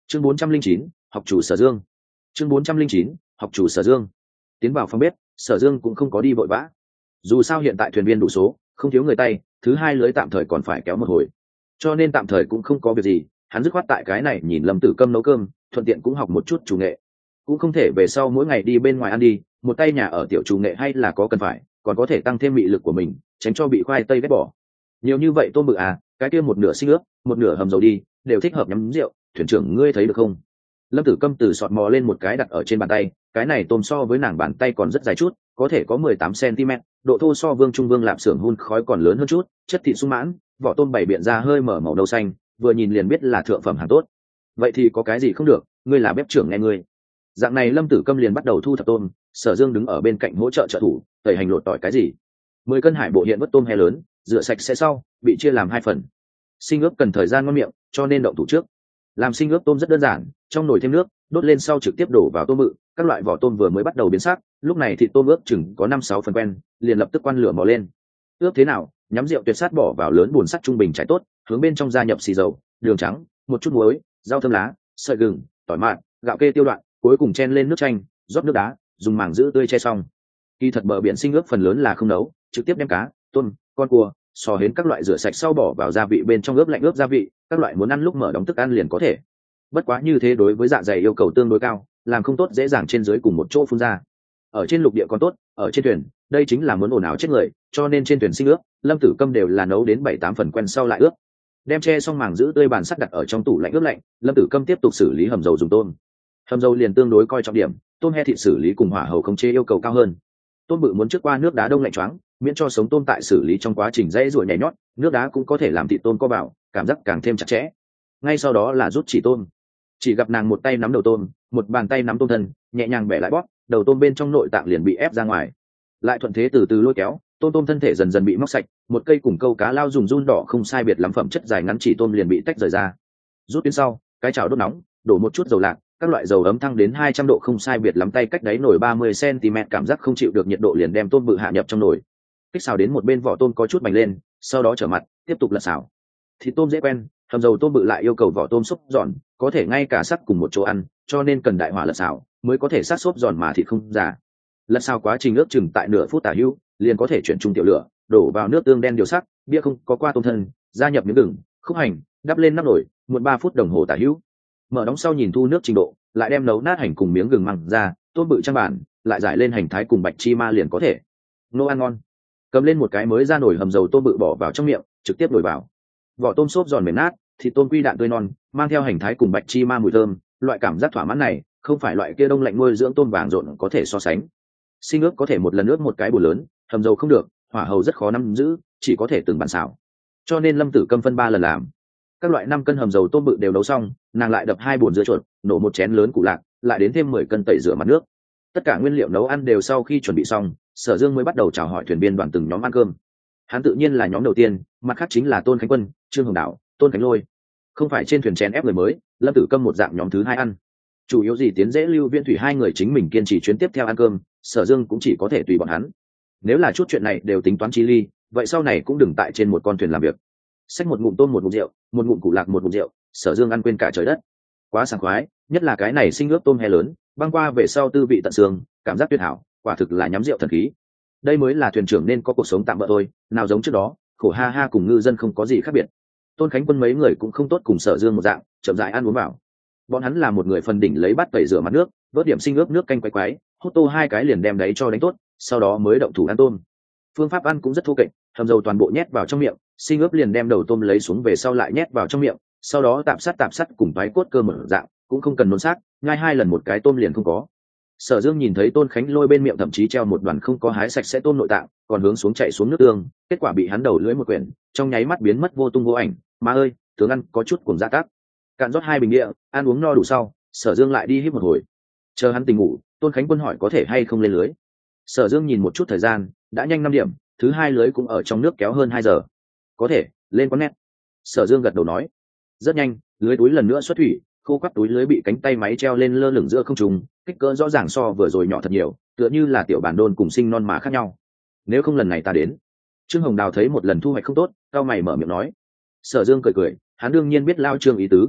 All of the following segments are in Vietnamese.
chương 409, học chủ Sở Dương. chương 409, học chủ Sở Dương. Tiến vào phòng bếp, Sở Dương cũng không có đi vội vã. Dù sao hiện tại thuyền viên đủ số, không thiếu người tay, thứ hai lưới tạm thời còn phải kéo một hồi, cho nên tạm thời cũng không có việc gì. Hắn dứt khoát tại cái này nhìn Lâm Tử Câm nấu cơm, thuận tiện cũng học một chút chủ nghệ. Cũng không thể về sau mỗi ngày đi bên ngoài ăn đi, một tay nhà ở tiểu chủ nghệ hay là có cần phải, còn có thể tăng thêm mị lực của mình, tránh cho bị khoai tây ghét bỏ. Nhiều như vậy tôm bự à, cái kia một nửa sinh ướp, một nửa hầm dầu đi, đều thích hợp nhắm rượu, thuyền trưởng ngươi thấy được không? Lâm Tử Câm từ sọt mò lên một cái đặt ở trên bàn tay, cái này tôm so với nàng bàn tay còn rất dài chút, có thể có 18 cm, độ thô so Vương Trung Vương lạp xưởng hun khói còn lớn hơn chút, chất thịt sung mãn, vỏ tôm bảy biện ra hơi mở màu nâu xanh, vừa nhìn liền biết là thượng phẩm hàng tốt. Vậy thì có cái gì không được, ngươi là bếp trưởng nghe ngươi. Dạng này Lâm Tử Câm liền bắt đầu thu thập tôm, Sở Dương đứng ở bên cạnh hỗ trợ trợ thủ, tẩy hành lột tỏi cái gì. 10 cân hải bộ hiện vớt tôm he lớn, rửa sạch sẽ sau, bị chia làm 2 phần. Sinh ướp cần thời gian ngon miệng, cho nên động thủ trước. Làm sinh ướp tôm rất đơn giản, trong nồi thêm nước, đốt lên sau trực tiếp đổ vào tôm mự, các loại vỏ tôm vừa mới bắt đầu biến sắc, lúc này thịt tôm ướp chừng có 5-6 phần quen, liền lập tức quan lửa mò lên. Ướp thế nào? Nhắm rượu tuyệt sát bỏ vào lớn bùn sắt trung bình trải tốt, hướng bên trong gia nhập xì dầu, đường trắng, một chút muối, rau thơm lá, sợi gừng, tỏi mạn, gạo kê tiêu đoạn, cuối cùng chen lên nước chanh, rót nước đá, dùng màng giữ tươi che xong. Kỳ thật bờ biển sinh ướp phần lớn là không nấu, trực tiếp đem cá, tôm, con cua, sò hến các loại rửa sạch sau bỏ vào gia vị bên trong ướp lạnh ướp gia vị, các loại muốn ăn lúc mở đóng thức ăn liền có thể. Bất quá như thế đối với dạ dày yêu cầu tương đối cao, làm không tốt dễ dàng trên dưới cùng một chỗ phun ra. Ở trên lục địa còn tốt, ở trên thuyền, đây chính là muốn ồn ào chết người, cho nên trên thuyền sinh ướp, Lâm Tử Câm đều là nấu đến 7-8 phần quen sau lại ướp. Đem che xong màng giữ tươi bàn sắt đặt ở trong tủ lạnh ướp lạnh, Lâm Tử Câm tiếp tục xử lý hầm dầu dùng tôm. Hầm dầu liền tương đối coi trọng điểm, tôm he thịt xử lý cùng hỏa hầu không chế yêu cầu cao hơn. Tôm bự muốn trước qua nước đá đông lạnh choáng, miễn cho sống tôm tại xử lý trong quá trình dãy ruổi nhảy nhót, nước đá cũng có thể làm thịt tôm co vào, cảm giác càng thêm chặt chẽ. Ngay sau đó là rút chỉ tôm. Chỉ gặp nàng một tay nắm đầu tôm, một bàn tay nắm tôm thân, nhẹ nhàng bẻ lại bóp, đầu tôm bên trong nội tạng liền bị ép ra ngoài. Lại thuận thế từ từ lôi kéo, tôm thân thể dần dần bị móc sạch, một cây cùng câu cá lao dùng giun đỏ không sai biệt lắm phẩm chất dài ngắn chỉ tôm liền bị tách rời ra. Rút đến sau, cái chảo đốt nóng, đổ một chút dầu lạc, các loại dầu ấm thăng đến 200 độ không sai biệt lắm tay cách đáy nồi 30 cm cảm giác không chịu được nhiệt độ liền đem tôm bự hạ nhập trong nồi. Kích xào đến một bên vỏ tôm có chút bành lên, sau đó trở mặt, tiếp tục lật xào. Thịt tôm dễ quen, hầm dầu tôm bự lại yêu cầu vỏ tôm xốp giòn, có thể ngay cả sắc cùng một chỗ ăn, cho nên cần đại hỏa lật xào mới có thể sát xốp giòn mà thịt không già. Lật xào quá trình ước chừng tại nửa phút tả hữu, liền có thể chuyển trung tiểu lửa, đổ vào nước tương đen điều sắc, bia không có qua tôm thân, gia nhập miếng gừng, khúc hành, đắp lên nắp nồi, muộn 3 phút đồng hồ tả hữu. Mở đóng sau nhìn thu nước trình độ, lại đem nấu nát hành cùng miếng gừng măng ra, tôm bự trang bản, lại giải lên hành thái cùng bạch chi ma liền có thể. Nô ăn ngon. Cầm lên một cái mới ra nồi hầm dầu tôm bự bỏ vào trong miệng, trực tiếp đổ vào. Vỏ tôm xốp giòn mềm nát, thịt tôm quy đạn tươi non, mang theo hành thái cùng bạch chi ma mùi thơm, loại cảm giác thỏa mãn này, không phải loại kia đông lạnh nuôi dưỡng tôm vàng rộn có thể so sánh. Sinh ướp có thể một lần ướp một cái bồn lớn, hầm dầu không được, hỏa hầu rất khó nắm giữ, chỉ có thể từng bàn xào. Cho nên Lâm Tử Câm phân 3 lần làm. Các loại 5 cân hầm dầu tôm bự đều nấu xong, nàng lại đập 2 bồn dưa chuột, nổ một chén lớn củ lạc, lại đến thêm 10 cân tẩy rửa mặt nước. Tất cả nguyên liệu nấu ăn đều sau khi chuẩn bị xong, Sở Dương mới bắt đầu chào hỏi thuyền viên đoàn từng nhóm ăn cơm. Hắn tự nhiên là nhóm đầu tiên, mặt khác chính là Tôn Khánh Quân, Trương Hồng Đạo, Tôn Khánh Lôi. Không phải trên thuyền chèn ép người mới, Lâm Tử Câm một dạng nhóm thứ 2 ăn. Chủ yếu gì Tiến Dễ Lưu Viễn Thủy hai người chính mình kiên trì chuyến tiếp theo ăn cơm, Sở Dương cũng chỉ có thể tùy bọn hắn. Nếu là chút chuyện này đều tính toán chi ly, vậy sau này cũng đừng tại trên một con thuyền làm việc. Xách một ngụm tôm một ngụm rượu, một ngụm củ lạc một ngụm rượu, Sở Dương ăn quên cả trời đất. Quá sảng khoái, nhất là cái này sinh ướp tôm he lớn, băng qua về sau tư vị tận xương, cảm giác tuyệt hảo, quả thực là nhắm rượu thần khí. Đây mới là thuyền trưởng nên có cuộc sống tạm bỡ thôi, nào giống trước đó, khổ ha ha cùng ngư dân không có gì khác biệt. Tôn Khánh Quân mấy người cũng không tốt cùng Sở Dương một dạng, chậm rãi ăn uống vào. Bọn hắn là một người phần đỉnh lấy bát tẩy rửa mặt nước, vớt điểm sinh ướp nước canh quay quái, hút tô 2 cái liền đem đáy cho đánh tốt, sau đó mới động thủ ăn tôm. Phương pháp ăn cũng rất thô kệch, hầm dầu toàn bộ nhét vào trong miệng, sinh ướp liền đem đầu tôm lấy xuống về sau lại nhét vào trong miệng, sau đó tạm sát cùng vái cốt cơm một dạng, cũng không cần nôn xác, nhai 2 lần một cái tôm liền không có. Sở Dương nhìn thấy Tôn Khánh Lôi bên miệng thậm chí treo một đoàn không có hái sạch sẽ tôm nội tạng, còn hướng xuống chạy xuống nước tương, kết quả bị hắn đầu lưỡi một quyển, trong nháy mắt biến mất vô tung vô ảnh. Má ơi, tướng ăn có chút cuồng dạ tác. Cạn rót 2 bình địa, ăn uống no đủ sau, Sở Dương lại đi hít một hồi. Chờ hắn tỉnh ngủ, Tôn Khánh Quân hỏi có thể hay không lên lưới. Sở Dương nhìn một chút thời gian, đã nhanh 5 điểm, thứ 2 lưới cũng ở trong nước kéo hơn 2 giờ. Có thể, lên con nét. Sở Dương gật đầu nói. Rất nhanh, lưới túi lần nữa xuất thủy, khô quắt túi lưới bị cánh tay máy treo lên lơ lửng giữa không trung, kích cỡ rõ ràng so vừa rồi nhỏ thật nhiều, tựa như là tiểu bản đôn cùng sinh non mà khác nhau. Nếu không lần này ta đến. Trương Hồng Đào thấy một lần thu hoạch không tốt, cao mày mở miệng nói. Sở Dương cười cười, hắn đương nhiên biết lao Trương ý tứ.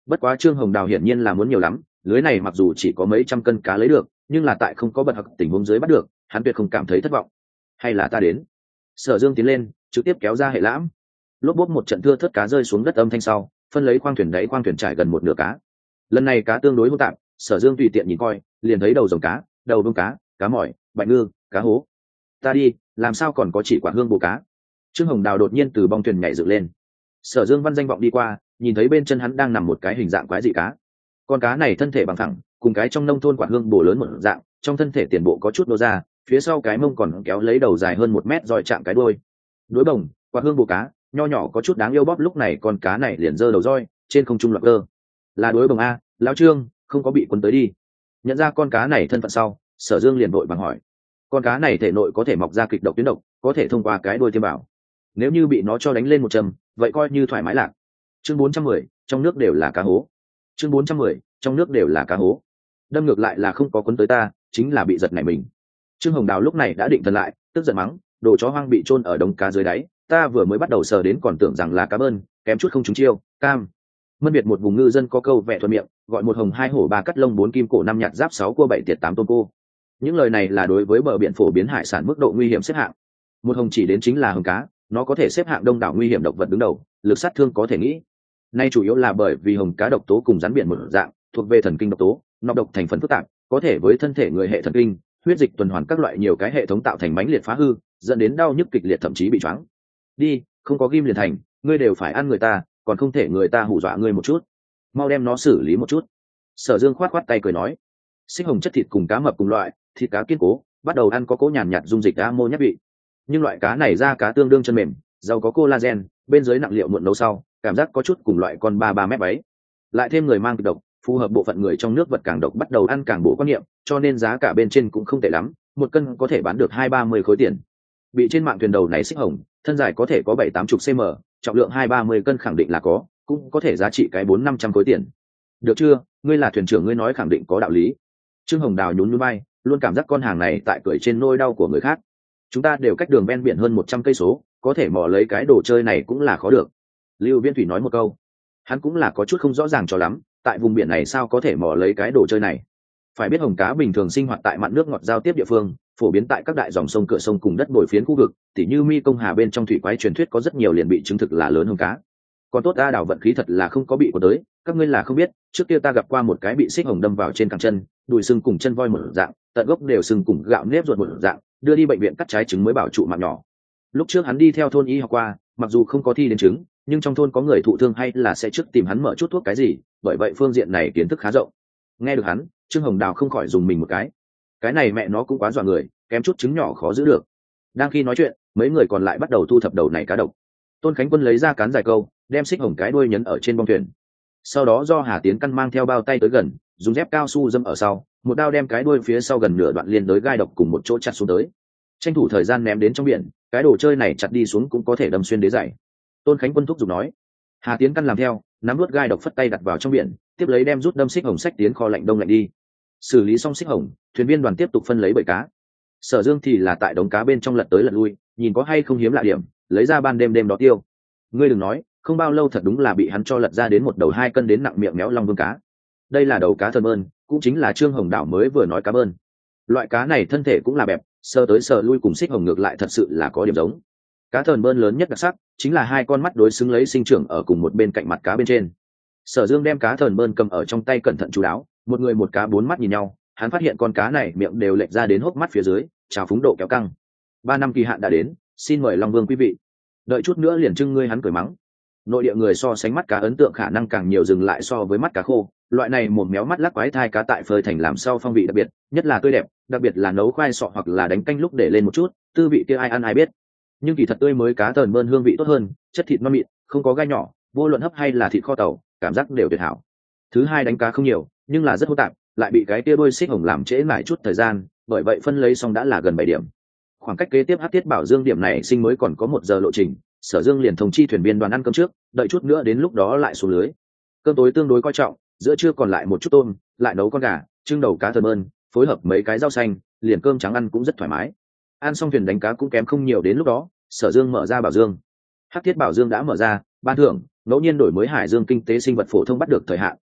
Bất quá Trương Hồng Đào hiển nhiên là muốn nhiều lắm, lưới này mặc dù chỉ có mấy trăm cân cá lấy được, nhưng là tại không có bật hặc tình huống dưới bắt được, hắn tuyệt không cảm thấy thất vọng. Hay là ta đến. Sở Dương tiến lên, trực tiếp kéo ra hệ lãm. Lốp bốp một trận thưa thớt cá rơi xuống đất âm thanh sau, phân lấy khoang thuyền đáy khoang thuyền trải gần một nửa cá. Lần này cá tương đối hỗn tạp, Sở Dương tùy tiện nhìn coi, liền thấy đầu rồng cá, đầu bông cá, cá mỏi, bạch ngư, cá hố. Ta đi, làm sao còn có chỉ quả hương bồ cá. Trương Hồng Đào đột nhiên từ bong thuyền nhảy dựng lên. Sở Dương văn danh vọng đi qua, nhìn thấy bên chân hắn đang nằm một cái hình dạng quái dị cá. Con cá này thân thể bằng thẳng, cùng cái trong nông thôn quả hương bồ lớn một dạng, trong thân thể tiền bộ có chút nô ra, phía sau cái mông còn kéo lấy đầu dài hơn 1 mét rồi chạm cái đuôi. Đối bồng, quả hương bồ cá, nho nhỏ có chút đáng yêu bóp, lúc này con cá này liền giơ đầu roi, trên không trung loạn cơ. Là đối bồng a, lão Trương, không có bị cuốn tới đi. Nhận ra con cá này thân phận sau, Sở Dương liền vội vàng hỏi. Con cá này thể nội có thể mọc ra kịch độc tuyến độc, có thể thông qua cái đuôi tiêm bảo. Nếu như bị nó cho đánh lên một châm, vậy coi như thoải mái lạc. Chương 410, trong nước đều là cá hố. Chương 410, trong nước đều là cá hố. Đâm ngược lại là không có cuốn tới ta, chính là bị giật nảy mình. Trương Hồng Đào lúc này đã định thần lại, tức giận mắng, đồ chó hoang bị chôn ở đống cá dưới đáy, ta vừa mới bắt đầu sờ đến còn tưởng rằng là cá bơn, kém chút không trúng chiêu. Cam. Mân biệt một vùng ngư dân có câu vẻ thuận miệng, gọi một hồng 2 hổ 3 cắt lông 4 kim cổ 5 nhạt giáp 6 cua 7 tiệt 8 tôm cô. Những lời này là đối với bờ biển phổ biến hải sản mức độ nguy hiểm xếp hạng. Một hồng chỉ đến chính là hồng cá, nó có thể xếp hạng đông đảo nguy hiểm độc vật đứng đầu, lực sát thương có thể nghĩ. Nay chủ yếu là bởi vì hồng cá độc tố cùng rắn biển một dạng, thuộc về thần kinh độc tố, nọc độc thành phần phức tạp, có thể với thân thể người hệ thần kinh, huyết dịch tuần hoàn các loại nhiều cái hệ thống tạo thành mãnh liệt phá hư, dẫn đến đau nhức kịch liệt thậm chí bị choáng. Đi, không có ghim liền thành, ngươi đều phải ăn người ta, còn không thể người ta hù dọa ngươi một chút. Mau đem nó xử lý một chút. Sở Dương khoát khoát tay cười nói, xích hồng chất thịt cùng cá mập cùng loại, thịt cá kiên cố, bắt đầu ăn có cố nhàn nhạt dung dịch amo nhất vị. Nhưng loại cá này da cá tương đương chân mềm, giàu có collagen, bên dưới nặng liệu muộn nấu sau, cảm giác có chút cùng loại con 3 mét váy. Lại thêm người mang kịch độc, phù hợp bộ phận người trong nước vật càng độc bắt đầu ăn càng bổ quan niệm, cho nên giá cả bên trên cũng không tệ lắm, 1 cân có thể bán được 20-30 khối tiền. Bị trên mạng thuyền đầu này xích hồng, thân dài có thể có 7-80 cm, trọng lượng 20-30 cân khẳng định là có, cũng có thể giá trị cái 400-500 khối tiền. Được chưa, ngươi là thuyền trưởng, ngươi nói khẳng định có đạo lý. Trương Hồng Đào nhún nhún vai, luôn cảm giác con hàng này tại cười trên nỗi đau của người khác. Chúng ta đều cách đường ven biển hơn 100 cây số, có thể mò lấy cái đồ chơi này cũng là khó được. Lưu Viễn Thủy nói một câu, hắn cũng là có chút không rõ ràng cho lắm, tại vùng biển này sao có thể mò lấy cái đồ chơi này. Phải biết hồng cá bình thường sinh hoạt tại mặn nước ngọt giao tiếp địa phương, phổ biến tại các đại dòng sông cửa sông cùng đất bồi phiến khu vực, tỉ như Mi Công Hà bên trong thủy quái truyền thuyết có rất nhiều liền bị chứng thực là lớn hồng cá. Còn tốt ta đảo vận khí thật là không có bị của tới, các ngươi là không biết, trước kia ta gặp qua một cái bị xích hồng đâm vào trên cẳng chân, đùi sưng cùng chân voi một dạng, tận gốc đều sưng cùng gạo nếp ruột một dạng, đưa đi bệnh viện cắt trái trứng mới bảo trụ mạng nhỏ. Lúc trước hắn đi theo thôn y học qua, mặc dù không có thi đến trứng, nhưng trong thôn có người thụ thương hay là sẽ trước tìm hắn mở chút thuốc cái gì, bởi vậy phương diện này kiến thức khá rộng. Nghe được hắn, Trương Hồng Đào không khỏi dùng mình một cái này mẹ nó cũng quá dọa người, kém chút trứng nhỏ khó giữ được. Đang khi nói chuyện, mấy người còn lại bắt đầu thu thập đầu này cá độc. Tôn Khánh Quân lấy ra cán dài câu, đem xích hồng cái đuôi nhấn ở trên bong thuyền. Sau đó do Hà Tiến Căn mang theo bao tay tới gần, dùng dép cao su dâm ở sau, một đao đem cái đuôi phía sau gần nửa đoạn liên đối gai độc cùng một chỗ chặt xuống tới. Tranh thủ thời gian ném đến trong biển, cái đồ chơi này chặt đi xuống cũng có thể đâm xuyên đế dày. Tôn Khánh Quân thúc giục nói. Hà Tiến Căn làm theo, nắm nuốt gai độc phất tay đặt vào trong biển, tiếp lấy đem rút đâm xích hồng sách tiến kho lạnh đông lạnh đi. Xử lý xong xích hồng, thuyền viên đoàn tiếp tục phân lấy bầy cá. Sở Dương thì là tại đống cá bên trong lật tới lật lui, nhìn có hay không hiếm lạ điểm, lấy ra ban đêm đó tiêu. Ngươi đừng nói, không bao lâu thật đúng là bị hắn cho lật ra đến một đầu 2 cân đến nặng miệng méo long vương cá. Đây là đầu cá thần bơn, cũng chính là Trương Hồng Đảo mới vừa nói cá bơn. Loại cá này thân thể cũng là bẹp, sờ tới sờ lui cùng xích hồng ngược lại thật sự là có điểm giống. Cá thần bơn lớn nhất đặc sắc chính là 2 con mắt đối xứng lấy sinh trưởng ở cùng một bên cạnh mặt cá bên trên. Sở Dương đem cá thần bơn cầm ở trong tay cẩn thận chú đáo, một người một cá 4 mắt nhìn nhau, hắn phát hiện con cá này miệng đều lệch ra đến hốc mắt phía dưới, trào phúng độ kéo căng. 3 năm kỳ hạn đã đến, xin mời Long Vương quý vị. Đợi chút nữa liền trưng ngươi, hắn cười mắng. Nội địa người so sánh mắt cá ấn tượng khả năng càng nhiều dừng lại so với mắt cá khô, loại này mồm méo mắt lắc quái thai cá tại phơi thành làm sao phong vị đặc biệt, nhất là tươi đẹp, đặc biệt là nấu khoai sọ hoặc là đánh canh lúc để lên một chút, tư vị kia ai ăn ai biết. Nhưng kỳ thật tươi mới cá tờn bơn hương vị tốt hơn, chất thịt non mịn, không có gai nhỏ, vô luận hấp hay là thịt kho tàu, cảm giác đều tuyệt hảo. Thứ hai, đánh cá không nhiều, nhưng là rất hỗn tạp, lại bị cái tia đôi xích hồng làm trễ lại chút thời gian, bởi vậy phân lấy xong đã là gần 7 điểm. Khoảng cách kế tiếp Hắc Tiết Bảo Dương điểm này sinh mới còn có 1 giờ lộ trình, Sở Dương liền thông chi thuyền viên đoàn ăn cơm trước, đợi chút nữa đến lúc đó lại xuống lưới. Cơm tối tương đối coi trọng, giữa trưa còn lại một chút tôm, lại nấu con gà, trưng đầu cá thơm ơn, phối hợp mấy cái rau xanh, liền cơm trắng ăn cũng rất thoải mái. Ăn xong thuyền đánh cá cũng kém không nhiều, đến lúc đó, Sở Dương mở ra bảo dương. Hắc Thiết Bảo Dương đã mở ra, ban thưởng, ngẫu nhiên đổi mới hải dương kinh tế sinh vật phổ thông bắt được thời hạn,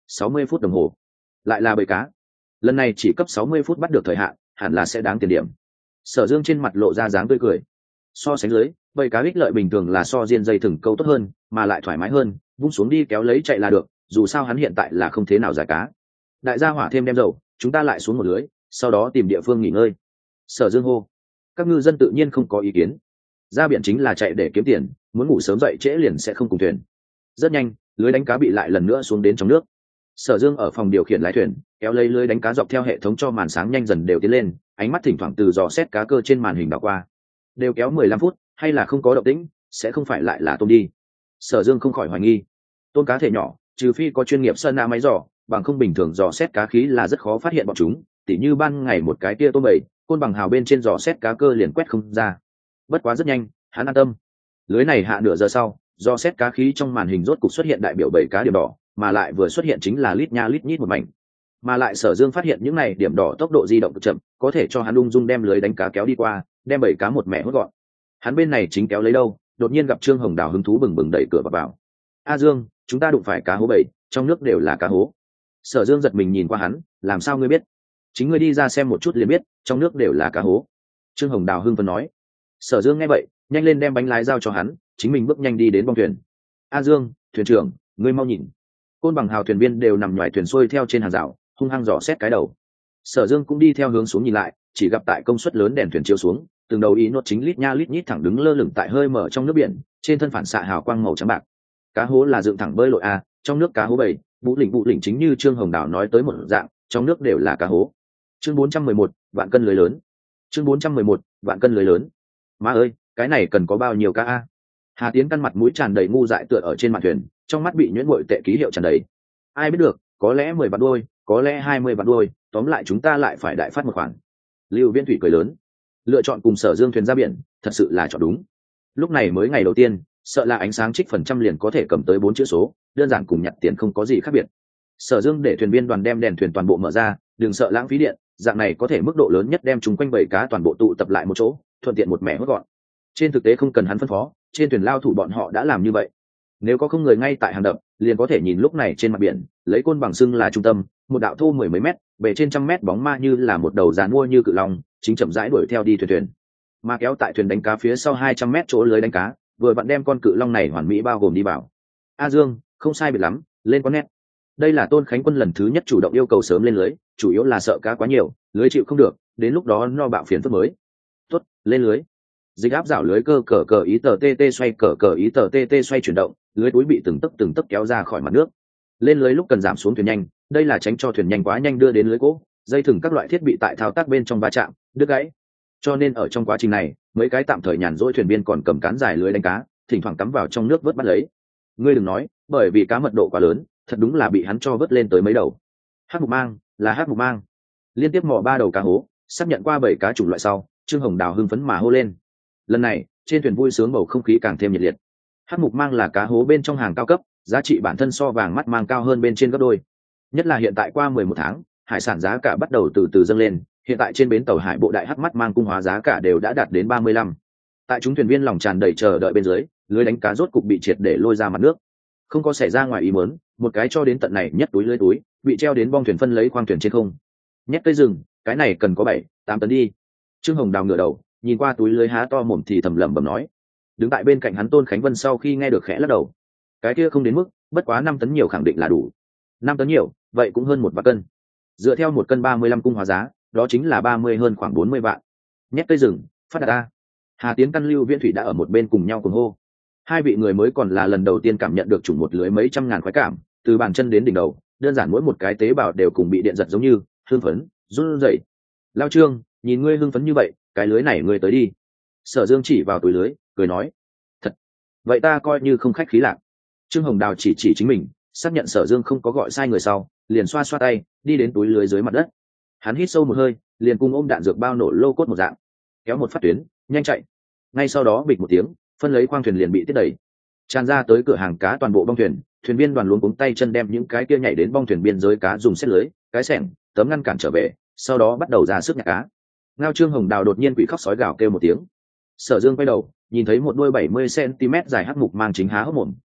60 phút đồng hồ. Lại là bầy cá. Lần này chỉ cấp 60 phút bắt được thời hạn, hẳn là sẽ đáng tiền điểm. Sở Dương trên mặt lộ ra dáng tươi cười. So sánh dưới, bầy cá ích lợi bình thường là so diên dây thừng câu tốt hơn, mà lại thoải mái hơn, vung xuống đi kéo lấy chạy là được, dù sao hắn hiện tại là không thế nào giải cá. Đại gia hỏa thêm đem dầu, chúng ta lại xuống một lưới, sau đó tìm địa phương nghỉ ngơi. Sở Dương hô. Các ngư dân tự nhiên không có ý kiến. Ra biển chính là chạy để kiếm tiền, muốn ngủ sớm dậy trễ liền sẽ không cùng thuyền. Rất nhanh, lưới đánh cá bị lại lần nữa xuống đến trong nước. Sở Dương ở phòng điều khiển lái thuyền, kéo lấy lưới đánh cá dọc theo hệ thống cho màn sáng nhanh dần đều tiến lên, ánh mắt thỉnh thoảng từ dò xét cá cơ trên màn hình đảo qua. Đều kéo 15 phút, hay là không có động tĩnh, sẽ không phải lại là tôm đi. Sở Dương không khỏi hoài nghi. Tôm cá thể nhỏ, trừ phi có chuyên nghiệp sơn na máy dò, bằng không bình thường dò xét cá khí là rất khó phát hiện bọn chúng, tỉ như ban ngày một cái kia tôm bầy, côn bằng hào bên trên dò xét cá cơ liền quét không ra. Bất quá rất nhanh, hắn an tâm. Lưới này hạ nửa giờ sau, dò xét cá khí trong màn hình rốt cục xuất hiện đại biểu bầy cá điểm đỏ, mà lại vừa xuất hiện chính là lít nha lít nhít một mảnh. Mà lại Sở Dương phát hiện những này điểm đỏ tốc độ di động cực chậm, có thể cho hắn ung dung đem lưới đánh cá kéo đi qua, đem bầy cá một mẻ hốt gọn. Hắn bên này chính kéo lấy đâu, đột nhiên gặp Trương Hồng Đào hứng thú bừng bừng đẩy cửa vào. "A Dương, chúng ta đụng phải cá hố bầy, trong nước đều là cá hố." Sở Dương giật mình nhìn qua hắn, "Làm sao ngươi biết?" "Chính ngươi đi ra xem một chút liền biết, trong nước đều là cá hố." Trương Hồng Đào hưng phấn nói. Sở Dương nghe vậy, nhanh lên đem bánh lái giao cho hắn, chính mình bước nhanh đi đến bong thuyền. "A Dương, thuyền trưởng, ngươi mau nhìn." Côn bằng hào thuyền viên đều nằm ngoài thuyền xuôi theo trên hàng rào, hung hăng dò xét cái đầu. Sở Dương cũng đi theo hướng xuống nhìn lại, chỉ gặp tại công suất lớn đèn thuyền chiếu xuống, từng đầu ý nốt chính lít nha lít nhít thẳng đứng lơ lửng tại hơi mở trong nước biển, trên thân phản xạ hào quang màu trắng bạc. Cá hố là dựng thẳng bơi lội a, trong nước cá hố bầy, vũ lĩnh chính như Trương Hồng Đào nói tới một dạng, trong nước đều là cá hố. Chương 411, vạn cân lưới lớn. Chương 411, vạn cân lưới lớn. Má ơi, cái này cần có bao nhiêu cá a? Hà Tiến căn mặt mũi tràn đầy ngu dại tựa ở trên mạn thuyền, trong mắt bị nhuyễn bội tệ ký hiệu tràn đầy. Ai biết được, có lẽ 10 vạn đuôi, có lẽ 20 vạn đuôi, tóm lại chúng ta lại phải đại phát một khoản. Lưu Viễn Thủy cười lớn, lựa chọn cùng Sở Dương thuyền ra biển, thật sự là chọn đúng. Lúc này mới ngày đầu tiên, sợ là ánh sáng trích phần trăm liền có thể cầm tới 4 chữ số, đơn giản cùng nhặt tiền không có gì khác biệt. Sở Dương để thuyền viên đoàn đem đèn thuyền toàn bộ mở ra, đừng sợ lãng phí điện, dạng này có thể mức độ lớn nhất đem chúng quanh bầy cá toàn bộ tụ tập lại một chỗ, thuận tiện một mẻ hốt gọn. Trên thực tế không cần hắn phân phó, trên thuyền lao thủ bọn họ đã làm như vậy. Nếu có không người ngay tại hàng đập, liền có thể nhìn lúc này trên mặt biển, lấy côn bằng xưng là trung tâm, một đạo thô 10 mấy mét, bề trên trăm mét bóng ma như là một đầu giàn mua như cự long, chính chậm rãi đuổi theo đi thuyền. Mà kéo tại thuyền đánh cá phía sau 200 mét chỗ lưới đánh cá, vừa vặn đem con cự long này hoàn mỹ bao gồm đi vào. "A Dương, không sai biệt lắm, lên con nét." Đây là Tôn Khánh Quân lần thứ nhất chủ động yêu cầu sớm lên lưới, chủ yếu là sợ cá quá nhiều, lưới chịu không được, đến lúc đó no bạo phiền phức mới. "Tốt, lên lưới." Dịch áp rảo lưới cơ cờ ý tờ tê xoay cờ ý tờ tê xoay chuyển động, lưới túi bị từng tấc kéo ra khỏi mặt nước. Lên lưới lúc cần giảm xuống thuyền nhanh, đây là tránh cho thuyền nhanh quá nhanh đưa đến lưới gỗ, dây thừng các loại thiết bị tại thao tác bên trong va chạm, đứt gãy. Cho nên ở trong quá trình này, mấy cái tạm thời nhàn rỗi thuyền viên còn cầm cán dài lưới đánh cá, thỉnh thoảng cắm vào trong nước vớt bắt lấy. Ngươi đừng nói, bởi vì cá mật độ quá lớn, thật đúng là bị hắn cho vớt lên tới mấy đầu. Hắc mục mang, là hắc mục mang. Liên tiếp mò 3 đầu cá hố, xác nhận qua 7 cá chủng loại sau, Trương Hồng Đào hưng phấn mà hô lên. Lần này, trên thuyền vui sướng bầu không khí càng thêm nhiệt liệt. Hắc mục mang là cá hố bên trong hàng cao cấp, giá trị bản thân so vàng mắt mang cao hơn bên trên gấp đôi. Nhất là hiện tại qua 11 tháng, hải sản giá cả bắt đầu từ từ dâng lên, hiện tại trên bến tàu hải bộ đại hắc mắt mang cung hóa giá cả đều đã đạt đến 35. Tại chúng thuyền viên lòng tràn đầy chờ đợi bên dưới, lưới đánh cá rốt cục bị triệt để lôi ra mặt nước. Không có xảy ra ngoài ý muốn, một cái cho đến tận này nhất túi lưới túi, bị treo đến bong thuyền phân lấy khoang thuyền trên không. Nhét cây rừng, cái này cần có 7-8 tấn đi. Trương Hồng Đào ngửa đầu, nhìn qua túi lưới há to mồm thì thầm lẩm bẩm nói. Đứng tại bên cạnh hắn Tôn Khánh Vân sau khi nghe được khẽ lắc đầu. Cái kia không đến mức, bất quá 5 tấn nhiều khẳng định là đủ. 5 tấn nhiều, vậy cũng hơn 1 vạn cân. Dựa theo 1 cân 35 cung hóa giá, đó chính là 30 hơn khoảng 40 vạn. Nhét cây rừng, phát đạt ta. Hà Tiến căn Lưu Viễn Thủy đã ở một bên cùng nhau cùng hô. Hai vị người mới còn là lần đầu tiên cảm nhận được chủng một lưới mấy trăm ngàn khoái cảm, từ bàn chân đến đỉnh đầu, đơn giản mỗi một cái tế bào đều cùng bị điện giật giống như hưng phấn, run rẩy. Lao Trương, nhìn ngươi hưng phấn như vậy, cái lưới này ngươi tới đi. Sở Dương chỉ vào túi lưới, cười nói. Thật, vậy ta coi như không khách khí lạc. Trương Hồng Đào chỉ chính mình, xác nhận Sở Dương không có gọi sai người sau, liền xoa xoa tay, đi đến túi lưới dưới mặt đất. Hắn hít sâu một hơi, liền cùng ôm đạn dược bao nổ lô cốt một dạng, kéo một phát tuyến, nhanh chạy. Ngay sau đó bịch một tiếng, phân lấy khoang thuyền liền bị tiết đẩy, tràn ra tới cửa hàng cá toàn bộ bong thuyền. Thuyền viên đoàn luống cuống tay chân đem những cái kia nhảy đến bong thuyền biên giới cá dùng xét lưới, cái xẻng, tấm ngăn cản trở về, sau đó bắt đầu ra sức nhặt cá. Ngao Trương Hồng Đào đột nhiên quỷ khóc sói gào kêu một tiếng. Sở Dương quay đầu, nhìn thấy một đuôi 70 cm dài hắc mục mang chính há hốc mồm,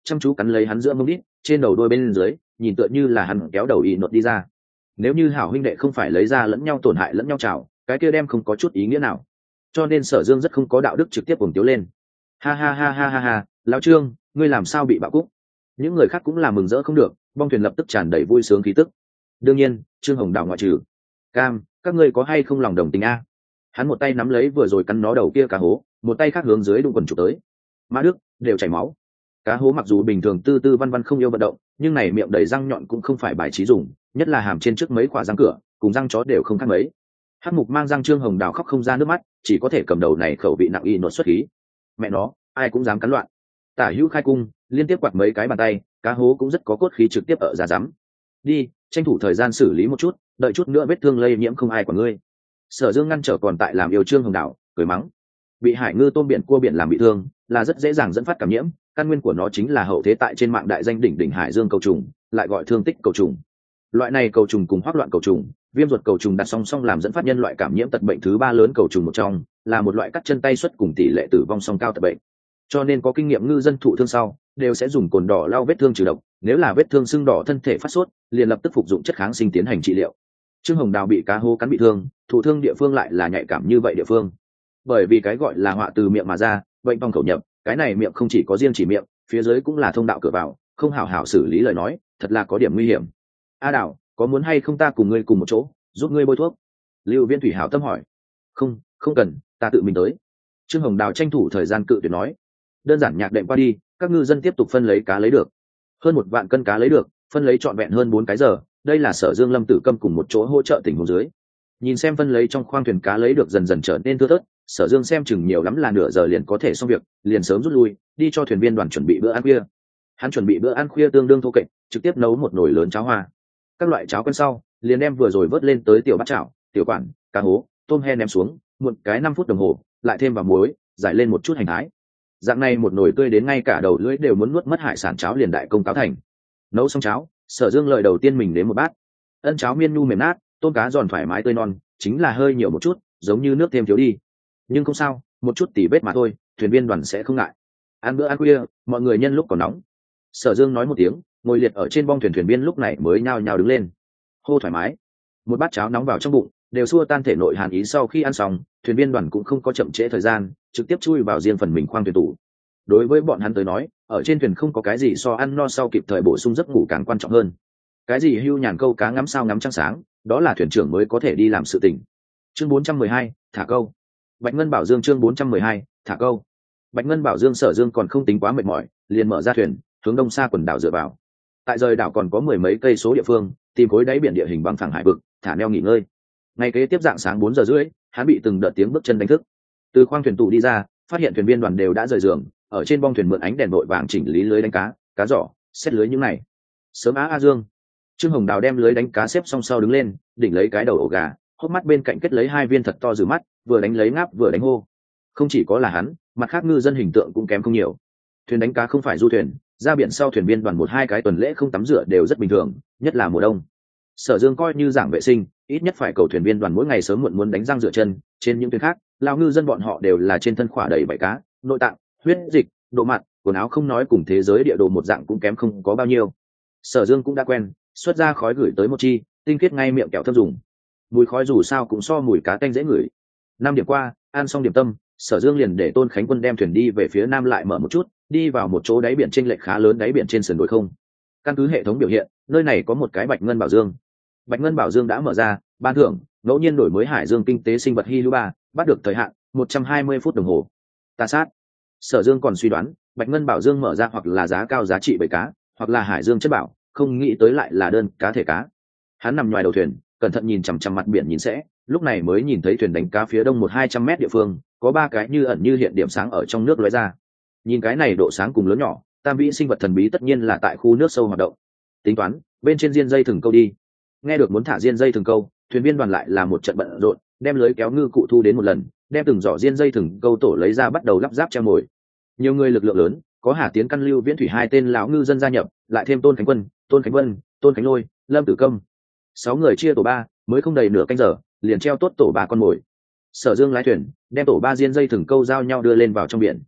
chăm chú cắn lấy hắn giữa mông đít trên đầu đôi bên dưới, nhìn tựa như là hắn kéo đầu y nột đi ra. Nếu như hảo huynh đệ không phải lấy ra lẫn nhau tổn hại lẫn nhau chảo, cái kia đem không có chút ý nghĩa nào. Cho nên Sở Dương rất không có đạo đức trực tiếp cuồng tiếu lên. Ha ha ha ha ha ha, lão Trương, ngươi làm sao bị bạo cúc? Những người khác cũng là mừng rỡ không được, bong thuyền lập tức tràn đầy vui sướng khí tức. Đương nhiên, Trương Hồng Đào ngoại trừ. Cam, các ngươi có hay không lòng đồng tình a? Hắn một tay nắm lấy vừa rồi cắn nó đầu kia cá hố, một tay khác hướng dưới đụng quần chụp tới. Mã Đức đều chảy máu. Cá hố mặc dù bình thường tư tư văn văn không yêu vận động, nhưng này miệng đầy răng nhọn cũng không phải bài trí dùng, nhất là hàm trên trước mấy quả răng cửa, cùng răng chó đều không khác mấy. Hắc Mục mang răng Trương Hồng Đào khóc không ra nước mắt, chỉ có thể cầm đầu này khẩu vị nặng y nột xuất khí. Mẹ nó, ai cũng dám cắn loạn. Tả Hữu khai cung, liên tiếp quạt mấy cái bàn tay, cá hố cũng rất có cốt khí trực tiếp ở ra rắm. Đi, tranh thủ thời gian xử lý một chút, đợi chút nữa vết thương lây nhiễm không ai của ngươi. Sở Dương ngăn trở còn tại làm yêu Trương Hồng Đào, cười mắng. Bị hải ngư tôm biển cua biển làm bị thương, là rất dễ dàng dẫn phát cảm nhiễm, căn nguyên của nó chính là hậu thế tại trên mạng đại danh đỉnh đỉnh hải dương cầu trùng, lại gọi thương tích cầu trùng. Loại này cầu trùng cùng hoắc loạn cầu trùng, viêm ruột cầu trùng đặt song song làm dẫn phát nhân loại cảm nhiễm tật bệnh thứ 3 lớn cầu trùng một trong, là một loại cắt chân tay xuất cùng tỷ lệ tử vong song cao tật bệnh. Cho nên có kinh nghiệm ngư dân thụ thương sau, đều sẽ dùng cồn đỏ lau vết thương trừ độc, nếu là vết thương sưng đỏ thân thể phát sốt, liền lập tức phục dụng chất kháng sinh tiến hành trị liệu. Trương Hồng Đào bị cá hố cắn bị thương, thụ thương địa phương lại là nhạy cảm như vậy địa phương. Bởi vì cái gọi là họa từ miệng mà ra, bệnh vòng khẩu nhập, cái này miệng không chỉ có riêng chỉ miệng, phía dưới cũng là thông đạo cửa vào, không hảo hảo xử lý lời nói, thật là có điểm nguy hiểm. A Đào, có muốn hay không ta cùng ngươi cùng một chỗ, giúp ngươi bôi thuốc? Lưu Viễn Thủy hảo tâm hỏi. Không, không cần, ta tự mình tới. Trương Hồng Đào tranh thủ thời gian cự tuyệt nói. Đơn giản nhạc đệm qua đi, các ngư dân tiếp tục phân lấy cá lấy được. Hơn 1 vạn cân cá lấy được, phân lấy trọn vẹn hơn 4 cái giờ, đây là Sở Dương Lâm Tử Câm cùng một chỗ hỗ trợ tình huống dưới. Nhìn xem phân lấy trong khoang thuyền cá lấy được dần dần trở nên thưa thớt, Sở Dương xem chừng nhiều lắm là nửa giờ liền có thể xong việc, liền sớm rút lui, đi cho thuyền viên đoàn chuẩn bị bữa ăn khuya. Hắn chuẩn bị bữa ăn khuya tương đương thô kệch, trực tiếp nấu một nồi lớn cháo hoa. Các loại cháo quen sau, liền đem vừa rồi vớt lên tới tiểu bát chảo, tiểu quản, cá hố, tôm he ném xuống, muộn cái 5 phút đồng hồ, lại thêm vào muối, giải lên một chút hành thái. Dạng này một nồi tươi đến ngay cả đầu lưỡi đều muốn nuốt mất hải sản cháo liền đại công cáo thành. Nấu xong cháo, Sở Dương lời đầu tiên mình đến một bát. Ân cháo miên nhu mềm nát, tôm cá giòn thoải mái tươi non, chính là hơi nhiều một chút, giống như nước thêm thiếu đi. Nhưng không sao, một chút tỉ vết mà thôi, thuyền viên đoàn sẽ không ngại. Ăn bữa ăn khuya, mọi người nhân lúc còn nóng. Sở Dương nói một tiếng, ngồi liệt ở trên bong thuyền viên lúc này mới nhao nhao đứng lên. Hô thoải mái. Một bát cháo nóng vào trong bụng, đều xua tan thể nội hàn ý sau khi ăn xong, thuyền viên đoàn cũng không có chậm trễ thời gian, trực tiếp chui vào riêng phần mình khoang thuyền tủ. Đối với bọn hắn tới nói, ở trên thuyền không có cái gì so ăn no sau kịp thời bổ sung giấc ngủ càng quan trọng hơn. Cái gì hưu nhàn câu cá ngắm sao ngắm trăng sáng, đó là thuyền trưởng mới có thể đi làm sự tình. Chương 412, thả câu. Bạch Ngân Bảo Dương chương 412, thả câu. Bạch Ngân Bảo Dương Sở Dương còn không tính quá mệt mỏi, liền mở ra thuyền, hướng đông xa quần đảo dựa vào. Tại rời đảo còn có 10 mấy cây số địa phương, tìm khối đáy biển địa hình bằng phẳng hải vực, thả neo nghỉ ngơi. Ngày kế tiếp dạng sáng 4 giờ rưỡi, hắn bị từng đợt tiếng bước chân đánh thức. Từ khoang thuyền tủ đi ra, phát hiện thuyền viên đoàn đều đã rời giường, ở trên bong thuyền mượn ánh đèn vội vàng chỉnh lý lưới đánh cá, cá giỏ, xét lưới những này. Sớm á A Dương. Trương Hồng Đào đem lưới đánh cá xếp song sau đứng lên, đỉnh lấy cái đầu ổ gà, hốc mắt bên cạnh kết lấy 2 viên thật to rừ mắt, vừa đánh lấy ngáp vừa đánh hô. Không chỉ có là hắn, mặt khác ngư dân hình tượng cũng kém không nhiều. Thuyền đánh cá không phải du thuyền, ra biển sau thuyền viên đoàn 1-2 cái tuần lễ không tắm rửa đều rất bình thường, nhất là mùa đông. Sở Dương coi như giảng vệ sinh, ít nhất phải cầu thuyền viên đoàn mỗi ngày sớm muộn muốn đánh răng rửa chân. Trên những thuyền khác, lao ngư dân bọn họ đều là trên thân khỏa đầy vảy cá, nội tạng, huyết dịch, độ mặn, quần áo không nói cùng thế giới địa đồ một dạng cũng kém không có bao nhiêu. Sở Dương cũng đã quen, xuất ra khói gửi tới một chi, tinh khiết ngay miệng kẹo thơm dùng. Mùi khói dù sao cũng so mùi cá tanh dễ ngửi. 5 điểm qua, ăn xong điểm tâm, Sở Dương liền để Tôn Khánh Quân đem thuyền đi về phía nam lại mở một chút, đi vào một chỗ đáy biển chênh lệch khá lớn đáy biển trên sườn đồi không. Căn cứ hệ thống biểu hiện, nơi này có một cái Bạch Ngân Bảo Dương. Bạch Ngân Bảo Dương đã mở ra, ban thưởng, ngẫu nhiên đổi mới hải dương kinh tế sinh vật hy hữu 3, bắt được thời hạn 120 phút đồng hồ. Ta sát. Sở Dương còn suy đoán, Bạch Ngân Bảo Dương mở ra hoặc là giá cao giá trị bởi cá, hoặc là hải dương chất bảo, không nghĩ tới lại là đơn cá thể cá. Hắn nằm ngoài đầu thuyền, cẩn thận nhìn chằm chằm mặt biển nhìn sẽ, lúc này mới nhìn thấy thuyền đánh cá phía đông 100-200 mét địa phương, có 3 cái như ẩn như hiện điểm sáng ở trong nước lóe ra. Nhìn cái này độ sáng cùng lớn nhỏ, tam vĩ sinh vật thần bí tất nhiên là tại khu nước sâu hoạt động. Tính toán, bên trên diên dây thừng câu đi. Nghe được muốn thả diên dây thừng câu, thuyền viên đoàn lại là một trận bận rộn, đem lưới kéo ngư cụ thu đến một lần, đem từng giỏ diên dây thừng câu tổ lấy ra bắt đầu lắp ráp treo mồi. Nhiều người lực lượng lớn, có Hà Tiến Căn Lưu Viễn Thủy 2 tên lão ngư dân gia nhập, lại thêm Tôn Khánh Quân, Tôn Khánh Vân, Tôn Khánh Lôi, Lâm Tử Công. 6 người chia tổ 3, mới không đầy nửa canh giờ, liền treo tốt tổ 3 con mồi. Sở Dương lái thuyền, đem tổ 3 diên dây thừng câu giao nhau đưa lên vào trong biển.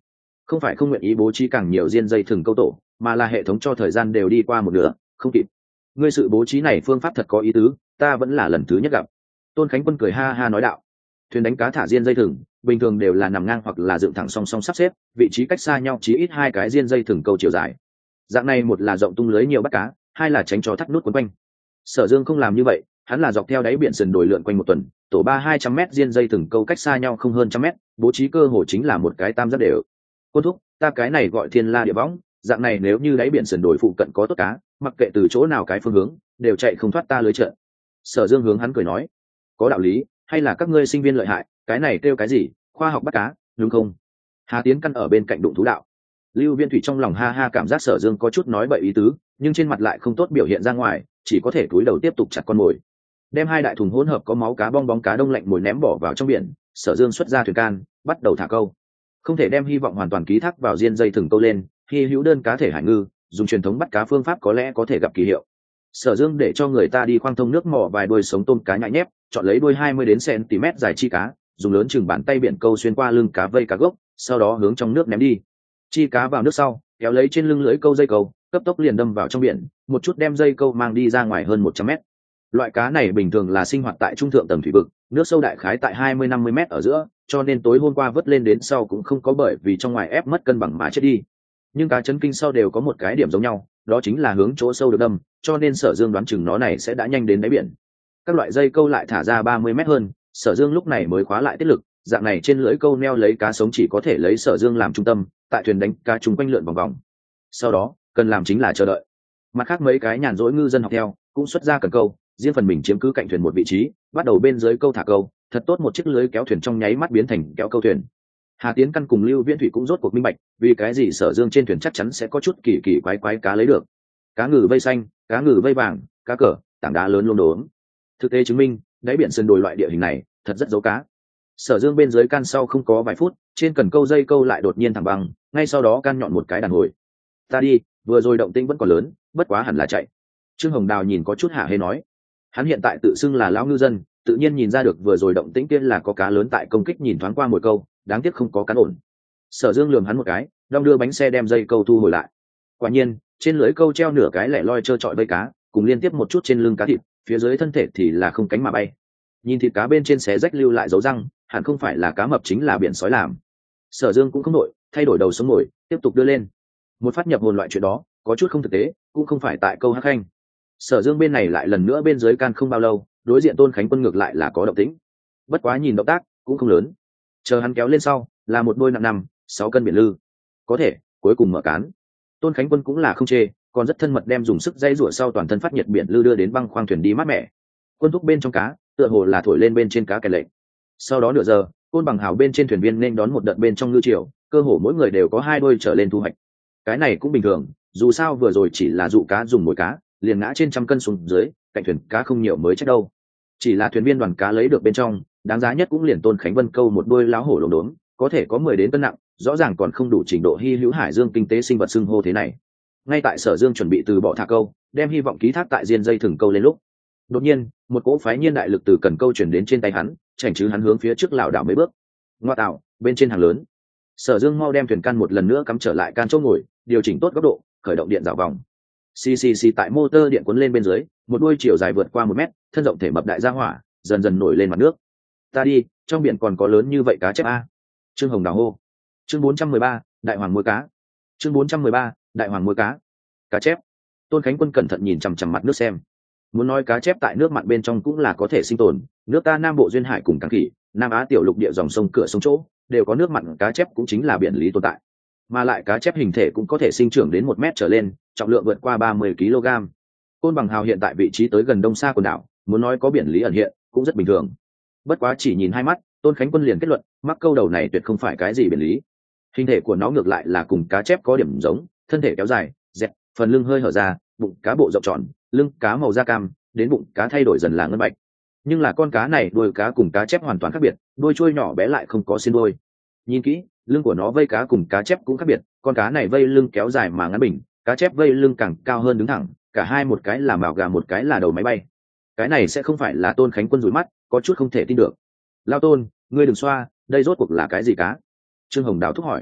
không phải không nguyện ý bố trí càng nhiều diên dây thừng câu tổ, mà là hệ thống cho thời gian đều đi qua một nửa, không kịp. Ngươi sự bố trí này phương pháp thật có ý tứ, ta vẫn là lần thứ nhất gặp. Tôn Khánh Quân cười ha ha nói đạo. Thuyền đánh cá thả diên dây thừng bình thường đều là nằm ngang hoặc là dựng thẳng song song sắp xếp, vị trí cách xa nhau chí ít 2 cái diên dây thừng câu chiều dài. Dạng này một là rộng tung lưới nhiều bắt cá, hai là tránh cho thắt nút quấn quanh. Sở Dương không làm như vậy, hắn là dọc theo đáy biển sườn đồi lượn quanh một tuần, tổ 200 m diên dây thừng câu cách xa nhau không hơn 100 m, bố trí cơ hồ chính là một cái tam giác đều. Quân thúc, ta cái này gọi thiên la địa võng, dạng này nếu như đáy biển sườn đồi phụ cận có tốt cá, mặc kệ từ chỗ nào cái phương hướng, đều chạy không thoát ta lưới trận. Sở Dương hướng hắn cười nói, có đạo lý, hay là các ngươi sinh viên lợi hại, cái này kêu cái gì, khoa học bắt cá, đúng không? Hà Tiến căn ở bên cạnh đụng thú đạo. Lưu Viên Thủy trong lòng ha ha cảm giác Sở Dương có chút nói bậy ý tứ, nhưng trên mặt lại không tốt biểu hiện ra ngoài, chỉ có thể cúi đầu tiếp tục chặt con mồi. Đem 2 đại thùng hỗn hợp có máu cá bong bóng cá đông lạnh mồi ném bỏ vào trong biển, Sở Dương xuất ra thuyền can, bắt đầu thả câu. Không thể đem hy vọng hoàn toàn ký thác vào diên dây thừng câu lên, hy hữu đơn cá thể hải ngư, dùng truyền thống bắt cá phương pháp có lẽ có thể gặp kỳ hiệu. Sở Dương để cho người ta đi khoang thông nước mò vài đuôi sống tôm cá nhại nhép, chọn lấy đuôi 20 đến cm dài chi cá, dùng lớn chừng bàn tay biển câu xuyên qua lưng cá vây cá gốc, sau đó hướng trong nước ném đi. Chi cá vào nước sau, kéo lấy trên lưng lưỡi câu dây câu, cấp tốc liền đâm vào trong biển, một chút đem dây câu mang đi ra ngoài hơn 100 mét. Loại cá này bình thường là sinh hoạt tại trung thượng tầng thủy vực, nước sâu đại khái tại 20-50 mét ở giữa, cho nên tối hôm qua vớt lên đến sau cũng không có bởi vì trong ngoài ép mất cân bằng mà chết đi. Nhưng cá chấn kinh sau đều có một cái điểm giống nhau, đó chính là hướng chỗ sâu được đâm, cho nên Sở Dương đoán chừng nó này sẽ đã nhanh đến đáy biển. Các loại dây câu lại thả ra 30 mét hơn, Sở Dương lúc này mới khóa lại tiết lực, dạng này trên lưỡi câu neo lấy cá sống chỉ có thể lấy Sở Dương làm trung tâm, tại thuyền đánh cá chúng quanh lượn vòng vòng. Sau đó, cần làm chính là chờ đợi. Mặt khác mấy cái nhàn rỗi ngư dân học theo, cũng xuất ra cần câu, riêng phần mình chiếm cứ cạnh thuyền một vị trí, bắt đầu bên dưới câu thả câu, thật tốt một chiếc lưới kéo thuyền trong nháy mắt biến thành kéo câu thuyền. Hà Tiến căn cùng Lưu Viễn Thủy cũng rốt cuộc minh bạch, vì cái gì Sở Dương trên thuyền chắc chắn sẽ có chút kỳ kỳ quái quái cá lấy được. Cá ngừ vây xanh, cá ngừ vây vàng, cá cờ, tảng đá lớn lốm đốm. Thực tế chứng minh, đáy biển sườn đồi loại địa hình này, thật rất giấu cá. Sở Dương bên dưới can sau không có vài phút, trên cần câu dây câu lại đột nhiên thẳng băng, ngay sau đó can nhọn một cái đàn hồi. Ta đi, vừa rồi động tĩnh vẫn còn lớn, bất quá hẳn là chạy. Trương Hồng Đào nhìn có chút hả hê nói, hắn hiện tại tự xưng là lão ngư dân, tự nhiên nhìn ra được vừa rồi động tĩnh kia là có cá lớn tại công kích, nhìn thoáng qua một câu, đáng tiếc không có cán ổn. Sở Dương lườm hắn một cái, đong đưa bánh xe đem dây câu thu hồi lại. Quả nhiên, trên lưới câu treo nửa cái lẻ loi trơ trọi vây cá, cùng liên tiếp một chút trên lưng cá thịt, phía dưới thân thể thì là không cánh mà bay. Nhìn thịt cá bên trên xé rách lưu lại dấu răng, hẳn không phải là cá mập chính là biển sói làm. Sở Dương cũng không nổi, thay đổi đầu sống nổi, tiếp tục đưa lên. Một phát nhập hồn loại chuyện đó, có chút không thực tế, cũng không phải tại câu hắc khanh. Sở Dương bên này lại lần nữa bên dưới can không bao lâu, đối diện Tôn Khánh Quân ngược lại là có động tĩnh. Bất quá nhìn động tác cũng không lớn. Chờ hắn kéo lên sau, là một đôi nặng 5-6 cân biển lư. Có thể, cuối cùng mở cán. Tôn Khánh Quân cũng là không chê, còn rất thân mật đem dùng sức dây rủa sau toàn thân phát nhiệt biển lư đưa đến băng khoang thuyền đi mát mẻ. Quân thúc bên trong cá, tựa hồ là thổi lên bên trên cá kèn lệnh. Sau đó nửa giờ, Côn Bằng Hào bên trên thuyền viên nên đón một đợt bên trong ngư triều, cơ hồ mỗi người đều có 2 đôi trở lên thu hoạch. Cái này cũng bình thường, dù sao vừa rồi chỉ là dụ cá dùng mồi cá, liền ngã trên 100 cân xuống dưới, cạnh thuyền cá không nhiều mới chắc đâu. Chỉ là thuyền viên đoàn cá lấy được bên trong, đáng giá nhất cũng liền Tôn Khánh Vân câu một đôi láo hổ lồng đốm, có thể có 10 đến cân nặng, rõ ràng còn không đủ trình độ hy hữu hải dương kinh tế sinh vật xưng hô thế này. Ngay tại Sở Dương chuẩn bị từ bỏ thả câu, đem hy vọng ký thác tại diên dây thừng câu lên lúc, đột nhiên, một cỗ phái nhiên đại lực từ cần câu chuyển đến trên tay hắn, chảnh chứ hắn hướng phía trước lảo đảo mấy bước. Ngoa tạo, bên trên hàng lớn. Sở Dương mau đem thuyền can một lần nữa cắm trở lại can chỗ ngồi, điều chỉnh tốt góc độ, khởi động điện dạo vòng. Xì tại motor điện cuốn lên bên dưới, một đuôi chiều dài vượt qua 1 mét, thân rộng thể mập đại gia hỏa, dần dần nổi lên mặt nước. Ta đi, trong biển còn có lớn như vậy cá chép a. Trương Hồng Đào hô. Chương 413, đại hoàng muối cá. Chương 413, đại hoàng muối cá. Cá chép. Tôn Khánh Quân cẩn thận nhìn chằm chằm mặt nước xem. Muốn nói cá chép tại nước mặn bên trong cũng là có thể sinh tồn, nước ta Nam Bộ duyên hải cùng Cảng Khỉ, Nam Á tiểu lục địa dòng sông cửa sông chỗ, đều có nước mặn cá chép cũng chính là biển lý tồn tại. Mà lại cá chép hình thể cũng có thể sinh trưởng đến 1 mét trở lên, trọng lượng vượt qua 30 kg. Côn Bằng Hào hiện tại vị trí tới gần đông xa quần đảo, muốn nói có biển lý ẩn hiện, cũng rất bình thường. Bất quá chỉ nhìn 2 mắt, Tôn Khánh Quân liền kết luận, mắc câu đầu này tuyệt không phải cái gì biển lý. Hình thể của nó ngược lại là cùng cá chép có điểm giống, thân thể kéo dài, dẹt, phần lưng hơi hở ra, bụng cá bộ rộng tròn, lưng cá màu da cam, đến bụng cá thay đổi dần là ngân bạch. Nhưng là con cá này đuôi cá cùng cá chép hoàn toàn khác biệt, đuôi trôi nhỏ bé lại không có xiên đuôi. Nhìn kỹ, lưng của nó vây cá cùng cá chép cũng khác biệt, con cá này vây lưng kéo dài mà ngắn bình, cá chép vây lưng càng cao hơn đứng thẳng, cả hai một cái là mào gà một cái là đầu máy bay. Cái này sẽ không phải là Tôn Khánh Quân rủi mắt, có chút không thể tin được. Lao Tôn, ngươi đừng xoa, đây rốt cuộc là cái gì cá? Trương Hồng Đào thúc hỏi.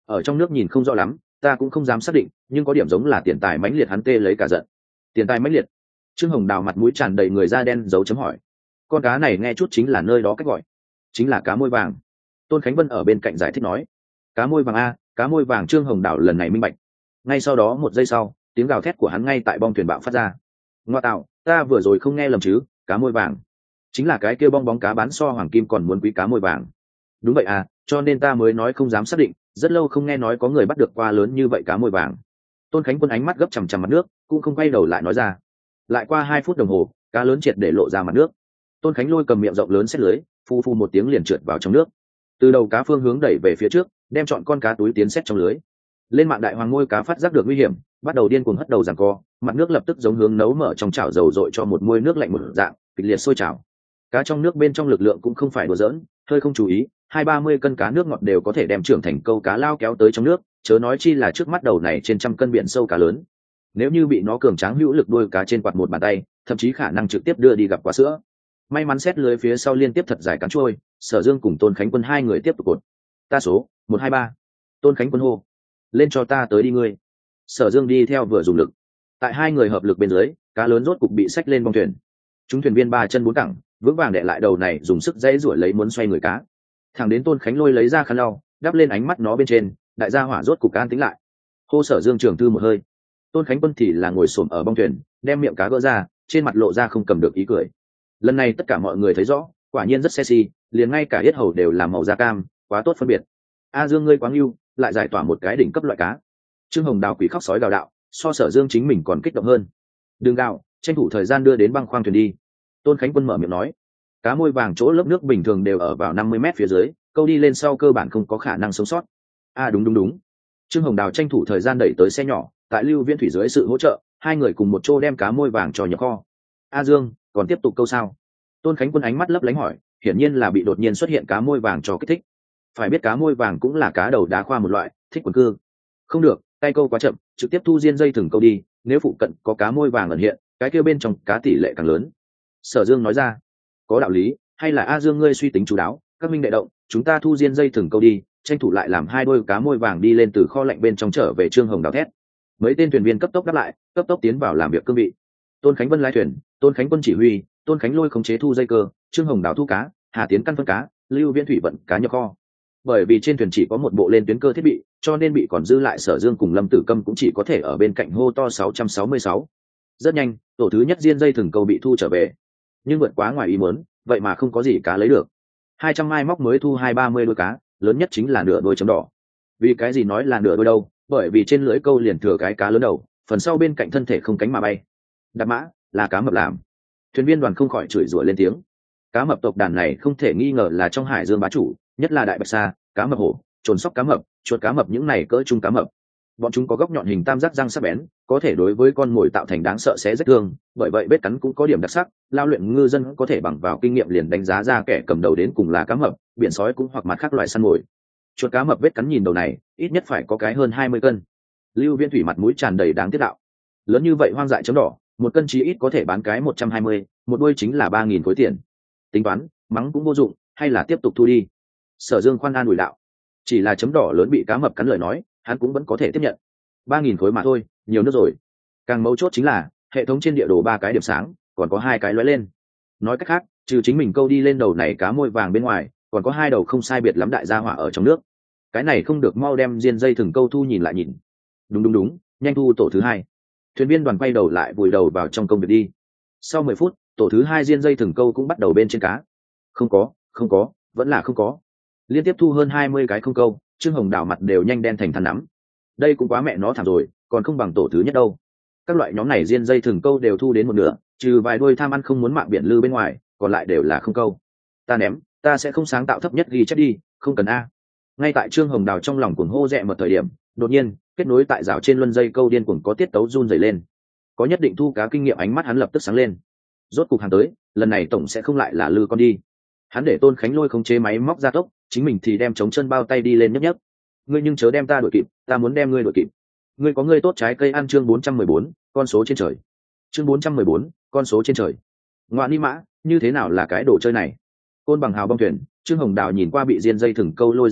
ở trong nước nhìn không rõ lắm, ta cũng không dám xác định, nhưng có điểm giống là tiền tài mãnh liệt, hắn tê lấy cả giận. Tiền tài mãnh liệt? Trương Hồng Đào mặt mũi tràn đầy người da đen dấu chấm hỏi. Con cá này nghe chút chính là nơi đó cách gọi, chính là cá môi vàng. Tôn Khánh Vân ở bên cạnh giải thích nói. Cá môi vàng a, cá môi vàng. Trương Hồng Đào lần này minh bạch. Ngay sau đó một giây sau, tiếng gào thét của hắn ngay tại bong thuyền bạo phát ra. Ngoa tạo, ta vừa rồi không nghe lầm chứ? Cá môi vàng chính là cái kia bong bóng cá bán so hoàng kim còn muốn quý cá môi vàng. Đúng vậy à, cho nên ta mới nói không dám xác định, rất lâu không nghe nói có người bắt được qua lớn như vậy cá môi vàng. Tôn Khánh Quân ánh mắt gấp chằm chằm mặt nước, cũng không quay đầu lại nói ra. Lại qua 2 phút đồng hồ, cá lớn triệt để lộ ra mặt nước. Tôn Khánh Lôi cầm miệng rộng lớn xét lưới, phu phu một tiếng liền trượt vào trong nước. Từ đầu cá phương hướng đẩy về phía trước, đem chọn con cá túi tiến xét trong lưới. Lên mạng đại hoàng ngôi cá phát giác được nguy hiểm, bắt đầu điên cuồng hất đầu giằng co, mặt nước lập tức giống hướng nấu mở trong chảo dầu dội cho một muôi nước lạnh một dạng, kịch liệt sôi trào. Cá trong nước bên trong lực lượng cũng không phải đùa giỡn, hơi không chú ý, 20-30 cân cá nước ngọt đều có thể đem trưởng thành câu cá lao kéo tới trong nước, chớ nói chi là trước mắt đầu này trên trăm cân biển sâu cá lớn. Nếu như bị nó cường tráng hữu lực đuôi cá trên quạt một bàn tay, thậm chí khả năng trực tiếp đưa đi gặp quả sữa. May mắn xét lưới phía sau liên tiếp thật dài cắn trôi, Sở Dương cùng Tôn Khánh Quân hai người tiếp tục cột. Ta số 123. Tôn Khánh Quân hô. Lên cho ta tới đi ngươi. Sở Dương đi theo vừa dùng lực. Tại hai người hợp lực bên dưới, cá lớn rốt cục bị xách lên bong thuyền. Chúng thuyền viên 3 chân 4 cẳng, vững vàng đè lại đầu này dùng sức dãy giụa lấy muốn xoay người cá. Thẳng đến Tôn Khánh Lôi lấy ra khăn lau, đắp lên ánh mắt nó bên trên, đại gia hỏa rốt cục an tĩnh lại. Hô Sở Dương trưởng thư một hơi. Tôn Khánh Quân thì là ngồi xổm ở bong thuyền, đem miệng cá gỡ ra, trên mặt lộ ra không cầm được ý cười. Lần này tất cả mọi người thấy rõ, quả nhiên rất sexy, liền ngay cả yết hầu đều là màu da cam, quá tốt phân biệt. A Dương ngươi quá ngưu, lại giải tỏa một cái đỉnh cấp loại cá. Trương Hồng Đào quỷ khóc sói gào đạo, so Sở Dương chính mình còn kích động hơn. Đừng gào, tranh thủ thời gian đưa đến băng khoang thuyền đi. Tôn Khánh Quân mở miệng nói. Cá môi vàng chỗ lớp nước bình thường đều ở vào 50 mét phía dưới, câu đi lên sau cơ bản không có khả năng sống sót. Đúng. Trương Hồng Đào tranh thủ thời gian đẩy tới xe nhỏ, tại Lưu Viễn Thủy dưới sự hỗ trợ, hai người cùng một chỗ đem cá môi vàng cho nhập kho. A Dương, còn tiếp tục câu sao? Tôn Khánh Quân ánh mắt lấp lánh hỏi, hiển nhiên là bị đột nhiên xuất hiện cá môi vàng cho kích thích. Phải biết cá môi vàng cũng là cá đầu đá khoa một loại, thích quần cư. Không được, tay câu quá chậm, trực tiếp thu diên dây thừng câu đi, nếu phụ cận có cá môi vàng ẩn hiện, cái kia bên trong cá tỷ lệ càng lớn. Sở Dương nói ra. Có đạo lý, hay là A Dương ngươi suy tính chú đáo, các minh đệ động, chúng ta thu diên dây thừng câu đi, tranh thủ lại làm 2 đôi cá môi vàng đi lên từ kho lạnh bên trong trở về. Trương Hồng Đào thét. Mấy tên thuyền viên cấp tốc đáp lại, cấp tốc tiến vào làm việc cương vị. Tôn Khánh Vân lái thuyền, Tôn Khánh Quân chỉ huy, Tôn Khánh Lôi khống chế thu dây cơ, Trương Hồng Đào thu cá, Hà Tiến căn phân cá, Lưu Viễn Thủy vận cá nhập kho. Bởi vì trên thuyền chỉ có một bộ lên tuyến cơ thiết bị, cho nên bị còn dư lại Sở Dương cùng Lâm Tử Câm cũng chỉ có thể ở bên cạnh hô to 666. Rất nhanh, tổ thứ nhất diên dây thừng câu bị thu trở về, nhưng vượt quá ngoài ý muốn, vậy mà không có gì cá lấy được. 200 mai móc mới thu 230 đôi cá, lớn nhất chính là nửa đôi chấm đỏ. Vì cái gì nói là nửa đôi đâu? Bởi vì trên lưỡi câu liền thừa cái cá lớn đầu, phần sau bên cạnh thân thể không cánh mà bay. Đạp mã là cá mập làm. Thuyền viên đoàn không khỏi chửi rủa lên tiếng. Cá mập tộc đàn này không thể nghi ngờ là trong hải dương bá chủ, nhất là đại bạch sa, cá mập hổ, trồn sóc cá mập, chuột cá mập, những này cỡ trung cá mập. Bọn chúng có góc nhọn hình tam giác răng sắc bén, có thể đối với con mồi tạo thành đáng sợ xé rách thương, bởi vậy vết cắn cũng có điểm đặc sắc. Lao luyện ngư dân có thể bằng vào kinh nghiệm liền đánh giá ra kẻ cầm đầu đến cùng là cá mập, biển sói cũng hoặc mặt khác loại săn mồi. Chuột cá mập vết cắn nhìn đầu này, ít nhất phải có cái hơn 20 cân. Lưu Viễn Thủy mặt mũi tràn đầy đáng tiếc đạo. Lớn như vậy hoang dại chấm đỏ, một cân chí ít có thể bán cái 120, một đuôi chính là 3.000 khối tiền. Tính toán, mắng cũng vô dụng, hay là tiếp tục thu đi. Sở Dương khoan an ủi đạo. Chỉ là chấm đỏ lớn bị cá mập cắn lời nói, hắn cũng vẫn có thể tiếp nhận. 3.000 khối mà thôi, nhiều nước rồi. Càng mấu chốt chính là hệ thống trên địa đồ 3 cái điểm sáng, còn có 2 cái lóe lên. Nói cách khác, trừ chính mình câu đi lên đầu này cá môi vàng bên ngoài, còn có 2 đầu không sai biệt lắm đại gia hỏa ở trong nước. Cái này không được mau đem diên dây thừng câu thu nhìn lại nhìn. Đúng, nhanh thu tổ thứ 2. Thuyền viên đoàn quay đầu lại vùi đầu vào trong công việc đi. Sau 10 phút, tổ thứ 2 diên dây thừng câu cũng bắt đầu bên trên cá. Không có, vẫn là không có. Liên tiếp thu hơn 20 cái không câu, Trương Hồng Đào mặt đều nhanh đen thành than nắm. Đây cũng quá mẹ nó thảm rồi, còn không bằng tổ thứ nhất đâu. Các loại nhóm này diên dây thừng câu đều thu đến một nửa, trừ vài đôi tham ăn không muốn mạng biển lư bên ngoài, còn lại đều là không câu. Ta ném, ta sẽ không sáng tạo thấp nhất ghi chép đi, không cần a. Ngay tại Trương Hồng Đào trong lòng cuồng hô rẹ một thời điểm, đột nhiên kết nối tại rào trên luân dây câu điên cuồng có tiết tấu run rẩy lên. Có nhất định thu cá kinh nghiệm, ánh mắt hắn lập tức sáng lên. Rốt cục hàng tới, lần này tổng sẽ không lại là lư con đi. Hắn để Tôn Khánh Lôi khống chế máy móc gia tốc, chính mình thì đem chống chân bao tay đi lên nhấp nhấp. Ngươi nhưng chớ đem ta đuổi kịp, ta muốn đem ngươi đuổi kịp. Ngươi có ngươi tốt trái cây ăn. Chương 414, con số trên trời. Chương 414, con số trên trời. Ngoạn ni mã, như thế nào là cái đồ chơi này? Côn bằng hào bong thuyền, Trương Hồng Đào nhìn qua bị diên dây thừng câu lôi ra nước,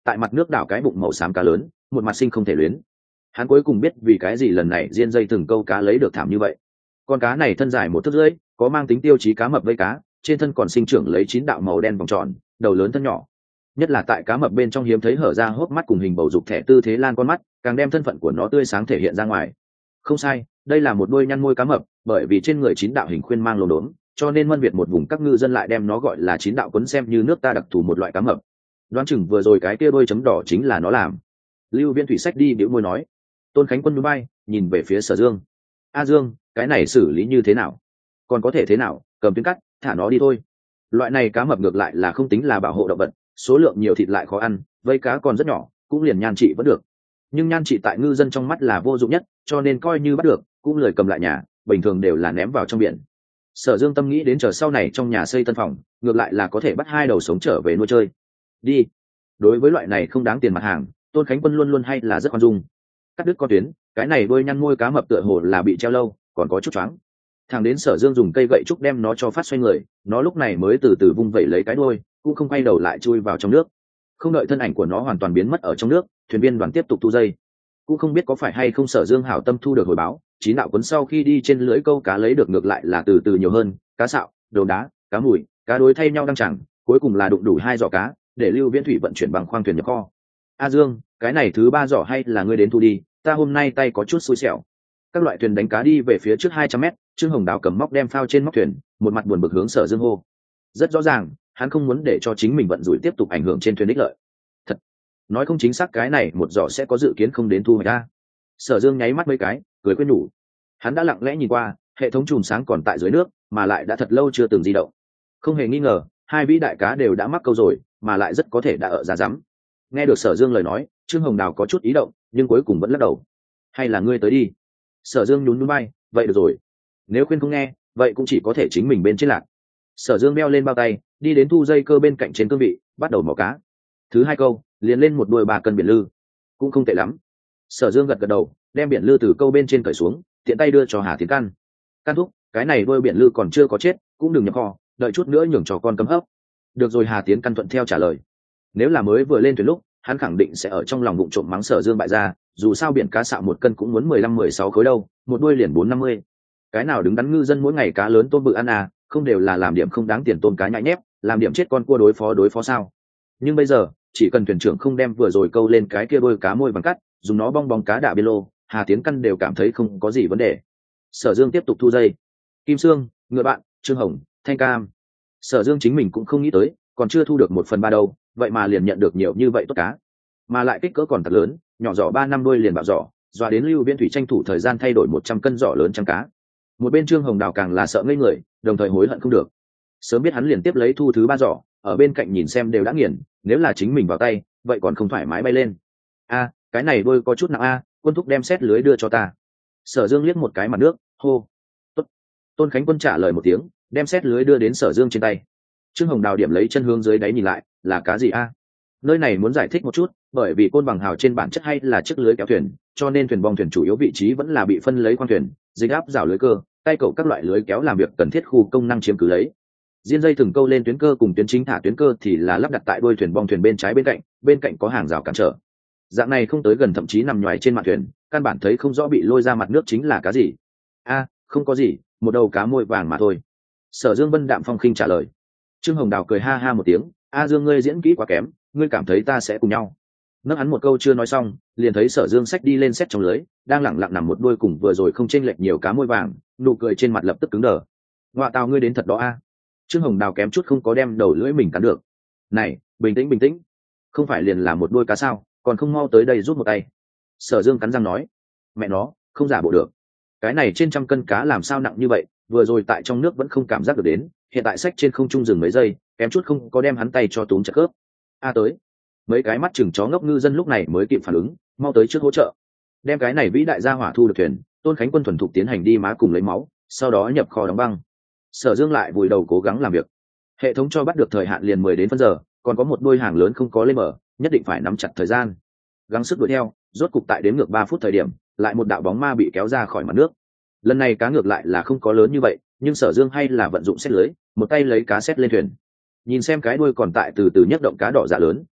tại mặt nước đảo cái bụng màu xám cá lớn, một mặt sinh không thể luyến. Hắn cuối cùng biết vì cái gì lần này diên dây từng câu cá lấy được thảm như vậy. Con cá này thân dài 1 thước rưỡi, có mang tính tiêu chí cá mập vây cá, trên thân còn sinh trưởng lấy 9 đạo màu đen vòng tròn, đầu lớn thân nhỏ. Nhất là tại cá mập bên trong hiếm thấy hở ra hốc mắt cùng hình bầu dục thẻ tư thế lan con mắt, càng đem thân phận của nó tươi sáng thể hiện ra ngoài. Không sai, đây là một đôi nhăn môi cá mập, bởi vì trên người 9 đạo hình khuyên mang lồn đốn, cho nên Mân Việt một vùng các ngư dân lại đem nó gọi là 9 đạo quấn, xem như nước ta đặc thù một loại cá mập. Đoán chừng vừa rồi cái kia đôi chấm đỏ chính là nó làm. Lưu Viễn thủy sách đi bĩu môi nói. Tôn Khánh Quân núi bay nhìn về phía Sở Dương. A Dương, cái này xử lý như thế nào? Còn có thể thế nào, cầm tuyến cắt thả nó đi thôi. Loại này cá mập ngược lại là không tính là bảo hộ động vật, số lượng nhiều thịt lại khó ăn, vây cá còn rất nhỏ, cũng liền nhan trị vẫn được. Nhưng nhan trị tại ngư dân trong mắt là vô dụng nhất, cho nên coi như bắt được cũng lười cầm lại nhà, bình thường đều là ném vào trong biển. Sở Dương tâm nghĩ đến chờ sau này trong nhà xây tân phòng, ngược lại là có thể bắt 2 đầu sống trở về nuôi chơi. Đi. Đối với loại này không đáng tiền mặt hàng, Tôn Khánh Quân luôn luôn hay là rất khoan dung. Cắt đứt con tuyến, cái này đôi nhăn môi cá mập tựa hồ là bị treo lâu, còn có chút choáng. Thằng đến Sở Dương dùng cây gậy trúc đem nó cho phát xoay người, nó lúc này mới từ từ vung vẩy lấy cái đuôi, cũng không quay đầu lại chui vào trong nước. Không đợi thân ảnh của nó hoàn toàn biến mất ở trong nước, thuyền viên đoàn tiếp tục thu dây. Cũng không biết có phải hay không Sở Dương hảo tâm thu được hồi báo, 9 đạo cuốn sau khi đi trên lưới câu cá lấy được ngược lại là từ từ nhiều hơn, cá sạo, đồ đá, cá mùi, cá đối thay nhau đăng chẳng, cuối cùng là đụng đủ 2 giỏ cá, để Lưu Viễn thủy vận chuyển bằng khoang thuyền nhập kho. A Dương, cái này thứ 3 giỏ hay là ngươi đến thu đi, ta hôm nay tay có chút xui xẻo. Các loại thuyền đánh cá đi về phía trước 200 mét, Trương Hồng Đào cầm móc đem phao trên móc thuyền, một mặt buồn bực hướng Sở Dương hô. Rất rõ ràng, hắn không muốn để cho chính mình vận rủi tiếp tục ảnh hưởng trên thuyền ích lợi. Thật, nói không chính xác cái này một giỏ sẽ có dự kiến không đến thu hoạch ra. Sở Dương nháy mắt mấy cái, cười khuyên nhủ. Hắn đã lặng lẽ nhìn qua, hệ thống chùm sáng còn tại dưới nước, mà lại đã thật lâu chưa từng di động. Không hề nghi ngờ, 2 vĩ đại cá đều đã mắc câu rồi, mà lại rất có thể đã ở ra rắm. Nghe được Sở Dương lời nói, Trương Hồng Đào có chút ý động, nhưng cuối cùng vẫn lắc đầu. Hay là ngươi tới đi. Sở Dương nhún nhún vai, vậy được rồi. Nếu khuyên không nghe, vậy cũng chỉ có thể chính mình bên trên lạc. Sở Dương đeo lên bao tay, đi đến thu dây cơ bên cạnh trên cương vị, bắt đầu mò cá. Thứ 2 câu, liền lên một đuôi 3 cân biển lư, cũng không tệ lắm. Sở Dương gật gật đầu, đem biển lư từ câu bên trên cởi xuống, tiện tay đưa cho Hà Tiến Căn. Căn thúc, cái này đuôi biển lư còn chưa có chết, cũng đừng nhập kho, đợi chút nữa nhường cho con cấm hấp. Được rồi, Hà Tiến Căn thuận theo trả lời. Nếu là mới vừa lên thuyền lúc, hắn khẳng định sẽ ở trong lòng bụng trộm mắng Sở Dương bại gia, dù sao biển cá sạo 1 cân cũng muốn 15-16 khối đâu, một đuôi liền 450. Cái nào đứng đắn ngư dân mỗi ngày cá lớn tôm bự ăn à, không đều là làm điểm không đáng tiền tôm cá nhãi nhép, làm điểm chết con cua đối phó sao? Nhưng bây giờ, chỉ cần thuyền trưởng không đem vừa rồi câu lên cái kia đôi cá môi bằng cắt, dùng nó bong bóng cá đạ biên lô, Hà Tiến Căn đều cảm thấy không có gì vấn đề. Sở Dương tiếp tục thu dây. Kim Sương, Ngựa Bạn, Trương Hồng, Thanh Cam. Sở Dương chính mình cũng không nghĩ tới, còn chưa thu được 1/3 đâu, vậy mà liền nhận được nhiều như vậy tốt cá, mà lại kích cỡ còn thật lớn, nhỏ giỏ 3 năm đuôi liền bạo giỏ, dọa đến Lưu Viễn thủy tranh thủ thời gian thay đổi 100 cân giỏ lớn trắng cá. Một bên Trương Hồng Đào càng là sợ ngây người, đồng thời hối hận không được. Sớm biết hắn liền tiếp lấy thu thứ 3 giỏ, ở bên cạnh nhìn xem đều đã nghiền, nếu là chính mình vào tay, vậy còn không thoải mái bay lên. A, cái này đuôi có chút nặng a, Quân thúc đem xét lưới đưa cho ta. Sở Dương liếc một cái mặt nước, hô. Tốt. Tôn Khánh Quân trả lời một tiếng, đem xét lưới đưa đến Sở Dương trên tay. Trương Hồng Đào điểm lấy chân hướng dưới đáy nhìn lại, là cá gì a? Nơi này muốn giải thích một chút, bởi vì côn bằng hào trên bản chất hay là chiếc lưới kéo thuyền, cho nên thuyền bong thuyền chủ yếu vị trí vẫn là bị phân lấy khoang thuyền, dịch áp rào lưới cơ, tay cậu các loại lưới kéo làm việc cần thiết khu công năng chiếm cứ lấy. Diên dây thừng câu lên tuyến cơ cùng tuyến chính thả tuyến cơ thì là lắp đặt tại đuôi thuyền bong thuyền bên trái bên cạnh có hàng rào cản trở. Dạng này không tới gần thậm chí nằm nhoài trên mặt thuyền, căn bản thấy không rõ bị lôi ra mặt nước chính là cá gì. A, không có gì, một đầu cá môi vàng mà thôi. Sở Dương vân đạm phong khinh trả lời. Trương Hồng Đào cười ha ha một tiếng, A Dương ngươi diễn kỹ quá kém, ngươi cảm thấy ta sẽ cùng nhau. Nâng hắn một câu chưa nói xong, liền thấy Sở Dương xách đi lên xét trong lưới, đang lẳng lặng nằm một đuôi cùng vừa rồi không chênh lệch nhiều cá môi vàng, nụ cười trên mặt lập tức cứng đờ. Ngoạ tào ngươi đến thật đó a. Trương Hồng Đào kém chút không có đem đầu lưỡi mình cắn được. Này, bình tĩnh bình tĩnh, không phải liền là một đuôi cá sao, còn không mau tới đây giúp một tay. Sở Dương cắn răng nói. Mẹ nó, không giả bộ được. Cái này trên 100 cân cá làm sao nặng như vậy, vừa rồi tại trong nước vẫn không cảm giác được đến, hiện tại xách trên không trung dừng mấy giây, kém chút không có đem hắn tay cho túm chặt khớp. A tới. Mấy cái mắt chừng chó ngốc ngư dân lúc này mới kịp phản ứng, mau tới trước hỗ trợ. Đem cái này vĩ đại gia hỏa thu được thuyền, Tôn Khánh Quân thuần thục tiến hành đi má cùng lấy máu, sau đó nhập kho đóng băng. Sở Dương lại vùi đầu cố gắng làm việc. Hệ thống cho bắt được thời hạn liền 10 đến phân giờ, còn có một đôi hàng lớn không có lên mở, nhất định phải nắm chặt thời gian. Gắng sức đuổi theo, rốt cục tại đến ngược 3 phút thời điểm, lại một đạo bóng ma bị kéo ra khỏi mặt nước. Lần này cá ngược lại là không có lớn như vậy, nhưng Sở Dương hay là vận dụng xét lưới, một tay lấy cá xét lên thuyền. Nhìn xem cái đuôi còn tại từ từ nhấc động cá đỏ dạ lớn,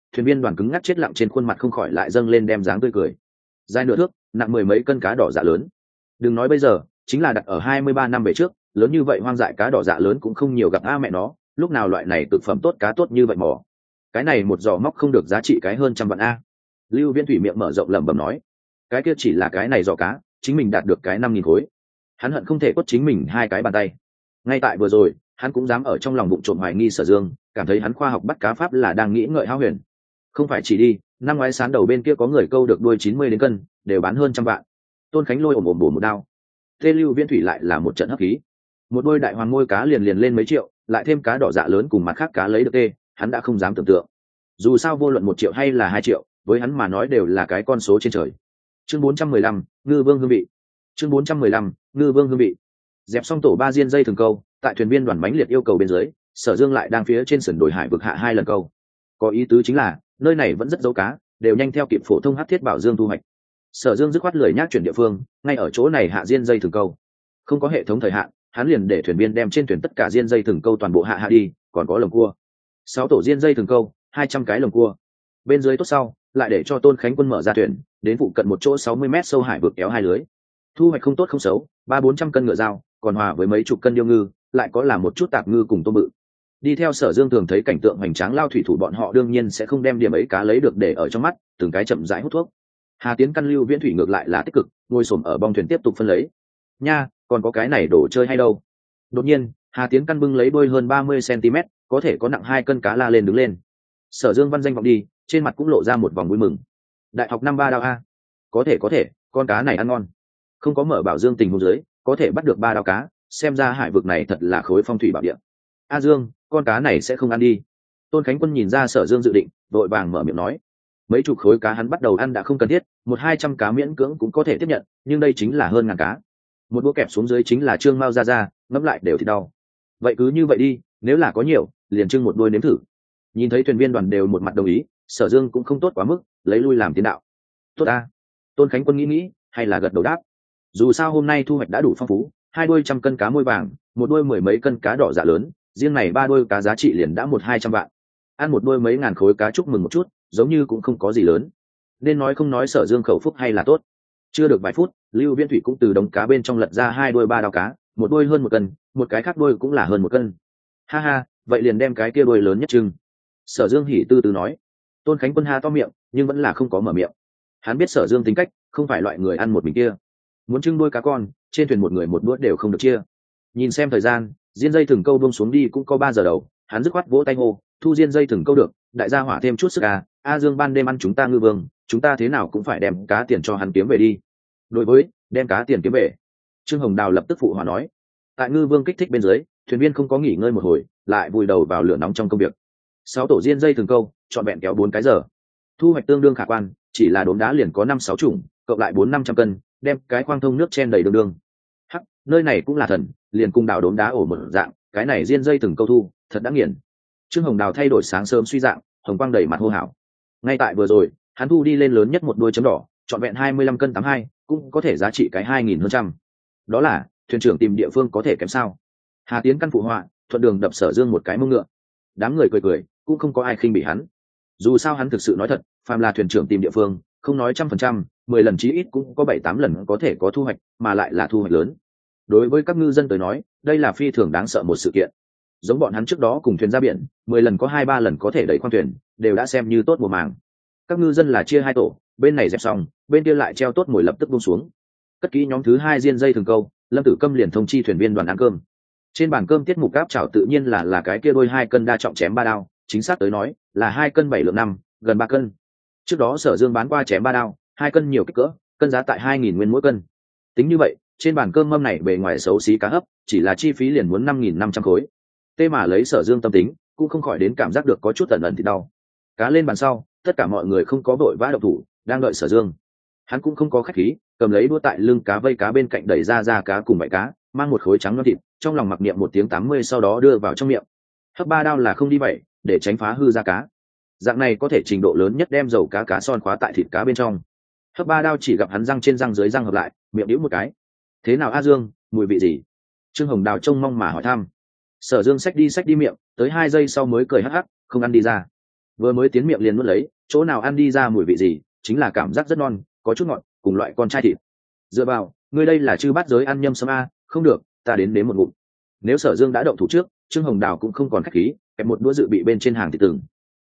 thuyền viên đoàn cứng ngắc chết lặng trên khuôn mặt không khỏi lại dâng lên đem dáng tươi cười. Dài nửa thước, nặng 10 mấy cân cá đỏ dạ lớn. Đừng nói bây giờ, chính là đặt ở 23 năm về trước, lớn như vậy hoang dại cá đỏ dạ lớn cũng không nhiều gặp a mẹ nó, lúc nào loại này cực phẩm tốt cá tốt như vậy mỏ. Cái này một giò móc không được giá trị cái hơn 100 vạn a. Lưu Viễn Thủy miệng mở rộng lẩm bẩm nói, cái kia chỉ là cái này giò cá, chính mình đạt được cái 5.000 khối. Hắn hận không thể quất chính mình 2 cái bàn tay. Ngay tại vừa rồi, hắn cũng dám ở trong lòng bụng trộm hoài nghi Sở Dương, cảm thấy hắn khoa học bắt cá pháp là đang nghĩ ngợi hao huyền. Không phải chỉ đi, năm ngoái sán đầu bên kia có người câu được đuôi 90 đến cân, đều bán hơn 100 vạn. Tôn Khánh Lôi ồm ồm bổ một đao. Tê Lưu Viễn Thủy lại là một trận hấp khí. Một đôi đại hoàng môi cá liền liền lên mấy triệu, lại thêm cá đỏ dạ lớn cùng mặt khác cá lấy được tê, hắn đã không dám tưởng tượng. Dù sao vô luận 1 triệu hay là 2 triệu, với hắn mà nói đều là cái con số trên trời. Chương 415, Ngư Vương hương vị. Chương 415, Ngư Vương hương vị. Dẹp xong tổ 3 diên dây thường câu, tại thuyền viên đoàn bánh liệt yêu cầu bên dưới, Sở Dương lại đang phía trên sườn đồi hải vực hạ 2 lần câu. Có ý tứ chính là, nơi này vẫn rất dấu cá, đều nhanh theo kịp phổ thông hắc thiết bảo dương thu hoạch. Sở Dương dứt khoát lười nhác chuyển địa phương, ngay ở chỗ này hạ diên dây thường câu. Không có hệ thống thời hạn, hắn liền để thuyền viên đem trên thuyền tất cả diên dây thường câu toàn bộ hạ đi, còn có lồng cua. 6 tổ diên dây thường câu, 200 cái lồng cua. Bên dưới tốt sau, lại để cho Tôn Khánh Quân mở ra thuyền, đến phụ cận một chỗ 60 m sâu hải vực kéo 2 lưới. Thu hoạch không tốt không xấu, 300-400 cân ngựa dao, còn hòa với mấy chục cân điêu ngư, lại có là một chút tạp ngư cùng tôm bự. Đi theo Sở Dương thường thấy cảnh tượng hoành tráng lao thủy thủ bọn họ đương nhiên sẽ không đem điểm ấy cá lấy được để ở trong mắt, từng cái chậm rãi hút thuốc. Hà Tiến căn Lưu Viễn Thủy ngược lại là tích cực, ngồi xổm ở bong thuyền tiếp tục phân lấy. Nha, còn có cái này đồ chơi hay đâu? Đột nhiên, Hà Tiến căn bưng lấy đôi hơn 30 cm, có thể có nặng 2 cân cá la lên đứng lên. Sở Dương văn danh vọng đi, trên mặt cũng lộ ra một vòng vui mừng. Đại học năm 3 đao a. Có thể, con cá này ăn ngon. Không có mở bảo dương tình huống dưới, có thể bắt được 3 đao cá, xem ra hải vực này thật là khối phong thủy bảo địa. A Dương, con cá này sẽ không ăn đi. Tôn Khánh Quân nhìn ra Sở Dương dự định, vội vàng mở miệng nói. Mấy chục khối cá hắn bắt đầu ăn đã không cần thiết, 100-200 cá miễn cưỡng cũng có thể tiếp nhận, nhưng đây chính là hơn ngàn cá. Một đũa kẹp xuống dưới chính là trương mao ra, ngẫm lại đều thì đau. Vậy cứ như vậy đi, nếu là có nhiều, liền trưng một đôi nếm thử. Nhìn thấy thuyền viên đoàn đều một mặt đồng ý, Sở Dương cũng không tốt quá mức, lấy lui làm tiến đạo. Tốt a. Tôn Khánh Quân nghĩ, hay là gật đầu đáp. Dù sao hôm nay thu hoạch đã đủ phong phú, 2 đôi 100 cân cá môi vàng, một đôi 10 mấy cân cá đỏ dạ lớn, riêng này 3 đôi cá giá trị liền đã 100-200 vạn. Ăn một đôi mấy ngàn khối cá chúc mừng một chút, giống như cũng không có gì lớn. Nên nói không nói Sở Dương khẩu phúc hay là tốt. Chưa được vài phút, Lưu Viễn Thủy cũng từ đống cá bên trong lật ra 2 đôi 3 đao cá, một đôi hơn 1 cân, một cái khác đôi cũng là hơn 1 cân. Ha ha, vậy liền đem cái kia đôi lớn nhất trưng. Sở Dương hỉ tư tư nói. Tôn Khánh Quân ha to miệng, nhưng vẫn là không có mở miệng. Hắn biết Sở Dương tính cách, không phải loại người ăn một mình kia. Muốn trưng đôi cá con, trên thuyền một người một đũa đều không được chia. Nhìn xem thời gian, diên dây thừng câu buông xuống đi cũng có 3 giờ đầu, hắn dứt khoát vỗ tay hô, thu diên dây thừng câu được, đại gia hỏa thêm chút sức à, A Dương ban đêm ăn chúng ta Ngư Vương, chúng ta thế nào cũng phải đem cá tiền cho hắn kiếm về đi. Đối với, đem cá tiền kiếm về. Trương Hồng Đào lập tức phụ họa nói. Tại Ngư Vương kích thích bên dưới, thuyền viên không có nghỉ ngơi một hồi, lại vùi đầu vào lửa nóng trong công việc. 6 tổ diên dây thừng câu, trọn vẹn kéo 4 cái giờ. Thu hoạch tương đương khả quan, chỉ là đốm đá liền có 5-6 chủng, cộng lại 400-500 cân, đem cái khoang thông nước chen đầy đường đường. Hắc, nơi này cũng là thần, liền cùng đào đốm đá ổ một dạng, cái này diên dây thừng câu thu, thật đã nghiền. Trương Hồng Đào thay đổi sáng sớm suy dạng, hồng quang đầy mặt hô hào. Ngay tại vừa rồi, hắn thu đi lên lớn nhất một đuôi chấm đỏ, trọn vẹn 25 cân 82, cũng có thể giá trị cái 2.000 hơn trăm. Đó là, thuyền trưởng tìm địa phương có thể kém sao? Hà Tiến căn phụ họa, thuận đường đập Sở Dương một cái mông ngựa. Đám người cười, cũng không có ai khinh bỉ hắn. Dù sao hắn thực sự nói thật, phàm là thuyền trưởng tìm địa phương, không nói 100%, 10 lần chí ít cũng có 7-8 lần có thể có thu hoạch, mà lại là thu hoạch lớn. Đối với các ngư dân tới nói, đây là phi thường đáng sợ một sự kiện. Giống bọn hắn trước đó cùng thuyền ra biển, 10 lần có 2-3 lần có thể đẩy khoang thuyền, đều đã xem như tốt mùa màng. Các ngư dân là chia 2 tổ, bên này dẹp xong, bên kia lại treo tốt mồi lập tức buông xuống. Cất kỹ nhóm thứ 2 diên dây thường câu, Lâm Tử Câm liền thông chi thuyền viên đoàn ăn cơm. Trên bàn cơm tiết mục cáp chảo tự nhiên là cái kia đôi 2 cân đa trọng chém 3 đao, chính xác tới nói là 2 cân 7 lượng 5, gần 3 cân. Trước đó Sở Dương bán qua chém 3 đao, 2 cân nhiều kích cỡ, cân giá tại 2.000 nguyên mỗi cân. Tính như vậy, trên bàn cơm mâm này bề ngoài xấu xí cá hấp, chỉ là chi phí liền muốn 5.500 khối. Tê mà lấy Sở Dương tâm tính, cũng không khỏi đến cảm giác được có chút ẩn ẩn thì đau. Cá lên bàn sau, tất cả mọi người không có vội vã động thủ, đang đợi Sở Dương. Hắn cũng không có khách khí, cầm lấy đũa tại lưng cá vây cá bên cạnh đẩy ra cá cùng bãi cá, mang một khối trắng non thịt, trong lòng mặc niệm một tiếng 80 sau đó đưa vào trong miệng. Hấp 3 đao là không đi vậy, để tránh phá hư da cá. Dạng này có thể trình độ lớn nhất đem dầu cá son khóa tại thịt cá bên trong. Hấp 3 đao chỉ gặp hắn răng trên răng dưới răng hợp lại, miệng đĩu một cái. Thế nào A Dương, mùi vị gì? Trương Hồng Đào trông mong mà hỏi thăm. Sở Dương xách đi miệng, tới 2 giây sau mới cười hắc hắc, không ăn đi ra. vừa mới tiến miệng liền nuốt lấy, chỗ nào ăn đi ra mùi vị gì, chính là cảm giác rất ngon, có chút ngọt, cùng loại con trai thịt. Dựa vào, ngươi đây là chư bát giới ăn nhâm sâm a, không được, ta đến một ngụm. Nếu Sở Dương đã động thủ trước, Trương Hồng Đào cũng không còn khách khí, kẹp một đũa dự bị bên trên hàng thịt từng.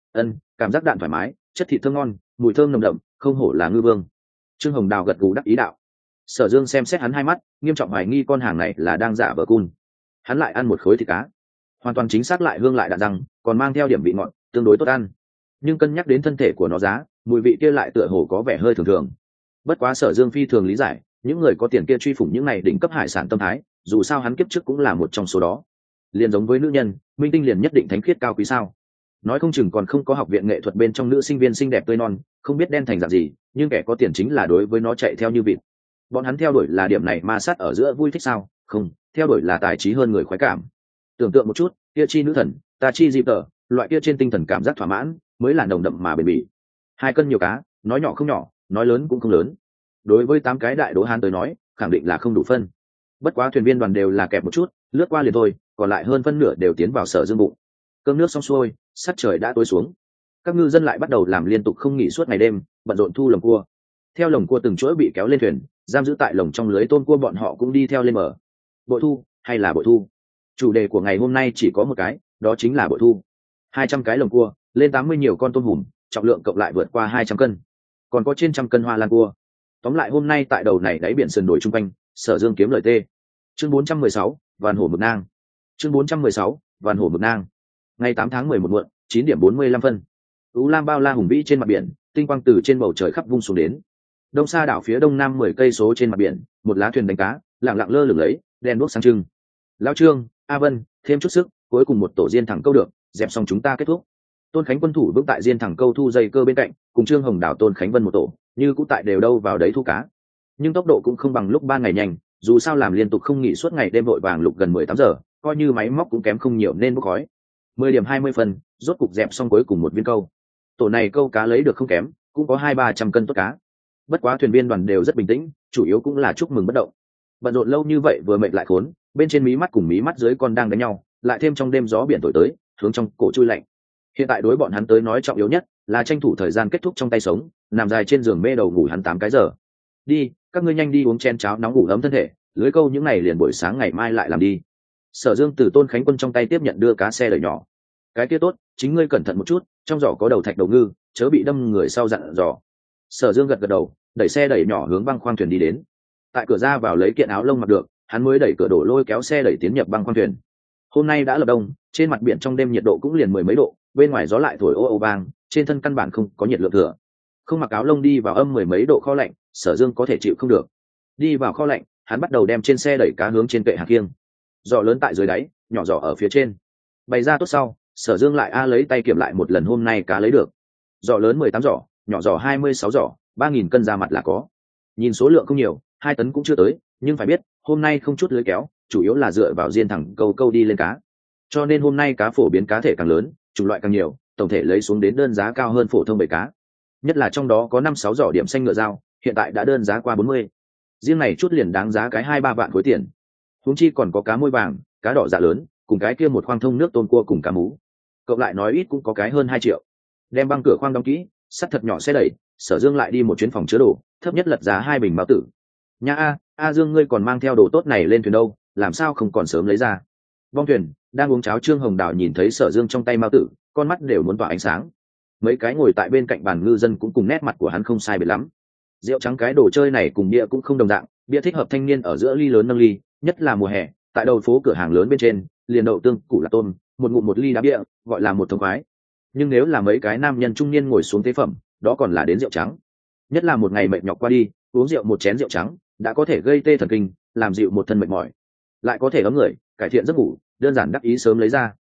Cảm giác đạn thoải mái, chất thịt thơm ngon, mùi thơm nồng đậm, không hổ là ngư vương. Trương Hồng Đào gật gù đắc ý đạo. Sở Dương xem xét hắn hai mắt, nghiêm trọng hoài nghi con hàng này là đang giả vờ cun. Hắn lại ăn một khối thịt cá, hoàn toàn chính xác lại hương lại đạn răng, còn mang theo điểm vị ngọt, tương đối tốt ăn. Nhưng cân nhắc đến thân thể của nó giá, mùi vị kia lại tựa hồ có vẻ hơi thường thường. Bất quá Sở Dương phi thường lý giải, những người có tiền kia truy phủng những này đỉnh cấp hải sản tâm thái, dù sao hắn kiếp trước cũng là một trong số đó. Liền giống với nữ nhân, minh tinh liền nhất định thánh khiết cao quý sao? Nói không chừng còn không có học viện nghệ thuật bên trong nữ sinh viên xinh đẹp tươi non, không biết đen thành dạng gì, nhưng kẻ có tiền chính là đối với nó chạy theo như vịt. Bọn hắn theo đuổi là điểm này ma sát ở giữa vui thích sao? Không, theo đuổi là tài trí hơn người khoái cảm. Tưởng tượng một chút, kia chi nữ thần, ta chi dịp tờ, loại kia trên tinh thần cảm giác thỏa mãn, mới là nồng đậm mà bền bỉ. 2 cân nhiều cá, nói nhỏ không nhỏ, nói lớn cũng không lớn. Đối với 8 cái đại đỗ hán tới nói, khẳng định là không đủ phân. Bất quá thuyền viên đoàn đều là kẹp một chút, lướt qua liền thôi, còn lại hơn phân nửa đều tiến vào Sở Dương bụng. Cơm nước xong xuôi, sắc trời đã tối xuống. Các ngư dân lại bắt đầu làm liên tục không nghỉ suốt ngày đêm, bận rộn thu lồng cua. Theo lồng cua từng chuỗi bị kéo lên thuyền, giam giữ tại lồng trong lưới tôm cua bọn họ cũng đi theo lên bờ. Bội thu hay là bội thu? Chủ đề của ngày hôm nay chỉ có một cái, đó chính là bội thu. 200 cái lồng cua, lên 80 nhiều con tôm hùm, trọng lượng cộng lại vượt qua 200 cân. Còn có trên 100 cân hoa lan cua. Tóm lại hôm nay tại đầu này đáy biển sườn đồi trung quanh, Sở Dương kiếm lời tê. Chương 416, Vàn hổ mực nang. Chương 416, Vàn hổ mực nang. Ngày 8 tháng 11 muộn, 9 điểm 45 phân. Ú Lam bao la hùng vĩ trên mặt biển, tinh quang từ trên bầu trời khắp vung xuống đến. Đông xa đảo phía đông nam 10 cây số trên mặt biển, một lá thuyền đánh cá, lặng lặng lơ lửng lấy, đèn đuốc sáng trưng. Lão Trương, A Vân, thêm chút sức, cuối cùng một tổ diên thẳng câu được, dẹp xong chúng ta kết thúc. Tôn Khánh Quân thủ vững tại diên thẳng câu thu dây cơ bên cạnh, cùng Trương Hồng Đảo Tôn Khánh Vân một tổ, như cũ tại đều đâu vào đấy thu cá. Nhưng tốc độ cũng không bằng lúc 3 ngày nhanh, dù sao làm liên tục không nghỉ suốt ngày đêm vội vàng lục gần 18 giờ, coi như máy móc cũng kém không nhiều nên bốc khói. 10 điểm 20 phân, rốt cục dẹp xong cuối cùng một viên câu. Tổ này câu cá lấy được không kém, cũng có 200-300 cân tốt cá. Bất quá thuyền viên đoàn đều rất bình tĩnh, chủ yếu cũng là chúc mừng bất động. Bận rộn lâu như vậy vừa mệt lại khốn, bên trên mí mắt cùng mí mắt dưới còn đang đánh nhau, lại thêm trong đêm gió biển thổi tới, hướng trong cổ chui lạnh. Hiện tại đối bọn hắn tới nói trọng yếu nhất là tranh thủ thời gian kết thúc trong tay sống, nằm dài trên giường mê đầu ngủ hắn 8 cái giờ. Đi, các ngươi nhanh đi uống chén cháo nóng ngủ ấm thân thể, lưới câu những ngày liền buổi sáng ngày mai lại làm đi. Sở Dương từ Tôn Khánh Quân trong tay tiếp nhận đưa cá xe đẩy nhỏ. Cái kia tốt, chính ngươi cẩn thận một chút, trong giỏ có đầu thạch đầu ngư, chớ bị đâm người sau dặn dò. Sở Dương gật gật đầu, đẩy xe đẩy nhỏ hướng băng khoang thuyền đi đến. Tại cửa ra vào lấy kiện áo lông mặc được, hắn mới đẩy cửa đổ lôi kéo xe đẩy tiến nhập băng khoang thuyền. Hôm nay đã lập đông, trên mặt biển trong đêm nhiệt độ cũng liền 10 mấy độ, bên ngoài gió lại thổi ô ô vang, trên thân căn bản không có nhiệt lượng thừa. Không mặc áo lông đi vào âm 10 mấy độ kho lạnh, Sở Dương có thể chịu không được. Đi vào kho lạnh, hắn bắt đầu đem trên xe đẩy cá hướng trên kệ hàng kiêng. Giỏ lớn tại dưới đáy, nhỏ giỏ ở phía trên. Bày ra tốt sau, Sở Dương lại lấy tay kiểm lại một lần hôm nay cá lấy được. Giỏ lớn 18 giỏ, nhỏ giỏ 26 giỏ, 3.000 cân ra mặt là có. Nhìn số lượng không nhiều, 2 tấn cũng chưa tới, nhưng phải biết, hôm nay không chút lưới kéo, chủ yếu là dựa vào diên thẳng câu đi lên cá. Cho nên hôm nay cá phổ biến cá thể càng lớn, chủng loại càng nhiều, tổng thể lấy xuống đến đơn giá cao hơn phổ thông bầy cá. Nhất là trong đó có 5-6 giỏ điểm xanh ngựa dao, hiện tại đã đơn giá qua 40. Riêng này chút liền đáng giá cái 2-3 vạn khối tiền. Huống chi còn có cá môi vàng, cá đỏ dạ lớn, cùng cái kia một khoang thông nước tôm cua cùng cá mú. Cộng lại nói ít cũng có cái hơn 2 triệu. Đem băng cửa khoang đóng kỹ, sắt thật nhỏ xe đẩy, Sở Dương lại đi một chuyến phòng chứa đồ, thấp nhất lật giá 2 bình báo tử. Nha a Dương ngươi còn mang theo đồ tốt này lên thuyền đâu, làm sao không còn sớm lấy ra? Bong thuyền đang uống cháo Trương Hồng Đào nhìn thấy Sở Dương trong tay mao tử, con mắt đều muốn tỏa ánh sáng. Mấy cái ngồi tại bên cạnh bàn ngư dân cũng cùng nét mặt của hắn không sai biệt lắm. Rượu trắng cái đồ chơi này cùng bia cũng không đồng dạng, bia thích hợp thanh niên ở giữa ly lớn nâng ly, nhất là mùa hè, tại đầu phố cửa hàng lớn bên trên, liền đậu tương, củ lạc tôm, một ngụm một ly đá bia, gọi là một thông khoái. Nhưng nếu là mấy cái nam nhân trung niên ngồi xuống tế phẩm, đó còn là đến rượu trắng. Nhất là một ngày mệt nhọc qua đi, uống rượu một chén rượu trắng, đã có thể gây tê thần kinh, làm dịu một thân mệt mỏi, lại có thể ấm người, cải thiện giấc ngủ, đơn giản đắc ý sớm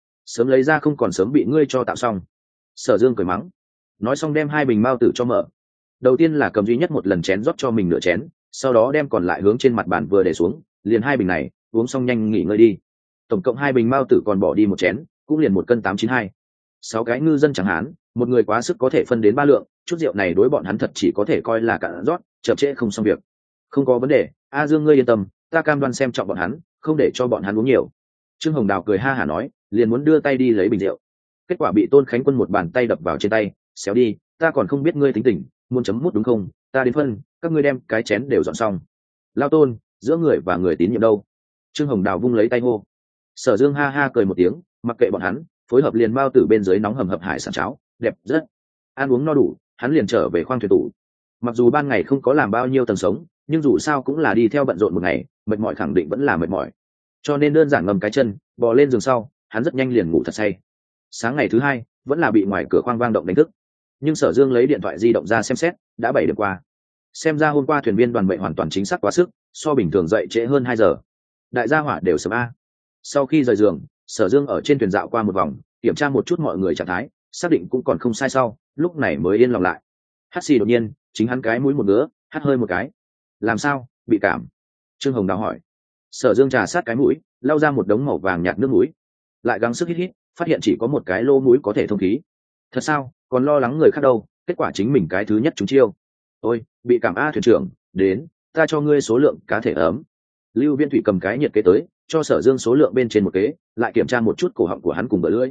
lấy ra không còn sớm bị ngươi cho tạo xong. Sở Dương cười mắng, nói xong đem 2 bình mao tử cho mở. Đầu tiên là cầm duy nhất một lần chén rót cho mình nửa chén, sau đó đem còn lại hướng trên mặt bàn vừa để xuống, liền 2 bình này, uống xong nhanh nghỉ ngơi đi. Tổng cộng 2 bình mao tử còn bỏ đi một chén, cũng liền 1 cân 892. 6 cái ngư dân chẳng hạn, một người quá sức có thể phân đến 3 lượng, chút rượu này đối bọn hắn thật chỉ có thể coi là cạn rót, chậm trễ không xong việc. Không có vấn đề, A Dương ngươi yên tâm, ta cam đoan xem trọng bọn hắn, không để cho bọn hắn uống nhiều. Trương Hồng Đào cười ha hả nói, liền muốn đưa tay đi lấy bình rượu. kết quả bị Tôn Khánh Quân một bàn tay đập vào trên tay. Xéo đi, ta còn không biết ngươi tính tình, muốn chấm mút đúng không? Ta đến phân, các ngươi đem cái chén đều dọn xong. Lao Tôn, giữa người và người tín nhiệm đâu? Trương Hồng Đào vung lấy tay hô. Sở Dương ha ha cười một tiếng, mặc kệ bọn hắn, phối hợp liền bao tử bên dưới nóng hầm hập hải sản cháo, đẹp rất. Ăn uống no đủ, hắn liền trở về khoang thuyền tủ. Mặc dù ban ngày không có làm bao nhiêu tầng sống, nhưng dù sao cũng là đi theo bận rộn một ngày, mệt mỏi khẳng định vẫn là mệt mỏi. Cho nên đơn giản ngầm cái chân, bò lên giường sau, hắn rất nhanh liền ngủ thật say. Sáng ngày thứ hai, vẫn là bị ngoài cửa khoang vang động đánh thức. Nhưng Sở Dương lấy điện thoại di động ra xem xét, đã 7 điểm qua. Xem ra hôm qua thuyền viên đoàn mệnh hoàn toàn chính xác quá sức, so bình thường dậy trễ hơn 2 giờ. Đại gia hỏa đều sớm a. Sau khi rời giường, Sở Dương ở trên thuyền dạo qua một vòng, kiểm tra một chút mọi người trạng thái, xác định cũng còn không sai sau, lúc này mới yên lòng lại. Hắt xì đột nhiên, chính hắn cái mũi một ngứa, hắt hơi một cái. Làm sao, bị cảm? Trương Hồng Đào hỏi. Sở Dương trà sát cái mũi, lau ra một đống màu vàng nhạt nước mũi, lại gắng sức hít hít, phát hiện chỉ có một cái lỗ mũi có thể thông khí. Thật sao, còn lo lắng người khác đâu, kết quả chính mình cái thứ nhất trúng chiêu. Ôi, bị cảm a thuyền trưởng, đến, ta cho ngươi số lượng cá thể ấm. Lưu Viên Thủy cầm cái nhiệt kế tới, cho Sở Dương số lượng bên trên một kế, lại kiểm tra một chút cổ họng của hắn cùng bờ lưỡi.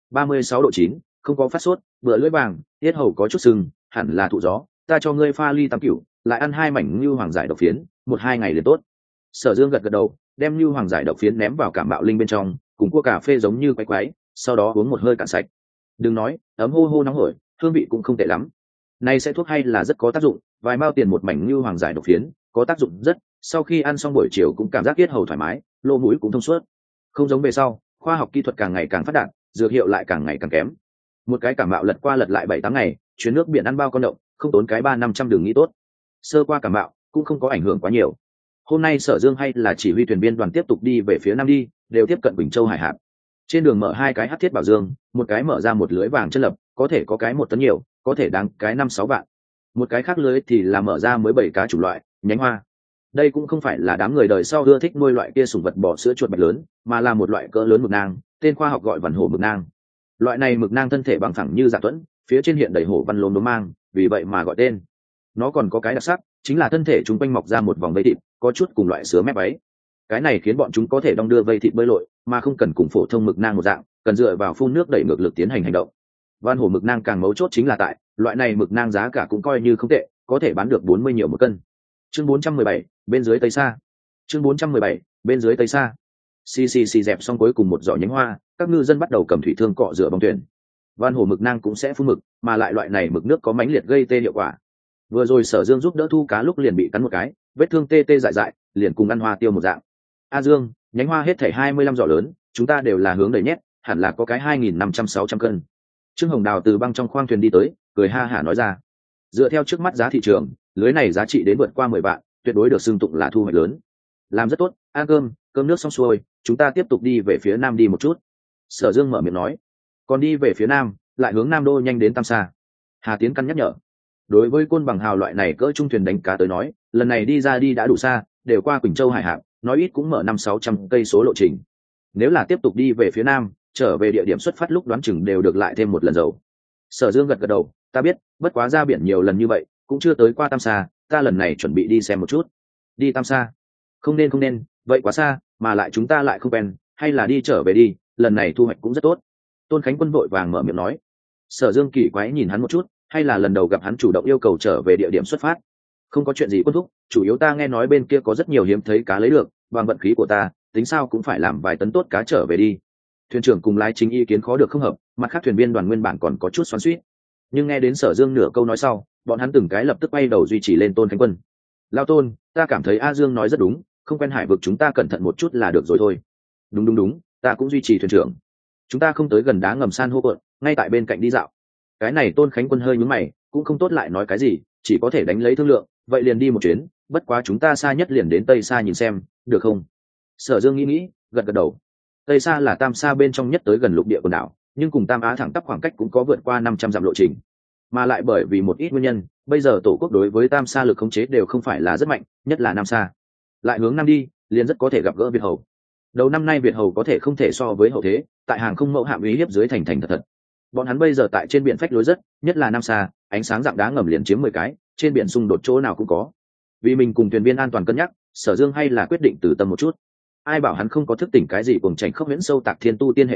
36°9, không có phát sốt, bờ lưỡi vàng, tiết hầu có chút sưng, hẳn là thụ gió. Ta cho ngươi pha ly tam cửu, lại ăn 2 mảnh như hoàng giải độc phiến, 1-2 ngày liền tốt. Sở Dương gật gật đầu, đem như hoàng giải độc phiến ném vào cảm bạo linh bên trong, cùng cua cà phê giống như quay quái, sau đó uống một hơi cạn sạch. Đừng nói, ấm hô hô nóng hổi, hương vị cũng không tệ lắm. Này sẽ thuốc hay là rất có tác dụng, vài mao tiền một mảnh như hoàng giải độc phiến, có tác dụng rất. Sau khi ăn xong buổi chiều cũng cảm giác tiết hầu thoải mái, lỗ mũi cũng thông suốt. Không giống về sau, khoa học kỹ thuật càng ngày càng phát đạt, dược hiệu lại càng ngày càng kém. Một cái cảm mạo lật qua lật lại 7-8 ngày, chuyến nước biển ăn bao con động, không tốn cái 300-500 đường nghĩ tốt. Sơ qua cảm mạo cũng không có ảnh hưởng quá nhiều. Hôm nay Sở Dương hay là chỉ huy thuyền viên đoàn tiếp tục đi về phía nam đi, đều tiếp cận Bình Châu hải hạp. Trên đường mở 2 cái hắc thiết bảo dương, một cái mở ra một lưới vàng chân lập, có thể có cái 1 tấn nhiều, có thể đáng cái 5-6 vạn. Một cái khác lưới thì là mở ra mới 7 cá chủng loại, nhánh hoa. Đây cũng không phải là đám người đời sau ưa thích nuôi loại kia sủng vật bò sữa chuột bạch lớn, mà là một loại cỡ lớn mực nang, tên khoa học gọi vằn hổ mực nang. Loại này mực nang thân thể bằng phẳng như dạ tuẫn, phía trên hiện đầy hổ văn lốm đốm mang, vì vậy mà gọi tên. Nó còn có cái đặc sắc, chính là thân thể chúng quanh mọc ra một vòng vây thịt, có chút cùng loại sứa mép váy. Cái này khiến bọn chúng có thể đong đưa vây thịt bơi lội, mà không cần cùng phổ thông mực nang một dạng, cần dựa vào phun nước đẩy ngược lực tiến hành hành động. Van hổ mực nang càng mấu chốt chính là tại, loại này mực nang giá cả cũng coi như không tệ, có thể bán được 40 nhiều một cân. Chương 417, bên dưới Tây Sa. Chương 417, bên dưới Tây Sa. Xì dẹp xong cuối cùng một giỏ nhánh hoa, các ngư dân bắt đầu cầm thủy thương cọ rửa bong thuyền. Van hổ mực nang cũng sẽ phun mực, mà lại loại này mực nước có mãnh liệt gây tê hiệu quả. Vừa rồi Sở Dương giúp đỡ thu cá lúc liền bị cắn một cái, vết thương tê tê dại dại, liền cùng ăn hoa tiêu một dạng. A Dương, nhánh hoa hết thảy 25 giỏ lớn, chúng ta đều là hướng đầy nhét, hẳn là có cái 2.500-600 cân. Trương Hồng Đào từ băng trong khoang thuyền đi tới, cười ha hả nói ra. Dựa theo trước mắt giá thị trường, lưới này giá trị đến vượt qua 10 vạn, tuyệt đối được xưng tụng là thu hoạch lớn. Làm rất tốt, ăn cơm nước xong xuôi, chúng ta tiếp tục đi về phía nam đi một chút. Sở Dương mở miệng nói. Còn đi về phía nam, lại hướng nam đô nhanh đến Tam Sa. Hà Tiến Căn nhắc nhở. Đối với côn bằng hào loại này cỡ trung thuyền đánh cá tới nói, lần này đi ra đi đã đủ xa, đều qua Quỳnh Châu hải hạp, nói ít cũng mở 500-600 cây số lộ trình. Nếu là tiếp tục đi về phía nam, trở về địa điểm xuất phát lúc đoán chừng đều được lại thêm một lần dầu. Sở Dương gật gật đầu, ta biết, bất quá ra biển nhiều lần như vậy, cũng chưa tới qua Tam Sa, ta lần này chuẩn bị đi xem một chút. Đi Tam Sa? Không nên, vậy quá xa, mà lại chúng ta lại không quen, hay là đi trở về đi, lần này thu hoạch cũng rất tốt. Tôn Khánh Quân vội vàng mở miệng nói. Sở Dương kỳ quái nhìn hắn một chút, hay là lần đầu gặp hắn chủ động yêu cầu trở về địa điểm xuất phát. Không có chuyện gì quân thúc, chủ yếu ta nghe nói bên kia có rất nhiều hiếm thấy cá lấy được, bằng vận khí của ta, tính sao cũng phải làm vài tấn tốt cá trở về đi. Thuyền trưởng cùng lái chính ý kiến khó được không hợp, mặt khác thuyền viên đoàn nguyên bản còn có chút xoắn xuýt. Nhưng nghe đến Sở Dương nửa câu nói sau, bọn hắn từng cái lập tức bay đầu duy trì lên Tôn Khánh Quân. Lao Tôn, ta cảm thấy A Dương nói rất đúng, không quen hải vực chúng ta cẩn thận một chút là được rồi thôi. Đúng, ta cũng duy trì thuyền trưởng. Chúng ta không tới gần đá ngầm san hô cuộn, ngay tại bên cạnh đi dạo. Cái này Tôn Khánh Quân hơi nhướng mày, cũng không tốt lại nói cái gì, chỉ có thể đánh lấy thương lượng, vậy liền đi một chuyến, bất quá chúng ta xa nhất liền đến Tây Sa nhìn xem, được không? Sở Dương nghĩ, gật đầu. Tây Sa là Tam Sa bên trong nhất tới gần lục địa quần đảo, nhưng cùng Tam Á thẳng tắp khoảng cách cũng có vượt qua 500 dặm lộ trình. Mà lại bởi vì một ít nguyên nhân, bây giờ tổ quốc đối với Tam Sa lực khống chế đều không phải là rất mạnh, nhất là Nam Sa. Lại hướng nam đi, liền rất có thể gặp gỡ Việt Hầu. Đầu năm nay Việt Hầu có thể không thể so với hậu thế, tại hàng không mẫu hạm uy hiếp dưới thành thật. Bọn hắn bây giờ tại trên biển phách lối rất, nhất là Nam Sa, ánh sáng dạng đá ngầm liền chiếm 10 cái, trên biển xung đột chỗ nào cũng có. Vì mình cùng thuyền viên an toàn cân nhắc, Sở Dương hay là quyết định từ tâm một chút. Ai bảo hắn không có thức tỉnh cái gì cùng chảnh khốc huyễn sâu tạc thiên tu tiên hệ thống,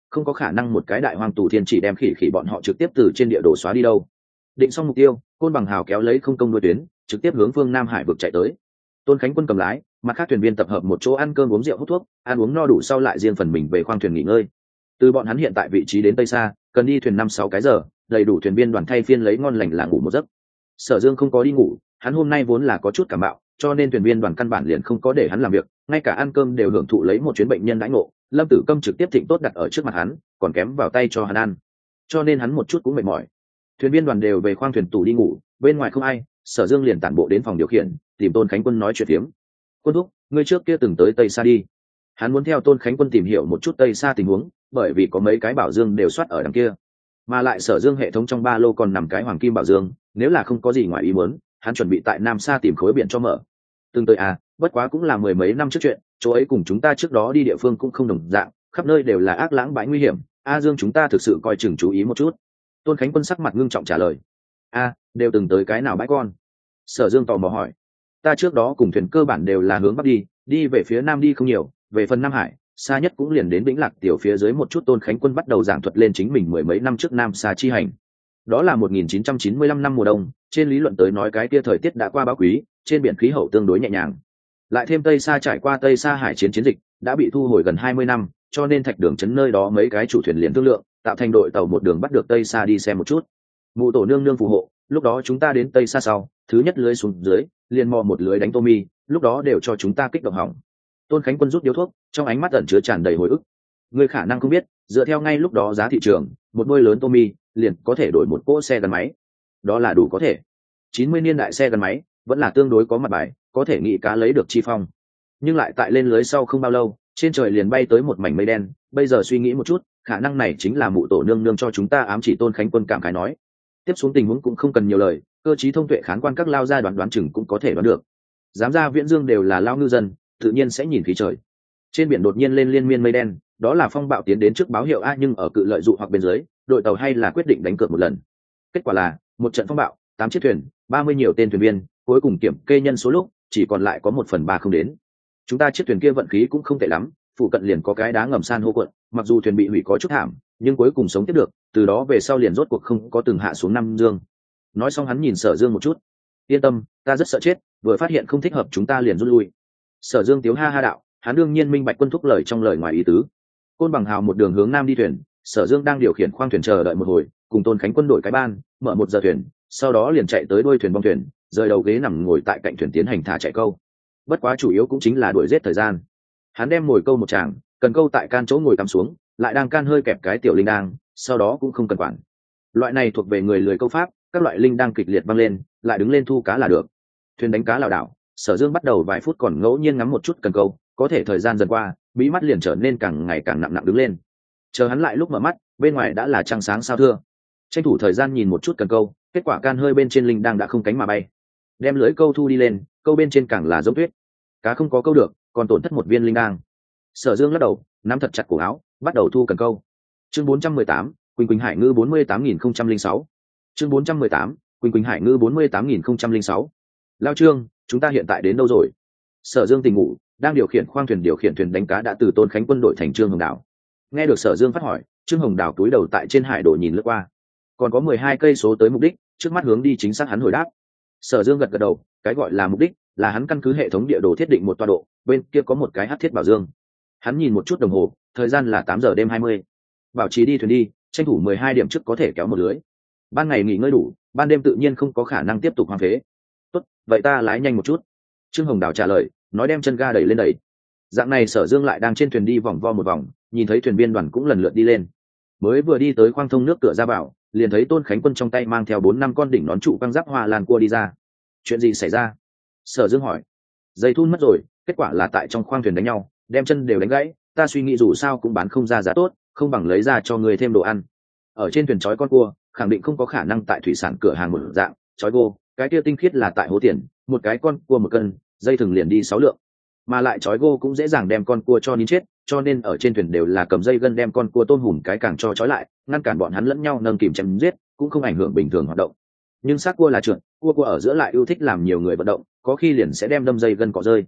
không có khả năng một cái đại hoàng tù thiên chỉ đem khỉ khỉ bọn họ trực tiếp từ trên địa đồ xóa đi đâu. Định xong mục tiêu, Côn Bằng Hào kéo lấy không công đuôi tuyến trực tiếp hướng phương Nam Hải vực chạy tới. Tôn Khánh Quân cầm lái, mặt khác thuyền viên tập hợp một chỗ ăn cơm uống rượu hút thuốc, ăn uống no đủ sau lại riêng phần mình về khoang thuyền nghỉ ngơi. Từ bọn hắn hiện tại vị trí đến Tây Sa cần đi thuyền 5-6 cái giờ, đầy đủ thuyền viên đoàn thay phiên lấy ngon lành là ngủ một giấc. Sở Dương không có đi ngủ, hắn hôm nay vốn là có chút cảm bạo, cho nên thuyền viên đoàn căn bản liền không có để hắn làm việc, ngay cả ăn cơm đều hưởng thụ lấy một chuyến bệnh nhân đãi ngộ. Lâm Tử Câm trực tiếp thịnh tốt đặt ở trước mặt hắn, còn kém vào tay cho hắn ăn, cho nên hắn một chút cũng mệt mỏi. Thuyền viên đoàn đều về khoang thuyền tủ đi ngủ, bên ngoài không ai, Sở Dương liền tản bộ đến phòng điều khiển tìm Tôn Khánh Quân nói chuyện phiếm. Quân thúc, ngươi trước kia từng tới Tây Sa đi. Hắn muốn theo Tôn Khánh Quân tìm hiểu một chút Tây Sa tình huống, bởi vì có mấy cái bảo dương đều soát ở đằng kia, mà lại Sở Dương hệ thống trong ba lô còn nằm cái hoàng kim bảo dương, nếu là không có gì ngoài ý muốn, hắn chuẩn bị tại Nam Sa tìm khối biển cho mở. Từng tới à, bất quá cũng là mười mấy năm trước chuyện, chỗ ấy cùng chúng ta trước đó đi địa phương cũng không đồng dạng, khắp nơi đều là ác lãng bãi nguy hiểm. A Dương chúng ta thực sự coi chừng chú ý một chút. Tôn Khánh Quân sắc mặt ngưng trọng trả lời. A, đều từng tới cái nào bãi con? Sở Dương tò mò hỏi. Ta trước đó cùng thuyền cơ bản đều là hướng bắc đi, đi về phía nam đi không nhiều, về phần Nam Hải, xa nhất cũng liền đến Vĩnh Lạc tiểu phía dưới một chút. Tôn Khánh Quân bắt đầu giảng thuật lên chính mình mười mấy năm trước Nam Sa chi hành. Đó là 1995 năm mùa đông, trên lý luận tới nói cái kia thời tiết đã qua bão quý, trên biển khí hậu tương đối nhẹ nhàng. Lại thêm Tây Sa trải qua Tây Sa hải chiến dịch, đã bị thu hồi gần 20 năm, cho nên Thạch Đường trấn nơi đó mấy cái chủ thuyền liền thương lượng, tạo thành đội tàu một đường bắt được Tây Sa đi xem một chút. Mụ tổ nương nương phù hộ, lúc đó chúng ta đến Tây Sa sau, thứ nhất lưới xuống dưới, liền mò một lưới đánh tô mi, lúc đó đều cho chúng ta kích động hỏng. Tôn Khánh Quân rút điếu thuốc, trong ánh mắt ẩn chứa tràn đầy hồi ức. Người khả năng không biết, dựa theo ngay lúc đó giá thị trường, một đôi lớn tô mi liền có thể đổi một cỗ xe gắn máy, đó là đủ có thể. 90 niên đại xe gắn máy vẫn là tương đối có mặt bài, có thể nghĩ cá lấy được chi phong. Nhưng lại tại lên lưới sau không bao lâu, trên trời liền bay tới một mảnh mây đen. Bây giờ suy nghĩ một chút, khả năng này chính là mụ tổ nương nương cho chúng ta ám chỉ. Tôn Khánh Quân cảm khái nói. Tiếp xuống tình huống cũng không cần nhiều lời, cơ trí thông tuệ khán quan các lao ra đoán chừng cũng có thể đoán được. Dám ra Viễn Dương đều là lao ngư dân, tự nhiên sẽ nhìn khí trời. Trên biển đột nhiên lên liên miên mây đen, đó là phong bạo tiến đến trước báo hiệu a, nhưng ở cự lợi dụ hoặc bên dưới, đội tàu hay là quyết định đánh cược một lần. Kết quả là một trận phong bạo, 8 chiếc thuyền, 30 nhiều tên thuyền viên, cuối cùng kiểm kê nhân số lúc chỉ còn lại có 1/3 không đến. Chúng ta chiếc thuyền kia vận khí cũng không tệ lắm, phụ cận liền có cái đá ngầm san hô cuộn, mặc dù thuyền bị hủy có chút thảm, nhưng cuối cùng sống tiếp được, từ đó về sau liền rốt cuộc không có từng hạ xuống Nam Dương. Nói xong hắn nhìn Sở Dương một chút. Yên tâm, ta rất sợ chết, vừa phát hiện không thích hợp chúng ta liền rút lui. Sở Dương tiếu ha ha đạo, hắn đương nhiên minh bạch Quân thúc lời trong lời ngoài ý tứ. Côn Bằng Hào một đường hướng nam đi thuyền, Sở Dương đang điều khiển khoang thuyền chờ đợi một hồi, cùng Tôn Khánh Quân đổi cái ban, mở 1 giờ thuyền, sau đó liền chạy tới đuôi thuyền bong thuyền, rời đầu ghế nằm ngồi tại cạnh thuyền tiến hành thả chạy câu. Bất quá chủ yếu cũng chính là đuổi giết thời gian. Hắn đem mồi câu một tràng, cần câu tại can chỗ ngồi cắm xuống, lại đang can hơi kẹp cái tiểu linh đang, sau đó cũng không cần quản. Loại này thuộc về người lười câu pháp, các loại linh đang kịch liệt văng lên, lại đứng lên thu cá là được. Thuyền đánh cá lảo đảo, Sở Dương bắt đầu vài phút còn ngẫu nhiên ngắm một chút cần câu, có thể thời gian dần qua, bí mắt liền trở nên càng ngày càng nặng đứng lên. Chờ hắn lại lúc mở mắt, bên ngoài đã là trăng sáng sao thưa. Tranh thủ thời gian nhìn một chút cần câu, kết quả can hơi bên trên linh đang đã không cánh mà bay. Đem lưới câu thu đi lên, câu bên trên càng là giống tuyết, cá không có câu được, còn tổn thất một viên linh đang. Sở Dương lắc đầu, nắm thật chặt cổ áo, bắt đầu thu cần câu. Chương 418, Quỳnh Quỳnh Hải ngư 48006. Chương 418, Quỳnh Quỳnh Hải ngư 48006. Lao Trương, chúng ta hiện tại đến đâu rồi? Sở Dương tỉnh ngủ, đang điều khiển khoang thuyền, điều khiển thuyền đánh cá đã từ Tôn Khánh Quân đổi thành Trương Hồng Đào. Nghe được Sở Dương phát hỏi, Trương Hồng Đào cúi đầu tại trên hải đồ nhìn lướt qua. Còn có 12 cây số tới mục đích, trước mắt hướng đi chính xác hắn hồi đáp. Sở Dương gật đầu, cái gọi là mục đích là hắn căn cứ hệ thống địa đồ thiết định một tọa độ, bên kia có một cái hắc thiết bảo dương. Hắn nhìn một chút đồng hồ, thời gian là 8 giờ đêm 20. Bảo trì đi thuyền đi, tranh thủ 12 điểm trước có thể kéo một lưới. Ban ngày nghỉ ngơi đủ, ban đêm tự nhiên không có khả năng tiếp tục hoang phế. Tốt, vậy ta lái nhanh một chút. Trương Hồng Đào trả lời, nói đem chân ga đẩy lên đẩy. Dạng này Sở Dương lại đang trên thuyền đi vòng vo một vòng, nhìn thấy thuyền viên đoàn cũng lần lượt đi lên. Mới vừa đi tới khoang thông nước cửa ra vào, liền thấy Tôn Khánh Quân trong tay mang theo 4-5 con đỉnh nón trụ căng giáp hoa lan cua đi ra. Chuyện gì xảy ra? Sở Dương hỏi. Dây thun mất rồi, kết quả là tại trong khoang thuyền đánh nhau, đem chân đều đánh gãy, ta suy nghĩ dù sao cũng bán không ra giá tốt, không bằng lấy ra cho người thêm đồ ăn. Ở trên thuyền trói con cua, khẳng định không có khả năng tại thủy sản cửa hàng một dạng, trói gô, cái kia tinh khiết là tại hố tiền, một cái con cua 1 cân, dây thừng liền đi 6 lượng. Mà lại trói gô cũng dễ dàng đem con cua cho nín chết, cho nên ở trên thuyền đều là cầm dây gân đem con cua tôm hùm cái càng cho trói lại, ngăn cản bọn hắn lẫn nhau nâng kìm chém giết, cũng không ảnh hưởng bình thường hoạt động. Nhưng xác cua là trượt, cua ở giữa lại yêu thích làm nhiều người vận động, có khi liền sẽ đem đâm dây gân cọ rơi.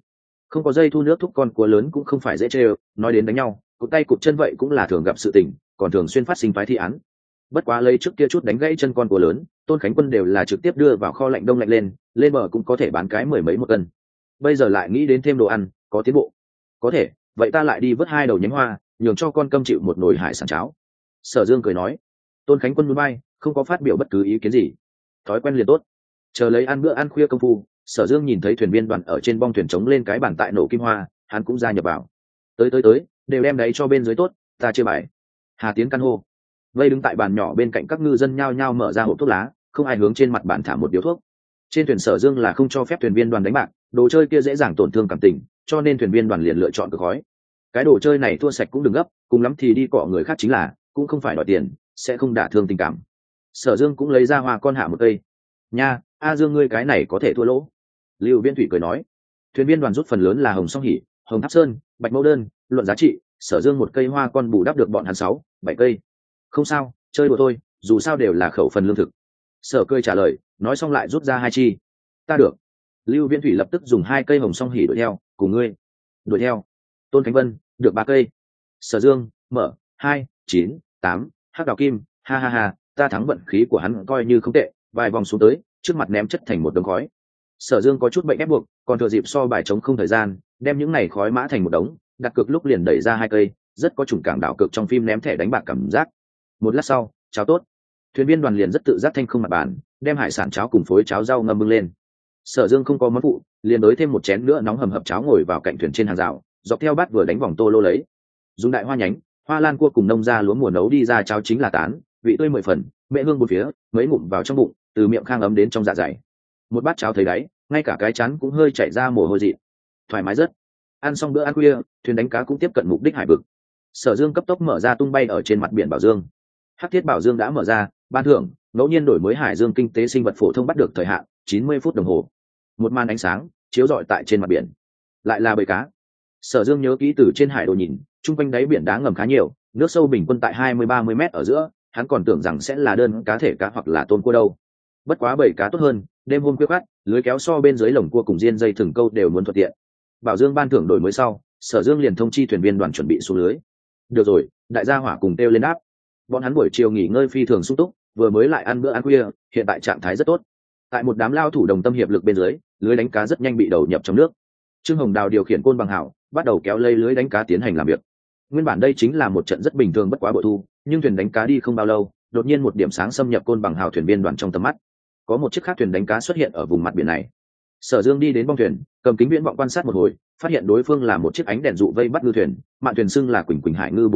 Không có dây thu nước thúc con cua lớn cũng không phải dễ chơi, nói đến đánh nhau cụt tay cụt chân vậy cũng là thường gặp sự tình, còn thường xuyên phát sinh phái thi án. Bất quá lấy trước kia chút đánh gãy chân con cua lớn, Tôn Khánh Quân đều là trực tiếp đưa vào kho lạnh đông lạnh lên bờ cũng có thể bán cái mười mấy một cân. Bây giờ lại nghĩ đến thêm đồ ăn, có tiến bộ. Có thể, vậy ta lại đi vớt 2 đầu nhánh hoa, nhường cho con câm chịu một nồi hải sản cháo. Sở Dương cười nói. Tôn Khánh Quân núi bay, không có phát biểu bất cứ ý kiến gì. Thói quen liền tốt. Chờ lấy ăn bữa ăn khuya công phu, Sở Dương nhìn thấy thuyền viên đoàn ở trên bong thuyền chống lên cái bàn tại nổ kim hoa, hắn cũng gia nhập vào. Tới, đều đem đấy cho bên dưới tốt, ta chia bài. Hà Tiến căn hô. Vây đứng tại bàn nhỏ bên cạnh các ngư dân nhao nhao mở ra hộp thuốc lá, không ai hướng trên mặt bàn thả một điếu thuốc. Trên thuyền Sở Dương là không cho phép thuyền viên đoàn đánh bạc, đồ chơi kia dễ dàng tổn thương cảm tình, cho nên thuyền viên đoàn liền lựa chọn cực khói. Cái đồ chơi này thua sạch cũng đừng gấp, cùng lắm thì đi cọ người khác chính là, cũng không phải đòi tiền, sẽ không đả thương tình cảm. Sở Dương cũng lấy ra hoa con hạ một cây. Nha, A Dương ngươi cái này có thể thua lỗ. Lưu Viễn Thủy cười nói. Thuyền viên đoàn rút phần lớn là hồng song hỉ, hồng tháp sơn, bạch mẫu đơn, luận giá trị, Sở Dương một cây hoa con bù đắp được bọn hắn 6-7 cây. Không sao, chơi đùa thôi, dù sao đều là khẩu phần lương thực. Sở cười trả lời, nói xong lại rút ra 2 chi. Ta được. Lưu Viễn Thủy lập tức dùng 2 cây hồng song hỉ đuổi theo, cùng ngươi. Đuổi theo. Tôn Khánh Vân, được 3 cây. Sở Dương, mở, 2, 9, 8, hắc đào kim, ha ha ha, ta thắng vận khí của hắn coi như không tệ, vài vòng xuống tới, trước mặt ném chất thành một đống khói. Sở Dương có chút bệnh ép buộc, còn thừa dịp so bài trống không thời gian, đem những này khói mã thành một đống, đặt cược lúc liền đẩy ra 2 cây, rất có chủng cảng đảo cược trong phim ném thẻ đánh bạc cảm giác. Một lát sau, cháo tốt. Thuyền viên đoàn liền rất tự giác thanh không mặt bàn, đem hải sản cháo cùng phối cháo rau ngâm bưng lên. Sở Dương không có món phụ, liền đới thêm một chén nữa nóng hầm hập cháo ngồi vào cạnh thuyền trên hàng rào, dọc theo bát vừa đánh vòng tô lô lấy. Dùng đại hoa nhánh, hoa lan cua cùng nông ra lúa mùa nấu đi ra cháo chính là tán, vị tươi 10 phần, mễ hương bốn phía, mấy ngụm vào trong bụng, từ miệng khang ấm đến trong dạ dày. Một bát cháo thấy đáy, ngay cả cái chán cũng hơi chảy ra mồ hôi dị. Thoải mái rất. Ăn xong bữa ăn khuya, thuyền đánh cá cũng tiếp cận mục đích hải vực. Sở Dương cấp tốc mở ra tung bay ở trên mặt biển Bảo Dương. Hắc Thiết Bảo Dương đã mở ra, ban thưởng, ngẫu nhiên đổi mới hải dương kinh tế sinh vật phổ thông bắt được thời hạn 90 phút đồng hồ. Một màn ánh sáng chiếu rọi tại trên mặt biển. Lại là bầy cá. Sở Dương nhớ kỹ từ trên hải đồ nhìn, trung quanh đáy biển đá ngầm khá nhiều, nước sâu bình quân tại 20-30 mét ở giữa, hắn còn tưởng rằng sẽ là đơn cá thể cá hoặc là tôm cua đâu. Bất quá bầy cá tốt hơn, đêm hôm khuya khoắt, lưới kéo so bên dưới lồng cua cùng diên dây thừng câu đều muốn thuận tiện. Bảo Dương ban thưởng đổi mới sau, Sở Dương liền thông chi thuyền viên đoàn chuẩn bị xuống lưới. Được rồi, đại gia hỏa cùng kêu lên đáp. Bọn hắn buổi chiều nghỉ ngơi phi thường sung túc, vừa mới lại ăn bữa ăn khuya, hiện tại trạng thái rất tốt. Tại một đám lao thủ đồng tâm hiệp lực bên dưới, lưới đánh cá rất nhanh bị đầu nhập trong nước. Trương Hồng Đào điều khiển côn bằng hảo, bắt đầu kéo lây lưới đánh cá tiến hành làm việc. Nguyên bản đây chính là một trận rất bình thường bất quá bội thu, nhưng thuyền đánh cá đi không bao lâu, đột nhiên một điểm sáng xâm nhập côn bằng hào thuyền viên đoàn trong tầm mắt. Có một chiếc khác thuyền đánh cá xuất hiện ở vùng mặt biển này. Sở Dương đi đến bong thuyền, cầm kính viễn vọng quan sát một hồi, phát hiện đối phương là một chiếc ánh đèn dụ vây bắt ngư thuyền, mạn thuyền xưng là Quỳnh Quỳnh Hải Ngư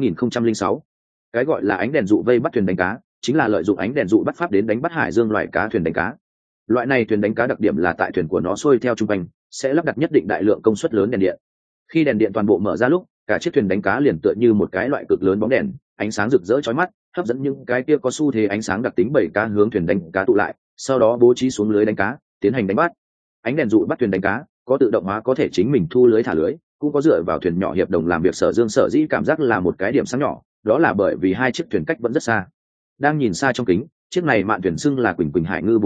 48006. Cái gọi là ánh đèn dụ vây bắt thuyền đánh cá, chính là lợi dụng ánh đèn dụ bắt pháp đến đánh bắt hải dương loại cá thuyền đánh cá. Loại này thuyền đánh cá đặc điểm là tại thuyền của nó xuôi theo trung quanh, sẽ lắp đặt nhất định đại lượng công suất lớn đèn điện. Khi đèn điện toàn bộ mở ra lúc, cả chiếc thuyền đánh cá liền tựa như một cái loại cực lớn bóng đèn, ánh sáng rực rỡ chói mắt, hấp dẫn những cái kia có xu thế ánh sáng đặc tính bầy cá hướng thuyền đánh cá tụ lại, sau đó bố trí xuống lưới đánh cá, tiến hành đánh bắt. Ánh đèn dụ bắt thuyền đánh cá, có tự động hóa có thể chính mình thu lưới thả lưới, cũng có dựa vào thuyền nhỏ hiệp đồng làm việc. Sở Dương sở dĩ cảm giác là một cái điểm sáng nhỏ, đó là bởi vì hai chiếc thuyền cách vẫn rất xa. Đang nhìn xa trong kính, chiếc này mạn thuyền xưng là Quỳnh Quỳnh Hải Ngư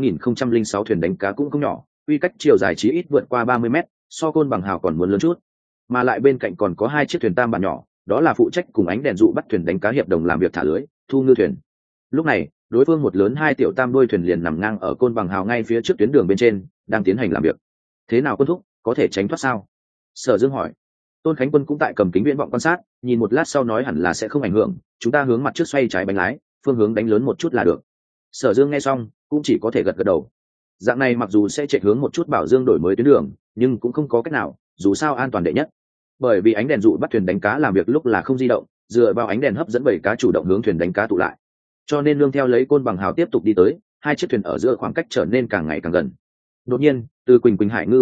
48006 thuyền đánh cá cũng không nhỏ, quy cách chiều dài chí ít vượt qua 30 mét, so côn bằng hào còn muốn lớn chút. Mà lại bên cạnh còn có hai chiếc thuyền tam bản nhỏ, đó là phụ trách cùng ánh đèn dụ bắt thuyền đánh cá hiệp đồng làm việc thả lưới, thu ngư thuyền. Lúc này, đối phương một lớn hai tiểu tam đuôi thuyền liền nằm ngang ở côn bằng hào ngay phía trước tuyến đường bên trên, đang tiến hành làm việc. Thế nào quân thúc, có thể tránh thoát sao? Sở Dương hỏi. Tôn Khánh Quân cũng tại cầm kính viễn vọng quan sát, nhìn một lát sau nói hẳn là sẽ không ảnh hưởng, chúng ta hướng mặt trước xoay trái bánh lái, phương hướng đánh lớn một chút là được. Sở Dương nghe xong, cũng chỉ có thể gật gật đầu. Dạng này mặc dù sẽ chạy hướng một chút Bảo Dương đổi mới tuyến đường, nhưng cũng không có cách nào, dù sao an toàn đệ nhất. Bởi vì ánh đèn dụ bắt thuyền đánh cá làm việc lúc là không di động, dựa vào ánh đèn hấp dẫn bầy cá chủ động hướng thuyền đánh cá tụ lại. Cho nên nương theo lấy côn bằng hào tiếp tục đi tới, hai chiếc thuyền ở giữa khoảng cách trở nên càng ngày càng gần. Đột nhiên, từ Quỳnh Quỳnh Hải Ngư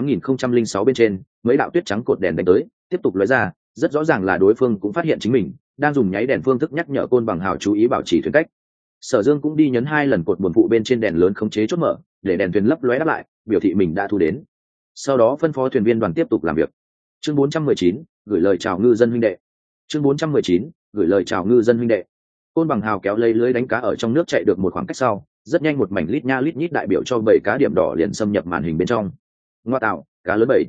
48006 bên trên, mấy đạo tuyết trắng cột đèn đánh tới, tiếp tục lóe ra, rất rõ ràng là đối phương cũng phát hiện chính mình, đang dùng nháy đèn phương thức nhắc nhở côn bằng hào chú ý bảo trì thuyền cách. Sở Dương cũng đi nhấn 2 lần cột buồm phụ bên trên đèn lớn khống chế chốt mở, để đèn thuyền lấp lóe đáp lại, biểu thị mình đã thu đến. Sau đó phân phó thuyền viên đoàn tiếp tục làm việc. Chương 419, gửi lời chào ngư dân huynh đệ. Chương 419, gửi lời chào ngư dân huynh đệ. Côn bằng hào kéo lấy lưới đánh cá ở trong nước chạy được một khoảng cách sau, rất nhanh một mảnh lít nha lít nhít đại biểu cho bầy cá điểm đỏ liền xâm nhập màn hình bên trong. Ngoa tạo, cá lớn bầy.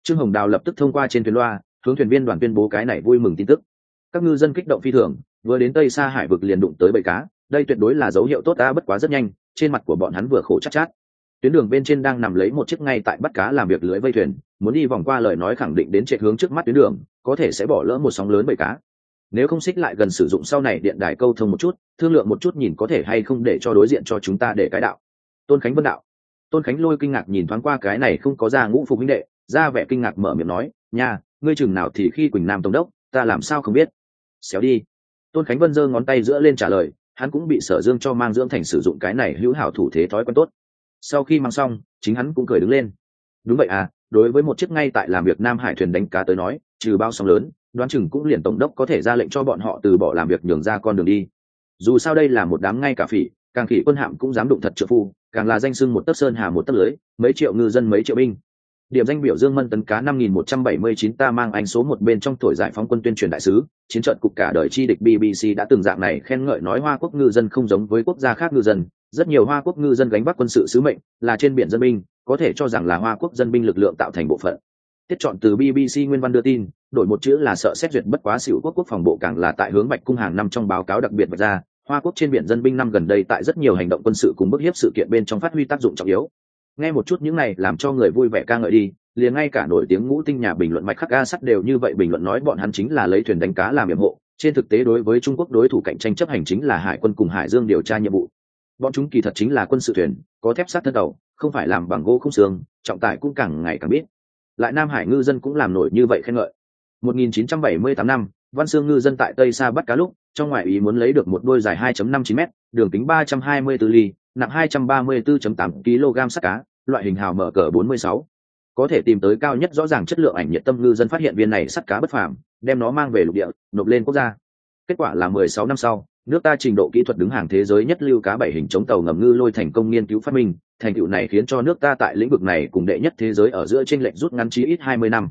Trương Hồng Đào lập tức thông qua trên thuyền loa hướng thuyền viên đoàn tuyên bố cái này vui mừng tin tức. Các ngư dân kích động phi thường, vừa đến Tây Sa hải vực liền đụng tới bầy cá, đây tuyệt đối là dấu hiệu tốt ta, bất quá rất nhanh trên mặt của bọn hắn vừa khổ chát chát. Tuyến đường bên trên đang nằm lấy một chiếc ngay tại bắt cá làm việc lưới vây thuyền, muốn đi vòng qua lời nói khẳng định đến chạy hướng trước mắt tuyến đường, có thể sẽ bỏ lỡ một sóng lớn bầy cá. Nếu không xích lại gần sử dụng sau này điện đài câu thông một chút, thương lượng một chút nhìn có thể hay không để cho đối diện cho chúng ta để cái đạo. Tôn Khánh Vân đạo. Tôn Khánh Lôi kinh ngạc nhìn thoáng qua cái này không có ra ngũ phục huynh đệ, ra vẻ kinh ngạc mở miệng nói, nha, ngươi chừng nào thì khi Quỳnh Nam tổng đốc, ta làm sao không biết. Xéo đi. Tôn Khánh Vân giơ ngón tay giữa lên trả lời, hắn cũng bị Sở Dương cho mang dưỡng thành sử dụng cái này hữu hảo thủ thế thói quen tốt. Sau khi mang xong, chính hắn cũng cười đứng lên. Đúng vậy à, đối với một chiếc ngay tại làm việc Nam Hải thuyền đánh cá tới nói, trừ bao sóng lớn, đoán chừng cũng liền tổng đốc có thể ra lệnh cho bọn họ từ bỏ làm việc nhường ra con đường đi. Dù sao đây là một đám ngay cả phỉ, càng khỉ quân hạm cũng dám đụng thật trợ phu, càng là danh xưng một tấc sơn hà một tấc lưới, mấy triệu ngư dân mấy triệu binh. Điểm danh biểu dương Mân tấn cá 5179 ta mang anh số một bên trong tuổi giải phóng quân tuyên truyền đại sứ, chiến trận cục cả đời chi địch BBC đã từng dạng này khen ngợi nói Hoa Quốc ngư dân không giống với quốc gia khác ngư dân, rất nhiều Hoa Quốc ngư dân gánh vác quân sự sứ mệnh, là trên biển dân binh, có thể cho rằng là Hoa Quốc dân binh lực lượng tạo thành bộ phận. Tiết chọn từ BBC nguyên văn đưa tin, đổi một chữ là sợ xét duyệt bất quá xỉu quốc phòng bộ càng là tại hướng Bạch cung hàng năm trong báo cáo đặc biệt vạch ra, Hoa Quốc trên biển dân binh năm gần đây tại rất nhiều hành động quân sự cùng bức hiếp sự kiện bên trong phát huy tác dụng trọng yếu. Nghe một chút những này làm cho người vui vẻ ca ngợi đi, liền ngay cả nổi tiếng ngũ tinh nhà bình luận Mạch Khắc Ga Sắt đều như vậy bình luận nói bọn hắn chính là lấy thuyền đánh cá làm yểm hộ, trên thực tế đối với Trung Quốc đối thủ cạnh tranh chấp hành chính là hải quân cùng hải dương điều tra nhiệm vụ. Bọn chúng kỳ thật chính là quân sự thuyền, có thép sắt thân tàu, không phải làm bằng gỗ khung xương, trọng tải cũng càng ngày càng biết. Lại Nam Hải ngư dân cũng làm nổi như vậy khen ngợi. 1978 năm, Văn Xương ngư dân tại Tây Sa bắt cá lúc, trong ngoại ý muốn lấy được một đôi dài 2.59 m, đường kính 324 ly, nặng 234.8 kg sắt cá, loại hình hào mở cỡ 46. Có thể tìm tới cao nhất rõ ràng chất lượng ảnh nhiệt tâm ngư dân phát hiện viên này sắt cá bất phàm, đem nó mang về lục địa, nộp lên quốc gia. Kết quả là 16 năm sau, nước ta trình độ kỹ thuật đứng hàng thế giới nhất lưu cá bảy hình chống tàu ngầm ngư lôi thành công nghiên cứu phát minh, thành tựu này khiến cho nước ta tại lĩnh vực này cùng đệ nhất thế giới ở giữa chênh lệch rút ngắn chí ít 20 năm.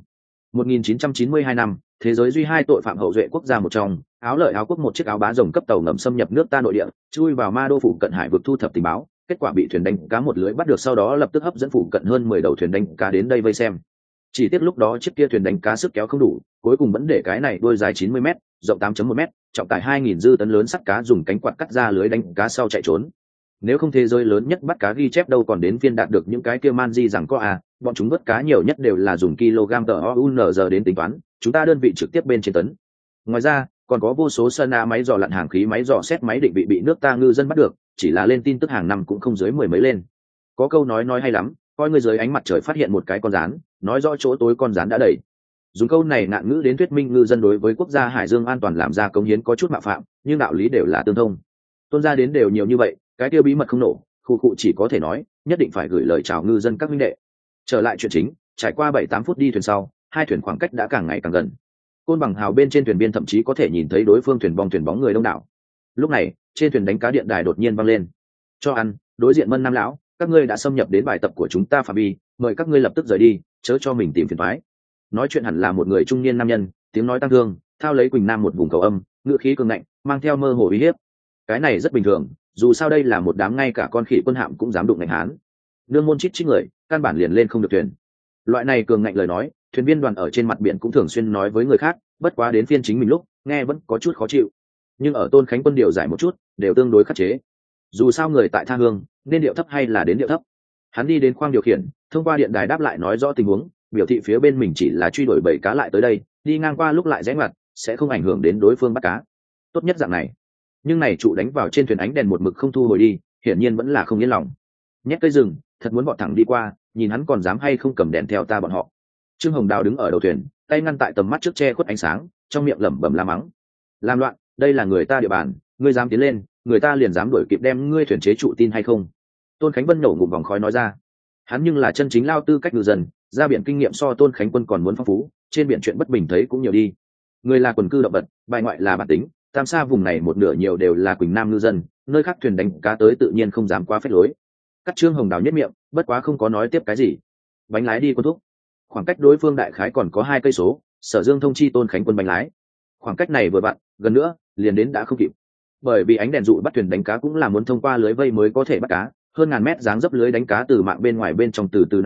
1992 năm, thế giới duy hai tội phạm hậu duệ quốc gia một trong, Áo Lợi Áo Quốc một chiếc áo bá rồng cấp tàu ngầm xâm nhập nước ta nội địa, chui vào Ma Đô phủ cận hải vực thu thập tình báo, kết quả bị thuyền đánh cá một lưới bắt được, sau đó lập tức hấp dẫn phủ cận hơn 10 đầu thuyền đánh cá đến đây vây xem. Chỉ tiếc lúc đó chiếc kia thuyền đánh cá sức kéo không đủ, cuối cùng vẫn để cái này đuôi dài 90 m, rộng 8.1 m, trọng tải 2000 dư tấn lớn sắt cá dùng cánh quạt cắt ra lưới đánh cá sau chạy trốn. Nếu không thế giới lớn nhất bắt cá ghi chép đâu còn đến phiên đạt được những cái kia man di rằng có bọn chúng vớt cá nhiều nhất đều là dùng kg TOUNZ đến tính toán, chúng ta đơn vị trực tiếp bên trên tấn. Ngoài ra, còn có vô số Sana máy dò lặn hàng khí, máy dò xét, máy định vị bị nước ta ngư dân bắt được, chỉ là lên tin tức hàng năm cũng không dưới 10 mấy lên. Có câu nói hay lắm, coi ngươi dưới ánh mặt trời phát hiện một cái con rán, nói rõ chỗ tối con rán đã đầy. Dùng câu này ngạn ngữ đến thuyết minh ngư dân đối với quốc gia hải dương an toàn làm ra công hiến có chút mạo phạm, nhưng đạo lý đều là tương thông. Tuân ra đến đều nhiều như vậy, cái tiêu bí mật không nổ, khu cụ chỉ có thể nói nhất định phải gửi lời chào ngư dân các huynh đệ. Trở lại chuyện chính, trải qua 7-8 phút đi thuyền sau, hai thuyền khoảng cách đã càng ngày càng gần. Côn Bằng hào bên trên thuyền biên thậm chí có thể nhìn thấy đối phương thuyền bóng người đông đảo. Lúc này, trên thuyền đánh cá điện đài đột nhiên vang lên. Cho ăn, đối diện Mân Nam lão, các ngươi đã xâm nhập đến bài tập của chúng ta phạm vi, mời các ngươi lập tức rời đi, chớ cho mình tìm phiền toái. Nói chuyện hẳn là một người trung niên nam nhân, tiếng nói tăng thương, thao lấy Quỳnh Nam một vùng cầu âm, ngữ khí cường ngạnh, mang theo mơ hồ uy hiếp. Cái này rất bình thường, dù sao đây là một đám ngay cả con khỉ quân hạm cũng dám đụng ngạnh hán. Nương môn chít người, căn bản liền lên không được thuyền. Loại này cường ngạnh lời nói, thuyền viên đoàn ở trên mặt biển cũng thường xuyên nói với người khác, bất quá đến phiên chính mình lúc, nghe vẫn có chút khó chịu. Nhưng ở Tôn Khánh Quân điều giải một chút, đều tương đối khắc chế. Dù sao người tại tha hương, nên điệu thấp hay là đến điệu thấp. Hắn đi đến khoang điều khiển, thông qua điện đài đáp lại nói rõ tình huống, biểu thị phía bên mình chỉ là truy đuổi bầy cá lại tới đây, đi ngang qua lúc lại rẽ ngoặt, sẽ không ảnh hưởng đến đối phương bắt cá. Tốt nhất dạng này. Nhưng này trụ đánh vào trên thuyền ánh đèn một mực không thu hồi đi, hiển nhiên vẫn là không yên lòng. Nhét cây rừng, thật muốn bọn thẳng đi qua, nhìn hắn còn dám hay không cầm đèn theo ta bọn họ. Trương Hồng Đào đứng ở đầu thuyền, tay ngăn tại tầm mắt trước che khuất ánh sáng, trong miệng lẩm bẩm la mắng. Làm loạn, đây là người ta địa bàn, ngươi dám tiến lên, người ta liền dám đuổi kịp đem ngươi thuyền chế trụ, tin hay không? Tôn Khánh Vân nổ ngụm vòng khói nói ra. Hắn nhưng là chân chính lao tư cách ngư dân, ra biển kinh nghiệm so Tôn Khánh Quân còn muốn phong phú, trên biển chuyện bất bình thấy cũng nhiều đi. Người là quần cư động vật, bài ngoại là bản tính, tam sa vùng này một nửa nhiều đều là Quỳnh Nam ngư dân, nơi khác thuyền đánh cá tới tự nhiên không dám quá phép lối. Cắt Trương Hồng Đào nhất miệng, bất quá không có nói tiếp cái gì. Bánh lái đi quân thúc. Khoảng cách đối phương đại khái còn có 2 cây số, Sở Dương thông chi Tôn Khánh Quân bánh lái. Khoảng cách này vừa vặn, gần nữa, liền đến đã không kịp. Bởi vì ánh đèn dụ bắt thuyền đánh cá cũng là muốn thông qua lưới vây mới có thể bắt cá, hơn ngàn mét dáng dấp lưới đánh cá từ mạng bên ngoài bên trong từ từ nắm chặt,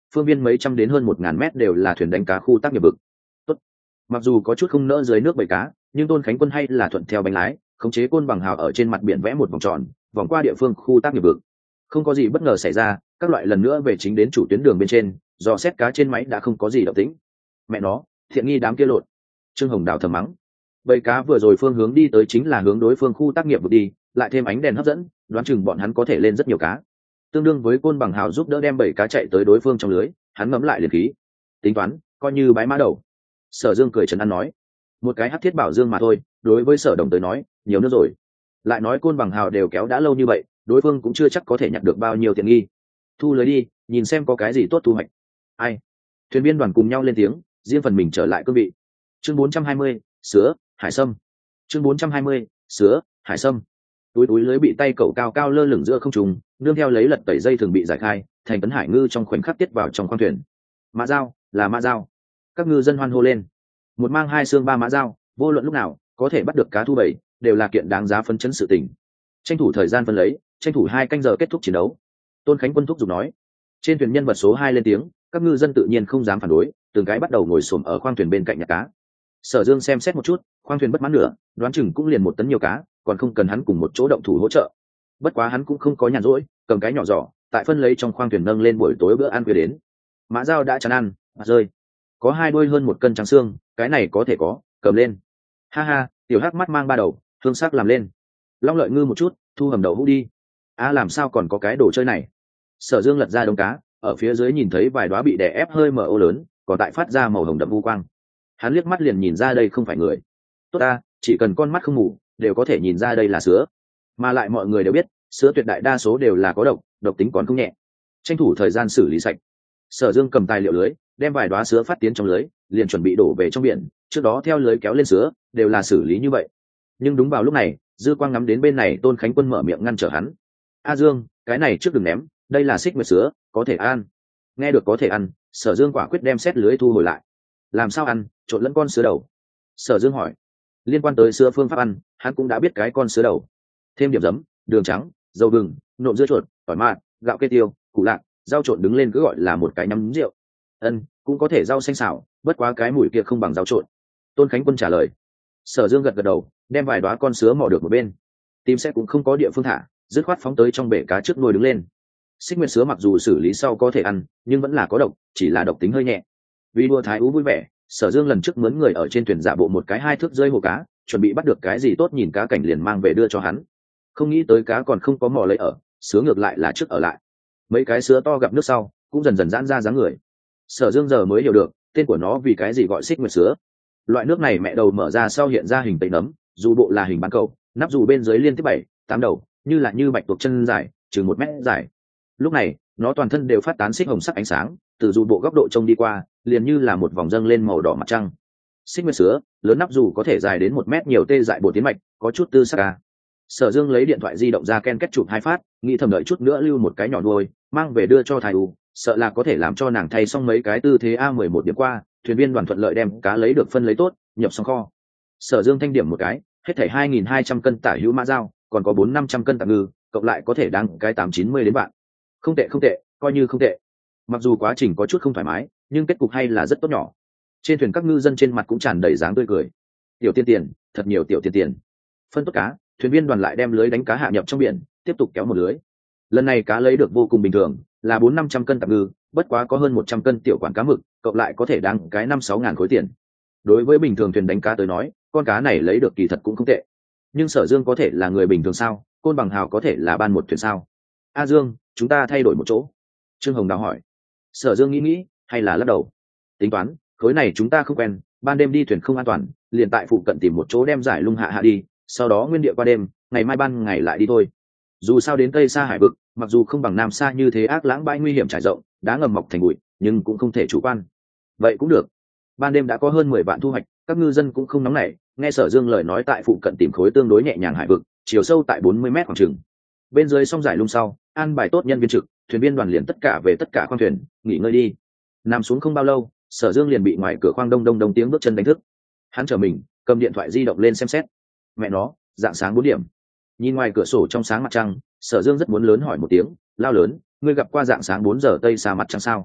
phương viên mấy trăm đến hơn 1.000 mét đều là thuyền đánh cá khu tác nghiệp vực. Tốt. Mặc dù có chút không nỡ dưới nước bầy cá, nhưng Tôn Khánh Quân hay là thuận theo bánh lái, khống chế côn bằng hào ở trên mặt biển vẽ một vòng tròn, vòng qua địa phương khu tác nghiệp vực. Không có gì bất ngờ xảy ra, các loại lần nữa về chính đến chủ tuyến đường bên trên, dò xét cá trên máy đã không có gì động tĩnh. Mẹ nó, thiện nghi đám kia lộn. Trương Hồng Đào thầm mắng. Bầy cá vừa rồi phương hướng đi tới chính là hướng đối phương khu tác nghiệp vực đi, lại thêm ánh đèn hấp dẫn, đoán chừng bọn hắn có thể lên rất nhiều cá. Tương đương với côn bằng hào giúp đỡ đem bầy cá chạy tới đối phương trong lưới, hắn ngấm lại liền khí. Tính toán, coi như bái mã đầu. Sở Dương cười trấn an nói, một cái hắc thiết bảo dương mà thôi, đối với Sở Đồng tới nói, nhiều nước rồi. Lại nói côn bằng hào đều kéo đã lâu như vậy, đối phương cũng chưa chắc có thể nhặt được bao nhiêu tiện nghi. Thu lưới đi, nhìn xem có cái gì tốt thu hoạch. Ai? Thuyền viên đoàn cùng nhau lên tiếng, riêng phần mình trở lại cương vị. Chương 420, sứa, hải sâm. Chương 420, sứa, hải sâm. Túi lưới bị tay cẩu cao cao lơ lửng giữa không trung, nương theo lấy lật tẩy dây thường bị giải khai, thành tấn hải ngư trong khoảnh khắc tiết vào trong khoang thuyền. Mã dao, là mã dao. Các ngư dân hoan hô lên. Một mang hai xương ba mã dao, vô luận lúc nào có thể bắt được cá thu bầy, đều là kiện đáng giá phấn chấn sự tình. Tranh thủ thời gian phân lấy, tranh thủ 2 canh giờ kết thúc chiến đấu. Tôn Khánh Quân thúc giục nói. Trên thuyền nhân vật số 2 lên tiếng, các ngư dân tự nhiên không dám phản đối, từng cái bắt đầu ngồi xổm ở khoang thuyền bên cạnh nhặt cá. Sở Dương xem xét một chút, khoang thuyền bất mãn nửa, đoán chừng cũng liền 1 tấn nhiều cá, còn không cần hắn cùng một chỗ động thủ hỗ trợ. Bất quá hắn cũng không có nhàn rỗi, cầm cái nhỏ giỏ, tại phân lấy trong khoang thuyền nâng lên buổi tối bữa ăn khuya đến. Mã dao đã chán ăn, mặt rơi. Có 2 đuôi hơn 1 cân trắng xương, cái này có thể có, cầm lên. Ha ha, tiểu hắc mắt mang 3 đầu, hương sắc làm lên. Long lợi ngư một chút, thu hầm đậu hũ đi. Làm sao còn có cái đồ chơi này? Sở Dương lật ra đống cá, ở phía dưới nhìn thấy vài đóa bị đè ép hơi mở ô lớn, còn tại phát ra màu hồng đậm u quang. Hắn liếc mắt liền nhìn ra đây không phải người. Tốt ta, chỉ cần con mắt không mù, đều có thể nhìn ra đây là sứa. Mà lại mọi người đều biết, sứa tuyệt đại đa số đều là có độc, độc tính còn không nhẹ. Tranh thủ thời gian xử lý sạch. Sở Dương cầm tài liệu lưới, đem vài đóa sứa phát tiến trong lưới, liền chuẩn bị đổ về trong biển. Trước đó theo lưới kéo lên sứa, đều là xử lý như vậy. Nhưng đúng vào lúc này, dư quang ngắm đến bên này, Tôn Khánh Quân mở miệng ngăn trở hắn. A Dương, cái này trước đừng ném, đây là xích nguyệt sứa, có thể ăn. Nghe được có thể ăn, Sở Dương quả quyết đem xét lưới thu hồi lại. Làm sao ăn? Trộn lẫn con sứa đầu. Sở Dương hỏi. Liên quan tới sứa phương pháp ăn, hắn cũng đã biết cái con sứa đầu. Thêm điểm giấm, đường trắng, dầu gừng, nộm dưa chuột, tỏi mạt, gạo kê tiêu, củ lạc, rau trộn đứng lên cứ gọi là một cái nhắm rượu. Cũng có thể rau xanh xào, bất quá cái mùi kia không bằng rau trộn. Tôn Khánh Quân trả lời. Sở Dương gật gật đầu, đem vài đóa con sứa mò được một bên. Tìm sẽ cũng không có địa phương thả, dứt khoát phóng tới trong bể cá trước nuôi đứng lên. Xích nguyệt sứa mặc dù xử lý sau có thể ăn, nhưng vẫn là có độc, chỉ là độc tính hơi nhẹ. Vì đua thái ú vui vẻ, Sở Dương lần trước mướn người ở trên thuyền giả bộ một cái 2 thước rơi hồ cá, chuẩn bị bắt được cái gì tốt nhìn cá cảnh liền mang về đưa cho hắn. Không nghĩ tới cá còn không có mò lấy ở, sứa ngược lại là trước ở lại. Mấy cái sứa to gặp nước sau, cũng dần dần giãn ra dáng người. Sở Dương giờ mới hiểu được, tên của nó vì cái gì gọi xích nguyệt sứa. Loại nước này mẹ đầu mở ra sau hiện ra hình tây nấm, dù bộ là hình bán cầu, nắp dù bên dưới liên tiếp 7-8 đầu, như bạch tuộc chân dài, chừng 1 mét dài. Lúc này, nó toàn thân đều phát tán xích hồng sắc ánh sáng, từ dù bộ góc độ trông đi qua, liền như là một vòng dâng lên màu đỏ mặt trăng. Xích nguyệt sứa, lớn nắp dù có thể dài đến 1 mét, nhiều tê dại bộ tiến mạch, có chút tư sắc ca. Sở Dương lấy điện thoại di động ra ken kết chụp 2 phát, nghĩ thầm đợi chút nữa lưu một cái nhỏ đuôi, mang về đưa cho Thái U, sợ là có thể làm cho nàng thay xong mấy cái tư thế A11 điểm qua, thuyền viên đoàn thuận lợi đem cá lấy được phân lấy tốt, nhập xong kho. Sở Dương thanh điểm một cái, hết thảy 2.200 cân tả hữu mã dao, còn có 400-500 cân tạm ngư, cộng lại có thể đáng cái 890 đến bạn. Không tệ, coi như không tệ. Mặc dù quá trình có chút không thoải mái, nhưng kết cục hay là rất tốt nhỏ. Trên thuyền các ngư dân trên mặt cũng tràn đầy dáng tươi cười. Tiểu tiên tiền, thật nhiều tiểu tiên tiền. Phân tốt cá, thuyền viên đoàn lại đem lưới đánh cá hạ nhập trong biển, tiếp tục kéo một lưới. Lần này cá lấy được vô cùng bình thường, là 400-500 cân tạm ngư, bất quá có hơn 100 cân tiểu quản cá mực, cộng lại có thể đáng cái 5-6 ngàn khối tiền. Đối với bình thường thuyền đánh cá tới nói, con cá này lấy được kỳ thật cũng không tệ. Nhưng Sở Dương có thể là người bình thường sao? Côn bằng hào có thể là ban một thuyền sao? A Dương, chúng ta thay đổi một chỗ. Trương Hồng Đào hỏi. Sở Dương nghĩ, hay là lắc đầu. Tính toán, khối này chúng ta không quen, ban đêm đi thuyền không an toàn, liền tại phụ cận tìm một chỗ đem giải lung hạ đi, sau đó nguyên địa qua đêm, ngày mai ban ngày lại đi thôi. Dù sao đến Tây Sa hải vực, mặc dù không bằng Nam Sa như thế ác lãng bãi nguy hiểm trải rộng, đá ngầm mọc thành bụi, nhưng cũng không thể chủ quan. Vậy cũng được. Ban đêm đã có hơn 10 vạn thu hoạch, các ngư dân cũng không nóng nảy, nghe Sở Dương lời nói tại phụ cận tìm khối tương đối nhẹ nhàng hải vực, chiều sâu tại 40 mét khoảng chừng. Bên dưới xong giải lung sau, an bài tốt nhân viên trực, thuyền viên đoàn liền tất cả khoang thuyền nghỉ ngơi đi. Nằm xuống không bao lâu, Sở Dương liền bị ngoài cửa khoang đông tiếng bước chân đánh thức. Hắn trở mình, cầm điện thoại di động lên xem xét. Mẹ nó, dạng sáng 4 điểm. Nhìn ngoài cửa sổ trong sáng mặt trăng, Sở Dương rất muốn lớn hỏi một tiếng, lao lớn, ngươi gặp qua dạng sáng 4 giờ Tây Sa mặt trăng sao?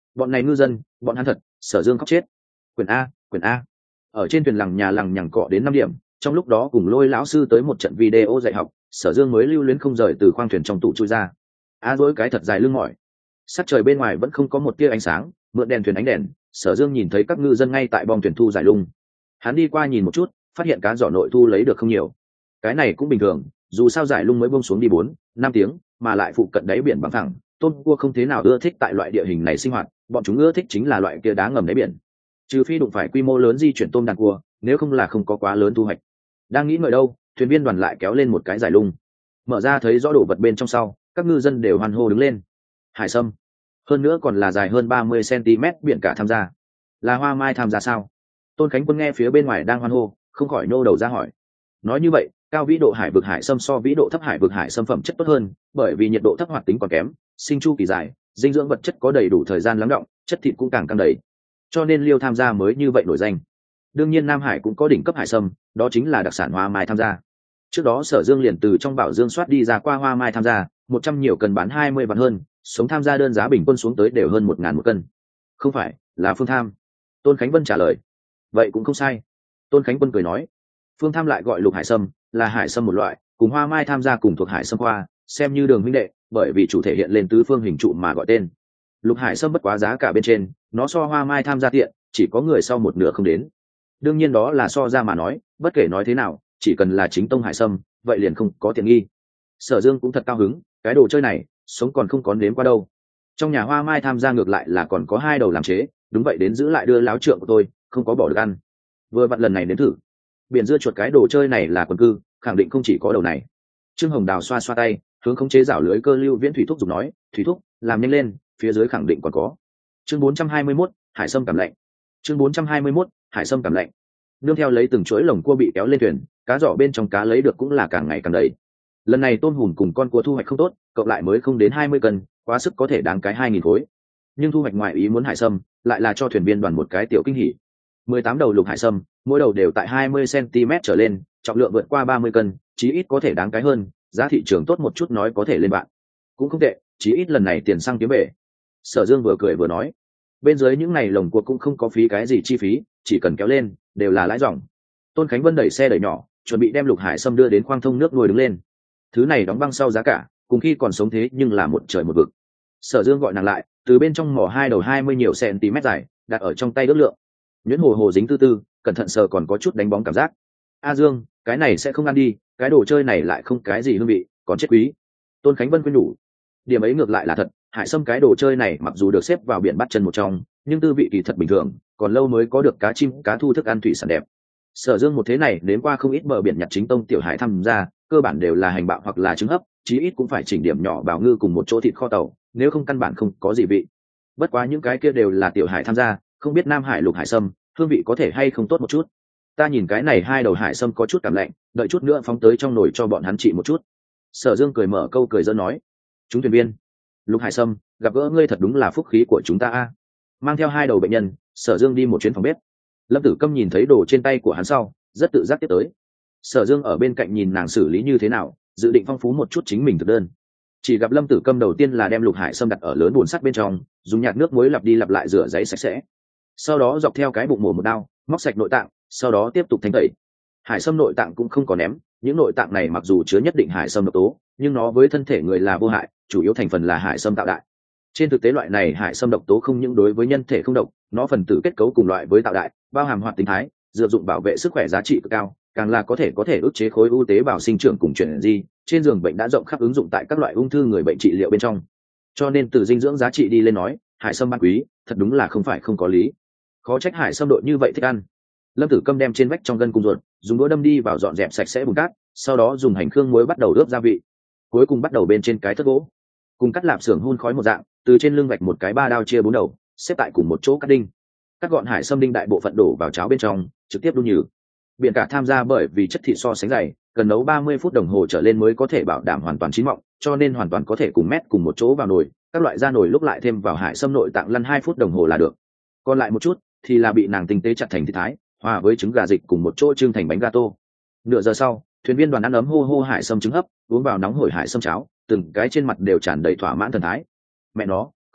Bọn này ngư dân, bọn hắn thật, Sở Dương khóc chết. Quyển A. Ở trên thuyền lằng nhà lằng nhằng cọ đến 5 điểm, trong lúc đó cùng Lôi lão sư tới một trận video dạy học, Sở Dương mới lưu luyến không rời từ khoang thuyền trong tủ chui ra. Dối cái thật dài lưng mỏi. Sắc trời bên ngoài vẫn không có một tia ánh sáng, mượn đèn thuyền ánh đèn, Sở Dương nhìn thấy các ngư dân ngay tại bong thuyền thu giải lung. Hắn đi qua nhìn một chút, phát hiện cá giỏ nội thu lấy được không nhiều. Cái này cũng bình thường, dù sao giải lung mới buông xuống đi 4-5 tiếng, mà lại phụ cận đáy biển bằng phẳng, tôm cua không thế nào ưa thích tại loại địa hình này sinh hoạt, bọn chúng ưa thích chính là loại kia đá ngầm đáy biển. Trừ phi đụng phải quy mô lớn di chuyển tôm đàn cua, nếu không là không có quá lớn thu hoạch. Đang nghĩ ngợi đâu, thuyền viên đoàn lại kéo lên một cái giải lung. Mở ra thấy rõ đồ vật bên trong sau, các ngư dân đều hoan hô đứng lên. Hải sâm, hơn nữa còn là dài hơn 30 cm biển cả tham gia. Là hoa mai tham gia sao? Tôn Khánh Quân nghe phía bên ngoài đang hoan hô, không khỏi nô đầu ra hỏi. Nói như vậy, cao vĩ độ hải vực hải sâm so vĩ độ thấp hải vực hải sâm phẩm chất tốt hơn, bởi vì nhiệt độ thấp hoạt tính còn kém, sinh chu kỳ dài, dinh dưỡng vật chất có đầy đủ thời gian lắng đọng, chất thịt cũng càng căng đầy, cho nên Liêu tham gia mới như vậy nổi danh. Đương nhiên Nam Hải cũng có đỉnh cấp hải sâm, đó chính là đặc sản hoa mai tham gia. Trước đó Sở Dương liền từ trong bảo dương soát đi ra qua hoa mai tham gia, 100 nhiều cần bán 20 vạn hơn, sống tham gia đơn giá bình quân xuống tới đều hơn 1.000 một cân. Không phải, là Phương Tham. Tôn Khánh Vân trả lời. Vậy cũng không sai. Tôn Khánh Quân cười nói. Phương Tham lại gọi lục hải sâm, là hải sâm một loại, cùng hoa mai tham gia cùng thuộc hải sâm khoa, xem như đường huynh đệ, bởi vì chủ thể hiện lên tứ phương hình trụ mà gọi tên. Lục hải sâm bất quá giá cả bên trên, nó so hoa mai tham gia tiện, chỉ có người sau một nửa không đến. Đương nhiên đó là so ra mà nói, bất kể nói thế nào, chỉ cần là chính tông hải sâm, vậy liền không có tiện nghi. Sở Dương cũng thật cao hứng, cái đồ chơi này, sống còn không có nếm qua đâu. Trong nhà hoa mai tham gia ngược lại là còn có 2 đầu làm chế, đúng vậy đến giữ lại đưa láo trượng của tôi, không có bỏ được ăn. Vừa vặn lần này đến thử. Biển dưa chuột cái đồ chơi này là quần cư, khẳng định không chỉ có đầu này. Trương Hồng Đào xoa xoa tay, hướng khống chế rảo lưới cơ lưu viễn thủy thúc dùng nói, thủy thúc, làm nhanh lên, phía dưới khẳng định còn có. Chương 421, hải sâm cảm lạnh. Chương 421, hải sâm cảm lạnh. Nương theo lấy từng chuỗi lồng cua bị kéo lên thuyền, cá giỏ bên trong cá lấy được cũng là càng ngày càng đầy. Lần này tôm hùm cùng con cua thu hoạch không tốt, cộng lại mới không đến 20 cân, quá sức có thể đáng cái 2.000 khối. Nhưng thu hoạch ngoài ý muốn hải sâm, lại là cho thuyền viên đoàn một cái tiểu kinh hỉ. 18 đầu lục hải sâm, mỗi đầu đều tại 20 cm trở lên, trọng lượng vượt qua 30 cân, chí ít có thể đáng cái hơn, giá thị trường tốt một chút nói có thể lên bạn. Cũng không tệ, chí ít lần này tiền xăng kiếm bể. Sở Dương vừa cười vừa nói, bên dưới những này lồng cua cũng không có phí cái gì chi phí, chỉ cần kéo lên, đều là lãi dòng. Tôn Khánh Vân đẩy xe đẩy nhỏ, chuẩn bị đem lục hải sâm đưa đến khoang thông nước nuôi đứng lên. Thứ này đóng băng sau giá cả, cùng khi còn sống thế nhưng là một trời một vực. Sở Dương gọi nàng lại, từ bên trong mỏ 2 đầu 20 nhiều cm dài, đặt ở trong tay ước lượng. Nhuyễn hồ hồ dính tư tư, cẩn thận sờ còn có chút đánh bóng cảm giác. A Dương, cái này sẽ không ăn đi, cái đồ chơi này lại không cái gì hương vị, còn chết quý. Tôn Khánh Vân khuyên nhủ. Điểm ấy ngược lại là thật, hải sâm cái đồ chơi này mặc dù được xếp vào biển bắt chân một trong, nhưng tư vị kỳ thật bình thường, còn lâu mới có được cá chim cá thu thức ăn thủy sản đẹp. Sở Dương một thế này đến qua không ít bờ biển nhặt chính tông tiểu hải tham gia, cơ bản đều là hành bạo hoặc là trứng hấp, chí ít cũng phải chỉnh điểm nhỏ bào ngư cùng một chỗ thịt kho tàu, nếu không căn bản không có gì vị. Bất quá những cái kia đều là tiểu hải tham gia, không biết Nam Hải lục hải sâm hương vị có thể hay không tốt một chút. Ta nhìn cái này 2 đầu hải sâm có chút cảm lạnh, đợi chút nữa phóng tới trong nồi cho bọn hắn trị một chút. Sở Dương cười mở câu cười giỡn nói, chúng thuyền viên, lục hải sâm, gặp gỡ ngươi thật đúng là phúc khí của chúng ta a. Mang theo 2 đầu bệnh nhân, Sở Dương đi một chuyến phòng bếp. Lâm Tử Câm nhìn thấy đồ trên tay của hắn sau, rất tự giác tiếp tới. Sở Dương ở bên cạnh nhìn nàng xử lý như thế nào, dự định phong phú một chút chính mình thực đơn. Chỉ gặp Lâm Tử Câm đầu tiên là đem lục hải sâm đặt ở lớn bồn sắt bên trong, dùng nhạt nước muối lặp đi lặp lại rửa giấy sạch sẽ. Sau đó dọc theo cái bụng mổ một đao, móc sạch nội tạng, sau đó tiếp tục thanh tẩy. Hải sâm nội tạng cũng không có ném, những nội tạng này mặc dù chứa nhất định hải sâm độc tố, nhưng nó với thân thể người là vô hại, chủ yếu thành phần là hải sâm tạo đại. Trên thực tế loại này hải sâm độc tố không những đối với nhân thể không độc, nó phần tử kết cấu cùng loại với tạo đại, bao hàm hoạt tính thái, dược dụng bảo vệ sức khỏe giá trị cực cao, càng là có thể ức chế khối u tế bào sinh trưởng cùng chuyển di, trên giường bệnh đã rộng khắp ứng dụng tại các loại ung thư người bệnh trị liệu bên trong. Cho nên từ dinh dưỡng giá trị đi lên nói, hải sâm ban quý, thật đúng là không phải không có lý. Khó trách hải sâm đội như vậy thích ăn. Lâm Tử Câm đem trên vách trong gân cung ruột, dùng đũa đâm đi vào dọn dẹp sạch sẽ bùn cát, sau đó dùng hành khương muối bắt đầu ướp gia vị, cuối cùng bắt đầu bên trên cái thất gỗ, cùng cắt lạp xưởng hun khói một dạng, từ trên lưng vạch một cái 3 đao chia 4 đầu, xếp tại cùng một chỗ cắt đinh. Cắt gọn hải sâm đinh đại bộ phận đổ vào cháo bên trong, trực tiếp đun nhừ. Biển cả tham gia bởi vì chất thịt so sánh dày, cần nấu 30 phút đồng hồ trở lên mới có thể bảo đảm hoàn toàn chín mọng, cho nên hoàn toàn có thể cùng mét cùng một chỗ vào nồi, các loại ra nồi lúc lại thêm vào hải sâm nội tạng lăn 2 phút đồng hồ là được. Còn lại một chút thì là bị nàng tinh tế chặt thành thịt thái, hòa với trứng gà dịch cùng một chỗ trưng thành bánh gato. Nửa giờ sau, thuyền viên đoàn ăn ấm hô hô hải sâm trứng hấp, uống vào nóng hổi hải sâm cháo, từng cái trên mặt đều tràn đầy thỏa mãn thần thái. Mẹ nó,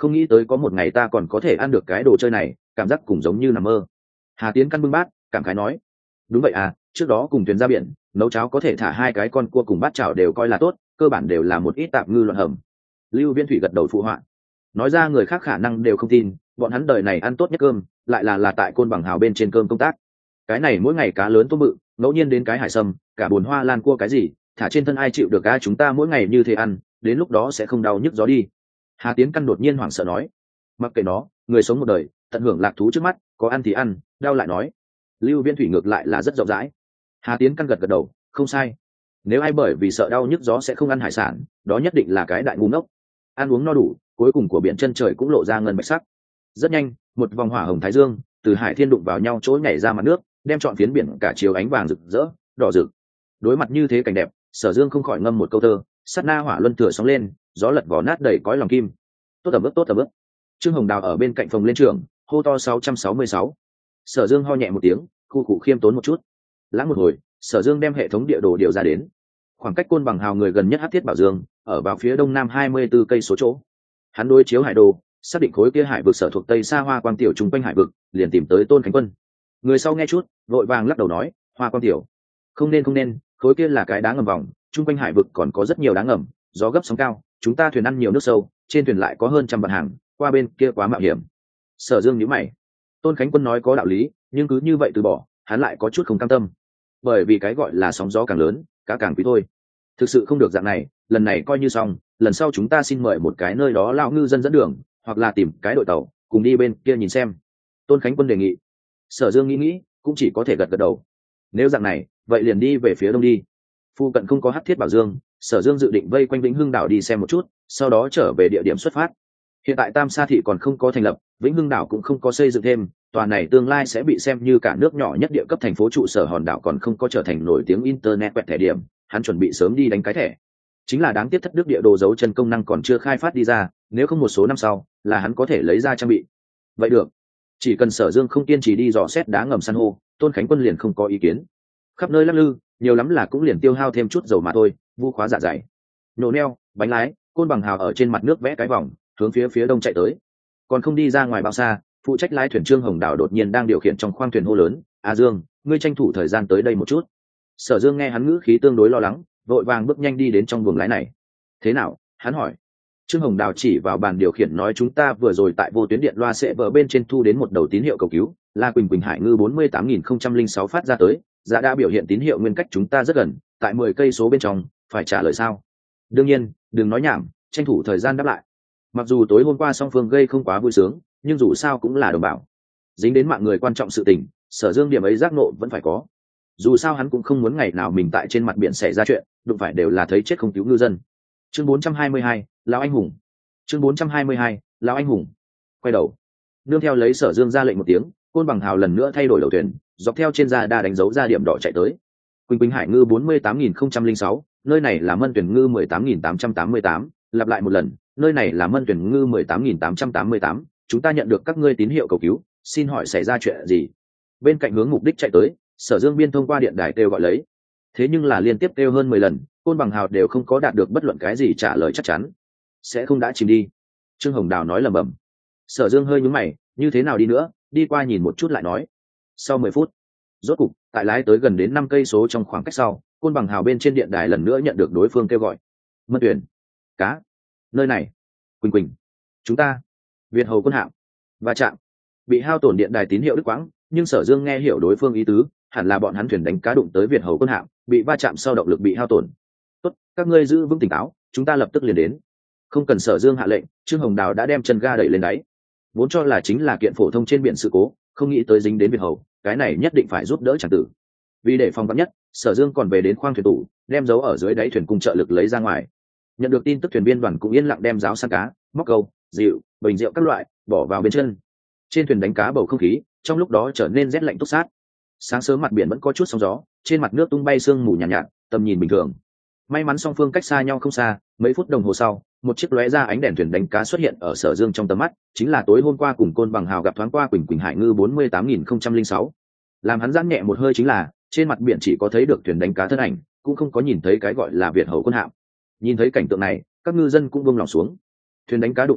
không nghĩ tới có một ngày ta còn có thể ăn được cái đồ chơi này, cảm giác cùng giống như nằm mơ. Hà Tiến căn bưng bát cảm khái nói. Đúng vậy à, trước đó cùng thuyền ra biển nấu cháo có thể thả 2 cái con cua cùng bát chảo đều coi là tốt, cơ bản đều là một ít tạp ngư loạn hầm. Lưu Viễn Thủy gật đầu phụ họa, nói ra người khác khả năng đều không tin, bọn hắn đời này ăn tốt nhất cơm lại là tại Côn Bằng Hào bên trên cơm công tác. Cái này mỗi ngày cá lớn tôm bự, ngẫu nhiên đến cái hải sâm, cả bồn hoa lan cua cái gì thả trên thân ai chịu được a, chúng ta mỗi ngày như thế ăn, đến lúc đó sẽ không đau nhức gió đi. Hà Tiến căn đột nhiên hoảng sợ nói, mặc kệ nó, người sống một đời tận hưởng lạc thú trước mắt, có ăn thì ăn, đau lại nói. Lưu Viễn Thủy ngược lại là rất rộng rãi. Hà Tiến căn gật gật đầu, không sai, nếu ai bởi vì sợ đau nhức gió sẽ không ăn hải sản, đó nhất định là cái đại ngu ngốc. Ăn uống no đủ, cuối cùng của biển chân trời cũng lộ ra ngân bạch sắc. Rất nhanh, một vòng hỏa hồng thái dương từ hải thiên đụng vào nhau chỗ nhảy ra mặt nước, đem trọn phiến biển cả chiếu ánh vàng rực rỡ đỏ rực. Đối mặt như thế cảnh đẹp, Sở Dương không khỏi ngâm một câu thơ, sát na hỏa luân thừa sóng lên, gió lật vỏ nát đầy cõi lòng kim. Tốt tầm ướp, tốt tầm ướp. Trương Hồng Đào ở bên cạnh phòng lên trường hô to 666. Sở Dương ho nhẹ một tiếng, khu cụ khiêm tốn một chút. Lãng một hồi, Sở Dương đem hệ thống địa đồ điều ra đến. Khoảng cách Côn Bằng Hào người gần nhất Hắc Thiết Bảo Dương ở vào phía đông nam 24 cây số chỗ. Hắn đối chiếu hải đồ, xác định khối kia hải vực sở thuộc Tây Sa Hoa Quang Tiểu trung quanh hải vực, liền tìm tới Tôn Khánh Quân. Người sau nghe chút, vội vàng lắc đầu nói, Hoa Quang Tiểu, không nên, khối kia là cái đá ngầm vòng, trung quanh hải vực còn có rất nhiều đá ngầm, gió gấp sóng cao, chúng ta thuyền ăn nhiều nước sâu, trên thuyền lại có hơn trăm vạn hàng, qua bên kia quá mạo hiểm. Sở Dương nhíu mày. Tôn Khánh Quân nói có đạo lý, nhưng cứ như vậy từ bỏ, hắn lại có chút không cam tâm. Bởi vì cái gọi là sóng gió càng lớn, cá càng quý thôi. Thực sự không được dạng này, lần này coi như xong, lần sau chúng ta xin mời một cái nơi đó lão ngư dân dẫn đường, hoặc là tìm cái đội tàu cùng đi bên kia nhìn xem. Tôn Khánh Quân đề nghị. Sở Dương nghĩ cũng chỉ có thể gật gật đầu. Nếu dạng này, vậy liền đi về phía đông đi. Phu cận không có Hắc Thiết Bảo Dương, Sở Dương dự định vây quanh Vĩnh Hưng đảo đi xem một chút, sau đó trở về địa điểm xuất phát. Hiện tại Tam Sa thị còn không có thành lập, Vĩnh Hưng đảo cũng không có xây dựng thêm, tòa này tương lai sẽ bị xem như cả nước nhỏ nhất địa cấp thành phố trụ sở hòn đảo còn không có trở thành nổi tiếng internet quẹt thẻ điểm, hắn chuẩn bị sớm đi đánh cái thẻ. Chính là đáng tiếc thất đức địa đồ dấu chân công năng còn chưa khai phát đi ra, nếu không một số năm sau là hắn có thể lấy ra trang bị. Vậy được, chỉ cần Sở Dương không kiên trì đi dò xét đá ngầm san hô, Tôn Khánh Quân liền không có ý kiến. Khắp nơi lắc lư, nhiều lắm là cũng liền tiêu hao thêm chút dầu mà thôi, vu khóa dạ dày. Nổ neo, bánh lái, Côn Bằng Hào ở trên mặt nước vẽ cái vòng, hướng phía đông chạy tới. Còn không đi ra ngoài bao xa, phụ trách lái thuyền Trương Hồng Đào đột nhiên đang điều khiển trong khoang thuyền hô lớn, "A Dương, ngươi tranh thủ thời gian tới đây một chút." Sở Dương nghe hắn ngữ khí tương đối lo lắng, vội vàng bước nhanh đi đến trong buồng lái này. "Thế nào?" hắn hỏi. Trương Hồng Đào chỉ vào bàn điều khiển nói, "Chúng ta vừa rồi tại vô tuyến điện loa sẽ vỡ bên trên thu đến một đầu tín hiệu cầu cứu, là Quỳnh Quỳnh Hải ngư 48.006 phát ra tới, giá đã biểu hiện tín hiệu nguyên cách chúng ta rất gần, tại 10 cây số bên trong, phải trả lời sao?" "Đương nhiên, đừng nói nhảm, tranh thủ thời gian đáp lại." Mặc dù tối hôm qua song phương gây không quá vui sướng, nhưng dù sao cũng là đồng bào, dính đến mạng người quan trọng sự tình, Sở Dương điểm ấy giác nộ vẫn phải có. Dù sao hắn cũng không muốn ngày nào mình tại trên mặt biển xảy ra chuyện, đụng phải đều là thấy chết không cứu ngư dân. Chương 422, lão anh hùng. Chương 422, lão anh hùng. Quay đầu, nương theo lấy Sở Dương ra lệnh một tiếng, Côn Bằng Hào lần nữa thay đổi đầu thuyền, dọc theo trên da đa đánh dấu ra điểm đỏ chạy tới. Quỳnh Quỳnh Hải ngư 48.006, nơi này là Mân Tuyển ngư 18.888, lặp lại một lần, nơi này là Mân Tuyển ngư 18.888, chúng ta nhận được các ngươi tín hiệu cầu cứu, xin hỏi xảy ra chuyện gì? Bên cạnh hướng mục đích chạy tới, Sở Dương biên thông qua điện đài kêu gọi lấy. Thế nhưng là liên tiếp kêu hơn 10 lần, Côn Bằng Hào đều không có đạt được bất luận cái gì trả lời chắc chắn. Sẽ không đã chìm đi. Trương Hồng Đào nói lẩm bẩm. Sở Dương hơi nhướng mày, như thế nào đi nữa, đi qua nhìn một chút lại nói. Sau 10 phút, rốt cục, tại lái tới gần đến 5 cây số trong khoảng cách sau, Côn Bằng Hào bên trên điện đài lần nữa nhận được đối phương kêu gọi. Mân Tuyển, cá, nơi này, Quỳnh Quỳnh, chúng ta, Việt Hầu quân hạm, va chạm, bị hao tổn điện đài tín hiệu đứt quãng, nhưng Sở Dương nghe hiểu đối phương ý tứ, hẳn là bọn hắn thuyền đánh cá đụng tới Việt Hầu quân hạm, bị va chạm sau động lực bị hao tổn. Tốt, các ngươi giữ vững tỉnh táo, chúng ta lập tức liền đến. Không cần Sở Dương hạ lệnh, Trương Hồng Đào đã đem chân ga đẩy lên đáy. Vốn cho là chính là kiện phổ thông trên biển sự cố, không nghĩ tới dính đến Việt Hầu, cái này nhất định phải giúp đỡ chẳng tử. Vì để phòng vắn nhất, Sở Dương còn về đến khoang thuyền tủ, đem dấu ở dưới đáy thuyền cùng trợ lực lấy ra ngoài. Nhận được tin tức, thuyền viên đoàn cũng yên lặng đem giáo săn cá, móc câu, rượu, bình rượu các loại bỏ vào bên chân. Trên thuyền đánh cá bầu không khí trong lúc đó trở nên rét lạnh túc sát. Sáng sớm mặt biển vẫn có chút sóng gió, trên mặt nước tung bay sương mù nhàn nhạt, tầm nhìn bình thường. May mắn song phương cách xa nhau không xa, mấy phút đồng hồ sau, một chiếc lóe ra ánh đèn thuyền đánh cá xuất hiện ở Sở Dương trong tầm mắt, chính là tối hôm qua cùng Côn Bằng Hào gặp thoáng qua Quỳnh Quỳnh Hải ngư 48.006. Làm hắn giãn nhẹ một hơi chính là, trên mặt biển chỉ có thấy được thuyền đánh cá thân ảnh, cũng không có nhìn thấy cái gọi là Việt Hầu quân hạm. Nhìn thấy cảnh tượng này, các ngư dân cũng buông lòng xuống. Thuyền đánh cá đụng quân hạm,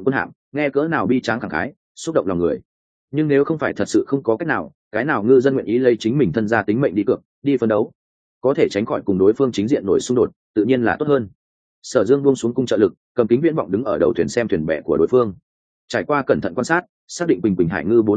nghe cỡ nào bi tráng khẳng khái, xúc động lòng người. Nhưng nếu không phải thật sự không có cách nào, cái nào ngư dân nguyện ý lấy chính mình thân ra tính mệnh đi cược, đi phân đấu, có thể tránh khỏi cùng đối phương chính diện nổi xung đột, tự nhiên là tốt hơn. Sở Dương buông xuống cung trợ lực, cầm kính viễn vọng đứng ở đầu thuyền xem thuyền bè của đối phương. Trải qua cẩn thận quan sát, xác định Bình Bình Hải ngư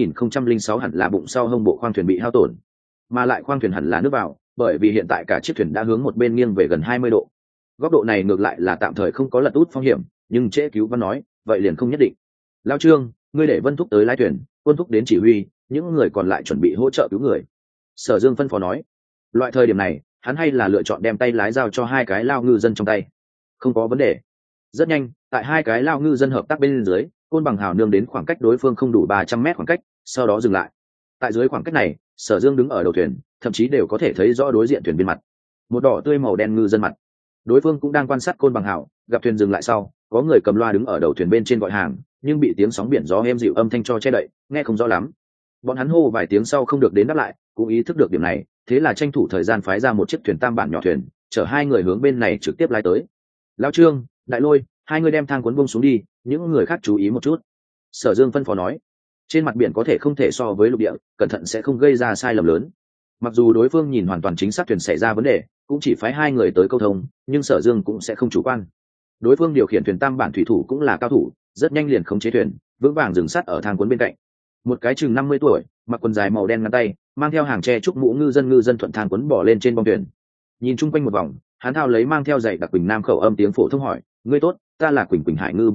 48.006 hẳn là bụng sau hông bộ khoang thuyền bị hao tổn, mà lại khoang thuyền hẳn là nước vào, bởi vì hiện tại cả chiếc thuyền đã hướng một bên nghiêng về gần 20 độ. Góc độ này ngược lại là tạm thời không có lật út phong hiểm, nhưng trễ cứu văn nói, vậy liền không nhất định. Lao Trương, ngươi để Vân Thúc tới lái thuyền, Quân Thúc đến chỉ huy, những người còn lại chuẩn bị hỗ trợ cứu người. Sở Dương phân phó nói. Loại thời điểm này, hắn hay là lựa chọn đem tay lái giao cho hai cái lao ngư dân trong tay. Không có vấn đề. Rất nhanh, tại hai cái lao ngư dân hợp tác bên dưới, côn bằng hào nương đến khoảng cách đối phương không đủ 300 mét khoảng cách, sau đó dừng lại. Tại dưới khoảng cách này, Sở Dương đứng ở đầu thuyền, thậm chí đều có thể thấy rõ đối diện thuyền bên mặt. Một đỏ tươi màu đen ngư dân mặt. Đối phương cũng đang quan sát côn bằng hào, gặp thuyền dừng lại sau, có người cầm loa đứng ở đầu thuyền bên trên gọi hàng, nhưng bị tiếng sóng biển gió êm dịu âm thanh cho che đậy, nghe không rõ lắm. Bọn hắn hô vài tiếng sau không được đến đáp lại, cũng ý thức được điểm này, thế là tranh thủ thời gian phái ra một chiếc thuyền tam bản nhỏ thuyền, chở hai người hướng bên này trực tiếp lái tới. Lão Trương, Đại Lôi, hai người đem thang cuốn bông xuống đi, những người khác chú ý một chút. Sở Dương phân phó nói. Trên mặt biển có thể không thể so với lục địa, cẩn thận sẽ không gây ra sai lầm lớn. Mặc dù đối phương nhìn hoàn toàn chính xác thuyền xảy ra vấn đề, cũng chỉ phái hai người tới câu thông, nhưng Sở Dương cũng sẽ không chủ quan. Đối phương điều khiển thuyền tam bản thủy thủ cũng là cao thủ, rất nhanh liền khống chế thuyền, vững vàng dừng sát ở thang cuốn bên cạnh. Một cái chừng 50 tuổi, mặc quần dài màu đen ngắn tay, mang theo hàng tre trúc mũ ngư dân thuận thang quấn bỏ lên trên bong thuyền. Nhìn chung quanh một vòng, hắn thao lấy mang theo giày đặc Quỳnh Nam khẩu âm tiếng phổ thông hỏi, ngươi tốt, ta là Quỳnh Hải ngư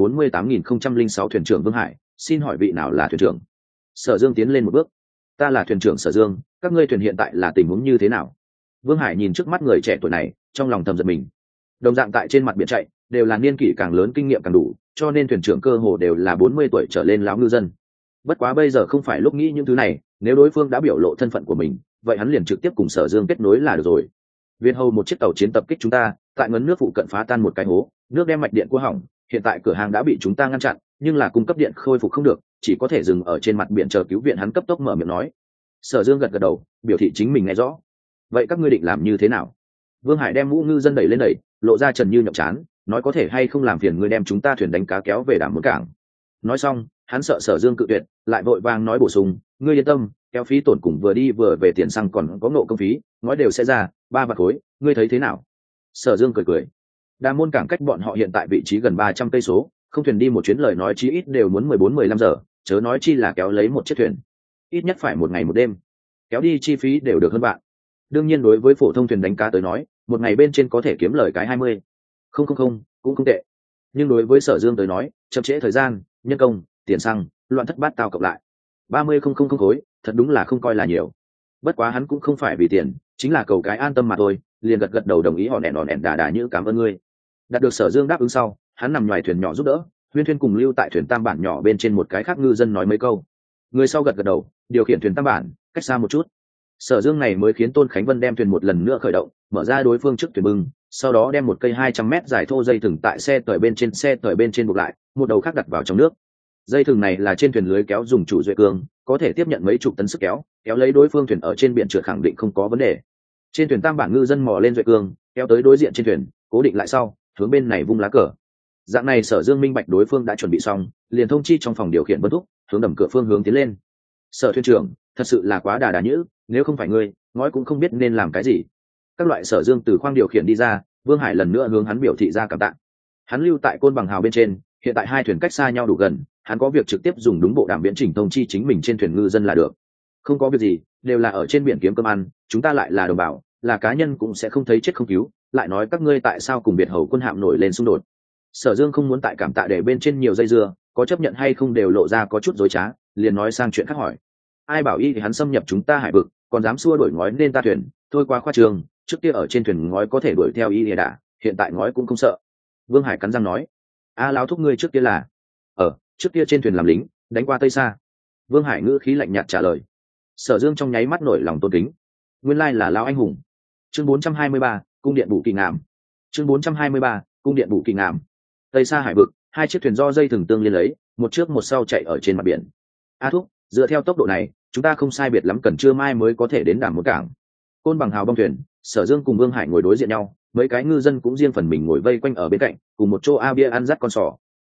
48.006 thuyền trưởng Vương Hải, xin hỏi vị nào là thuyền trưởng? Sở Dương tiến lên một bước. Ta là thuyền trưởng Sở Dương, các ngươi thuyền hiện tại là tình huống như thế nào? Vương Hải nhìn trước mắt người trẻ tuổi này, trong lòng thầm giật mình. Đồng dạng tại trên mặt biển chạy, đều là niên kỷ càng lớn kinh nghiệm càng đủ, cho nên thuyền trưởng cơ hồ đều là 40 tuổi trở lên lão ngư dân. Bất quá bây giờ không phải lúc nghĩ những thứ này, nếu đối phương đã biểu lộ thân phận của mình, vậy hắn liền trực tiếp cùng Sở Dương kết nối là được rồi. Việt Hầu một chiếc tàu chiến tập kích chúng ta, tại ngấn nước phụ cận phá tan một cái hố, nước đem mạch điện cua hỏng, hiện tại cửa hàng đã bị chúng ta ngăn chặn, nhưng là cung cấp điện khôi phục không được, chỉ có thể dừng ở trên mặt biển chờ cứu viện. Hắn cấp tốc mở miệng nói. Sở Dương gật gật đầu, biểu thị chính mình nghe rõ. Vậy các ngươi định làm như thế nào? Vương Hải đem mũ ngư dân đẩy lên đẩy, lộ ra trần như nhậm chán, nói có thể hay không làm phiền ngươi đem chúng ta thuyền đánh cá kéo về đảo mướn cảng. Nói xong, hắn sợ Sở Dương cự tuyệt, lại vội vàng nói bổ sung, ngươi yên tâm, kéo phí tổn cùng vừa đi vừa về tiền xăng còn có nộ công phí, nói đều sẽ ra 3 vạn khối, ngươi thấy thế nào? Sở Dương cười cười. Đà Môn cảng cách bọn họ hiện tại vị trí gần 300 cây số, không thuyền đi một chuyến lời nói chí ít đều muốn 14-15 giờ, chớ nói chi là kéo lấy một chiếc thuyền, ít nhất phải một ngày một đêm, kéo đi chi phí đều được hơn bạn. Đương nhiên đối với phổ thông thuyền đánh cá tới nói, một ngày bên trên có thể kiếm lời cái 20. Không, cũng không tệ. Nhưng đối với Sở Dương tới nói, chậm trễ thời gian, nhân công, tiền xăng, loạn thất bát tao cộng lại 30.000 khối, thật đúng là không coi là nhiều. Bất quá hắn cũng không phải vì tiền, chính là cầu cái an tâm mà thôi, liền gật gật đầu đồng ý, họ nẹn đà như cảm ơn ngươi. Đạt được Sở Dương đáp ứng sau, hắn nằm ngoài thuyền nhỏ giúp đỡ, Huyên Thuyên cùng lưu tại thuyền tam bản nhỏ bên trên một cái khác ngư dân nói mấy câu. Người sau gật gật đầu, điều khiển thuyền tam bản cách xa một chút. Sở Dương này mới khiến Tôn Khánh Vân đem thuyền một lần nữa khởi động, mở ra đối phương trước thuyền bưng, sau đó đem một cây 200 mét dài thô dây thừng tại xe tời bên trên buộc lại, một đầu khác đặt vào trong nước. Dây thừng này là trên thuyền lưới kéo dùng chủ duệ cương, có thể tiếp nhận mấy chục tấn sức kéo, kéo lấy đối phương thuyền ở trên biển trượt khẳng định không có vấn đề. Trên thuyền tam bản ngư dân mò lên duệ cương, kéo tới đối diện trên thuyền, cố định lại sau, hướng bên này vung lá cờ. Dạng này Sở Dương minh bạch đối phương đã chuẩn bị xong, liền thông chi trong phòng điều khiển Vân Thúc, hướng đầm cửa phương hướng tiến lên. Sở thuyền trưởng, thật sự là quá đà nhữ, nếu không phải ngươi, ngói cũng không biết nên làm cái gì. Các loại Sở Dương từ khoang điều khiển đi ra, Vương Hải lần nữa hướng hắn biểu thị ra cảm tạ. Hắn lưu tại côn bằng hào bên trên, hiện tại hai thuyền cách xa nhau đủ gần, hắn có việc trực tiếp dùng đúng bộ đàm viễn chỉnh thông chi chính mình trên thuyền ngư dân là được. Không có việc gì, đều là ở trên biển kiếm cơm ăn, chúng ta lại là đồng bào, là cá nhân cũng sẽ không thấy chết không cứu, lại nói các ngươi tại sao cùng Biệt Hầu quân hạm nổi lên xung đột. Sở Dương không muốn tại cảm tạ để bên trên nhiều dây dưa, có chấp nhận hay không đều lộ ra có chút dối trá, liền nói sang chuyện khác hỏi. Ai bảo y thì hắn xâm nhập chúng ta hải vực, còn dám xua đuổi ngói nên ta thuyền, thôi quá khoa trương, trước kia ở trên thuyền ngói có thể đuổi theo y thì đã, hiện tại ngói cũng không sợ. Vương Hải cắn răng nói. Láo thúc ngươi trước kia là trước kia trên thuyền làm lính, đánh qua Tây Sa. Vương Hải ngữ khí lạnh nhạt trả lời. Sở Dương trong nháy mắt nổi lòng tôn kính, nguyên lai là lão anh hùng. Chương 423, cung điện Bù Kỳ Ngạm. Chương 423, cung điện Bù Kỳ Ngạm. Tây Sa hải vực, hai chiếc thuyền do dây thừng tương liên lấy, một trước một sau chạy ở trên mặt biển. Thúc, dựa theo tốc độ này, chúng ta không sai biệt lắm cần trưa mai mới có thể đến đảo mướn cảng. Côn bằng hào bong thuyền, Sở Dương cùng Vương Hải ngồi đối diện nhau, mấy cái ngư dân cũng riêng phần mình ngồi vây quanh ở bên cạnh, cùng một chỗ bia ăn dắt con sò.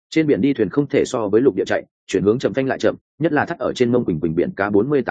Trên biển đi thuyền không thể so với lục địa chạy, chuyển hướng chậm phanh lại chậm, nhất là thắt ở trên mông quỳnh quỳnh biển cá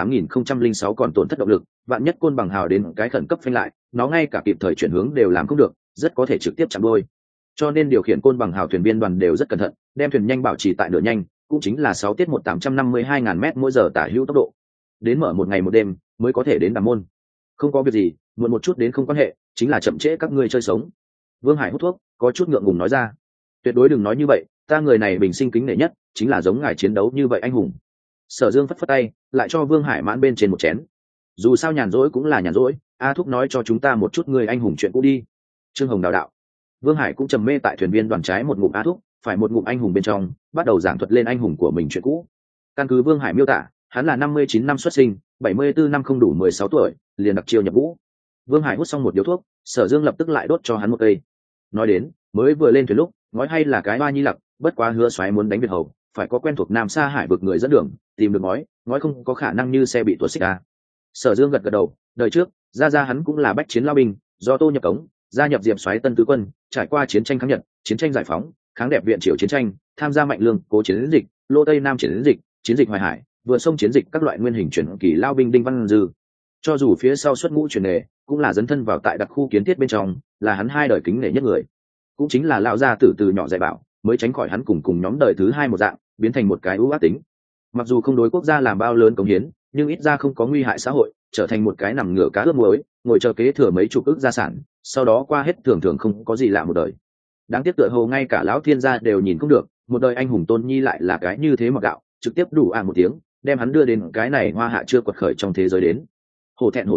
48.006 còn tổn thất động lực, vạn nhất côn bằng hào đến cái khẩn cấp phanh lại, nó ngay cả kịp thời chuyển hướng đều làm không được, rất có thể trực tiếp chạm đôi. Cho nên điều khiển côn bằng hào thuyền viên đoàn đều rất cẩn thận, đem thuyền nhanh bảo trì tại nửa nhanh, cũng chính là 6 tiết 852.000 mét mỗi giờ tả hữu tốc độ. Đến mở một ngày một đêm mới có thể đến Đàm Môn. Không có việc gì, muộn một chút đến không quan hệ, chính là chậm trễ các ngươi chơi sống. Vương Hải hút thuốc, có chút ngượng ngùng nói ra. Tuyệt đối đừng nói như vậy, ta người này bình sinh kính nể nhất chính là giống ngài chiến đấu như vậy anh hùng. Sở Dương phất phất tay, lại cho Vương Hải mãn bên trên một chén. Dù sao nhàn rỗi cũng là nhàn rỗi, A Thúc nói cho chúng ta một chút người anh hùng chuyện cũ đi. Trương Hồng đào đạo. Vương Hải cũng trầm mê tại thuyền viên đoàn trái một ngụm A Thúc, phải một ngụm anh hùng bên trong, bắt đầu giảng thuật lên anh hùng của mình chuyện cũ. Căn cứ Vương Hải miêu tả, hắn là 59 năm xuất sinh, 74 năm không đủ 16 tuổi, liền đặc chiêu nhập ngũ. Vương Hải hút xong một điếu thuốc, Sở Dương lập tức lại đốt cho hắn một cây. Nói đến, mới vừa lên thuyền lúc, nói hay là cái ba nhi lặc, bất quá Hứa Soái muốn đánh Việt Hầu, phải có quen thuộc Nam Sa Hải vực người dẫn đường, tìm được nói không có khả năng như xe bị tuột xích à. Sở Dương gật gật đầu, đời trước, ra hắn cũng là bách chiến lao binh, do Tô nhập cống, gia nhập Diệp Soái Tân Tứ quân, trải qua chiến tranh kháng Nhật, chiến tranh giải phóng, kháng đẹp viện Triều chiến tranh, tham gia Mạnh Lương, Cố chiến dịch, Lô Tây Nam chiến dịch, chiến dịch Hoài Hải, vừa sông chiến dịch các loại nguyên hình chuyển kỳ lao binh Đinh Văn Dư. Cho dù phía sau xuất ngũ chuyển nghề, cũng là dấn thân vào tại đặc khu kiến thiết bên trong, là hắn hai đời kính nể nhất người. Cũng chính là lão gia tử từ nhỏ dạy bảo, mới tránh khỏi hắn cùng nhóm đời thứ hai một dạng, biến thành một cái ưu ác tính. Mặc dù không đối quốc gia làm bao lớn cống hiến, nhưng ít ra không có nguy hại xã hội, trở thành một cái nằm ngửa cá ướp muối, ngồi chờ kế thừa mấy chục ức gia sản, sau đó qua hết thường không có gì lạ một đời. Đáng tiếc tựa hồ ngay cả lão thiên gia đều nhìn không được, một đời anh hùng tôn nhi lại là cái như thế mà gạo, trực tiếp đủ một tiếng, đem hắn đưa đến cái này hoa hạ chưa quật khởi trong thế giới đến. Hổ thẹn.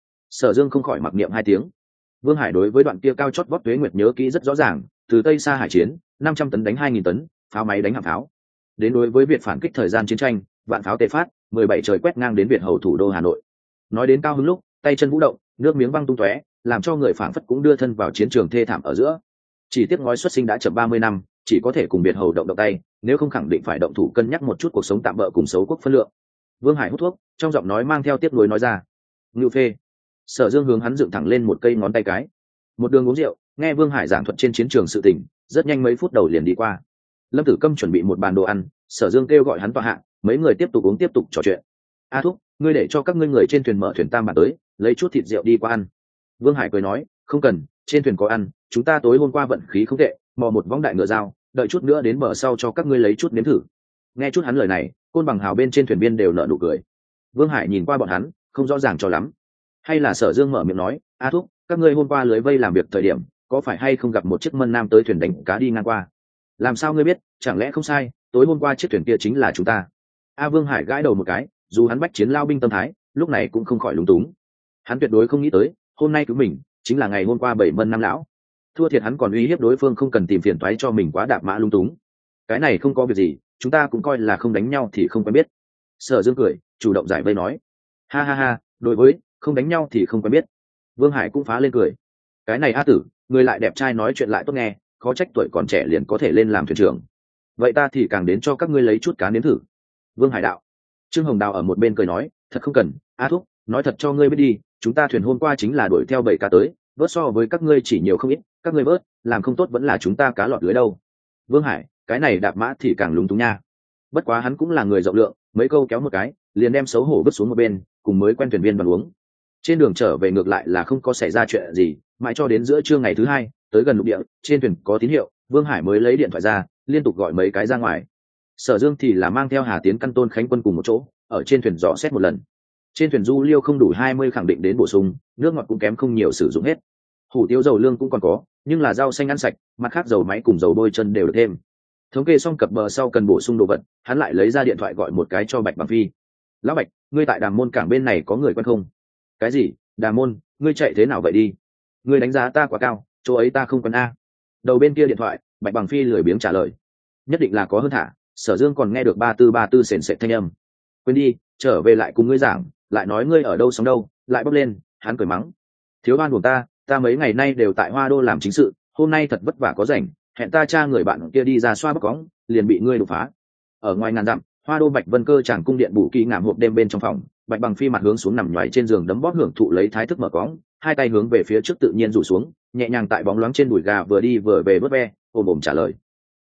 Sở Dương không khỏi mặc niệm hai tiếng. Vương Hải đối với đoạn kia cao chót vót Tuế Nguyệt nhớ kỹ rất rõ ràng, từ Tây Sa Hải chiến, 500 tấn đánh 2000 tấn, pháo máy đánh hạm pháo. Đến đối với Việt phản kích thời gian chiến tranh, vạn pháo tề phát, 17 trời quét ngang đến Việt hầu thủ đô Hà Nội. Nói đến cao hứng lúc, tay chân vũ động, nước miếng văng tung tóe, làm cho người phản phất cũng đưa thân vào chiến trường thê thảm ở giữa. Chỉ tiếc ngói xuất sinh đã chậm 30 năm, chỉ có thể cùng Việt hầu động tay, nếu không khẳng định phải động thủ cân nhắc một chút cuộc sống tạm bợ cùng xấu quốc phân lượng. Vương Hải hút thuốc, trong giọng nói mang theo tiếc nuối nói ra. Ngưu phê. Sở Dương hướng hắn dựng thẳng lên một cây ngón tay cái. Một đường uống rượu, nghe Vương Hải giảng thuật trên chiến trường sự tình, rất nhanh mấy phút đầu liền đi qua. Lâm Tử Câm chuẩn bị một bàn đồ ăn, Sở Dương kêu gọi hắn tọa hạ, mấy người tiếp tục uống tiếp tục trò chuyện. A Thúc, ngươi để cho các ngươi người trên thuyền mở thuyền tam bản tới, lấy chút thịt rượu đi qua ăn. Vương Hải cười nói, không cần, trên thuyền có ăn, chúng ta tối hôm qua vận khí không tệ, mò một võng đại ngựa dao, đợi chút nữa đến bờ sau cho các ngươi lấy chút nếm thử. Nghe chút hắn lời này, côn bằng hào bên trên thuyền viên đều nở nụ cười. Vương Hải nhìn qua bọn hắn, không rõ ràng cho lắm. Hay là Sở Dương mở miệng nói, A Thúc, các ngươi hôm qua lưới vây làm việc thời điểm, có phải hay không gặp một chiếc mân nam tới thuyền đánh cá đi ngang qua? Làm sao ngươi biết, chẳng lẽ không sai, tối hôm qua chiếc thuyền kia chính là chúng ta? A Vương Hải gãi đầu một cái, dù hắn bách chiến lao binh tâm thái, lúc này cũng không khỏi lúng túng. Hắn tuyệt đối không nghĩ tới, hôm nay cứu mình, chính là ngày hôm qua 7 mân năm lão. Thua thiệt hắn còn uy hiếp đối phương không cần tìm phiền toái cho mình quá đạp mã lung túng. Cái này không có việc gì, chúng ta cũng coi là không đánh nhau thì không quen biết. Sở Dương cười, chủ động giải vây nói, ha ha ha, đối với không đánh nhau thì không quen biết. Vương Hải cũng phá lên cười. Cái này A Tử, người lại đẹp trai nói chuyện lại tốt nghe, khó trách tuổi còn trẻ liền có thể lên làm thuyền trưởng. Vậy ta thì càng đến cho các ngươi lấy chút cá nếm thử. Vương Hải đạo. Trương Hồng Đào ở một bên cười nói, thật không cần, A Thúc, nói thật cho ngươi biết đi, chúng ta thuyền hôm qua chính là đuổi theo 7 cá tới, vớt so với các ngươi chỉ nhiều không ít, các ngươi vớt, làm không tốt vẫn là chúng ta cá lọt lưới đâu. Vương Hải, cái này đạp mã thì càng lúng túng nha. Bất quá hắn cũng là người rộng lượng, mấy câu kéo một cái, liền đem xấu hổ vứt xuống một bên, cùng mới quen thuyền viên bàn uống. Trên đường trở về ngược lại là không có xảy ra chuyện gì, mãi cho đến giữa trưa ngày thứ hai, tới gần lục địa, trên thuyền có tín hiệu, Vương Hải mới lấy điện thoại ra, liên tục gọi mấy cái ra ngoài. Sở Dương thì là mang theo Hà Tiến Căn Tôn Khánh Quân cùng một chỗ, ở trên thuyền dò xét một lần. Trên thuyền du liêu không đủ 20 khẳng định đến bổ sung, nước ngọt cũng kém không nhiều sử dụng hết. Hủ tiếu dầu lương cũng còn có, nhưng là rau xanh ăn sạch, mặt khác dầu máy cùng dầu bôi chân đều được thêm. Thống kê xong cập bờ sau cần bổ sung đồ vật, hắn lại lấy ra điện thoại gọi một cái cho Bạch Bằng Phi. Lão Bạch, ngươi tại Đàm Môn cảng bên này có người quen không? Cái gì? Đàm Môn, ngươi chạy thế nào vậy đi? Ngươi đánh giá ta quá cao, chỗ ấy ta không quen a. Đầu bên kia điện thoại, Bạch Bằng Phi lười biếng trả lời. Nhất định là có hơn thả, Sở Dương còn nghe được 3434 sền sệt thanh âm. Quên đi, trở về lại cùng ngươi giảng, lại nói ngươi ở đâu sống đâu, lại bốc lên, hắn cười mắng. Thiếu oan của ta mấy ngày nay đều tại Hoa Đô làm chính sự, hôm nay thật vất vả có rảnh, hẹn ta cha người bạn kia đi ra xoa bóc cóng, liền bị ngươi đột phá. Ở ngoài ngàn dặm, Hoa Đô Bạch Vân Cơ chàng cung điện bù kỳ ngảm hộp đêm bên trong phòng, Bạch Bằng Phi mặt hướng xuống nằm nhoài trên giường đấm bóp hưởng thụ lấy thái thức mở cóng, hai tay hướng về phía trước tự nhiên rủ xuống, nhẹ nhàng tại bóng loáng trên đùi gà vừa đi vừa về vớt ve, ồm ồm trả lời.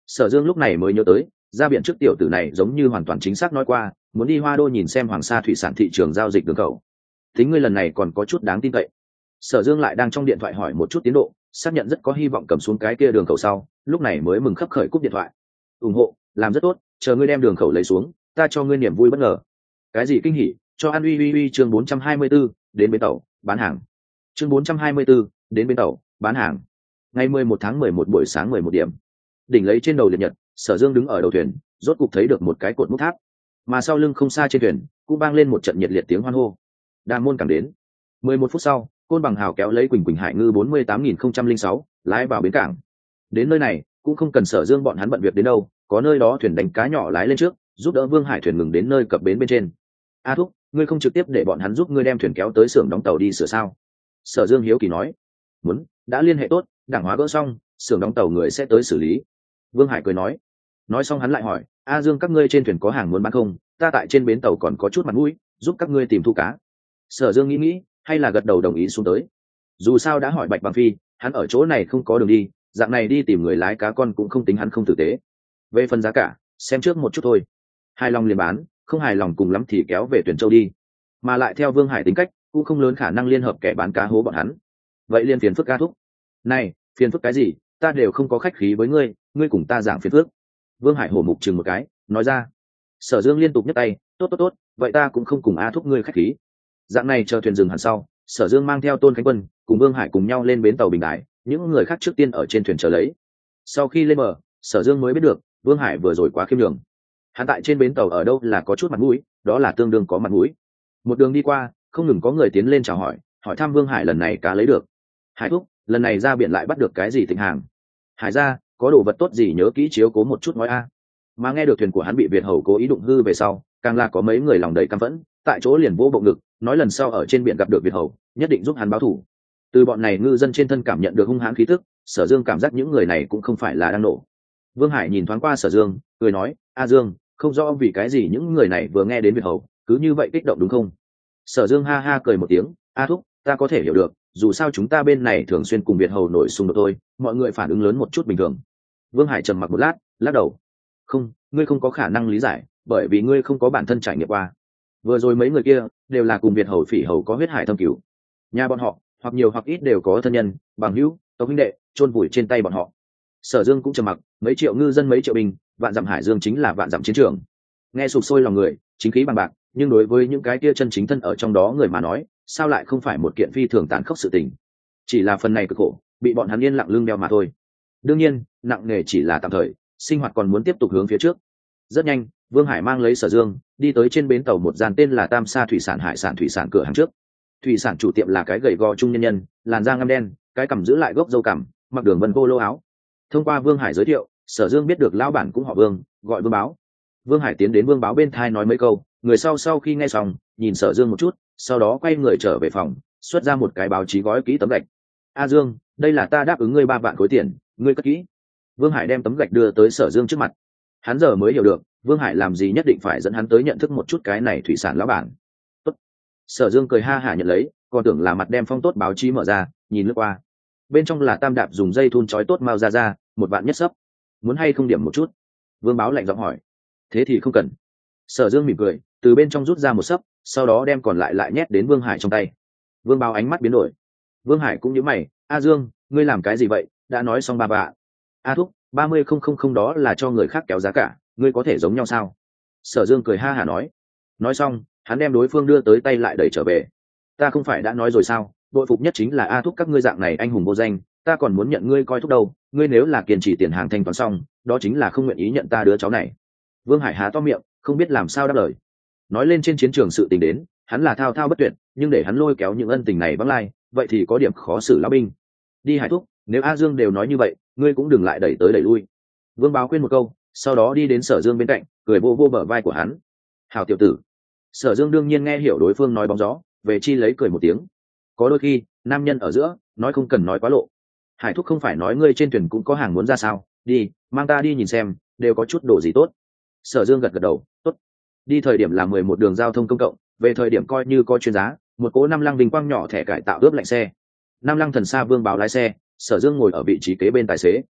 Sở Dương lúc này mới nhớ tới, ra biển trước tiểu tử này giống như hoàn toàn chính xác nói qua, muốn đi Hoa Đô nhìn xem Hoàng Sa thủy sản thị trường giao dịch đường khẩu. Tính ngươi lần này còn có chút đáng tin cậy. Sở Dương lại đang trong điện thoại hỏi một chút tiến độ, xác nhận rất có hy vọng cầm xuống cái kia đường khẩu sau, lúc này mới mừng khấp khởi cúp điện thoại. Ủng hộ, làm rất tốt, chờ ngươi đem đường khẩu lấy xuống, ta cho ngươi niềm vui bất ngờ. Cái gì kinh hỉ, cho ăn uy chương 424, đến bến tàu, bán hàng. Chương 424, đến bến tàu, bán hàng. Ngày 11 tháng 11 buổi sáng 11 điểm. Đỉnh lấy trên đầu liệt nhật, Sở Dương đứng ở đầu thuyền, rốt cục thấy được một cái cột múc tháp. Mà sau lưng không xa trên thuyền, cũng vang lên một trận nhiệt liệt tiếng hoan hô. Đà môn cảng đến. 11 phút sau, Côn Bằng Hào kéo lấy Quỳnh Quỳnh Hải ngư 48.006, lái vào bến cảng. Đến nơi này, cũng không cần Sở Dương bọn hắn bận việc đến đâu, có nơi đó thuyền đánh cá nhỏ lái lên trước, giúp đỡ Vương Hải thuyền ngừng đến nơi cập bến bên trên. A Thúc, ngươi không trực tiếp để bọn hắn giúp ngươi đem thuyền kéo tới xưởng đóng tàu đi sửa sao? Sở Dương hiếu kỳ nói. Muốn, đã liên hệ tốt, đảng hóa gỡ xong, xưởng đóng tàu người sẽ tới xử lý. Vương Hải cười nói. Nói xong hắn lại hỏi, A Dương các ngươi trên thuyền có hàng muốn bán không? Ta tại trên bến tàu còn có chút mặt mũi, giúp các ngươi tìm thu cá. Sở Dương nghĩ, hay là gật đầu đồng ý xuống tới. Dù sao đã hỏi Bạch Bằng Phi, hắn ở chỗ này không có đường đi, dạng này đi tìm người lái cá con cũng không tính hắn không tử tế. Về phần giá cả, xem trước một chút thôi. Hài lòng liền bán, không hài lòng cùng lắm thì kéo về Tuyển Châu đi. Mà lại theo Vương Hải tính cách, cũng không lớn khả năng liên hợp kẻ bán cá hố bọn hắn. Vậy liên phiền phức A Thúc. Này, phiền phức cái gì, ta đều không có khách khí với ngươi, ngươi cùng ta giảng phiền phức. Vương Hải hổ mục chừng một cái, nói ra. Sở Dương liên tục nhấc tay, tốt, vậy ta cũng không cùng A Thúc ngươi khách khí. Dạng này chờ thuyền dừng hẳn sau, Sở Dương mang theo Tôn Khánh Quân cùng Vương Hải cùng nhau lên bến tàu Bình Đại, những người khác trước tiên ở trên thuyền chờ lấy. Sau khi lên bờ, Sở Dương mới biết được Vương Hải vừa rồi quá khiêm nhường. Hắn tại trên bến tàu ở đâu là có chút mặt mũi, đó là tương đương có mặt mũi. Một đường đi qua, không ngừng có người tiến lên chào hỏi thăm Vương Hải lần này cá lấy được. Hải Thúc, lần này ra biển lại bắt được cái gì thịnh hàng? Hải ra, có đồ vật tốt gì nhớ kỹ chiếu cố một chút nói a. Mà nghe được thuyền của hắn bị Việt Hầu cố ý đụng hư về sau, càng là có mấy người lòng đầy căm phẫn, tại chỗ liền vỗ bộ ngực, nói lần sau ở trên biển gặp được Việt Hầu, nhất định giúp hắn báo thù. Từ bọn này ngư dân trên thân cảm nhận được hung hãn khí tức, Sở Dương cảm giác những người này cũng không phải là đang nổ. Vương Hải nhìn thoáng qua Sở Dương, cười nói, A Dương, không rõ vì cái gì những người này vừa nghe đến Việt Hầu, cứ như vậy kích động đúng không? Sở Dương ha ha cười một tiếng, A Thúc, ta có thể hiểu được, dù sao chúng ta bên này thường xuyên cùng Việt Hầu nổi xung đột thôi, mọi người phản ứng lớn một chút bình thường. Vương Hải trầm mặc một lát, lắc đầu. Không, ngươi không có khả năng lý giải, bởi vì ngươi không có bản thân trải nghiệm qua. Vừa rồi mấy người kia đều là cùng Việt Hầu Phỉ Hầu có huyết hải thâm cửu. Nhà bọn họ, hoặc nhiều hoặc ít đều có thân nhân, bằng hữu, tộc huynh đệ, chôn vùi trên tay bọn họ. Sở Dương cũng trầm mặc, mấy triệu ngư dân mấy triệu binh, vạn dặm hải dương chính là vạn dặm chiến trường. Nghe sụp sôi lòng người, chính khí bằng bạc, nhưng đối với những cái kia chân chính thân ở trong đó người mà nói, sao lại không phải một kiện phi thường tàn khốc sự tình. Chỉ là phần này cực khổ, bị bọn hắn yên lặng lưng đeo mà thôi. Đương nhiên, nặng nề chỉ là tạm thời, sinh hoạt còn muốn tiếp tục hướng phía trước. Rất nhanh, Vương Hải mang lấy Sở Dương đi tới trên bến tàu một dàn tên là Tam Sa thủy sản hải sản thủy sản cửa hàng trước. Thủy sản chủ tiệm là cái gầy gò trung nhân nhân, làn da ngăm đen, cái cằm giữ lại gốc râu cằm, mặc đường vân cô lô áo. Thông qua Vương Hải giới thiệu, Sở Dương biết được lão bản cũng họ Vương, gọi Vương Báo. Vương Hải tiến đến Vương Báo bên thai nói mấy câu, người sau khi nghe xong, nhìn Sở Dương một chút, sau đó quay người trở về phòng, xuất ra một cái báo chí gói kỹ tấm gạch. A Dương, đây là ta đáp ứng ngươi 3 vạn khối tiền, ngươi cất kỹ. Vương Hải đem tấm gạch đưa tới Sở Dương trước mặt. Hắn giờ mới hiểu được, Vương Hải làm gì nhất định phải dẫn hắn tới nhận thức một chút cái này thủy sản lão bản. Tốt. Sở Dương cười ha hả nhận lấy, còn tưởng là mặt đem phong tốt báo chí mở ra, nhìn lướt qua. Bên trong là tam đạp dùng dây thun trói tốt mao ra, 1 vạn nhất sấp. Muốn hay không điểm một chút? Vương Báo lạnh giọng hỏi. Thế thì không cần. Sở Dương mỉm cười, từ bên trong rút ra một sấp, sau đó đem còn lại nhét đến Vương Hải trong tay. Vương Báo ánh mắt biến đổi. Vương Hải cũng nhíu mày, A Dương, ngươi làm cái gì vậy? Đã nói xong 3 vạn. A Thúc, 30.000 đó là cho người khác kéo giá cả, ngươi có thể giống nhau sao? Sở Dương cười ha hả nói. Nói xong, hắn đem đối phương đưa tới tay lại đẩy trở về. Ta không phải đã nói rồi sao, bội phục nhất chính là A Thúc các ngươi dạng này anh hùng vô danh, ta còn muốn nhận ngươi coi thúc đâu, ngươi nếu là kiên trì tiền hàng thanh toán xong, đó chính là không nguyện ý nhận ta đứa cháu này. Vương Hải há to miệng, không biết làm sao đáp lời. Nói lên trên chiến trường sự tình đến, hắn là thao thao bất tuyệt, nhưng để hắn lôi kéo những ân tình này vắng lai, vậy thì có điểm khó xử lão binh. Đi Hải Thúc, nếu A Dương đều nói như vậy, ngươi cũng đừng lại đẩy tới đẩy lui. Vương Báo khuyên một câu, sau đó đi đến Sở Dương bên cạnh, cười vô vô bờ vai của hắn. Hảo tiểu tử. Sở Dương đương nhiên nghe hiểu đối phương nói bóng gió, về chi lấy cười một tiếng. Có đôi khi, nam nhân ở giữa, nói không cần nói quá lộ. Hải Thúc không phải nói ngươi trên thuyền cũng có hàng muốn ra sao, đi, mang ta đi nhìn xem, đều có chút đồ gì tốt. Sở Dương gật gật đầu, tốt. Đi thời điểm là 11 đường giao thông công cộng, về thời điểm coi như có chuyên giá, một cỗ 5 lăng vinh quang nhỏ thẻ cải tạo ướp lạnh xe. 5 lăng thần xa Vương Báo lái xe, Sở Dương ngồi ở vị trí kế bên tài xế.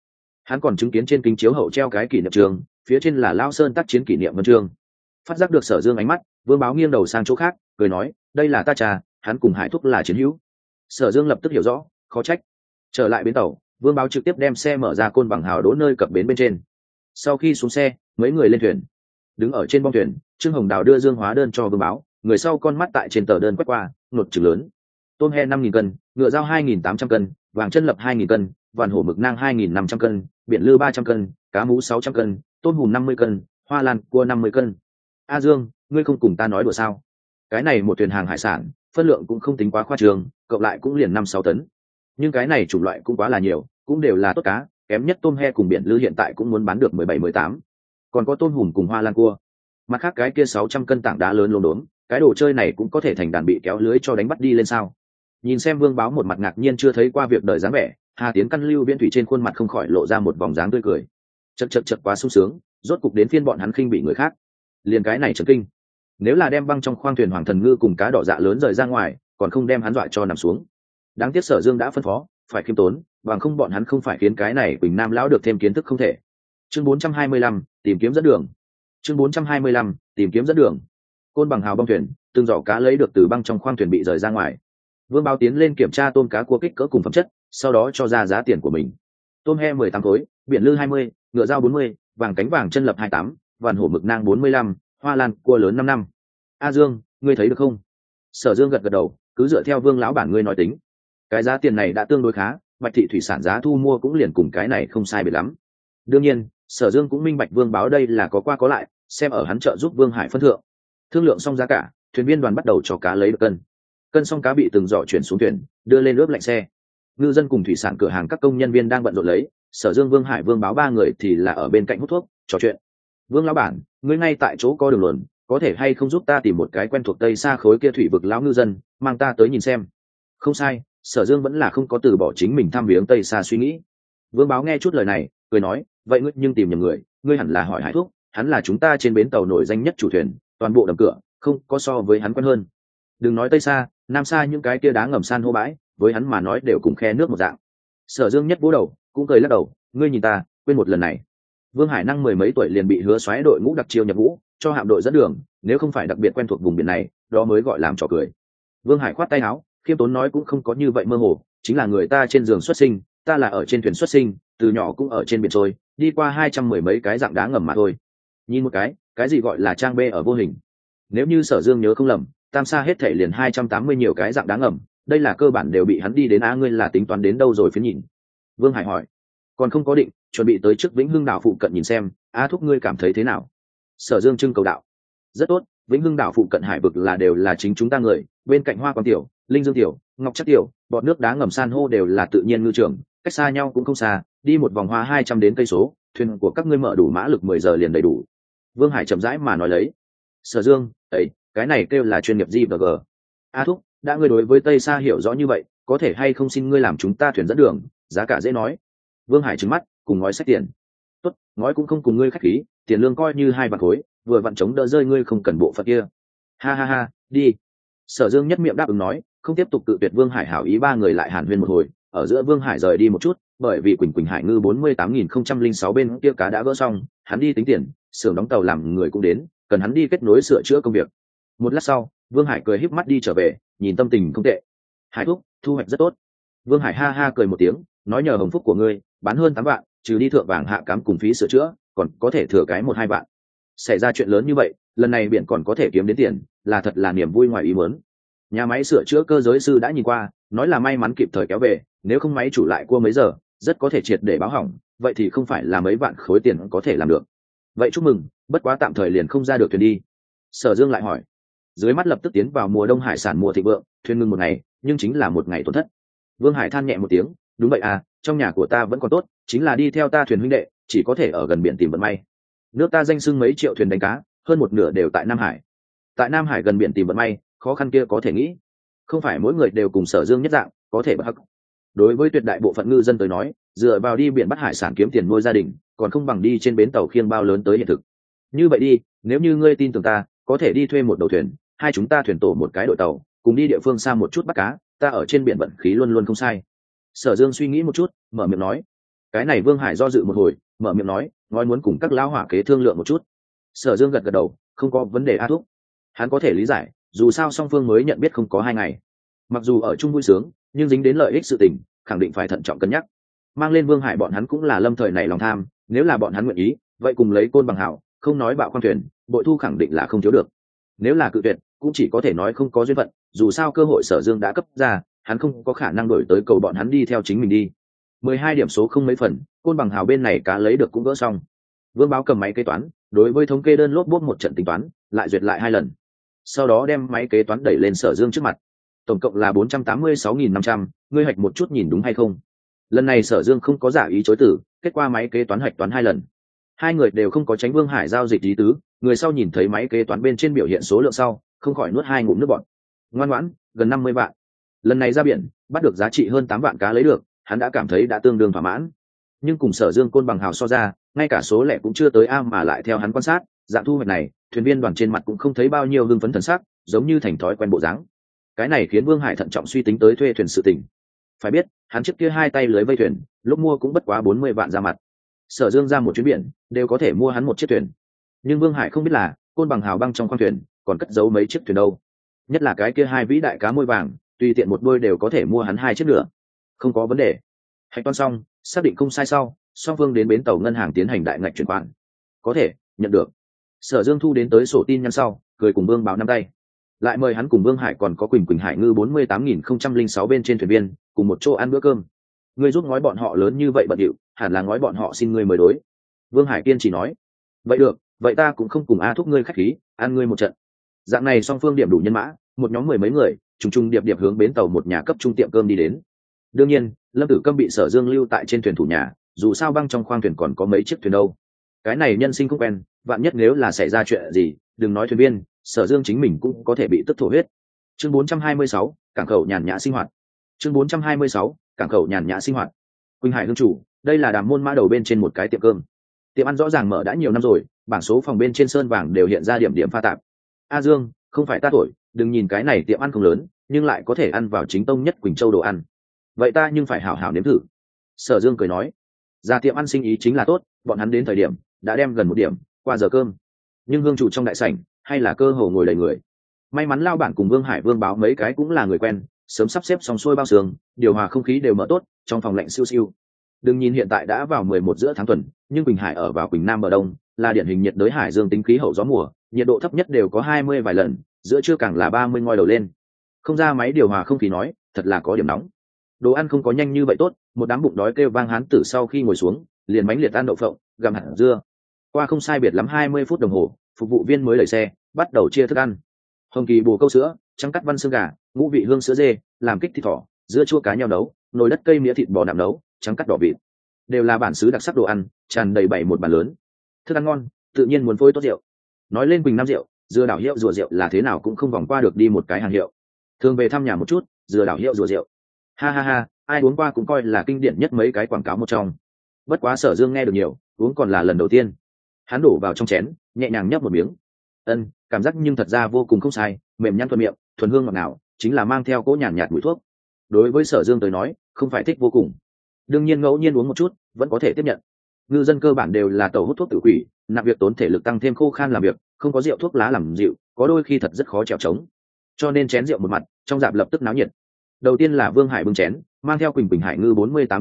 Hắn còn chứng kiến trên kính chiếu hậu treo cái kỷ niệm trường, phía trên là Lao Sơn tác chiến kỷ niệm vân chương. Phát giác được Sở Dương ánh mắt, Vương Báo nghiêng đầu sang chỗ khác, cười nói, đây là ta cha, hắn cùng Hải Thúc là chiến hữu. Sở Dương lập tức hiểu rõ, khó trách. Trở lại bến tàu, Vương Báo trực tiếp đem xe mở ra côn bằng hào đỗ nơi cập bến bên trên. Sau khi xuống xe, mấy người lên thuyền. Đứng ở trên bong thuyền, Trương Hồng Đào đưa dương hóa đơn cho Vương Báo, người sau con mắt tại trên tờ đơn quét qua, nột chừng lớn. Tôm he 5.000 cân, ngựa dao 2.800 cân, vàng chân lập 2.000 cân, vàn hổ mực nang 2.500 cân, biển lư 300 cân, cá mú 600 cân, tôm hùm 50 cân, hoa lan cua 50 cân. A Dương, ngươi không cùng ta nói đùa sao? Cái này một thuyền hàng hải sản, phân lượng cũng không tính quá khoa trương, cộng lại cũng liền 5-6 tấn. Nhưng cái này chủng loại cũng quá là nhiều, cũng đều là tốt cá, kém nhất tôm he cùng biển lư hiện tại cũng muốn bán được 17-18. Còn có tôm hùm cùng hoa lan cua. Mặt khác cái kia 600 cân tảng đá lớn lốm đốm, cái đồ chơi này cũng có thể thành đàn bị kéo lưới cho đánh bắt đi lên sao? Nhìn xem Vương Báo một mặt ngạc nhiên chưa thấy qua việc đời dáng vẻ, Hà Tiến căn lưu viễn thủy trên khuôn mặt không khỏi lộ ra một vòng dáng tươi cười. Chật quá sung sướng, rốt cục đến phiên bọn hắn khinh bị người khác. Liền cái này chấn kinh. Nếu là đem băng trong khoang thuyền Hoàng Thần Ngư cùng cá đỏ dạ lớn rời ra ngoài, còn không đem hắn dọa cho nằm xuống. Đáng tiếc Sở Dương đã phân phó, phải khiêm tốn, bằng không bọn hắn không phải khiến cái này Quỳnh Nam lão được thêm kiến thức không thể. Chương 425, tìm kiếm dẫn đường. Chương 425, tìm kiếm dẫn đường. Côn bằng hào bong thuyền, từng giỏ cá lấy được từ băng trong khoang thuyền bị rời ra ngoài. Vương Báo tiến lên kiểm tra tôm cá cua kích cỡ cùng phẩm chất, sau đó cho ra giá tiền của mình. Tôm he 18 khối, biển lư 20, ngựa dao 40, vàng cánh vàng chân lập 28, vàn hổ mực nang 45, hoa lan cua lớn 5. A Dương, ngươi thấy được không? Sở Dương gật gật đầu, cứ dựa theo Vương lão bản ngươi nói tính. Cái giá tiền này đã tương đối khá, Bạch thị thủy sản giá thu mua cũng liền cùng cái này không sai biệt lắm. Đương nhiên, Sở Dương cũng minh bạch Vương Báo đây là có qua có lại, xem ở hắn trợ giúp Vương Hải phân thượng. Thương lượng xong giá cả, thuyền viên đoàn bắt đầu cho cá lấy được cân xong cá bị từng giỏ chuyển xuống thuyền, đưa lên ướp lạnh xe. Ngư dân cùng thủy sản cửa hàng các công nhân viên đang bận rộn lấy, Sở Dương, Vương Hải, Vương Báo ba người thì là ở bên cạnh hút thuốc trò chuyện. Vương lão bản, ngươi ngay tại chỗ có đường luồn, có thể hay không giúp ta tìm một cái quen thuộc tây xa khối kia thủy vực lão ngư dân, mang ta tới nhìn xem. Không sai, Sở Dương vẫn là không có từ bỏ chính mình thăm viếng tây xa suy nghĩ. Vương Báo nghe chút lời này, cười nói, vậy ngươi nhưng tìm nhầm người, ngươi hẳn là hỏi Hải Thúc, hắn là chúng ta trên bến tàu nổi danh nhất chủ thuyền, toàn bộ đầm cửa không có so với hắn quen hơn. Đừng nói tây xa, nam xa những cái kia đá ngầm san hô bãi, với hắn mà nói đều cùng khe nước một dạng. Sở Dương nhất vỗ đầu, cũng cười lắc đầu, ngươi nhìn ta, quên một lần này. Vương Hải năng 10 mấy tuổi liền bị hứa xoáy đội ngũ đặc chiêu nhập ngũ, cho hạm đội dẫn đường, nếu không phải đặc biệt quen thuộc vùng biển này, đó mới gọi làm trò cười. Vương Hải khoát tay áo, khiêm tốn nói cũng không có như vậy mơ hồ, chính là người ta trên giường xuất sinh, ta là ở trên thuyền xuất sinh, từ nhỏ cũng ở trên biển trôi, đi qua 210 mấy cái dạng đá ngầm mà thôi. Nhìn một cái gì gọi là trang bê ở vô hình. Nếu như Sở Dương nhớ không lầm, tam sa hết thể liền 280 nhiều cái dạng đá ngầm, đây là cơ bản đều bị hắn đi đến. Á, ngươi là tính toán đến đâu rồi phiến nhìn? Vương Hải hỏi. Còn không có định, chuẩn bị tới trước Vĩnh Hưng đảo phụ cận nhìn xem. Á thúc, ngươi cảm thấy thế nào? Sở Dương trưng cầu đạo. Rất tốt, Vĩnh Hưng đảo phụ cận hải vực là đều là chính chúng ta người, bên cạnh Hoa Quang tiểu, Linh Dương tiểu, Ngọc Chất tiểu, bọt nước đá ngầm san hô đều là tự nhiên ngư trường, cách xa nhau cũng không xa, đi một vòng hoa 200 đến cây số, thuyền của các ngươi mở đủ mã lực 10 giờ liền đầy đủ. Vương Hải chậm rãi mà nói lấy. Sở Dương, ấy, cái này kêu là chuyên nghiệp GVG. A thúc, đã ngươi đối với Tây Sa hiểu rõ như vậy, có thể hay không xin ngươi làm chúng ta thuyền dẫn đường, giá cả dễ nói. Vương Hải trừng mắt, cùng ngói xách tiền. Tốt, ngói cũng không cùng ngươi khách khí, tiền lương coi như 2 vạn khối, vừa vặn chống đỡ rơi ngươi không cần bộ phận kia. Ha ha ha, đi. Sở Dương nhất miệng đáp ứng nói, không tiếp tục cự tuyệt Vương Hải hảo ý. Ba người lại hàn huyên một hồi, ở giữa Vương Hải rời đi một chút, bởi vì Quỳnh Hải ngư 48.006 bên kia cá đã gỡ xong, hắn đi tính tiền, xưởng đóng tàu làm người cũng đến, cần hắn đi kết nối sửa chữa công việc. Một lát sau, Vương Hải cười híp mắt đi trở về, nhìn tâm tình không tệ. Hải thúc, thu hoạch rất tốt. Vương Hải ha ha cười một tiếng, nói nhờ hồng phúc của ngươi, bán hơn 8 vạn, trừ đi thượng vàng hạ cám cùng phí sửa chữa, còn có thể thừa cái 1-2 vạn. Xảy ra chuyện lớn như vậy, lần này biển còn có thể kiếm đến tiền, là thật là niềm vui ngoài ý muốn. Nhà máy sửa chữa cơ giới sư đã nhìn qua, nói là may mắn kịp thời kéo về, nếu không máy chủ lại cua mấy giờ, rất có thể triệt để báo hỏng, vậy thì không phải là mấy vạn khối tiền có thể làm được. Vậy chúc mừng, bất quá tạm thời liền không ra được thuyền đi. Sở Dương lại hỏi. Dưới mắt lập tức tiến vào mùa đông hải sản mùa thịnh vượng, thuyền ngừng một ngày, nhưng chính là một ngày tổn thất. Vương Hải than nhẹ một tiếng, đúng vậy à, trong nhà của ta vẫn còn tốt, chính là đi theo ta thuyền huynh đệ, chỉ có thể ở gần biển tìm vận may. Nước ta danh xưng mấy triệu thuyền đánh cá, hơn một nửa đều tại Nam Hải. Tại Nam Hải gần biển tìm vận may, khó khăn kia có thể nghĩ. Không phải mỗi người đều cùng Sở Dương nhất dạng, có thể bất hắc. Đối với tuyệt đại bộ phận ngư dân tới nói, dựa vào đi biển bắt hải sản kiếm tiền nuôi gia đình, còn không bằng đi trên bến tàu khiêng bao lớn tới hiện thực. Như vậy đi, nếu như ngươi tin tưởng ta, có thể đi thuê một đầu thuyền, hai chúng ta thuyền tổ một cái đội tàu, cùng đi địa phương xa một chút bắt cá, ta ở trên biển vận khí luôn luôn không sai. Sở Dương suy nghĩ một chút, mở miệng nói, Cái này Vương Hải do dự một hồi, mở miệng nói, ngói muốn cùng các lão hỏa kế thương lượng một chút. Sở Dương gật gật đầu, không có vấn đề. A Thúc, hắn có thể lý giải, dù sao song phương mới nhận biết không có 2 ngày, mặc dù ở chung vui sướng, nhưng dính đến lợi ích sự tình, khẳng định phải thận trọng cân nhắc. Mang lên Vương Hải bọn hắn cũng là lâm thời này lòng tham, nếu là bọn hắn nguyện ý, vậy cùng lấy Côn Bằng Hảo, không nói bạo khoang thuyền, bội thu khẳng định là không thiếu được. Nếu là cự tuyệt, cũng chỉ có thể nói không có duyên phận, dù sao cơ hội Sở Dương đã cấp ra, hắn không có khả năng đổi tới cầu bọn hắn đi theo chính mình đi. 12 điểm số không mấy phần, Côn Bằng Hào bên này cá lấy được cũng gỡ xong. Vương Báo cầm máy kế toán, đối với thống kê đơn lốp bốp một trận tính toán, lại duyệt lại 2 lần. Sau đó đem máy kế toán đẩy lên Sở Dương trước mặt. Tổng cộng là 486.500, ngươi hạch một chút nhìn đúng hay không? Lần này Sở Dương không có giả ý chối từ, kết quả máy kế toán hạch toán 2 lần. Hai người đều không có tránh Vương Hải giao dịch ý tứ, người sau nhìn thấy máy kế toán bên trên biểu hiện số lượng sau, không khỏi nuốt 2 ngụm nước bọt. Ngoan ngoãn, gần 50 vạn. Lần này ra biển, bắt được giá trị hơn 8 vạn cá lấy được, hắn đã cảm thấy đã tương đương thỏa mãn. Nhưng cùng Sở Dương Côn Bằng Hào so ra, ngay cả số lẻ cũng chưa tới a, mà lại theo hắn quan sát, dạng thu hoạch này, thuyền viên đoàn trên mặt cũng không thấy bao nhiêu hưng phấn thần sắc, giống như thành thói quen bộ dáng. Cái này khiến Vương Hải thận trọng suy tính tới thuê thuyền sự tình. Phải biết, hắn trước kia 2 tay lưới vây thuyền, lúc mua cũng bất quá 40 vạn ra mặt. Sở Dương ra một chuyến biển, đều có thể mua hắn một chiếc thuyền. Nhưng Vương Hải không biết là, Côn Bằng Hào băng trong khoang thuyền, còn cất giấu mấy chiếc thuyền đâu. Nhất là cái kia 2 vĩ đại cá môi vàng, tùy tiện một đôi đều có thể mua hắn 2 chiếc nữa. Không có vấn đề. Hạch toán xong, xác định không sai sau, song phương đến bến tàu ngân hàng tiến hành đại ngạch chuyển khoản. Có thể nhận được. Sở Dương thu đến tới sổ tin nhắn sau, cười cùng Vương Báo nắm tay, lại mời hắn cùng Vương Hải còn có Quỳnh Hải Ngư 48.006 bên trên thuyền viên cùng một chỗ ăn bữa cơm. Ngươi giúp ngói bọn họ lớn như vậy bận điệu, hẳn là ngói bọn họ xin ngươi mời đối. Vương Hải kiên trì nói. Vậy được, vậy ta cũng không cùng A Thúc ngươi khách khí, ăn ngươi một trận. Dạng này song phương điểm đủ nhân mã, một nhóm 10 mấy người, trùng trùng điệp điệp hướng bến tàu một nhà cấp trung tiệm cơm đi đến. Đương nhiên, Lâm Tử Câm bị Sở Dương lưu tại trên thuyền thủ nhà, dù sao băng trong khoang thuyền còn có mấy chiếc thuyền đâu. Cái này nhân sinh không quen, vạn nhất nếu là xảy ra chuyện gì, đừng nói thuyền viên, Sở Dương chính mình cũng có thể bị tức thổ huyết. Chương 426, cảng khẩu nhàn nhã sinh hoạt. Chương 426, cảng khẩu nhàn nhã sinh hoạt. Quỳnh Hải hương chủ, đây là Đàm Môn mã đầu bên trên một cái tiệm cơm. Tiệm ăn rõ ràng mở đã nhiều năm rồi, bảng số phòng bên trên sơn vàng đều hiện ra điểm điểm pha tạp. A Dương, không phải ta thổi, đừng nhìn cái này tiệm ăn không lớn, nhưng lại có thể ăn vào chính tông nhất Quỳnh Châu đồ ăn. Vậy ta nhưng phải hảo hảo nếm thử. Sở Dương cười nói. Ra tiệm ăn sinh ý chính là tốt, bọn hắn đến thời điểm đã đem gần 1 điểm qua giờ cơm, nhưng hương chủ trong đại sảnh hay là cơ hồ ngồi đầy người. May mắn lao bản cùng Vương Hải Vương Báo mấy cái cũng là người quen, sớm sắp xếp xong xuôi bao sườn, điều hòa không khí đều mở tốt, trong phòng lạnh siêu siêu. Đừng nhìn hiện tại đã vào 11 giữa tháng tuần, nhưng Quỳnh Hải ở vào Quỳnh Nam bờ đông, là điển hình nhiệt đới hải dương tính khí hậu gió mùa, nhiệt độ thấp nhất đều có 20 vài lần, giữa trưa càng là 30 ngoi đầu lên. Không ra máy điều hòa không khí nói, thật là có điểm nóng. Đồ ăn không có nhanh như vậy tốt, một đám bụng đói kêu vang hán tử sau khi ngồi xuống, liền bánh liệt ăn đậu phộng, gặm hạt dưa. Qua không sai biệt lắm 20 phút đồng hồ, phục vụ viên mới đẩy xe, bắt đầu chia thức ăn. Hồng kỳ bồ câu sữa, trắng cắt văn xương gà, ngũ vị hương sữa dê, làm kích thịt thỏ, dưa chua cá nheo nấu, nồi đất cây mía thịt bò nạm nấu, trắng cắt đỏ vịt, đều là bản xứ đặc sắc đồ ăn, tràn đầy bảy một bàn lớn. Thức ăn ngon, tự nhiên muốn phối tốt rượu. Nói lên Quỳnh Nam rượu, dừa đảo hiệu rùa rượu là thế nào cũng không vòng qua được đi một cái hàng hiệu. Thường về thăm nhà một chút, dừa đảo hiệu rùa rượu. Ha ha ha, ai uống qua cũng coi là kinh điển nhất mấy cái quảng cáo một trong. Bất quá Sở Dương nghe được nhiều, uống còn là lần đầu tiên. Hắn đổ vào trong chén, nhẹ nhàng nhấp một miếng. Cảm giác nhưng thật ra vô cùng không sai, mềm nhăn thuận miệng, thuần hương ngọt ngào, chính là mang theo cỗ nhàn nhạt mùi thuốc. Đối với Sở Dương tới nói, không phải thích vô cùng. Đương nhiên ngẫu nhiên uống một chút, vẫn có thể tiếp nhận. Ngư dân cơ bản đều là tàu hút thuốc tự quỷ, nặng việc tốn thể lực tăng thêm khô khan làm việc, không có rượu thuốc lá làm dịu, có đôi khi thật rất khó trèo trống. Cho nên chén rượu một mặt, trong dạp lập tức náo nhiệt. Đầu tiên là Vương Hải bưng chén, mang theo Quỳnh Hải Ngư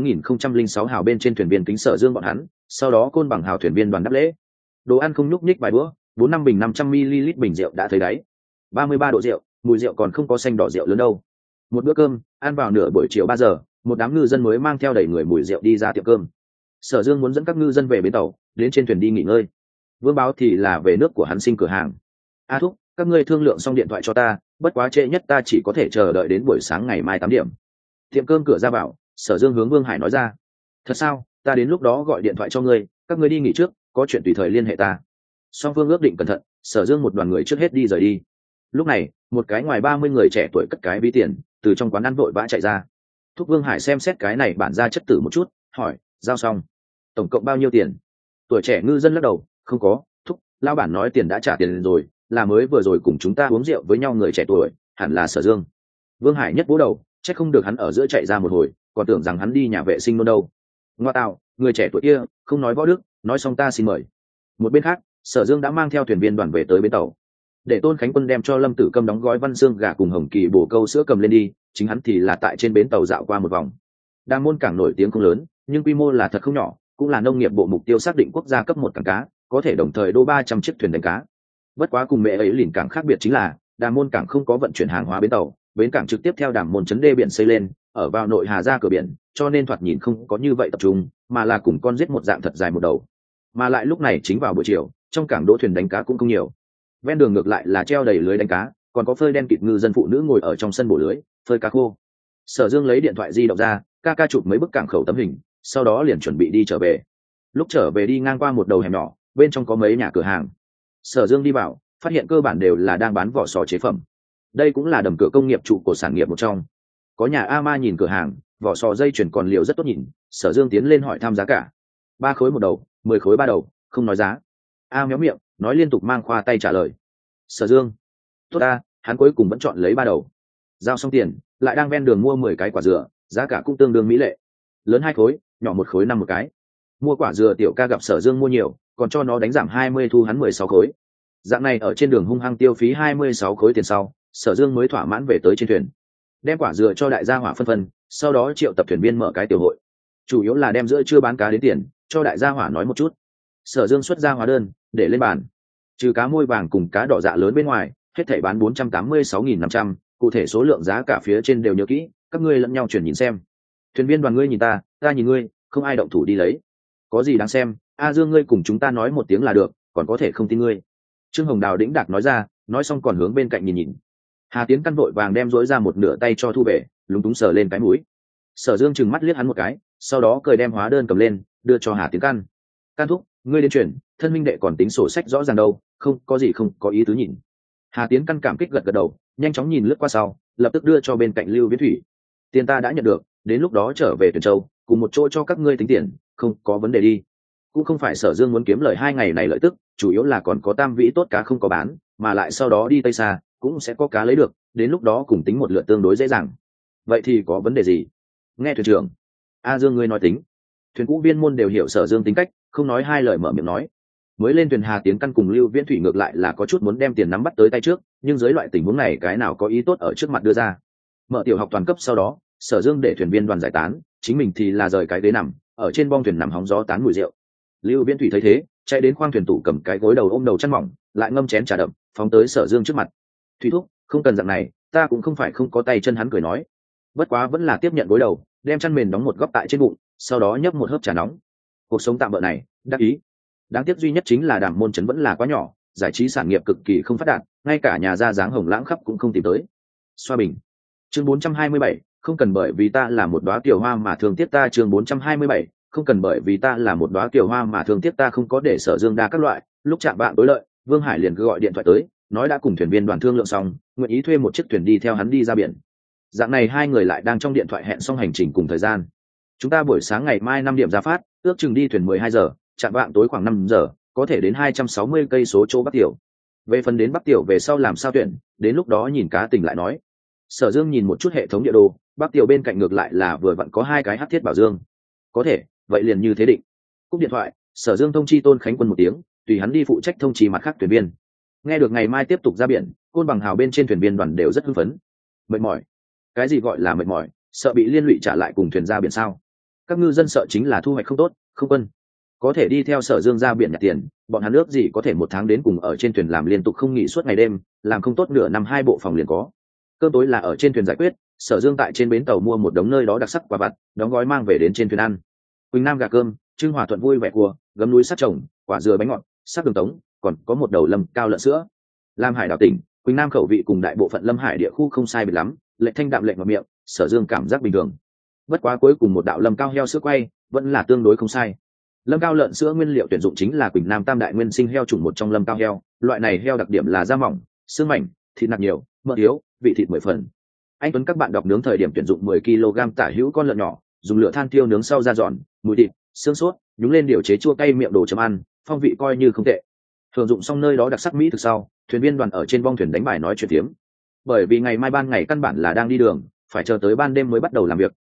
48.006 hào bên trên thuyền viên kính Sở Dương bọn hắn, sau đó Côn Bằng hào thuyền viên đoàn đáp lễ. Đồ ăn không nhúc nhích vài bữa, 4-5 bình 500 ml bình rượu đã thấy đáy. 33 độ rượu, mùi rượu còn không có xanh đỏ rượu lớn đâu. Một bữa cơm, ăn vào nửa buổi chiều 3 giờ, một đám ngư dân mới mang theo đầy người mùi rượu đi ra tiệm cơm. Sở Dương muốn dẫn các ngư dân về bến tàu, đến trên thuyền đi nghỉ ngơi. Vương Báo thì là về nước của hắn sinh cửa hàng. A Thúc, các ngươi thương lượng xong điện thoại cho ta, bất quá trễ nhất ta chỉ có thể chờ đợi đến buổi sáng ngày mai 8 điểm. Tiệm cơm cửa ra vào, Sở Dương hướng Vương Hải nói ra. Thật sao, ta đến lúc đó gọi điện thoại cho ngươi, các ngươi đi nghỉ trước, có chuyện tùy thời liên hệ ta. Song Phương ước định cẩn thận, Sở Dương một đoàn người trước hết đi rời đi. Lúc này, một cái ngoài 30 người trẻ tuổi cất cái ví tiền, từ trong quán ăn vội vã chạy ra. Thúc Vương Hải xem xét cái này bản ra chất tử một chút, hỏi, giao xong, tổng cộng bao nhiêu tiền? Tuổi trẻ ngư dân lắc đầu, không có. Thúc, lao bản nói tiền đã trả tiền rồi, là mới vừa rồi cùng chúng ta uống rượu với nhau người trẻ tuổi, hẳn là Sở Dương. Vương Hải nhất vỗ đầu, chắc không được hắn ở giữa chạy ra một hồi, còn tưởng rằng hắn đi nhà vệ sinh luôn đâu. Ngoa tạo, người trẻ tuổi kia không nói võ đức, nói xong ta xin mời. Một bên khác, Sở Dương đã mang theo thuyền viên đoàn về tới bến tàu, để Tôn Khánh Quân đem cho Lâm Tử Câm đóng gói văn xương gà cùng hồng kỳ bổ câu sữa cầm lên đi, chính hắn thì là tại trên bến tàu dạo qua một vòng. Đàm Môn cảng nổi tiếng không lớn, nhưng quy mô là thật không nhỏ, cũng là nông nghiệp bộ mục tiêu xác định quốc gia cấp 1 cảng cá, có thể đồng thời đô 300 chiếc thuyền đánh cá. Bất quá cùng mẹ ấy lìn cảng khác biệt chính là, Đàm Môn cảng không có vận chuyển hàng hóa bến tàu, bến cảng trực tiếp theo Đàm Môn trấn đê biển xây lên, ở vào nội Hà ra cửa biển, cho nên thoạt nhìn không có như vậy tập trung, mà là cùng con giết một dạng thật dài một đầu. Mà lại lúc này chính vào buổi chiều, trong cảng đỗ thuyền đánh cá cũng không nhiều. Ven đường ngược lại là treo đầy lưới đánh cá, còn có phơi đen kịt ngư dân phụ nữ ngồi ở trong sân bổ lưới phơi cá khô. Sở Dương lấy điện thoại di động ra, ca chụp mấy bức cảng khẩu tấm hình, sau đó liền chuẩn bị đi trở về. Lúc trở về đi ngang qua một đầu hẻm nhỏ, bên trong có mấy nhà cửa hàng. Sở Dương đi vào, phát hiện cơ bản đều là đang bán vỏ sò chế phẩm. Đây cũng là đầm cửa công nghiệp trụ của sản nghiệp một trong. Có nhà Ama nhìn cửa hàng, vỏ sò dây chuyền còn liệu rất tốt nhìn, Sở Dương tiến lên hỏi thăm giá cả. 3 khối một đầu, 10 khối 3 đầu, không nói giá. A méo miệng, nói liên tục mang khoa tay trả lời. Sở Dương, tốt ta, hắn cuối cùng vẫn chọn lấy 3 đầu. Giao xong tiền, lại đang ven đường mua 10 cái quả dừa, giá cả cũng tương đương mỹ lệ. Lớn 2 khối, nhỏ 1 khối 5 một cái. Mua quả dừa tiểu ca gặp Sở Dương mua nhiều, còn cho nó đánh giảm 20 thu hắn 16 khối. Dạng này ở trên đường hung hăng tiêu phí 26 khối tiền sau, Sở Dương mới thỏa mãn về tới trên thuyền. Đem quả dừa cho đại gia hỏa phân, sau đó triệu tập thuyền viên mở cái tiểu hội. Chủ yếu là đem giữa trưa bán cá đến tiền, cho đại gia hỏa nói một chút. Sở Dương xuất ra hóa đơn, để lên bàn. Trừ cá môi vàng cùng cá đỏ dạ lớn bên ngoài, hết thảy bán 486.500, cụ thể số lượng giá cả phía trên đều nhớ kỹ, các ngươi lẫn nhau chuyển nhìn xem. Thuyền viên đoàn ngươi nhìn ta nhìn ngươi, không ai động thủ đi lấy. Có gì đáng xem, A Dương ngươi cùng chúng ta nói một tiếng là được, còn có thể không tin ngươi. Trương Hồng Đào đĩnh đạc nói ra, nói xong còn hướng bên cạnh nhìn. Hà Tiến Căn vội vàng đem rối ra một nửa tay cho thu về, lúng túng sờ lên cái mũi. Sở Dương trừng mắt liếc hắn một cái, sau đó cười đem hóa đơn cầm lên, đưa cho Hà Tiến Căn. Căn thúc, ngươi đến chuyển, thân minh đệ còn tính sổ sách rõ ràng đâu, không có gì không có ý tứ nhìn. Hà Tiến Căn cảm kích gật gật đầu, nhanh chóng nhìn lướt qua sau, lập tức đưa cho bên cạnh Lưu Viễn Thủy. Tiền ta đã nhận được, đến lúc đó trở về Tuyền Châu, cùng một chỗ cho các ngươi tính tiền, không có vấn đề đi. Cũng không phải Sở Dương muốn kiếm lời 2 ngày này lợi tức, chủ yếu là còn có tam vĩ tốt cá không có bán, mà lại sau đó đi Tây Sa cũng sẽ có cá lấy được, đến lúc đó cùng tính một lượt tương đối dễ dàng. Vậy thì có vấn đề gì? Nghe thuyền trưởng. A Dương ngươi nói tính. Thuyền cũ viên môn đều hiểu Sở Dương tính cách, không nói hai lời mở miệng nói. Mới lên thuyền Hà Tiến Căn cùng Lưu Viễn Thủy ngược lại là có chút muốn đem tiền nắm bắt tới tay trước, nhưng dưới loại tình huống này cái nào có ý tốt ở trước mặt đưa ra. Mở tiểu học toàn cấp sau đó, Sở Dương để thuyền viên đoàn giải tán, chính mình thì là rời cái ghế nằm, ở trên bong thuyền nằm hóng gió tán mùi rượu. Lưu Viễn Thủy thấy thế, chạy đến khoang thuyền tủ cầm cái gối đầu ôm đầu chăn mỏng, lại ngâm chén trà đậm, phóng tới Sở Dương trước mặt. Thủy thúc, không cần dạng này, ta cũng không phải không có tay chân. Hắn cười nói, bất quá vẫn là tiếp nhận gối đầu, đem chăn mền đóng một góc tại trên bụng, sau đó nhấp một hớp trà nóng. Cuộc sống tạm bợ này, đắc ý. Đáng tiếc duy nhất chính là Đàm Môn trấn vẫn là quá nhỏ, giải trí sản nghiệp cực kỳ không phát đạt, ngay cả nhà ra dáng hồng lãng khắp cũng không tìm tới. Xoa bình. Chương 427, không cần bởi vì ta là một đóa kiều hoa mà thương tiếc ta. Chương 427, không cần bởi vì ta là một đóa kiều hoa mà thương tiếc ta. Không có để Sở Dương đa các loại, lúc chạm bạn đối lợi, Vương Hải liền cứ gọi điện thoại tới, nói đã cùng thuyền viên đoàn thương lượng xong, nguyện ý thuê một chiếc thuyền đi theo hắn đi ra biển. Dạng này hai người lại đang trong điện thoại hẹn xong hành trình cùng thời gian. Chúng ta buổi sáng ngày mai 5 điểm ra phát, ước chừng đi thuyền 12 giờ, chạm bạn tối khoảng 5 giờ, có thể đến 260 cây số chỗ Bắc Tiểu. Về phần đến Bắc Tiểu về sau làm sao tuyển, đến lúc đó nhìn cá tình lại nói. Sở Dương nhìn một chút hệ thống địa đồ, Bắc Tiểu bên cạnh ngược lại là vừa vặn có 2 cái hắc thiết bảo dương. Có thể, vậy liền như thế định. Cúp điện thoại, Sở Dương thông chi Tôn Khánh Quân một tiếng, tùy hắn đi phụ trách thông chi mặt khác thuyền viên. Nghe được ngày mai tiếp tục ra biển, Côn Bằng Hào bên trên thuyền viên đoàn đều rất hưng phấn. Mệt mỏi? Cái gì gọi là mệt mỏi? Sợ bị liên lụy trả lại cùng thuyền ra biển sao? Các ngư dân sợ chính là thu hoạch không tốt, không quân. Có thể đi theo Sở Dương ra biển nhặt tiền, bọn hắn ước gì có thể 1 tháng đến cùng ở trên thuyền làm liên tục không nghỉ suốt ngày đêm, làm không tốt nửa năm 2 bộ phòng liền có. Cơm tối là ở trên thuyền giải quyết, Sở Dương tại trên bến tàu mua một đống nơi đó đặc sắc quả vặt, đóng gói mang về đến trên thuyền ăn. Quỳnh Nam gà cơm, Trưng Hòa Thuận vui vẻ cua, gấm núi sắt trồng, quả dừa bánh ngọt, sắc đường tống, còn có một đầu lâm cao lợn sữa. Lam Hải đảo tỉnh, Quỳnh Nam khẩu vị cùng đại bộ phận Lâm Hải địa khu không sai biệt lắm, lệnh thanh đạm lệnh vào miệng, Sở Dương cảm giác bình thường. Bất quá cuối cùng một đạo lâm cao heo sữa quay vẫn là tương đối không sai. Lâm cao lợn sữa nguyên liệu tuyển dụng chính là Quỳnh Nam tam đại nguyên sinh heo chủng một trong lâm cao heo, loại này heo đặc điểm là da mỏng, xương mảnh, thịt nạc nhiều, mỡ yếu, vị thịt 10 phần. Anh Tuấn các bạn đọc nướng thời điểm tuyển dụng 10 kg tả hữu con lợn nhỏ, dùng lửa than tiêu nướng sau ra giòn, mùi thịt, xương sốt, nhúng lên điều chế chua cay miệng đồ chấm ăn, phong vị coi như không tệ. Thường dụng xong nơi đó đặc sắc mỹ thực sau, thuyền viên đoàn ở trên bong thuyền đánh bài nói chuyện tiếm. Bởi vì ngày mai ban ngày căn bản là đang đi đường, phải chờ tới ban đêm mới bắt đầu làm việc,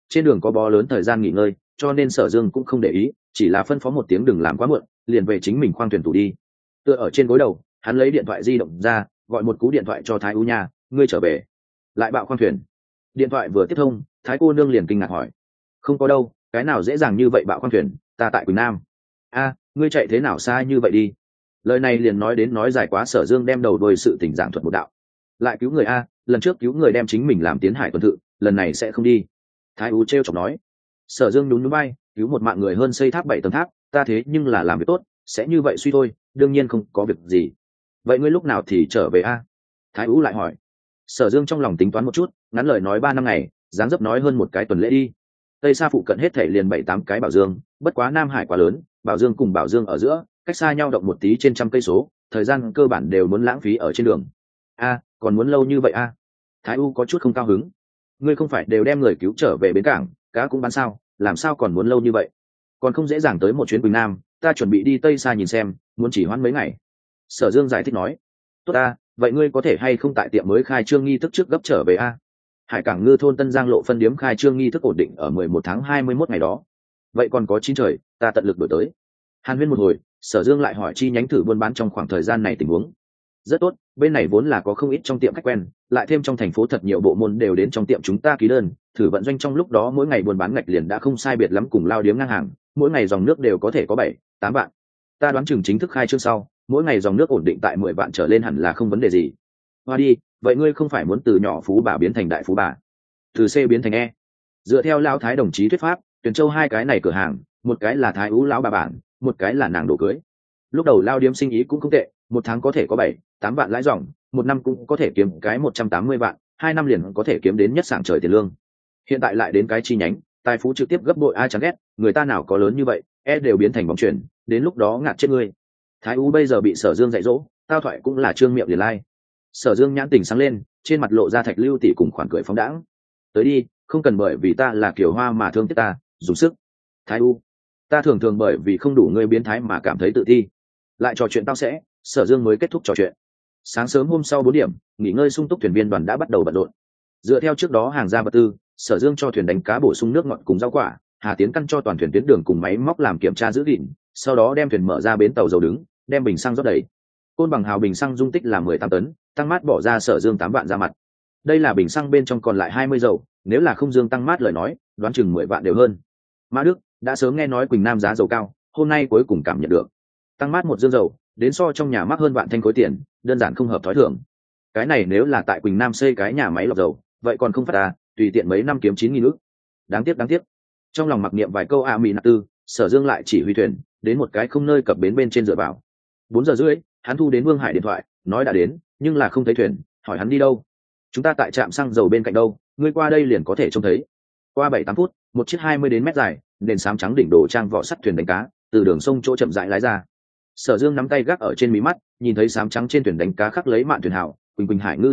trên đường có bó lớn thời gian nghỉ ngơi, cho nên Sở Dương cũng không để ý, chỉ là phân phó một tiếng đừng làm quá muộn, liền về chính mình khoang thuyền tủ đi. Tựa ở trên gối đầu, hắn lấy điện thoại di động ra, gọi một cú điện thoại cho Thái U Nha, ngươi trở về. Lại bạo khoang thuyền. Điện thoại vừa tiếp thông, Thái cô nương liền kinh ngạc hỏi, không có đâu, cái nào dễ dàng như vậy bạo khoang thuyền, ta tại Quỳnh Nam. A, ngươi chạy thế nào xa như vậy đi? Lời này liền nói đến nói dài quá, Sở Dương đem đầu đuôi sự tình giảng thuật một đạo. Lại cứu người a, lần trước cứu người đem chính mình làm tiến hải tuần tự, lần này sẽ không đi. Thái U trêu chọc nói. Sở Dương nhún nhún vai, cứu một mạng người hơn xây tháp 7 tầng tháp, ta thế nhưng là làm việc tốt, sẽ như vậy suy thôi, đương nhiên không có việc gì. Vậy ngươi lúc nào thì trở về a? Thái U lại hỏi. Sở Dương trong lòng tính toán một chút, ngắn lời nói 3 năm ngày, dáng dấp nói hơn một cái tuần lễ đi. Tây Sa phụ cận hết thể liền 7-8 cái bảo dương, bất quá Nam Hải quá lớn, bảo dương cùng bảo dương ở giữa, cách xa nhau động một tí trên trăm cây số, thời gian cơ bản đều muốn lãng phí ở trên đường. A, còn muốn lâu như vậy a? Thái U có chút không cao hứng. Ngươi không phải đều đem người cứu trở về bến cảng, cá cũng bán sao, làm sao còn muốn lâu như vậy? Còn không dễ dàng tới một chuyến Quỳnh Nam, ta chuẩn bị đi Tây Sa nhìn xem, muốn chỉ hoãn mấy ngày. Sở Dương giải thích nói. Tốt a, vậy ngươi có thể hay không tại tiệm mới khai trương nghi thức trước gấp trở về a? Hải cảng ngư thôn Tân Giang lộ phân điếm khai trương nghi thức ổn định ở 11 tháng 21 ngày đó. Vậy còn có 9 trời, ta tận lực đổi tới. Hàn huyên một hồi, Sở Dương lại hỏi chi nhánh thử buôn bán trong khoảng thời gian này tình huống. Rất tốt, bên này vốn là có không ít trong tiệm khách quen, lại thêm trong thành phố thật nhiều bộ môn đều đến trong tiệm chúng ta ký đơn, thử vận doanh trong lúc đó mỗi ngày buôn bán ngạch liền đã không sai biệt lắm cùng lao điếm ngang hàng, mỗi ngày dòng nước đều có thể có 7-8 vạn. Ta đoán chừng chính thức khai trương sau, mỗi ngày dòng nước ổn định tại 10 vạn trở lên hẳn là không vấn đề gì. Hoa đi, vậy ngươi không phải muốn từ nhỏ phú bà biến thành đại phú bà, từ C biến thành E? Dựa theo lão Thái đồng chí thuyết pháp, Tuyền Châu hai cái này cửa hàng, một cái là Thái Ú lão bà bản, một cái là nàng đồ cưới. Lúc đầu lao điếm sinh ý cũng không tệ, một tháng có thể có 7-8 vạn lãi dòng, một năm cũng có thể kiếm cái 180 vạn, 2 năm liền có thể kiếm đến nhất sảng trời tiền lương. Hiện tại lại đến cái chi nhánh, tài phú trực tiếp gấp bội, ai chẳng ghét, người ta nào có lớn như vậy, đều biến thành bóng chuyển, đến lúc đó ngạt chết ngươi. Thái Ú bây giờ bị Sở Dương dạy dỗ, tao thoại cũng là trương miệng liền lai. Sở Dương nhãn tình sáng lên, trên mặt lộ ra Thạch Lưu tỷ cùng khoản cười phóng đãng. Tới đi, không cần bởi vì ta là Kiều Hoa mà thương tiếc ta, dùng sức. Thái U, ta thường thường bởi vì không đủ ngươi biến thái mà cảm thấy tự ti. Lại trò chuyện tao sẽ. Sở Dương mới kết thúc trò chuyện. Sáng sớm hôm sau 4 điểm, nghỉ ngơi sung túc, thuyền viên đoàn đã bắt đầu bận rộn. Dựa theo trước đó hàng ra vật tư, Sở Dương cho thuyền đánh cá bổ sung nước ngọt cùng rau quả, Hà Tiến căn cho toàn thuyền tuyến đường cùng máy móc làm kiểm tra giữ gìn, sau đó đem thuyền mở ra bến tàu dầu đứng, đem bình xăng rót đầy. Côn Bằng Hào bình xăng dung tích là 18 tấn, tăng mát bỏ ra Sở Dương 8 vạn ra mặt. Đây là bình xăng bên trong còn lại 20 dầu, nếu là không dương tăng mát lời nói, đoán chừng 10 vạn đều hơn. Mã Đức đã sớm nghe nói Quỳnh Nam giá dầu cao, hôm nay cuối cùng cảm nhận được. Tăng mát một dương dầu, đến so trong nhà mắc hơn vạn thanh khối tiền, đơn giản không hợp thói thường. Cái này nếu là tại Quỳnh Nam xây cái nhà máy lọc dầu, vậy còn không phát à, tùy tiện mấy năm kiếm 9.000 ức. Đáng tiếc. Trong lòng mặc niệm vài câu mỹ nạp tư, Sở Dương lại chỉ huy thuyền đến một cái không nơi cập bến bên trên dựa vào. 4 giờ rưỡi, hắn thu đến Vương Hải điện thoại, nói đã đến, nhưng là không thấy thuyền, hỏi hắn đi đâu. Chúng ta tại trạm xăng dầu bên cạnh đâu, ngươi qua đây liền có thể trông thấy. Qua 7-8 phút, một chiếc 20 đến mét dài, nền xám trắng đỉnh đổ trang vỏ sắt thuyền đánh cá, từ đường sông chỗ chậm rãi lái ra. Sở Dương nắm tay gác ở trên mí mắt, nhìn thấy xám trắng trên thuyền đánh cá khắc lấy mạn thuyền hảo, Quỳnh Quỳnh Hải ngư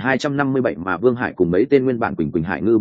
9257 mà Vương Hải cùng mấy tên nguyên bản Quỳnh Quỳnh Hải ngư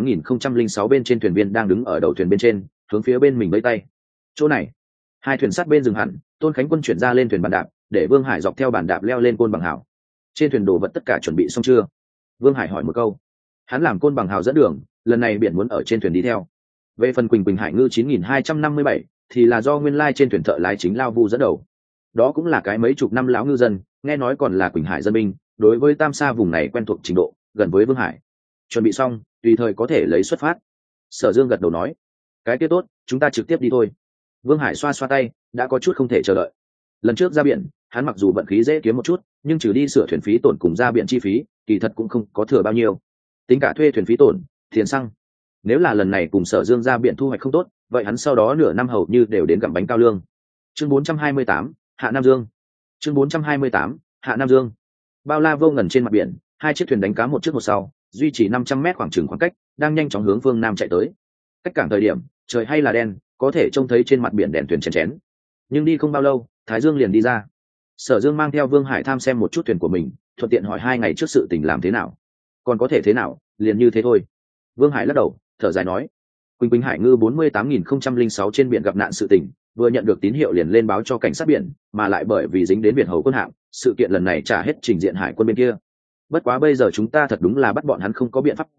48006 bên trên thuyền viên đang đứng ở đầu thuyền bên trên, hướng phía bên mình vẫy tay. Chỗ này, hai thuyền sát bên dừng hẳn, Tôn Khánh Quân chuyển ra lên thuyền bàn đạp, để Vương Hải dọc theo bàn đạp leo lên Côn Bằng Hào. Trên thuyền đồ vật tất cả chuẩn bị xong chưa? Vương Hải hỏi một câu. Hắn làm Côn Bằng Hào dẫn đường, lần này biển muốn ở trên thuyền đi theo. Về phần Quỳnh Quỳnh Hải ngư 9257 thì là do nguyên lai trên thuyền thợ lái chính Lao Vu dẫn đầu. Đó cũng là cái mấy chục năm lão ngư dân, nghe nói còn là Quỳnh Hải dân binh, đối với Tam Sa vùng này quen thuộc trình độ, gần với Vương Hải. Chuẩn bị xong, tùy thời có thể lấy xuất phát. Sở Dương gật đầu nói, cái kia tốt, chúng ta trực tiếp đi thôi. Vương Hải xoa xoa tay, đã có chút không thể chờ đợi. Lần trước ra biển, hắn mặc dù vận khí dễ kiếm một chút, nhưng trừ đi sửa thuyền phí tổn cùng ra biển chi phí, kỳ thật cũng không có thừa bao nhiêu. Tính cả thuê thuyền phí tổn, tiền xăng. Nếu là lần này cùng Sở Dương ra biển thu hoạch không tốt, vậy hắn sau đó nửa năm hầu như đều đến gặm bánh cao lương. Chương 428, Hạ Nam Dương. Chương 428, Hạ Nam Dương. Bao la vô ngần trên mặt biển, hai chiếc thuyền đánh cá một trước một sau, duy trì 500 mét khoảng cách, đang nhanh chóng hướng phương nam chạy tới. Cách cảng thời điểm, trời hay là đen, có thể trông thấy trên mặt biển đèn thuyền chén chén. Nhưng đi không bao lâu, Thái Dương liền đi ra. Sở Dương mang theo Vương Hải tham xem một chút thuyền của mình, thuận tiện hỏi 2 ngày trước sự tình làm thế nào. Còn có thể thế nào, liền như thế thôi. Vương Hải lắc đầu, thở dài nói, Quỳnh Quỳnh Hải ngư 48006 trên biển gặp nạn sự tình, vừa nhận được tín hiệu liền lên báo cho cảnh sát biển, mà lại bởi vì dính đến biển hầu quân hạm, sự kiện lần này trả hết trình diện hải quân bên kia. Bất quá bây giờ chúng ta thật đúng là bắt bọn hắn không có biện pháp gì,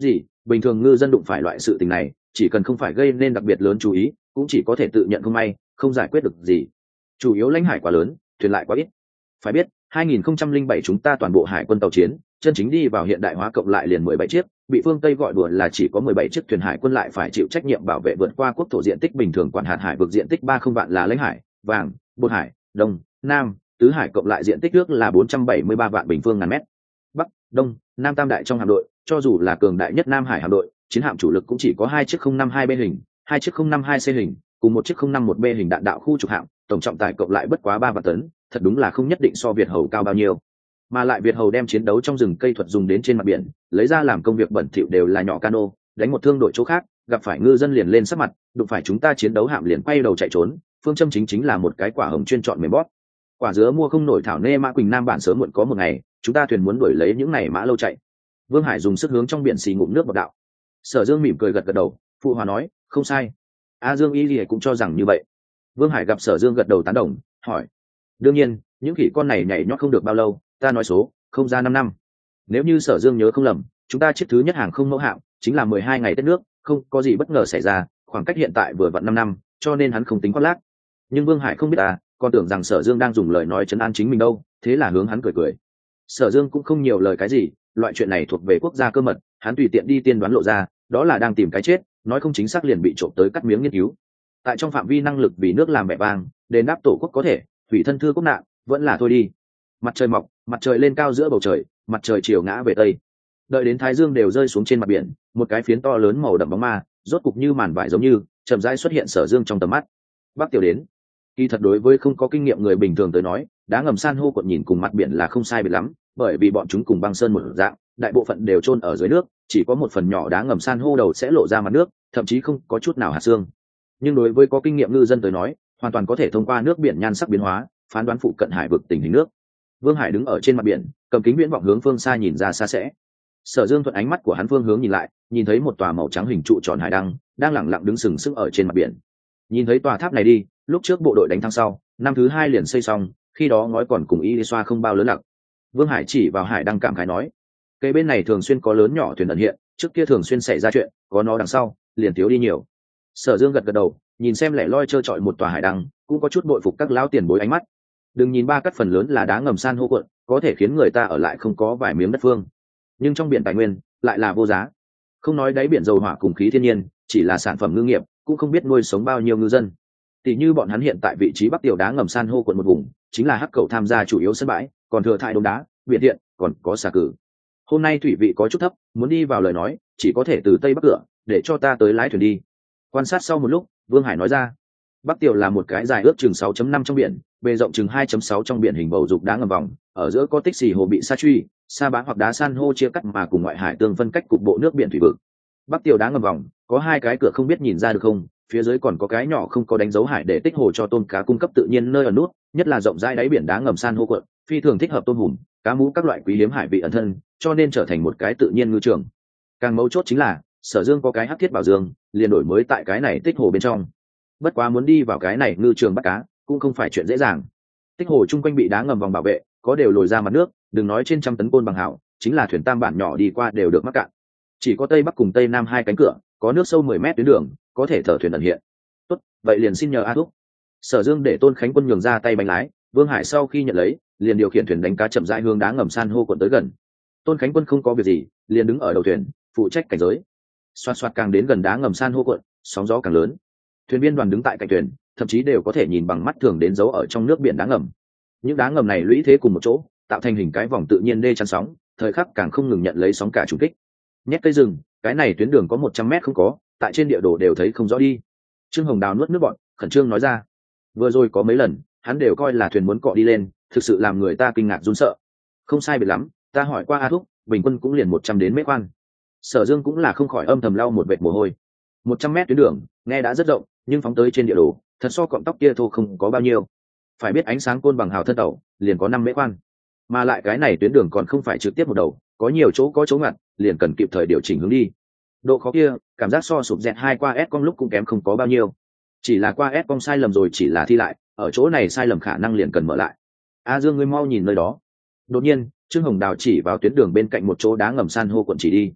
bình thường ngư dân đụng phải loại sự tình này chỉ cần không phải gây nên đặc biệt lớn chú ý cũng chỉ có thể tự nhận không may, không giải quyết được gì. Chủ yếu lãnh hải quá lớn, thuyền lại quá ít. Phải biết 2007 chúng ta toàn bộ hải quân tàu chiến chân chính đi vào hiện đại hóa cộng lại liền 17 chiếc, bị phương Tây gọi đùa là chỉ có 17 chiếc thuyền hải quân lại phải chịu trách nhiệm bảo vệ vượt qua quốc thổ diện tích bình thường quản hạt hải vực diện tích 30 vạn là lãnh hải, vàng, bột hải, đông, nam, tứ hải cộng lại diện tích nước là 473 vạn bình phương ngàn mét. Bắc, đông, nam tam đại trong hạm đội, cho dù là cường đại nhất Nam Hải hạm đội, chiến hạm chủ lực cũng chỉ có 2 chiếc 052B hình, 2 chiếc 052C hình, cùng 1 chiếc 051B hình đạn đạo khu trục hạm, tổng trọng tải cộng lại bất quá 3 vạn tấn, thật đúng là không nhất định so Việt Hầu cao bao nhiêu. Mà lại Việt Hầu đem chiến đấu trong rừng cây thuật dùng đến trên mặt biển, lấy ra làm công việc bẩn thỉu đều là nhỏ cano, đánh một thương đội chỗ khác, gặp phải ngư dân liền lên sắc mặt, đụng phải chúng ta chiến đấu hạm liền quay đầu chạy trốn, phương châm chính là một cái quả hồng chuyên chọn mềm bóp. Quả dứa mua không nổi thảo nê mã Quỳnh Nam bản sớm muộn có một ngày, chúng ta thuyền muốn đuổi lấy những này mã lâu chạy. Vương Hải dùng sức hướng trong biển xì ngụm nước bọt đạo. Sở Dương mỉm cười gật gật đầu, phụ hòa nói, không sai. A Dương Y Lì cũng cho rằng như vậy. Vương Hải gặp Sở Dương gật đầu tán đồng, hỏi, đương nhiên, những khỉ con này nhảy nhót không được bao lâu, ta nói số, không ra 5 năm. Nếu như Sở Dương nhớ không lầm, chúng ta chiếc thứ nhất hàng không mẫu hạm chính là 12 ngày Tết nước, không có gì bất ngờ xảy ra, khoảng cách hiện tại vừa vặn 5 năm, cho nên hắn không tính khoác lác. Nhưng Vương Hải không biết còn tưởng rằng Sở Dương đang dùng lời nói trấn an chính mình đâu, thế là hướng hắn cười cười. Sở Dương cũng không nhiều lời cái gì, loại chuyện này thuộc về quốc gia cơ mật, hắn tùy tiện đi tiên đoán lộ ra, đó là đang tìm cái chết, nói không chính xác liền bị trộm tới cắt miếng nghiên cứu. Tại trong phạm vi năng lực vì nước làm vẻ vang, đền đáp tổ quốc có thể, thủy thân thư quốc nạn, vẫn là thôi đi. Mặt trời mọc, mặt trời lên cao giữa bầu trời, mặt trời chiều ngã về tây. Đợi đến thái dương đều rơi xuống trên mặt biển, một cái phiến to lớn màu đậm bóng ma, rốt cục như màn vải giống như, chậm rãi xuất hiện Sở Dương trong tầm mắt. Bắc Tiểu đến. Kỳ thật đối với không có kinh nghiệm người bình thường tới nói, đá ngầm san hô cuộn nhìn cùng mặt biển là không sai biệt lắm, bởi vì bọn chúng cùng băng sơn một dạng, đại bộ phận đều chôn ở dưới nước, chỉ có một phần nhỏ đá ngầm san hô đầu sẽ lộ ra mặt nước, thậm chí không có chút nào hạt xương. Nhưng đối với có kinh nghiệm ngư dân tới nói, hoàn toàn có thể thông qua nước biển nhan sắc biến hóa, phán đoán phụ cận hải vực tình hình nước. Vương Hải đứng ở trên mặt biển, cầm kính viễn vọng hướng phương xa nhìn ra xa sẽ. Sở Dương thuận ánh mắt của hắn phương hướng nhìn lại, nhìn thấy một tòa màu trắng hình trụ tròn hải đăng, đang lẳng lặng đứng sừng sững ở trên mặt biển. Nhìn thấy tòa tháp này đi, lúc trước bộ đội đánh thắng sau, năm thứ 2 liền xây xong, khi đó ngói còn cùng y xoa không bao lớn lặng. Vương Hải chỉ vào hải đăng cảm khái nói, cây bên này thường xuyên có lớn nhỏ thuyền ẩn hiện, trước kia thường xuyên xảy ra chuyện, có nó đằng sau, liền thiếu đi nhiều. Sở Dương gật gật đầu, nhìn xem lẻ loi trơ trọi một tòa hải đăng, cũng có chút bội phục các lão tiền bối ánh mắt. Đừng nhìn ba cắt phần lớn là đá ngầm san hô cuộn, có thể khiến người ta ở lại không có vài miếng đất phương, nhưng trong biển tài nguyên lại là vô giá. Không nói đáy biển dầu hỏa cùng khí thiên nhiên, chỉ là sản phẩm ngư nghiệp, cũng không biết nuôi sống bao nhiêu ngư dân. Tỷ như bọn hắn hiện tại vị trí bắc tiểu đá ngầm san hô cuộn một vùng, chính là hắc cầu tham gia chủ yếu sân bãi, còn thừa thại đống đá, biển điện, còn có xà cử. Hôm nay thủy vị có chút thấp, muốn đi vào lời nói, chỉ có thể từ tây bắc cửa, để cho ta tới lái thuyền đi. Quan sát sau một lúc, Vương Hải nói ra, bắc tiểu là một cái dài ước chừng 6.5 trong biển, bề rộng chừng 2.6 trong biển hình bầu dục đá ngầm vòng, ở giữa có tích xì hồ bị sa truy, sa bá hoặc đá san hô chia cắt mà cùng ngoại hải tương phân cách cục bộ nước biển thủy vực. Bắc tiểu đá ngầm vòng có 2 cái cửa không biết nhìn ra được không, phía dưới còn có cái nhỏ không có đánh dấu hải để tích hồ cho tôm cá cung cấp tự nhiên nơi ở nút, nhất là rộng rãi đáy biển đá ngầm san hô cuộn, phi thường thích hợp tôm hùm, cá mú các loại quý hiếm hải vị ẩn thân, cho nên trở thành một cái tự nhiên ngư trường. Càng mấu chốt chính là Sở Dương có cái hắc thiết bảo dương, liền đổi mới tại cái này tích hồ bên trong. Bất quá muốn đi vào cái này ngư trường bắt cá cũng không phải chuyện dễ dàng. Tích hồ chung quanh bị đá ngầm vòng bảo vệ, có đều lồi ra mặt nước, đừng nói trên trăm tấn côn bằng hảo, chính là thuyền tam bản nhỏ đi qua đều được mắc cạn. Chỉ có tây bắc cùng tây nam 2 cánh cửa, có nước sâu 10 mét tuyến đường, có thể thở thuyền ẩn hiện. Tốt, vậy liền xin nhờ A Thúc. Sở Dương để Tôn Khánh Quân nhường ra tay bánh lái, Vương Hải sau khi nhận lấy, liền điều khiển thuyền đánh cá chậm rãi hướng đá ngầm san hô cuộn tới gần. Tôn Khánh Quân không có việc gì, liền đứng ở đầu thuyền, phụ trách cảnh giới. Xoạt xoạt càng đến gần đá ngầm san hô cuộn, sóng gió càng lớn. Thuyền viên đoàn đứng tại cạnh thuyền, thậm chí đều có thể nhìn bằng mắt thường đến dấu ở trong nước biển đá ngầm. Những đá ngầm này lũy thế cùng một chỗ, tạo thành hình cái vòng tự nhiên đê chắn sóng, thời khắc càng không ngừng nhận lấy sóng cả trùng kích. Nhét cây rừng, cái này tuyến đường có 100 mét không có, tại trên địa đồ đều thấy không rõ đi. Trương Hồng Đào nuốt nước bọt, khẩn trương nói ra, vừa rồi có mấy lần hắn đều coi là thuyền muốn cọ đi lên, thực sự làm người ta kinh ngạc run sợ. Không sai biệt lắm, ta hỏi qua A Thúc, bình quân cũng liền 100 đến mét khoan. Sở Dương cũng là không khỏi âm thầm lau một vệt mồ hôi. 100 mét tuyến đường nghe đã rất rộng, nhưng phóng tới trên địa đồ thật so cọng tóc kia thô không có bao nhiêu. Phải biết ánh sáng côn bằng hào thân tàu liền có 5 mét khoan, mà lại cái này tuyến đường còn không phải trực tiếp một đầu, có nhiều chỗ có chỗ ngặt, liền cần kịp thời điều chỉnh hướng đi. Độ khó kia cảm giác so sụp dẹt 2 qua S con lúc cũng kém không có bao nhiêu, chỉ là qua S con sai lầm rồi chỉ là thi lại, ở chỗ này sai lầm khả năng liền cần mở lại. A Dương ngươi mau nhìn nơi đó. Đột nhiên Trương Hồng Đào chỉ vào tuyến đường bên cạnh một chỗ đá ngầm san hô cuộn chỉ đi.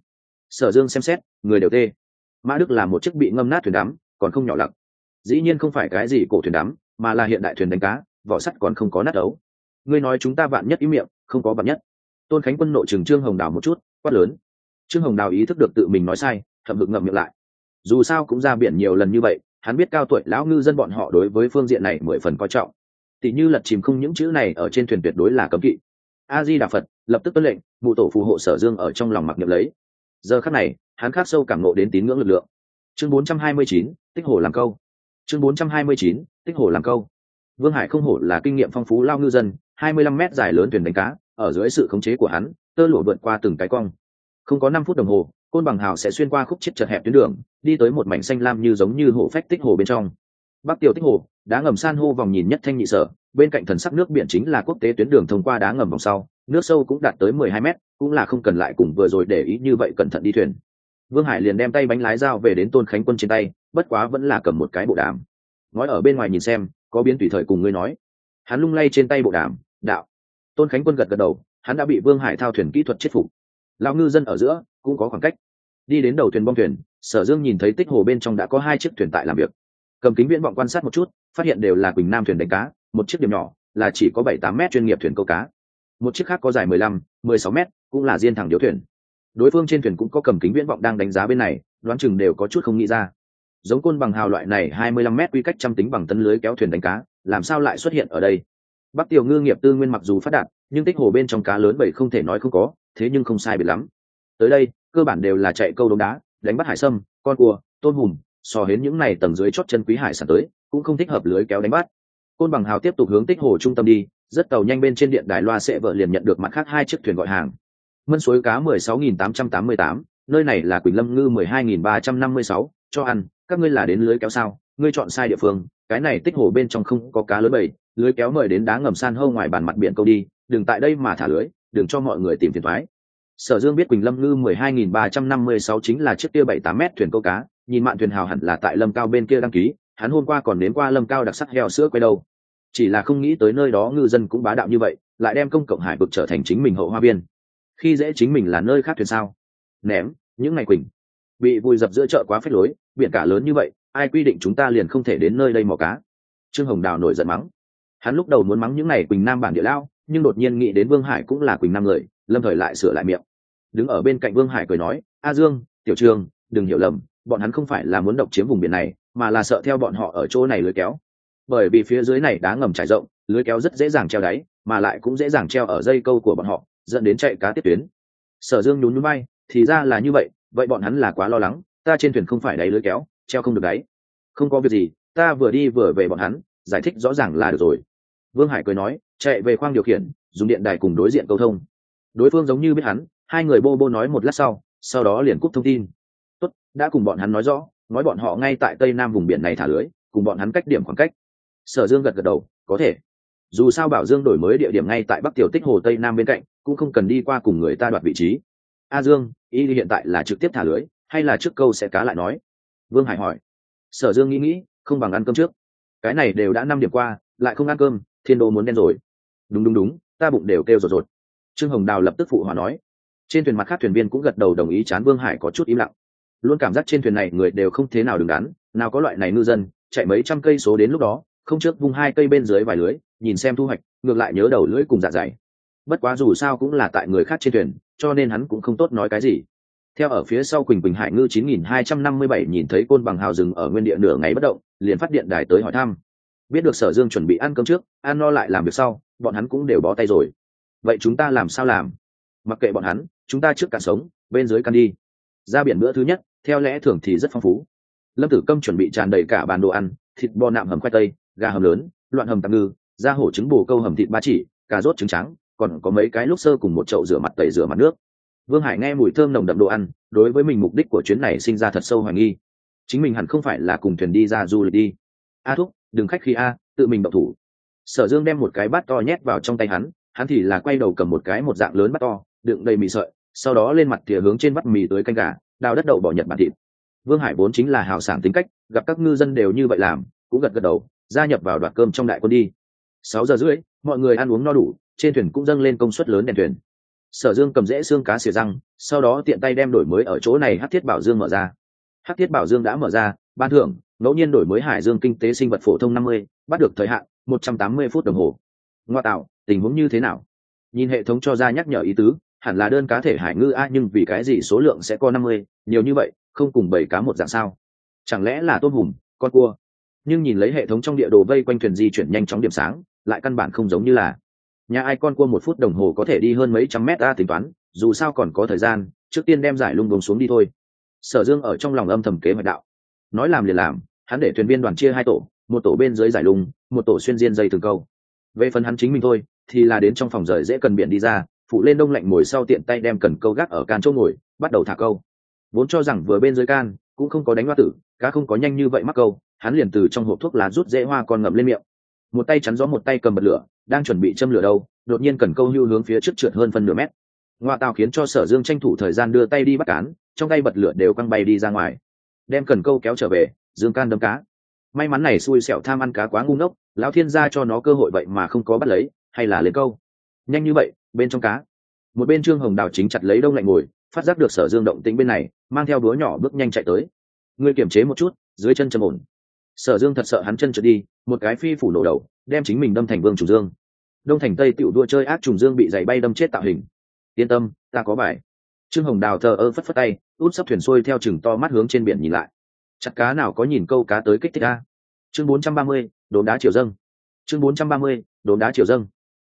Sở Dương xem xét, người đều tê. Mã Đức là một chiếc bị ngâm nát thuyền đắm, còn không nhỏ lặc. Dĩ nhiên không phải cái gì cổ thuyền đắm, mà là hiện đại thuyền đánh cá, vỏ sắt còn không có nát ấu. Ngươi nói chúng ta vạn nhất ý miệng, không có vạn nhất. Tôn Khánh Quân nội trừng Trương Hồng Đào một chút, quát lớn. Trương Hồng Đào ý thức được tự mình nói sai, thầm hực ngậm miệng lại. Dù sao cũng ra biển nhiều lần như vậy, hắn biết cao tuổi lão ngư dân bọn họ đối với phương diện này mười phần coi trọng. Tỷ như lật chìm không những chữ này ở trên thuyền tuyệt đối là cấm kỵ. A Di Đà Phật, lập tức tuân lệnh, mụ tổ phù hộ Sở Dương ở trong lòng mặc niệm lấy. Giờ khắc này, hắn khắc sâu cảm ngộ đến tín ngưỡng lực lượng. Chương 429, tích hồ làm câu. Chương 429, tích hồ làm câu. Vương Hải không hổ là kinh nghiệm phong phú lao ngư dân, 25 mét dài lớn thuyền đánh cá, ở dưới sự khống chế của hắn, tơ lụa vượt qua từng cái cong. Không có 5 phút đồng hồ, côn bằng hào sẽ xuyên qua khúc chết chật hẹp tuyến đường, đi tới một mảnh xanh lam như giống như hồ phách tích hồ bên trong. Bắc Tiểu tích hồ, đá ngầm san hô vòng nhìn nhất thanh nhị sở, bên cạnh thần sắc nước biển chính là quốc tế tuyến đường thông qua đá ngầm vòng sau, nước sâu cũng đạt tới 12 mét, cũng là không cần lại cùng vừa rồi để ý như vậy cẩn thận đi thuyền. Vương Hải liền đem tay bánh lái dao về đến Tôn Khánh Quân trên tay, bất quá vẫn là cầm một cái bộ đàm. Nói ở bên ngoài nhìn xem, có biến tùy thời cùng ngươi nói. Hắn lung lay trên tay bộ đàm, đạo. Tôn Khánh Quân gật gật đầu, hắn đã bị Vương Hải thao thuyền kỹ thuật chết phục. Lão ngư dân ở giữa cũng có khoảng cách. Đi đến đầu thuyền bong thuyền, Sở Dương nhìn thấy tích hồ bên trong đã có 2 chiếc thuyền tại làm việc. Cầm kính viễn vọng quan sát một chút, phát hiện đều là Quỳnh Nam thuyền đánh cá, một chiếc điểm nhỏ là chỉ có 7-8 mét chuyên nghiệp thuyền câu cá. Một chiếc khác có dài 15-16 mét, cũng là diên thẳng điếu thuyền. Đối phương trên thuyền cũng có cầm kính viễn vọng đang đánh giá bên này, đoán chừng đều có chút không nghĩ ra. Giống côn bằng hào loại này 25 mét quy cách trăm tính bằng tấn lưới kéo thuyền đánh cá, làm sao lại xuất hiện ở đây? Bắc Tiểu ngư nghiệp tư nguyên mặc dù phát đạt, nhưng tích hồ bên trong cá lớn bầy không thể nói không có, thế nhưng không sai biệt lắm. Tới đây, cơ bản đều là chạy câu đống đá, đánh bắt hải sâm, con cua, tôm hùm, so hến những này tầng dưới chót chân quý hải sản tới, cũng không thích hợp lưới kéo đánh bắt. Côn bằng hào tiếp tục hướng tích hồ trung tâm đi, rất tàu nhanh bên trên điện đài loa sẽ vợ liền nhận được mặt khác 2 chiếc thuyền gọi hàng. Mân suối cá 16.888, nơi này là Quỳnh Lâm ngư 12.356, cho ăn, các ngươi là đến lưới kéo sao? Ngươi chọn sai địa phương, cái này tích hồ bên trong không có cá lớn bầy, lưới kéo mời đến đá ngầm san hô ngoài bàn mặt biển câu đi, đừng tại đây mà thả lưới, đừng cho mọi người tìm phiền toái. Sở Dương biết Quỳnh Lâm ngư 12.356 chính là chiếc kia 7-8 mét thuyền câu cá, nhìn mạn thuyền hào hẳn là tại Lâm Cao bên kia đăng ký, hắn hôm qua còn đến qua Lâm Cao đặc sắc heo sữa quay đâu. Chỉ là không nghĩ tới nơi đó ngư dân cũng bá đạo như vậy, lại đem công cộng hải vực trở thành chính mình hậu hoa viên. Khi dễ chính mình là nơi khác thuyền sao? Ném, những ngày Quỳnh bị vùi dập giữa chợ quá phết lối, biển cả lớn như vậy, ai quy định chúng ta liền không thể đến nơi đây mò cá? Trương Hồng Đào nổi giận mắng. Hắn lúc đầu muốn mắng những ngày Quỳnh Nam bản địa lao, nhưng đột nhiên nghĩ đến Vương Hải cũng là Quỳnh Nam người, lâm thời lại sửa lại miệng. Đứng ở bên cạnh Vương Hải cười nói, A Dương, Tiểu Trương, đừng hiểu lầm, bọn hắn không phải là muốn độc chiếm vùng biển này, mà là sợ theo bọn họ ở chỗ này lưới kéo. Bởi vì phía dưới này đá ngầm trải rộng, lưới kéo rất dễ dàng treo đáy, mà lại cũng dễ dàng treo ở dây câu của bọn họ, dẫn đến chạy cá tiếp tuyến. Sở Dương nhún nhún vai, thì ra là như vậy, vậy bọn hắn là quá lo lắng, ta trên thuyền không phải đáy lưới kéo, treo không được đáy. Không có việc gì, ta vừa đi vừa về bọn hắn, giải thích rõ ràng là được rồi. Vương Hải cười nói, chạy về khoang điều khiển, dùng điện đài cùng đối diện câu thông. Đối phương giống như biết hắn, 2 người bô bô nói một lát sau đó liền cúp thông tin. Tốt, đã cùng bọn hắn nói rõ, nói bọn họ ngay tại tây nam vùng biển này thả lưới, cùng bọn hắn cách điểm khoảng cách. Sở Dương gật gật đầu, có thể. Dù sao Bảo Dương đổi mới địa điểm ngay tại Bắc Tiểu tích hồ tây nam bên cạnh, cũng không cần đi qua cùng người ta đoạt vị trí. A Dương, ý hiện tại là trực tiếp thả lưới, hay là trước câu sẽ cá lại nói? Vương Hải hỏi. Sở Dương nghĩ, không bằng ăn cơm trước. Cái này đều đã 5 điểm qua, lại không ăn cơm, thiên đô muốn đen rồi. Đúng, ta bụng đều kêu rột. Trương Hồng Đào lập tức phụ hòa nói. Trên thuyền mặt khác thuyền viên cũng gật đầu đồng ý, chán Vương Hải có chút im lặng. Luôn cảm giác trên thuyền này người đều không thế nào đứng đắn, nào có loại này ngư dân chạy mấy trăm cây số đến lúc đó, không trước vung 2 cây bên dưới vài lưới, nhìn xem thu hoạch, ngược lại nhớ đầu lưỡi cùng dạ dày. Bất quá dù sao cũng là tại người khác trên thuyền, cho nên hắn cũng không tốt nói cái gì. Theo ở phía sau Quỳnh Hải ngư 9257 nhìn thấy côn bằng hào rừng ở nguyên địa nửa ngày bất động, liền phát điện đài tới hỏi thăm. Biết được Sở Dương chuẩn bị ăn cơm trước, ăn no lại làm việc sau, bọn hắn cũng đều bó tay rồi. Vậy chúng ta làm sao làm? Mặc kệ bọn hắn, chúng ta trước cạn sống, bên dưới căn đi. Ra biển bữa thứ nhất, theo lẽ thường thì rất phong phú. Lâm Tử Câm chuẩn bị tràn đầy cả bàn đồ ăn, thịt bò nạm hầm khoai tây, gà hầm lớn, loạn hầm tạm ngư, da hổ trứng bồ câu hầm thịt ba chỉ, cà rốt trứng trắng, còn có mấy cái lúc sơ cùng một chậu rửa mặt tẩy rửa mặt nước. Vương Hải nghe mùi thơm nồng đậm đồ ăn, đối với mình mục đích của chuyến này sinh ra thật sâu hoài nghi. Chính mình hẳn không phải là cùng thuyền đi ra du lịch đi. A Thúc, đừng khách khí a, tự mình động thủ. Sở Dương đem một cái bát to nhét vào trong tay hắn thì là quay đầu cầm một cái một dạng lớn bát to, đựng đầy mì sợi, sau đó lên mặt thìa hướng trên vắt mì tới canh gà, đào đất đậu bỏ Nhật Bản thịt. Vương Hải vốn chính là hào sảng tính cách, gặp các ngư dân đều như vậy làm, cũng gật gật đầu, gia nhập vào đoạt cơm trong đại quân đi. 6 giờ rưỡi, mọi người ăn uống no đủ, trên thuyền cũng dâng lên công suất lớn đèn thuyền. Sở Dương cầm rễ xương cá xỉa răng, sau đó tiện tay đem đổi mới ở chỗ này hắc thiết bảo dương mở ra. Hắc thiết bảo dương đã mở ra, ban thưởng ngẫu nhiên đổi mới hải dương kinh tế sinh vật phổ thông 50, bắt được thời hạn 180 phút đồng hồ. Ngoa tạo, tình huống như thế nào? Nhìn hệ thống cho ra nhắc nhở ý tứ, hẳn là đơn cá thể hải ngư a, nhưng vì cái gì số lượng sẽ có 50, nhiều như vậy, không cùng 7 cá một dạng sao? Chẳng lẽ là tôm hùm, con cua? Nhưng nhìn lấy hệ thống trong địa đồ vây quanh thuyền di chuyển nhanh chóng điểm sáng, lại căn bản không giống như là nhà ai con cua 1 phút đồng hồ có thể đi hơn mấy trăm mét a, tính toán, dù sao còn có thời gian, trước tiên đem giải lung vùng xuống đi thôi. Sở Dương ở trong lòng âm thầm kế hoạch đạo. Nói làm liền làm, hắn để thuyền viên đoàn chia 2 tổ, một tổ bên dưới giải lung, một tổ xuyên diên dây từng câu. Về phần hắn chính mình thôi, thì là đến trong phòng rời dễ cần biển đi ra, phụ lên đông lạnh ngồi sau tiện tay đem cần câu gác ở can chỗ ngồi, bắt đầu thả câu. Vốn cho rằng vừa bên dưới can cũng không có đánh hoa tử, cá không có nhanh như vậy mắc câu, hắn liền từ trong hộp thuốc lá rút rễ hoa con ngậm lên miệng, một tay chắn gió một tay cầm bật lửa, đang chuẩn bị châm lửa đâu, đột nhiên cần câu hưu hướng phía trước trượt hơn phân nửa mét. Ngoa tào, khiến cho Sở Dương tranh thủ thời gian đưa tay đi bắt cán, trong tay bật lửa đều quăng bay đi ra ngoài, đem cần câu kéo trở về, Dương can đâm cá. May mắn này xui xẻo tham ăn cá quá ngu ngốc, lão thiên gia cho nó cơ hội vậy mà không có bắt lấy, hay là lên câu nhanh như vậy. Bên trong cá, một bên Trương Hồng Đào chính chặt lấy đông lạnh ngồi, phát giác được Sở Dương động tĩnh bên này, mang theo đũa nhỏ bước nhanh chạy tới. Ngươi kiềm chế một chút, dưới chân trầm ổn. Sở Dương thật sợ hắn chân trượt đi, một cái phi phủ nổ đầu, đem chính mình đâm thành Vương Trùng Dương. Đông thành Tây tiểu đua chơi ác trùng dương bị giày bay đâm chết tạo hình. Yên tâm, ta có bài. Trương Hồng Đào thờ ơ phất phất tay, út sấp thuyền xuôi theo chừng to mắt hướng trên biển nhìn lại. Chặt cá nào có nhìn câu cá tới kích thích a. Chương 430, đốm đá chiều dâng. Chương 430, đốm đá chiều dâng.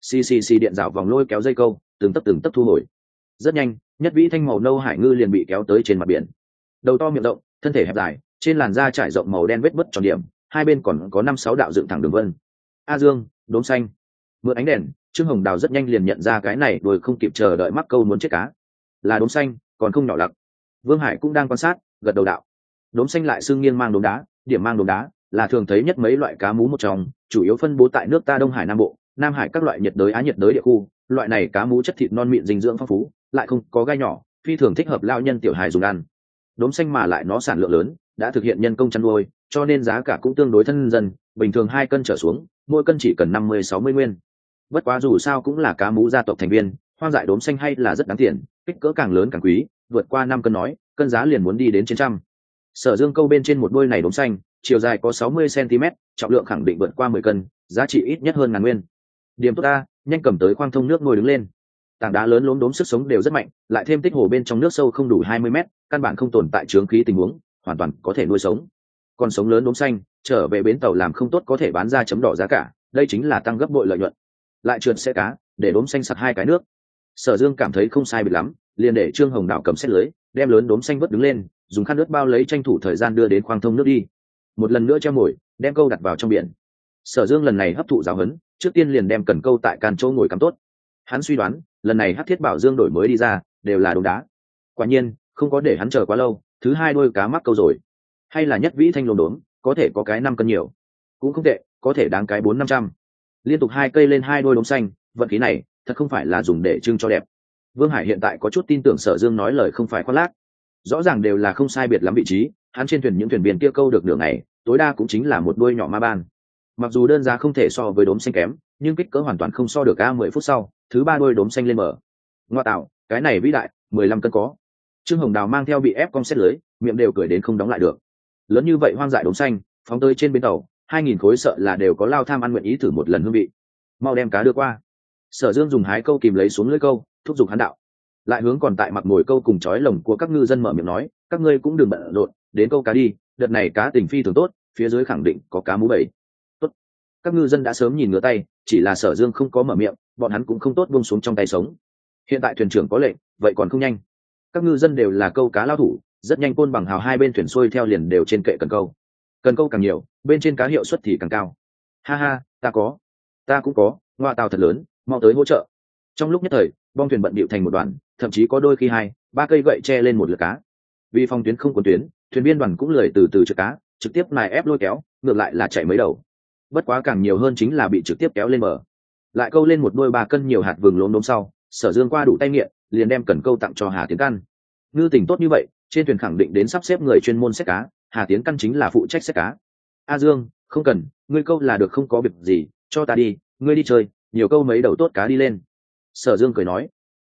Xì điện rảo vòng lôi kéo dây câu, từng tấc thu hồi. Rất nhanh, nhất vĩ thanh màu nâu hải ngư liền bị kéo tới trên mặt biển. Đầu to miệng rộng, thân thể hẹp dài, trên làn da trải rộng màu đen vết bứt tròn điểm, hai bên còn có 5-6 đạo dựng thẳng đường vân. A Dương, đốm xanh. Mượn ánh đèn, Trương Hồng Đào rất nhanh liền nhận ra cái này, đuổi không kịp chờ đợi mắc câu muốn chết cá. Là đốm xanh, còn không nhỏ lặc. Vương Hải cũng đang quan sát, gật đầu đạo. Đốm xanh lại xương nghiêng mang đốm đá, điểm mang đốm đá, là thường thấy nhất mấy loại cá mú một trong, chủ yếu phân bố tại nước ta Đông Hải Nam Bộ, Nam Hải các loại nhiệt đới Á nhiệt đới địa khu. Loại này cá mú chất thịt non mịn dinh dưỡng phong phú, lại không có gai nhỏ, phi thường thích hợp lao nhân tiểu hài dùng ăn. Đốm xanh mà lại nó sản lượng lớn, đã thực hiện nhân công chăn nuôi, cho nên giá cả cũng tương đối thân dân, bình thường 2 cân trở xuống, mỗi cân chỉ cần 50-60 nguyên. Bất quá dù sao cũng là cá mú gia tộc thành viên, hoang dại đốm xanh hay là rất đáng tiền, kích cỡ càng lớn càng quý, vượt qua 5 cân nói, cân giá liền muốn đi đến trên trăm. Sở Dương câu bên trên một đôi này đốm xanh, chiều dài có 60 cm, trọng lượng khẳng định vượt qua 10 cân, giá trị ít nhất hơn ngàn nguyên. Điểm tốt ta, nhanh cầm tới khoang thông nước ngồi đứng lên. Tảng đá lớn lốm đốm sức sống đều rất mạnh, lại thêm tích hồ bên trong nước sâu không đủ 20 mét, căn bản không tồn tại chướng khí tình huống, hoàn toàn có thể nuôi sống. Còn sống lớn đốm xanh, trở về bến tàu làm không tốt có thể bán ra chấm đỏ giá cả, đây chính là tăng gấp bội lợi nhuận. Lại trượt xe cá, để đốm xanh sặc 2 cái nước. Sở Dương cảm thấy không sai biệt lắm, liền để Trương Hồng Đào cầm xét lưới, đem lớn đốm xanh vớt đứng lên, dùng khăn nước bao lấy, tranh thủ thời gian đưa đến khoang thông nước đi. Một lần nữa treo mồi, đem câu đặt vào trong biển. Sở Dương lần này hấp thụ giáo huấn, trước tiên liền đem cần câu tại can châu ngồi cắm tốt. Hắn suy đoán, lần này Hắc Thiết Bảo Dương đổi mới đi ra, đều là đốm đá. Quả nhiên, không có để hắn chờ quá lâu, thứ 2 đôi cá mắc câu rồi. Hay là nhất vĩ thanh lồng đốm, có thể có cái 5 cân nhiều. Cũng không tệ, có thể đáng cái 400-500. Liên tục 2 cây lên 2 đôi đốm xanh, vận khí này, thật không phải là dùng để trưng cho đẹp. Vương Hải hiện tại có chút tin tưởng Sở Dương nói lời không phải khoác lác. Rõ ràng đều là không sai biệt lắm vị trí, hắn trên thuyền những thuyền viên kia câu được nửa ngày, tối đa cũng chính là một đôi nhỏ ma ban. Mặc dù đơn giá không thể so với đốm xanh kém, nhưng kích cỡ hoàn toàn không so được. 10 phút sau, thứ 3 đôi đốm xanh lên mở. Ngoa tạo, cái này vĩ đại, 15 cân có. Trương Hồng Đào mang theo bị ép cong xét lưới, miệng đều cười đến không đóng lại được. Lớn như vậy hoang dại đốm xanh, phóng tới trên bến tàu, 2000 khối sợ là đều có lao tham ăn nguyện ý thử một lần hương vị. Mau đem cá đưa qua. Sở Dương dùng hái câu kìm lấy xuống lưới câu, thúc giục hắn đạo. Lại hướng còn tại mặc ngồi câu cùng chói lồng của các ngư dân mở miệng nói, các ngươi cũng đừng bận rộn, đến câu cá đi, đợt này cá tình phi thường tốt, phía dưới khẳng định có cá mú bầy. Tốt. Các ngư dân đã sớm nhìn ngửa tay, chỉ là Sở Dương không có mở miệng, bọn hắn cũng không tốt buông xuống trong tay sống. Hiện tại thuyền trưởng có lệnh, vậy còn không nhanh. Các ngư dân đều là câu cá lao thủ, rất nhanh côn bằng hào hai bên thuyền xuôi theo liền đều trên kệ cần câu. Cần câu càng nhiều, bên trên cá hiệu suất thì càng cao. Ha ha, ta cũng có, ngoa tàu thật lớn, mau tới hỗ trợ. Trong lúc nhất thời, bong thuyền bận bịu thành một đoàn, thậm chí có đôi khi 2-3 cây gậy che lên một lượt cá. Vì phòng tuyến không cuốn tuyến, thuyền viên đoàn cũng lười từ từ trực cá, trực tiếp nài ép lôi kéo, ngược lại là chạy mấy đầu. Bất quá càng nhiều hơn chính là bị trực tiếp kéo lên bờ. Lại câu lên một đôi 3 cân nhiều hạt vừng lốm đốm sau, Sở Dương qua đủ tay nghiện, liền đem cần câu tặng cho Hà Tiến Căn. Ngư tình tốt như vậy, trên thuyền khẳng định đến sắp xếp người chuyên môn xếp cá, Hà Tiến Căn chính là phụ trách xếp cá. A Dương, không cần, ngươi câu là được, không có việc gì, cho ta đi, ngươi đi chơi, nhiều câu mấy đầu tốt cá đi lên. Sở Dương cười nói.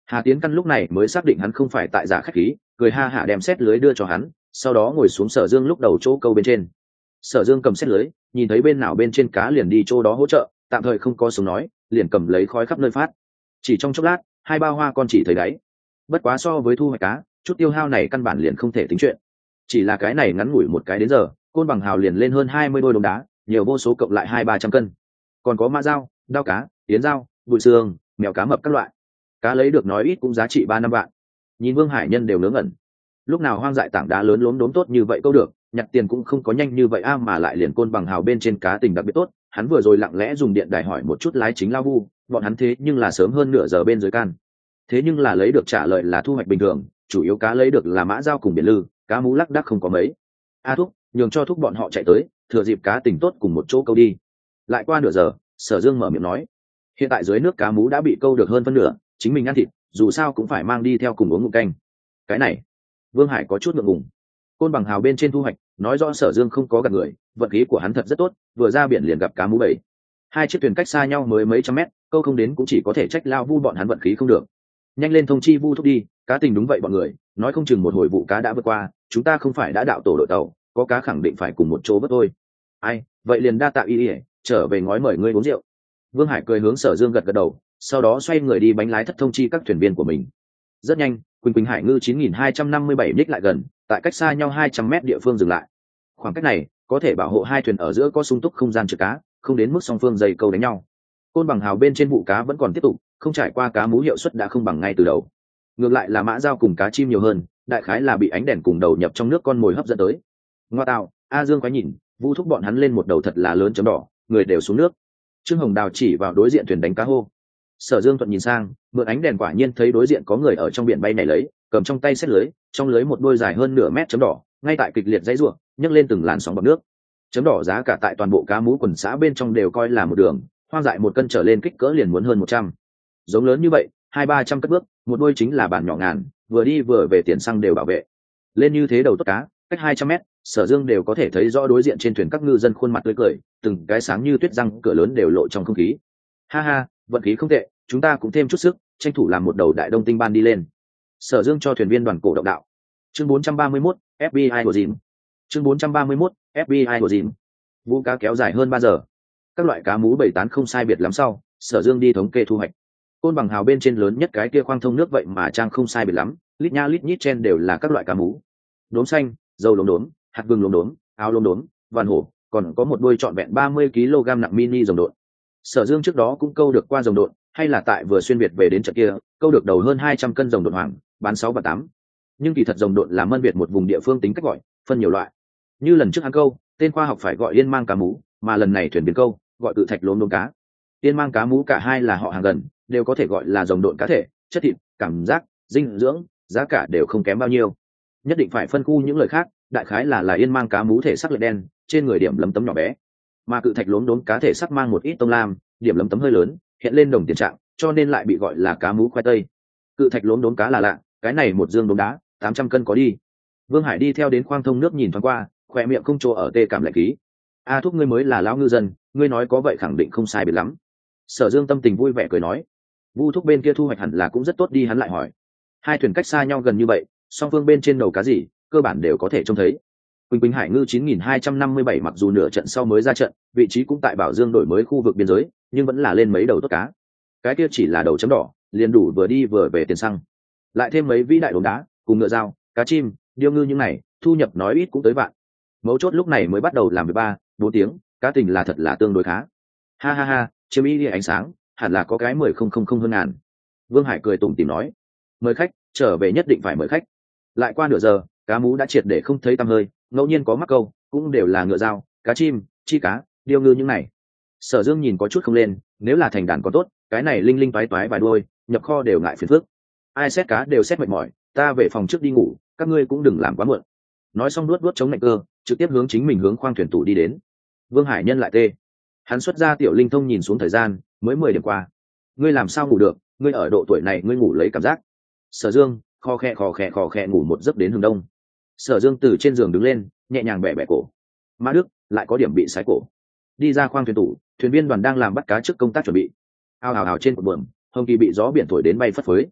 Hà Tiến Căn lúc này mới xác định hắn không phải tại giả khách khí, cười ha hả đem xét lưới đưa cho hắn, sau đó ngồi xuống Sở Dương lúc đầu chỗ câu bên trên. Sở Dương cầm xét lưới, nhìn thấy bên nào bên trên cá liền đi chỗ đó hỗ trợ, tạm thời không có sống nói, liền cầm lấy khói khắp nơi phát. Chỉ trong chốc lát, 2 bao hoa con chỉ thấy đáy. Bất quá so với thu hoạch cá, chút tiêu hao này căn bản liền không thể tính chuyện. Chỉ là cái này ngắn ngủi một cái đến giờ, côn bằng hào liền lên hơn 20 đôi đống đá, nhiều vô số cộng lại 200-300 cân. Còn có mã dao, đao cá, yến dao, bụi xương, mèo cá mập các loại. Cá lấy được nói ít cũng giá trị 3-5 vạn. Nhìn Vương Hải Nhân đều ngớ ngẩn. Lúc nào hoang dại tảng đá lớn lốm đốm tốt như vậy câu được, nhặt tiền cũng không có nhanh như vậy mà lại liền côn bằng hào bên trên cá tình đặc biệt tốt. Hắn vừa rồi lặng lẽ dùng điện đài hỏi một chút lái chính lao vu, bọn hắn thế nhưng là sớm hơn nửa giờ bên dưới can. Thế nhưng là lấy được trả lời là thu hoạch bình thường, chủ yếu cá lấy được là mã dao cùng biển lư, cá mú lắc đắc không có mấy. Thúc, nhường cho thúc bọn họ chạy tới, thừa dịp cá tình tốt cùng một chỗ câu đi. Lại qua nửa giờ, Sở Dương mở miệng nói, hiện tại dưới nước cá mú đã bị câu được hơn phân nửa, chính mình ăn thịt, dù sao cũng phải mang đi theo cùng uống ngụm canh. Cái này, Vương Hải có chút ngượng ngùng. Côn bằng hào bên trên thu hoạch, nói rõ Sở Dương không có gạt người, vận khí của hắn thật rất tốt, vừa ra biển liền gặp cá mú 7. 2 chiếc thuyền cách xa nhau mới mấy trăm mét, câu không đến cũng chỉ có thể trách lao vu bọn hắn vận khí không được. Nhanh lên thông chi vu thúc đi, cá tình đúng vậy bọn người, nói không chừng một hồi vụ cá đã vượt qua, chúng ta không phải đã đạo tổ đội tàu, có cá khẳng định phải cùng một chỗ vớt thôi. Ai, vậy liền đa tạ y, trở về ngói mời ngươi uống rượu. Vương Hải cười hướng Sở Dương gật gật đầu, sau đó xoay người đi bánh lái thất thông chi các thuyền viên của mình. Rất nhanh, Quỳnh Quỳnh Hải Ngư 9257 nhích lại gần, tại cách xa nhau 200 mét địa phương dừng lại. Khoảng cách này có thể bảo hộ hai thuyền ở giữa có sung túc không gian chứa cá, không đến mức song phương dày câu đánh nhau. Côn bằng hào bên trên vụ cá vẫn còn tiếp tục, không trải qua cá mú hiệu suất đã không bằng ngay từ đầu. Ngược lại là mã dao cùng cá chim nhiều hơn, đại khái là bị ánh đèn cùng đầu nhập trong nước con mồi hấp dẫn tới. Ngoa tạo, A Dương quái nhìn, vu thúc bọn hắn lên một đầu thật là lớn chấm đỏ, người đều xuống nước. Trương Hồng Đào chỉ vào đối diện thuyền đánh cá hô. Sở Dương thuận nhìn sang, mượn ánh đèn quả nhiên thấy đối diện có người ở trong biển bay nhảy lấy, cầm trong tay xét lưới, trong lưới một đôi dài hơn nửa mét chấm đỏ, ngay tại kịch liệt dãy rủa, nhấc lên từng làn sóng bọt nước. Chấm đỏ giá cả tại toàn bộ cá mú quần xã bên trong đều coi là một đường, hoang dại một cân trở lên kích cỡ liền muốn hơn 100. Giống lớn như vậy, 200-300 cất bước, một đôi chính là bản nhỏ ngàn, vừa đi vừa về tiền xăng đều bảo vệ. Lên như thế đầu tốt cá, cách 200 mét, Sở Dương đều có thể thấy rõ đối diện trên thuyền các ngư dân khuôn mặt tươi cười, từng cái sáng như tuyết răng cửa lớn đều lộ trong không khí. Ha ha, vận khí không tệ, chúng ta cũng thêm chút sức, tranh thủ làm một đầu đại đông tinh ban đi lên. Sở Dương cho thuyền viên đoàn cổ động đạo. Chương 431, FBI của dìm. Chương 431, FBI của dìm. Vụ cá kéo dài hơn 3 giờ. Các loại cá mú 7 tán không sai biệt lắm sau, Sở Dương đi thống kê thu hoạch. Côn bằng hào bên trên lớn nhất cái kia khoang thông nước vậy mà trang không sai biệt lắm, lít nha lít nhít trên đều là các loại cá mú. Đốm xanh, dầu lốm đốm, hạt vừng lốm đốm, áo lốm đốm, vàn hổ, còn có một đôi trọn vẹn 30 kg nặng mini rồng độn. Sở Dương trước đó cũng câu được qua rồng độn, hay là tại vừa xuyên việt về đến trận kia, câu được đầu hơn 200 cân rồng độn hoàng, bán 6 và 8. Nhưng kỳ thật rồng độn là mân việt một vùng địa phương tính cách gọi, phân nhiều loại. Như lần trước hắn câu, tên khoa học phải gọi yên mang cá mú, mà lần này thuyền biến câu, gọi cự thạch lốm đốm cá. Yên mang cá mú cả hai là họ hàng gần, đều có thể gọi là rồng độn cá thể, chất thịt, cảm giác, dinh dưỡng, giá cả đều không kém bao nhiêu. Nhất định phải phân khu những lời khác, đại khái là yên mang cá mú thể sắc lệ đen, trên người điểm lấm tấm nhỏ bé, mà cự thạch lốm đốm cá thể sắc mang một ít tông lam, điểm lấm tấm hơi lớn, hiện lên đồng tiền trạng, cho nên lại bị gọi là cá mú khoai tây. Cự thạch lốm đốm cá là lạ, cái này một dương đốm đá 800 cân có đi. Vương Hải đi theo đến khoang thông nước nhìn thoáng qua, khỏe miệng không chỗ ở tê cảm lạnh khí. Thúc ngươi mới là lão ngư dân, ngươi nói có vậy khẳng định không sai biệt lắm. Sở Dương tâm tình vui vẻ cười nói. Vu thúc bên kia thu hoạch hẳn là cũng rất tốt đi, hắn lại hỏi. Hai thuyền cách xa nhau gần như vậy, song phương bên trên đầu cá gì cơ bản đều có thể trông thấy. Quỳnh Quỳnh Hải Ngư 9257 mặc dù nửa trận sau mới ra trận, vị trí cũng tại Bảo Dương đổi mới khu vực biên giới, nhưng vẫn là lên mấy đầu tốt cá. Cái kia chỉ là đầu chấm đỏ, liền đủ vừa đi vừa về tiền xăng. Lại thêm mấy vĩ đại đốm đá, cùng ngựa dao, cá chim, điêu ngư những này, thu nhập nói ít cũng tới vạn. Mấu chốt lúc này mới bắt đầu làm 13-4 tiếng, cá tình là thật là tương đối khá. Ha ha ha, chiếm ý đi ánh sáng, hẳn là có cái 10,000 hơn ngàn. Vương Hải cười tủm tỉm nói, mời khách, trở về nhất định phải mời khách. Lại qua nửa giờ, cá mú đã triệt để không thấy tăm hơi, ngẫu nhiên có mắc câu, cũng đều là ngựa dao, cá chim, chi cá, điêu ngư những này. Sở Dương nhìn có chút không lên, nếu là thành đàn có tốt, cái này linh linh toái toái vài đuôi, nhập kho đều ngại phiền phức. Ai xét cá đều xét mệt mỏi, ta về phòng trước đi ngủ, các ngươi cũng đừng làm quá muộn. Nói xong nuốt chống lạnh cơ, trực tiếp hướng chính mình hướng khoang thuyền tủ đi đến. Vương Hải Nhân lại tê. Hắn xuất ra tiểu linh thông nhìn xuống thời gian, mới 10 điểm qua. Ngươi làm sao ngủ được, ngươi ở độ tuổi này ngươi ngủ lấy cảm giác. Sở Dương khò khè ngủ một giấc đến hừng đông. Sở Dương từ trên giường đứng lên, nhẹ nhàng bẻ bẻ cổ. Mã Đức lại có điểm bị sái cổ. Đi ra khoang thuyền tủ, thuyền viên đoàn đang làm bắt cá trước công tác chuẩn bị. Ao ào ào trên cột buồm, hồng kỳ bị gió biển thổi đến bay phất phới.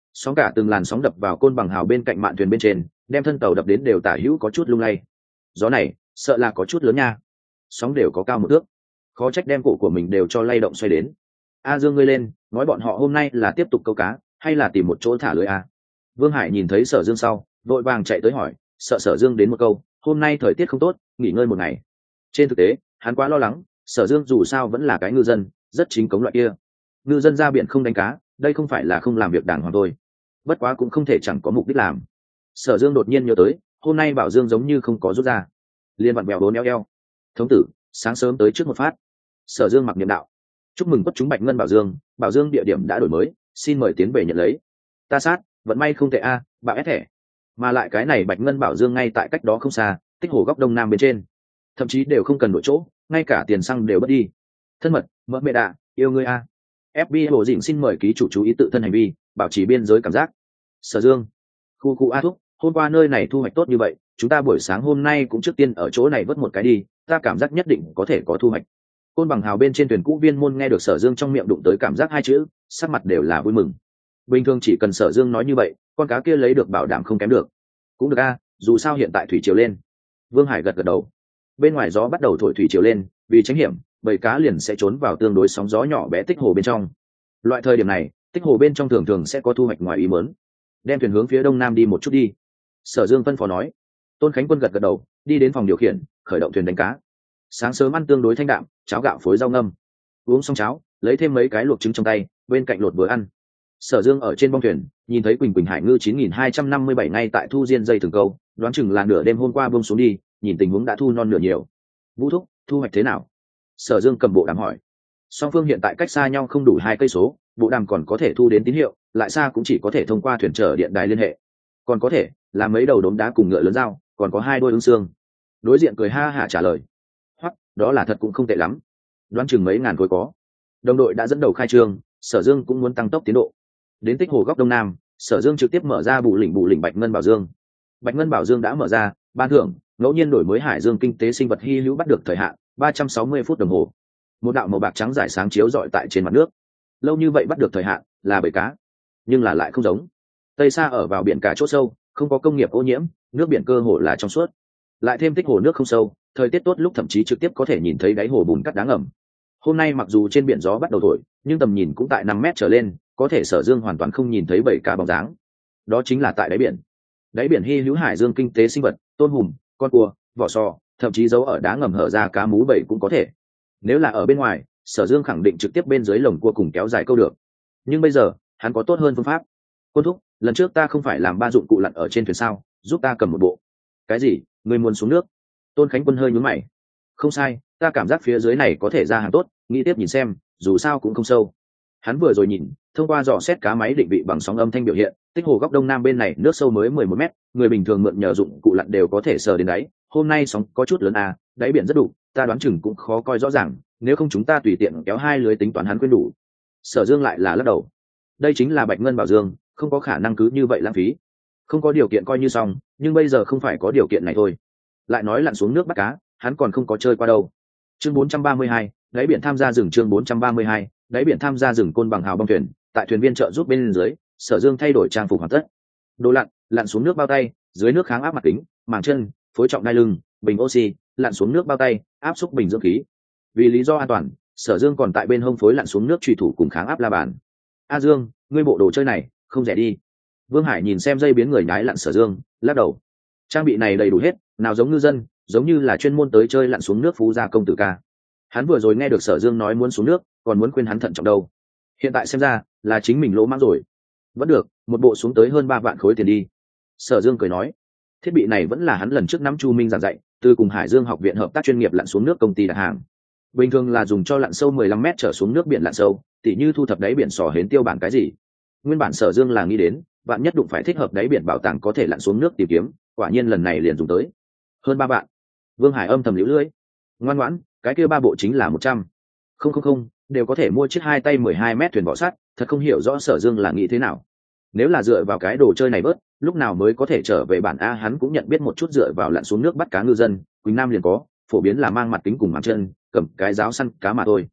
Sóng cả từng làn sóng đập vào côn bằng hào bên cạnh mạn thuyền bên trên, đem thân tàu đập đến đều tả hữu có chút lung lay. Gió này sợ là có chút lớn nha. Sóng đều có cao 1 thước, khó trách đem cổ của mình đều cho lay động xoay đến. A Dương ngươi lên, nói bọn họ hôm nay là tiếp tục câu cá hay là tìm một chỗ thả lưới a? Vương Hải nhìn thấy Sở Dương sau, vội vàng chạy tới hỏi, sợ Sở Dương đến một câu, hôm nay thời tiết không tốt, nghỉ ngơi một ngày. Trên thực tế, hắn quá lo lắng, Sở Dương dù sao vẫn là cái ngư dân, rất chính cống loại kia. Ngư dân ra biển không đánh cá, đây không phải là không làm việc đàng hoàng thôi. Bất quá cũng không thể chẳng có mục đích làm. Sở Dương đột nhiên nhớ tới, hôm nay Bảo Dương giống như không có rút ra, liên vặn bèo bốn eo. Thống tử, sáng sớm tới trước một phát. Sở Dương mặc niệm đạo, chúc mừng quất chúng Bạch Ngân Bảo Dương địa điểm đã đổi mới, xin mời tiến về nhận lấy. Ta sát, vận may không tệ a, bạo ép thẻ. Mà lại cái này Bạch Ngân Bảo Dương ngay tại cách đó không xa, tích hồ góc đông nam bên trên, thậm chí đều không cần đổi chỗ, ngay cả tiền xăng đều mất đi. Thân mật, mỡ mẹ đạ, yêu ngươi a. FBI Hồ Dĩnh xin mời ký chủ chú ý tự thân hành vi, bảo trì biên giới cảm giác. Sở Dương, khu a thúc, hôm qua nơi này thu hoạch tốt như vậy, chúng ta buổi sáng hôm nay cũng trước tiên ở chỗ này vớt một cái đi, ta cảm giác nhất định có thể có thu hoạch. Côn bằng hào bên trên thuyền cũ viên môn nghe được Sở Dương trong miệng đụng tới cảm giác 2 chữ, sắc mặt đều là vui mừng. Bình thường chỉ cần Sở Dương nói như vậy, con cá kia lấy được bảo đảm không kém được. Cũng được a, dù sao hiện tại thủy triều lên. Vương Hải gật gật đầu. Bên ngoài gió bắt đầu thổi thủy triều lên, vì tránh hiểm, bầy cá liền sẽ trốn vào tương đối sóng gió nhỏ bé tích hồ bên trong. Loại thời điểm này, tích hồ bên trong thường sẽ có thu hoạch ngoài ý muốn. Đem thuyền hướng phía đông nam đi một chút đi. Sở Dương phân phó nói. Tôn Khánh Quân gật gật đầu, đi đến phòng điều khiển, khởi động thuyền đánh cá. Sáng sớm ăn tương đối thanh đạm, cháo gạo phối rau ngâm. Uống xong cháo, lấy thêm mấy cái luộc trứng trong tay, bên cạnh lột vừa ăn. Sở Dương ở trên bong thuyền, nhìn thấy Quỳnh Quỳnh Hải ngư 9257 ngay tại thu diên dây thừng câu, đoán chừng là nửa đêm hôm qua buông xuống đi, nhìn tình huống đã thu non nửa nhiều. Vũ thúc, thu hoạch thế nào? Sở Dương cầm bộ đàm hỏi. Song phương hiện tại cách xa nhau không đủ 2 cây số, bộ đàm còn có thể thu đến tín hiệu, lại xa cũng chỉ có thể thông qua thuyền chở điện đài liên hệ. Còn có thể là mấy đầu đốm đá cùng ngựa lớn dao, còn có 2 đôi ứng xương. Đối diện cười ha hả trả lời. Hoặc, đó là thật cũng không tệ lắm. Đoán chừng mấy ngàn khối có. Đồng đội đã dẫn đầu khai trương, Sở Dương cũng muốn tăng tốc tiến độ. Đến tích hồ góc đông nam, Sở Dương trực tiếp mở ra bù lỉnh Bạch Ngân Bảo Dương. Bạch Ngân Bảo Dương đã mở ra, ban thưởng ngẫu nhiên đổi mới hải dương kinh tế sinh vật hy hữu bắt được thời hạn 360 phút đồng hồ. Một đạo màu bạc trắng rải sáng chiếu rọi tại trên mặt nước. Lâu như vậy bắt được thời hạn là bầy cá, nhưng là lại không giống. Tây xa ở vào biển cả chỗ sâu, không có công nghiệp ô nhiễm, nước biển cơ hồ là trong suốt. Lại thêm tích hồ nước không sâu, thời tiết tốt lúc thậm chí trực tiếp có thể nhìn thấy đáy hồ bùn cát đá ngầm. Hôm nay mặc dù trên biển gió bắt đầu thổi, nhưng tầm nhìn cũng tại 5 mét trở lên, có thể Sở Dương hoàn toàn không nhìn thấy bầy cá bóng dáng. Đó chính là tại đáy biển. Đáy biển hy hữu hải dương kinh tế sinh vật, tôm hùm, con cua, vỏ sò, thậm chí giấu ở đá ngầm hở ra cá mú bầy cũng có thể. Nếu là ở bên ngoài, Sở Dương khẳng định trực tiếp bên dưới lồng cua cùng kéo dài câu được. Nhưng bây giờ, hắn có tốt hơn phương pháp. Quân thúc, lần trước ta không phải làm 3 dụng cụ lặn ở trên thuyền sao, giúp ta cầm một bộ. Cái gì? Ngươi muốn xuống nước? Tôn Khánh Quân hơi nhướng mày. Không sai, ta cảm giác phía dưới này có thể ra hàng tốt, nghĩ tiếp nhìn xem, dù sao cũng không sâu. Hắn vừa rồi nhìn, thông qua dò xét cá máy định vị bằng sóng âm thanh biểu hiện, tích hồ góc đông nam bên này nước sâu mới 11 mét, người bình thường mượn nhờ dụng cụ lặn đều có thể sờ đến đáy. Hôm nay sóng có chút lớn à, đáy biển rất đủ, ta đoán chừng cũng khó coi rõ ràng, nếu không chúng ta tùy tiện kéo 2 lưới tính toán hắn quên đủ. Sở Dương lại là lắc đầu. Đây chính là Bạch Ngân Bảo Dương, không có khả năng cứ như vậy lãng phí. Không có điều kiện coi như xong, nhưng bây giờ không phải có điều kiện này thôi. Lại nói lặn xuống nước bắt cá, hắn còn không có chơi qua đâu. Chương 432, đáy biển tham gia rừng. Chương 432, đáy biển tham gia rừng. Côn bằng hào bong thuyền, tại thuyền viên trợ giúp bên dưới, Sở Dương thay đổi trang phục hoàn tất. Đồ lặn xuống nước bao tay, dưới nước kháng áp mặt kính, màng chân, phối trọng đai lưng, bình oxy, lặn xuống nước bao tay, áp xúc bình dưỡng khí. Vì lý do an toàn, Sở Dương còn tại bên hông phối lặn xuống nước chủy thủ cùng kháng áp la bàn. A Dương, ngươi bộ đồ chơi này không rẻ đi. Vương Hải nhìn xem dây biến người nhái lặn Sở Dương, lắc đầu. Trang bị này đầy đủ hết, nào giống ngư dân, giống như là chuyên môn tới chơi lặn xuống nước phú gia công tử ca. Hắn vừa rồi nghe được Sở Dương nói muốn xuống nước, còn muốn khuyên hắn thận trọng đâu. Hiện tại xem ra là chính mình lỗ mãng rồi. Vẫn được, một bộ xuống tới hơn 3 vạn khối tiền đi. Sở Dương cười nói, thiết bị này vẫn là hắn lần trước năm Chu Minh giảng dạy, từ cùng Hải Dương học viện hợp tác chuyên nghiệp lặn xuống nước công ty đặt hàng. Bình thường là dùng cho lặn sâu 15 mét trở xuống nước biển lặn sâu, tỉ như thu thập đáy biển sò hến tiêu bản cái gì. Nguyên bản Sở Dương là nghĩ đến, bạn nhất đụng phải thích hợp đáy biển bảo tàng có thể lặn xuống nước tìm kiếm, quả nhiên lần này liền dùng tới. Hơn 3 vạn. Vương Hải âm thầm liễu lưỡi. Ngoan ngoãn, cái kia 3 bộ chính là 100. Không, đều có thể mua chiếc 2 tay 12 mét thuyền vỏ sắt, thật không hiểu rõ Sở Dương là nghĩ thế nào. Nếu là dựa vào cái đồ chơi này bớt, lúc nào mới có thể trở về bản A, hắn cũng nhận biết một chút dựa vào lặn xuống nước bắt cá ngư dân, Quỳnh Nam liền có, phổ biến là mang mặt kính cùng màng chân, cầm cái giáo săn cá mà thôi.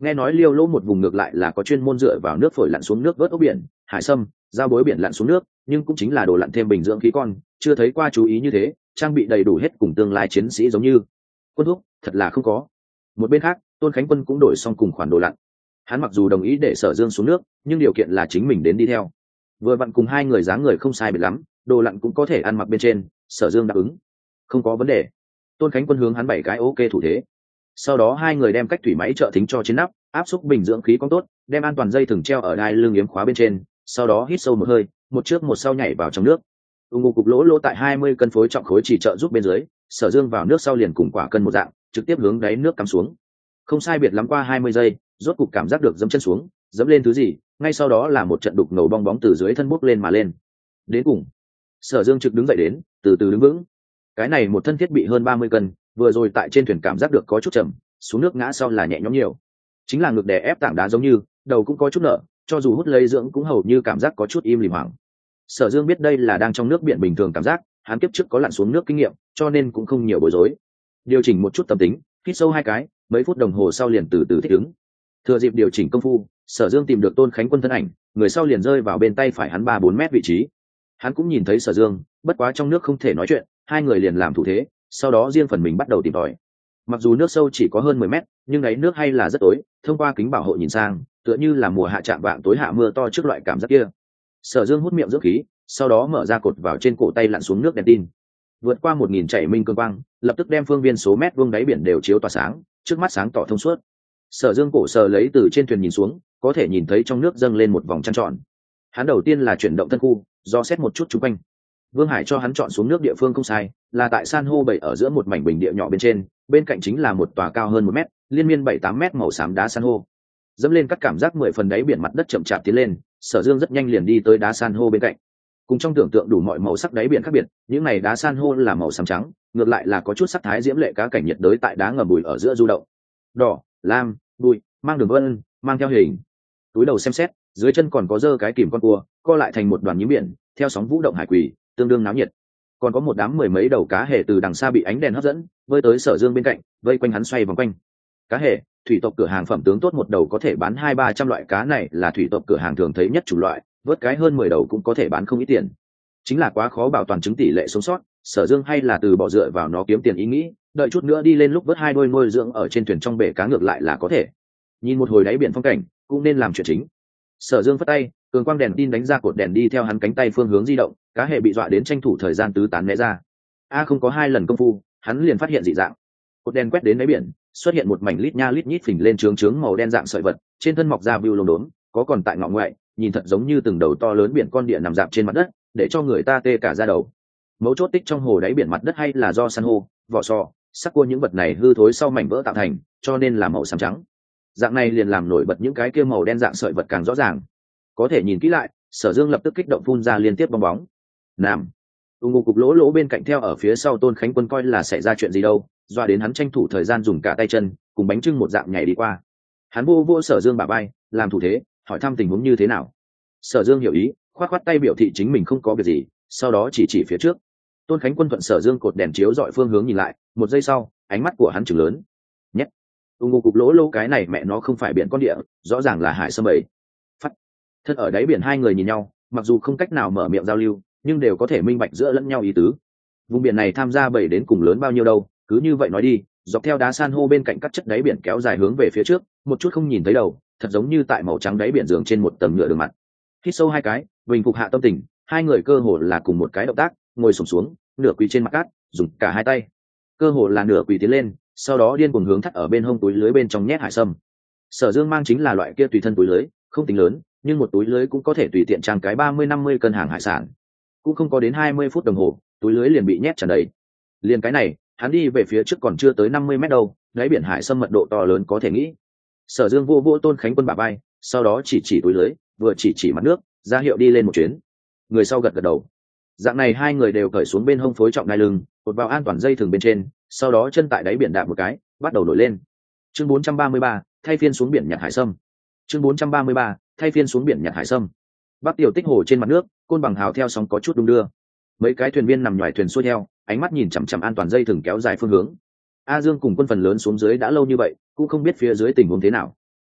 Nghe nói Liêu Lỗ một vùng ngược lại là có chuyên môn dựa vào nước phổi lặn xuống nước vớt ốc biển, hải sâm, giao bối biển lặn xuống nước, nhưng cũng chính là đồ lặn thêm bình dưỡng khí con, chưa thấy qua chú ý như thế, trang bị đầy đủ hết cùng tương lai chiến sĩ giống như. Quân thúc, thật là không có. Một bên khác, Tôn Khánh Quân cũng đổi xong cùng khoản đồ lặn. Hắn mặc dù đồng ý để Sở Dương xuống nước, nhưng điều kiện là chính mình đến đi theo. Vừa vặn cùng hai người dáng người không sai biệt lắm, đồ lặn cũng có thể ăn mặc bên trên, Sở Dương đáp ứng. Không có vấn đề. Tôn Khánh Quân hướng hắn 7 cái ok thủ thế. Sau đó hai người đem cách thủy máy trợ thính cho trên nắp, áp xúc bình dưỡng khí con tốt, đem an toàn dây thừng treo ở đai lưng yếm khóa bên trên, sau đó hít sâu một hơi, một trước một sau nhảy vào trong nước. Ngục cục lỗ lỗ tại 20 cân phối trọng khối chỉ trợ giúp bên dưới, Sở Dương vào nước sau liền cùng quả cân một dạng, trực tiếp hướng đáy nước cắm xuống. Không sai biệt lắm qua 20 giây, rốt cục cảm giác được dẫm chân xuống, dẫm lên thứ gì, ngay sau đó là một trận đục ngầu bong bóng từ dưới thân bốc lên mà lên. Đến cùng, Sở Dương trực đứng dậy đến, từ từ đứng vững. Cái này một thân thiết bị hơn 30 cân, vừa rồi tại trên thuyền cảm giác được có chút chậm, xuống nước ngã sau là nhẹ nhõm nhiều. Chính là ngực đè ép tảng đá giống như, đầu cũng có chút nở, cho dù hút lấy dưỡng cũng hầu như cảm giác có chút im lìm hoảng. Sở Dương biết đây là đang trong nước biển bình thường cảm giác, hắn kiếp trước có lặn xuống nước kinh nghiệm, cho nên cũng không nhiều bối rối. Điều chỉnh một chút tâm tính, hít sâu 2 cái, mấy phút đồng hồ sau liền từ từ thích ứng. Thừa dịp điều chỉnh công phu, Sở Dương tìm được Tôn Khánh Quân thân ảnh, người sau liền rơi vào bên tay phải hắn 3-4 mét vị trí. Hắn cũng nhìn thấy Sở Dương, bất quá trong nước không thể nói chuyện, hai người liền làm thủ thế, sau đó riêng phần mình bắt đầu tìm tòi. Mặc dù nước sâu chỉ có hơn 10 mét, nhưng đáy nước hay là rất tối, thông qua kính bảo hộ nhìn sang, tựa như là mùa hạ chạm vạng tối hạ mưa to trước loại cảm giác kia. Sở Dương hút miệng dưỡng khí, sau đó mở ra cột vào trên cổ tay lặn xuống nước đèn tin. Vượt qua 1000 chảy minh cương quang, lập tức đem phương viên số mét vuông đáy biển đều chiếu tỏa sáng, trước mắt sáng tỏ thông suốt. Sở Dương cổ sờ lấy từ trên thuyền nhìn xuống, có thể nhìn thấy trong nước dâng lên một vòng trăng tròn. Hắn đầu tiên là chuyển động thân khu, do xét một chút xung quanh. Vương Hải cho hắn chọn xuống nước địa phương không sai, là tại san hô bảy ở giữa một mảnh bình địa nhỏ bên trên, bên cạnh chính là một tòa cao hơn 1 mét, liên miên 7-8 mét màu xám đá san hô. Dẫm lên các cảm giác 10 phần đáy biển mặt đất chậm chạp tiến lên, Sở Dương rất nhanh liền đi tới đá san hô bên cạnh. Cùng trong tưởng tượng đủ mọi màu sắc đáy biển khác biệt, những này đá san hô là màu xám trắng, ngược lại là có chút sắc thái diễm lệ cá cảnh nhiệt đới tại đá ngầm bùi ở giữa du động. Đỏ, lam, bụi, mang đường vân, mang theo hình. Túi đầu xem xét, dưới chân còn có dơ cái kìm con cua, co lại thành một đoàn nhím biển, theo sóng vũ động hải quỷ, tương đương náo nhiệt. Còn có một đám mười mấy đầu cá hề từ đằng xa bị ánh đèn hấp dẫn, bơi tới Sở Dương bên cạnh, vây quanh hắn xoay vòng quanh. Cá hề, thủy tộc cửa hàng phẩm tướng tốt một đầu có thể bán 200-300 loại cá này là thủy tộc cửa hàng thường thấy nhất chủ loại, vớt cái hơn 10 đầu cũng có thể bán không ít tiền. Chính là quá khó bảo toàn chứng tỷ lệ sống sót, Sở Dương hay là từ bỏ dựa vào nó kiếm tiền ý nghĩ, đợi chút nữa đi lên lúc vớt 2 đôi nuôi dưỡng ở trên thuyền trong bể cá ngược lại là có thể. Nhìn một hồi đáy biển phong cảnh, cũng nên làm chuyện chính. Sở Dương phất tay, cường quang đèn tin đánh ra cột đèn đi theo hắn cánh tay phương hướng di động, cá hề bị dọa đến tranh thủ thời gian tứ tán né ra. Không có 2 lần công phu, hắn liền phát hiện dị dạng. Cột đèn quét đến đáy biển, xuất hiện một mảnh lít nha lít nhít phình lên trướng trướng màu đen dạng sợi vật, trên thân mọc ra bưu lông đốm, có còn tại ngọ ngoại, nhìn thật giống như từng đầu to lớn biển con địa nằm dạp trên mặt đất, để cho người ta tê cả da đầu. Mấu chốt tích trong hồ đáy biển mặt đất hay là do san hô, vỏ sò, sắc cua những vật này hư thối sau mảnh vỡ tạo thành, cho nên là màu xám trắng. Dạng này liền làm nổi bật những cái kia màu đen dạng sợi vật càng rõ ràng. Có thể nhìn kỹ lại, Sở Dương lập tức kích động phun ra liên tiếp bong bóng. Nam, ngục cục lỗ lỗ bên cạnh theo ở phía sau Tôn Khánh Quân coi là xảy ra chuyện gì đâu, doa đến hắn tranh thủ thời gian dùng cả tay chân, cùng bánh trưng một dạng nhảy đi qua. Hắn vô Sở Dương bả vai, làm thủ thế, hỏi thăm tình huống như thế nào. Sở Dương hiểu ý, khoát tay biểu thị chính mình không có việc gì, sau đó chỉ phía trước. Tôn Khánh Quân thuận Sở Dương cột đèn chiếu dọi phương hướng nhìn lại, một giây sau, ánh mắt của hắn trừng lớn. Nhét. Ngục cục lỗ lỗ cái này mẹ nó không phải biển con địa, rõ ràng là hải sâm bầy. Phát. Thân ở đáy biển hai người nhìn nhau, mặc dù không cách nào mở miệng giao lưu, nhưng đều có thể minh bạch giữa lẫn nhau ý tứ. Vùng biển này tham gia bầy đến cùng lớn bao nhiêu đâu, cứ như vậy nói đi, dọc theo đá san hô bên cạnh các chất đáy biển kéo dài hướng về phía trước, một chút không nhìn thấy đầu, thật giống như tại màu trắng đáy biển giường trên một tầng nhựa đường mặt. Hít sâu 2 cái, bình phục hạ tâm tình, hai người cơ hồ là cùng một cái động tác, ngồi xổm xuống, nửa quỳ trên mặt cát, dùng cả 2 tay. Cơ hồ là nửa quỳ tiến lên, sau đó điên cuồng hướng thắt ở bên hông túi lưới bên trong nhét hải sâm. Sở Dương mang chính là loại kia tùy thân túi lưới, không tính lớn, nhưng một túi lưới cũng có thể tùy tiện trang cái 30-50 cân hàng hải sản. Cũng không có đến 20 phút đồng hồ, túi lưới liền bị nhét tràn đầy. Liền cái này, hắn đi về phía trước còn chưa tới 50 mét đâu, đáy biển hải sâm mật độ to lớn có thể nghĩ. Sở Dương vô Tôn Khánh Quân bả vai, sau đó chỉ túi lưới, vừa chỉ mặt nước, ra hiệu đi lên một chuyến. Người sau gật đầu. Dạng này hai người đều cởi xuống bên hông phối trọng đai lưng, cột vào an toàn dây thừng bên trên, sau đó chân tại đáy biển đạp một cái, bắt đầu nổi lên. Chương 433, thay phiên xuống biển nhặt hải sâm. Chương 433, thay phiên xuống biển nhặt hải sâm. Bắc Tiểu Tích hồ trên mặt nước, côn bằng hào theo sóng có chút đung đưa. Mấy cái thuyền viên nằm ngoài thuyền xuôi theo, ánh mắt nhìn chằm chằm an toàn dây thừng kéo dài phương hướng. A Dương cùng quân phần lớn xuống dưới đã lâu như vậy, cũng không biết phía dưới tình huống thế nào.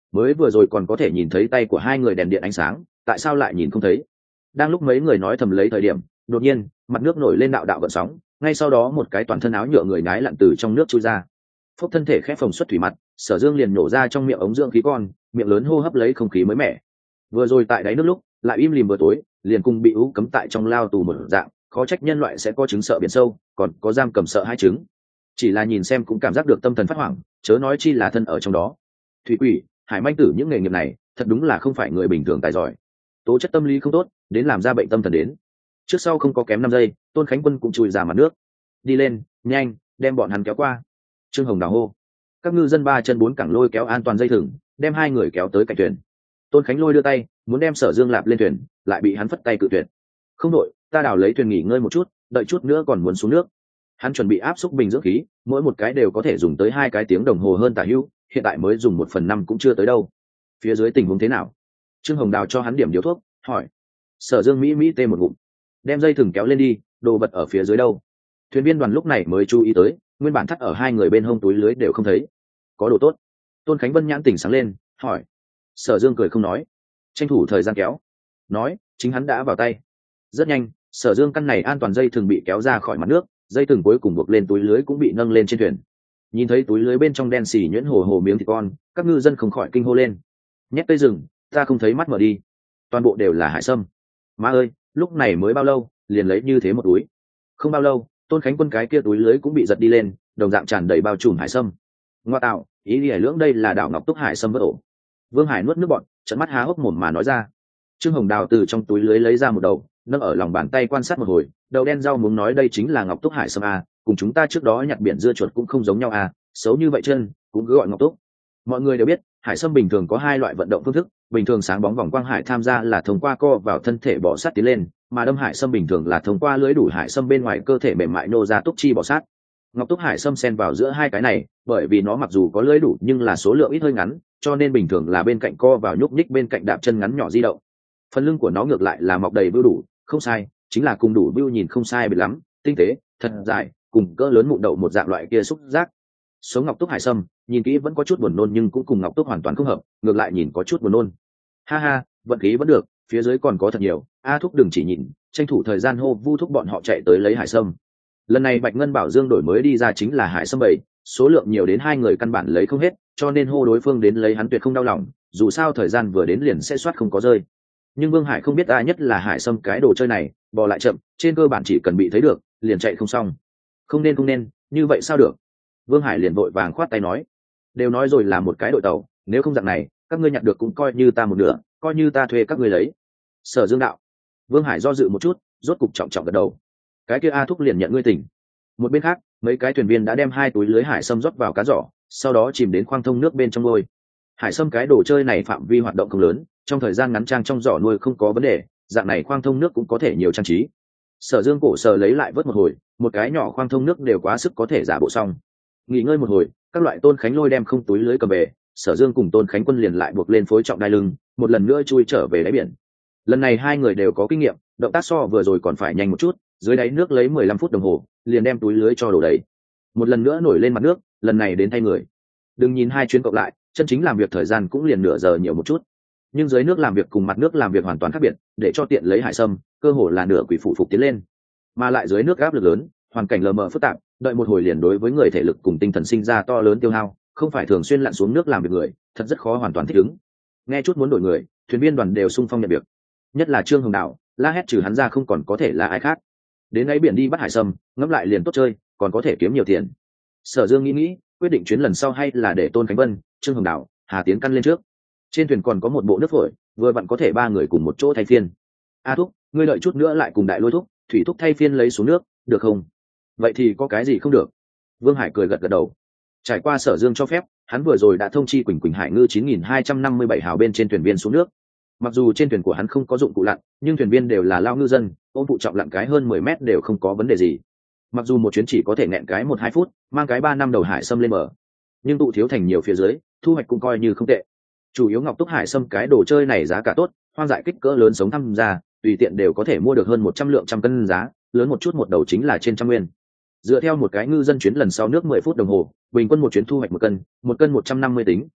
mới vừa rồi còn có thể nhìn thấy tay của hai người đèn điện ánh sáng, tại sao lại nhìn không thấy? Đang lúc mấy người nói thầm lấy thời điểm, đột nhiên mặt nước nổi lên đạo đạo gợn sóng, ngay sau đó một cái toàn thân áo nhựa người nhái lặn từ trong nước chui ra. Phốc thân thể khẽ phồng xuất thủy mặt, Sở Dương liền nổ ra trong miệng ống dưỡng khí con, miệng lớn hô hấp lấy không khí mới mẻ. Vừa rồi tại đáy nước lúc lại im lìm vừa tối, liền cùng bị ú cấm tại trong lao tù một dạng, khó trách nhân loại sẽ có chứng sợ biển sâu, còn có giam cầm sợ hai chứng. Chỉ là nhìn xem cũng cảm giác được tâm thần phát hoảng, chớ nói chi là thân ở trong đó. Thủy quỷ, hải manh tử những nghề nghiệp này thật đúng là không phải người bình thường tài giỏi, tố chất tâm lý không tốt đến làm ra bệnh tâm thần đến. Trước sau không có kém 5 giây, Tôn Khánh Quân cũng chui ra mặt nước. Đi lên, nhanh, đem bọn hắn kéo qua. Trương Hồng Đào hô. Các ngư dân 3 chân 4 cẳng lôi kéo an toàn dây thừng, đem hai người kéo tới cạnh thuyền. Tôn Khánh Lôi đưa tay muốn đem Sở Dương lạp lên thuyền, lại bị hắn phất tay cự tuyệt. Không đội, ta đào lấy thuyền nghỉ ngơi một chút, đợi chút nữa còn muốn xuống nước. Hắn chuẩn bị áp xúc bình dưỡng khí, mỗi một cái đều có thể dùng tới 2 cái tiếng đồng hồ hơn tả hữu, hiện tại mới dùng 1/5 cũng chưa tới đâu. Phía dưới tình huống thế nào? Trương Hồng Đào cho hắn điểm điếu thuốc, hỏi. Sở Dương mỹ tê một ngụm, đem dây thừng kéo lên đi, đồ vật ở phía dưới đâu? Thuyền viên đoàn lúc này mới chú ý tới, nguyên bản thắt ở hai người bên hông túi lưới đều không thấy. Có đồ tốt. Tôn Khánh Vân nhãn tỉnh sáng lên, hỏi. Sở Dương cười không nói, tranh thủ thời gian kéo. Nói, chính hắn đã vào tay. Rất nhanh, Sở Dương căn này an toàn dây thừng bị kéo ra khỏi mặt nước, dây thừng cuối cùng buộc lên túi lưới cũng bị nâng lên trên thuyền. Nhìn thấy túi lưới bên trong đen xì nhuyễn hồ miếng thịt con, các ngư dân không khỏi kinh hô lên. Nhét cây rừng, ta không thấy mắt mở đi, toàn bộ đều là hải sâm. Má ơi, lúc này mới bao lâu liền lấy như thế một túi? Không bao lâu, Tôn Khánh Quân cái kia túi lưới cũng bị giật đi lên, đồng dạng tràn đầy bao trùm hải sâm. Ngoa tạo, ý lìa lưỡng đây là đảo Ngọc Túc hải sâm vỡ ổ. Vương Hải nuốt nước bọt, trợn mắt há hốc mồm mà nói ra. Trương Hồng Đào từ trong túi lưới lấy ra một đầu, nâng ở lòng bàn tay quan sát một hồi, đầu đen rau muống nói đây chính là Ngọc Túc hải sâm a, cùng chúng ta trước đó nhặt biển dưa chuột cũng không giống nhau a, xấu như vậy chân cũng cứ gọi Ngọc Túc. Mọi người đều biết hải sâm bình thường có 2 loại vận động phương thức, bình thường sáng bóng vòng quang hải tham gia là thông qua co vào thân thể bò sát tiến lên, mà đâm hải sâm bình thường là thông qua lưới đủ hải sâm bên ngoài cơ thể mềm mại nô ra túc chi bò sát. Ngọc Túc hải sâm xen vào giữa hai cái này, bởi vì nó mặc dù có lưới đủ nhưng là số lượng ít hơi ngắn, cho nên bình thường là bên cạnh co vào nhúc nhích bên cạnh đạp chân ngắn nhỏ di động. Phần lưng của nó ngược lại là mọc đầy bưu đủ, không sai, chính là cùng đủ bưu nhìn không sai biệt lắm, tinh tế, thật dài, cùng cỡ lớn mụn đậu một dạng loại kia xúc giác. Số Ngọc Túc hải sâm nhìn kỹ vẫn có chút buồn nôn nhưng cũng cùng Ngọc Túc hoàn toàn không hợp, ngược lại nhìn có chút buồn nôn. Ha ha, vận khí vẫn được, phía dưới còn có thật nhiều. A Thúc đừng chỉ nhìn, tranh thủ thời gian hô Vu Thúc bọn họ chạy tới lấy hải sâm. Lần này Bạch Ngân Bảo Dương đổi mới đi ra chính là hải sâm 7, số lượng nhiều đến 2 người căn bản lấy không hết, cho nên hô đối phương đến lấy hắn tuyệt không đau lòng, dù sao thời gian vừa đến liền sẽ soát không có rơi. Nhưng Vương Hải không biết ai nhất là hải sâm cái đồ chơi này, bò lại chậm, trên cơ bản chỉ cần bị thấy được, liền chạy không xong. Không nên, như vậy sao được? Vương Hải liền vội vàng khoát tay nói, đều nói rồi là một cái đội tàu, nếu không dạng này, các ngươi nhặt được cũng coi như ta một nửa, coi như ta thuê các ngươi lấy. Sở Dương đạo. Vương Hải do dự một chút, rốt cục trọng gật đầu. Cái kia A Thúc liền nhận ngươi tỉnh. Một bên khác, mấy cái thuyền viên đã đem 2 túi lưới hải sâm rót vào cá giỏ, sau đó chìm đến khoang thông nước bên trong ngôi. Hải sâm cái đồ chơi này phạm vi hoạt động không lớn, trong thời gian ngắn trang trong giỏ nuôi không có vấn đề, dạng này khoang thông nước cũng có thể nhiều trang trí. Sở Dương cổ sờ lấy lại vớt một hồi, một cái nhỏ khoang thông nước đều quá sức có thể giả bộ xong. Nghỉ ngơi một hồi, các loại Tôn Khánh Lôi đem không túi lưới cầm về, Sở Dương cùng Tôn Khánh Quân liền lại buộc lên phối trọng đai lưng, một lần nữa chui trở về đáy biển. Lần này 2 người đều có kinh nghiệm, động tác so vừa rồi còn phải nhanh một chút, dưới đáy nước lấy 15 phút đồng hồ, liền đem túi lưới cho đổ đầy. Một lần nữa nổi lên mặt nước, lần này đến thay người. Đừng nhìn 2 chuyến cộng lại, chân chính làm việc thời gian cũng liền nửa giờ nhiều một chút. Nhưng dưới nước làm việc cùng mặt nước làm việc hoàn toàn khác biệt, để cho tiện lấy hải sâm, cơ hồ là nửa quỷ phụ phục tiến lên. Mà lại dưới nước áp lực lớn, hoàn cảnh lờ mờ phức tạp, đợi một hồi liền đối với người thể lực cùng tinh thần sinh ra to lớn tiêu hao, không phải thường xuyên lặn xuống nước làm việc người, thật rất khó hoàn toàn thích ứng. Nghe chút muốn đổi người, thuyền viên đoàn đều xung phong nhận việc. Nhất là Trương Hồng Đạo, la hét trừ hắn ra không còn có thể là ai khác. Đến ấy biển đi bắt hải sâm, ngẫm lại liền tốt chơi, còn có thể kiếm nhiều tiền. Sở Dương nghĩ, quyết định chuyến lần sau hay là để Tôn Khánh Vân, Trương Hồng Đạo, Hà Tiến căn lên trước. Trên thuyền còn có một bộ nước phổi, vừa vặn có thể 3 người cùng một chỗ thay phiên. A Thúc, ngươi đợi chút nữa lại cùng Đại Lôi Thúc, Thủy Thúc thay phiên lấy xuống nước, được không? Vậy thì có cái gì không được? Vương Hải cười gật đầu. Trải qua Sở Dương cho phép, hắn vừa rồi đã thông chi Quỳnh Hải ngư 9257 hào bên trên thuyền viên xuống nước. Mặc dù trên thuyền của hắn không có dụng cụ lặn, nhưng thuyền viên đều là lao ngư dân, ôm phụ trọng lặn cái hơn 10 mét đều không có vấn đề gì. Mặc dù một chuyến chỉ có thể nghẹn cái 1-2 phút, mang cái 3 năm đầu hải sâm lên bờ, nhưng tụ thiếu thành nhiều phía dưới, thu hoạch cũng coi như không tệ. Chủ yếu Ngọc Túc hải sâm cái đồ chơi này giá cả tốt, hoang dại kích cỡ lớn sống tham gia, tùy tiện đều có thể mua được hơn 100 lượng trăm cân giá, lớn một chút một đầu chính là trên 100 nguyên. Dựa theo một cái ngư dân chuyến lần sau nước 10 phút đồng hồ, bình quân một chuyến thu hoạch 1 cân 150 tính,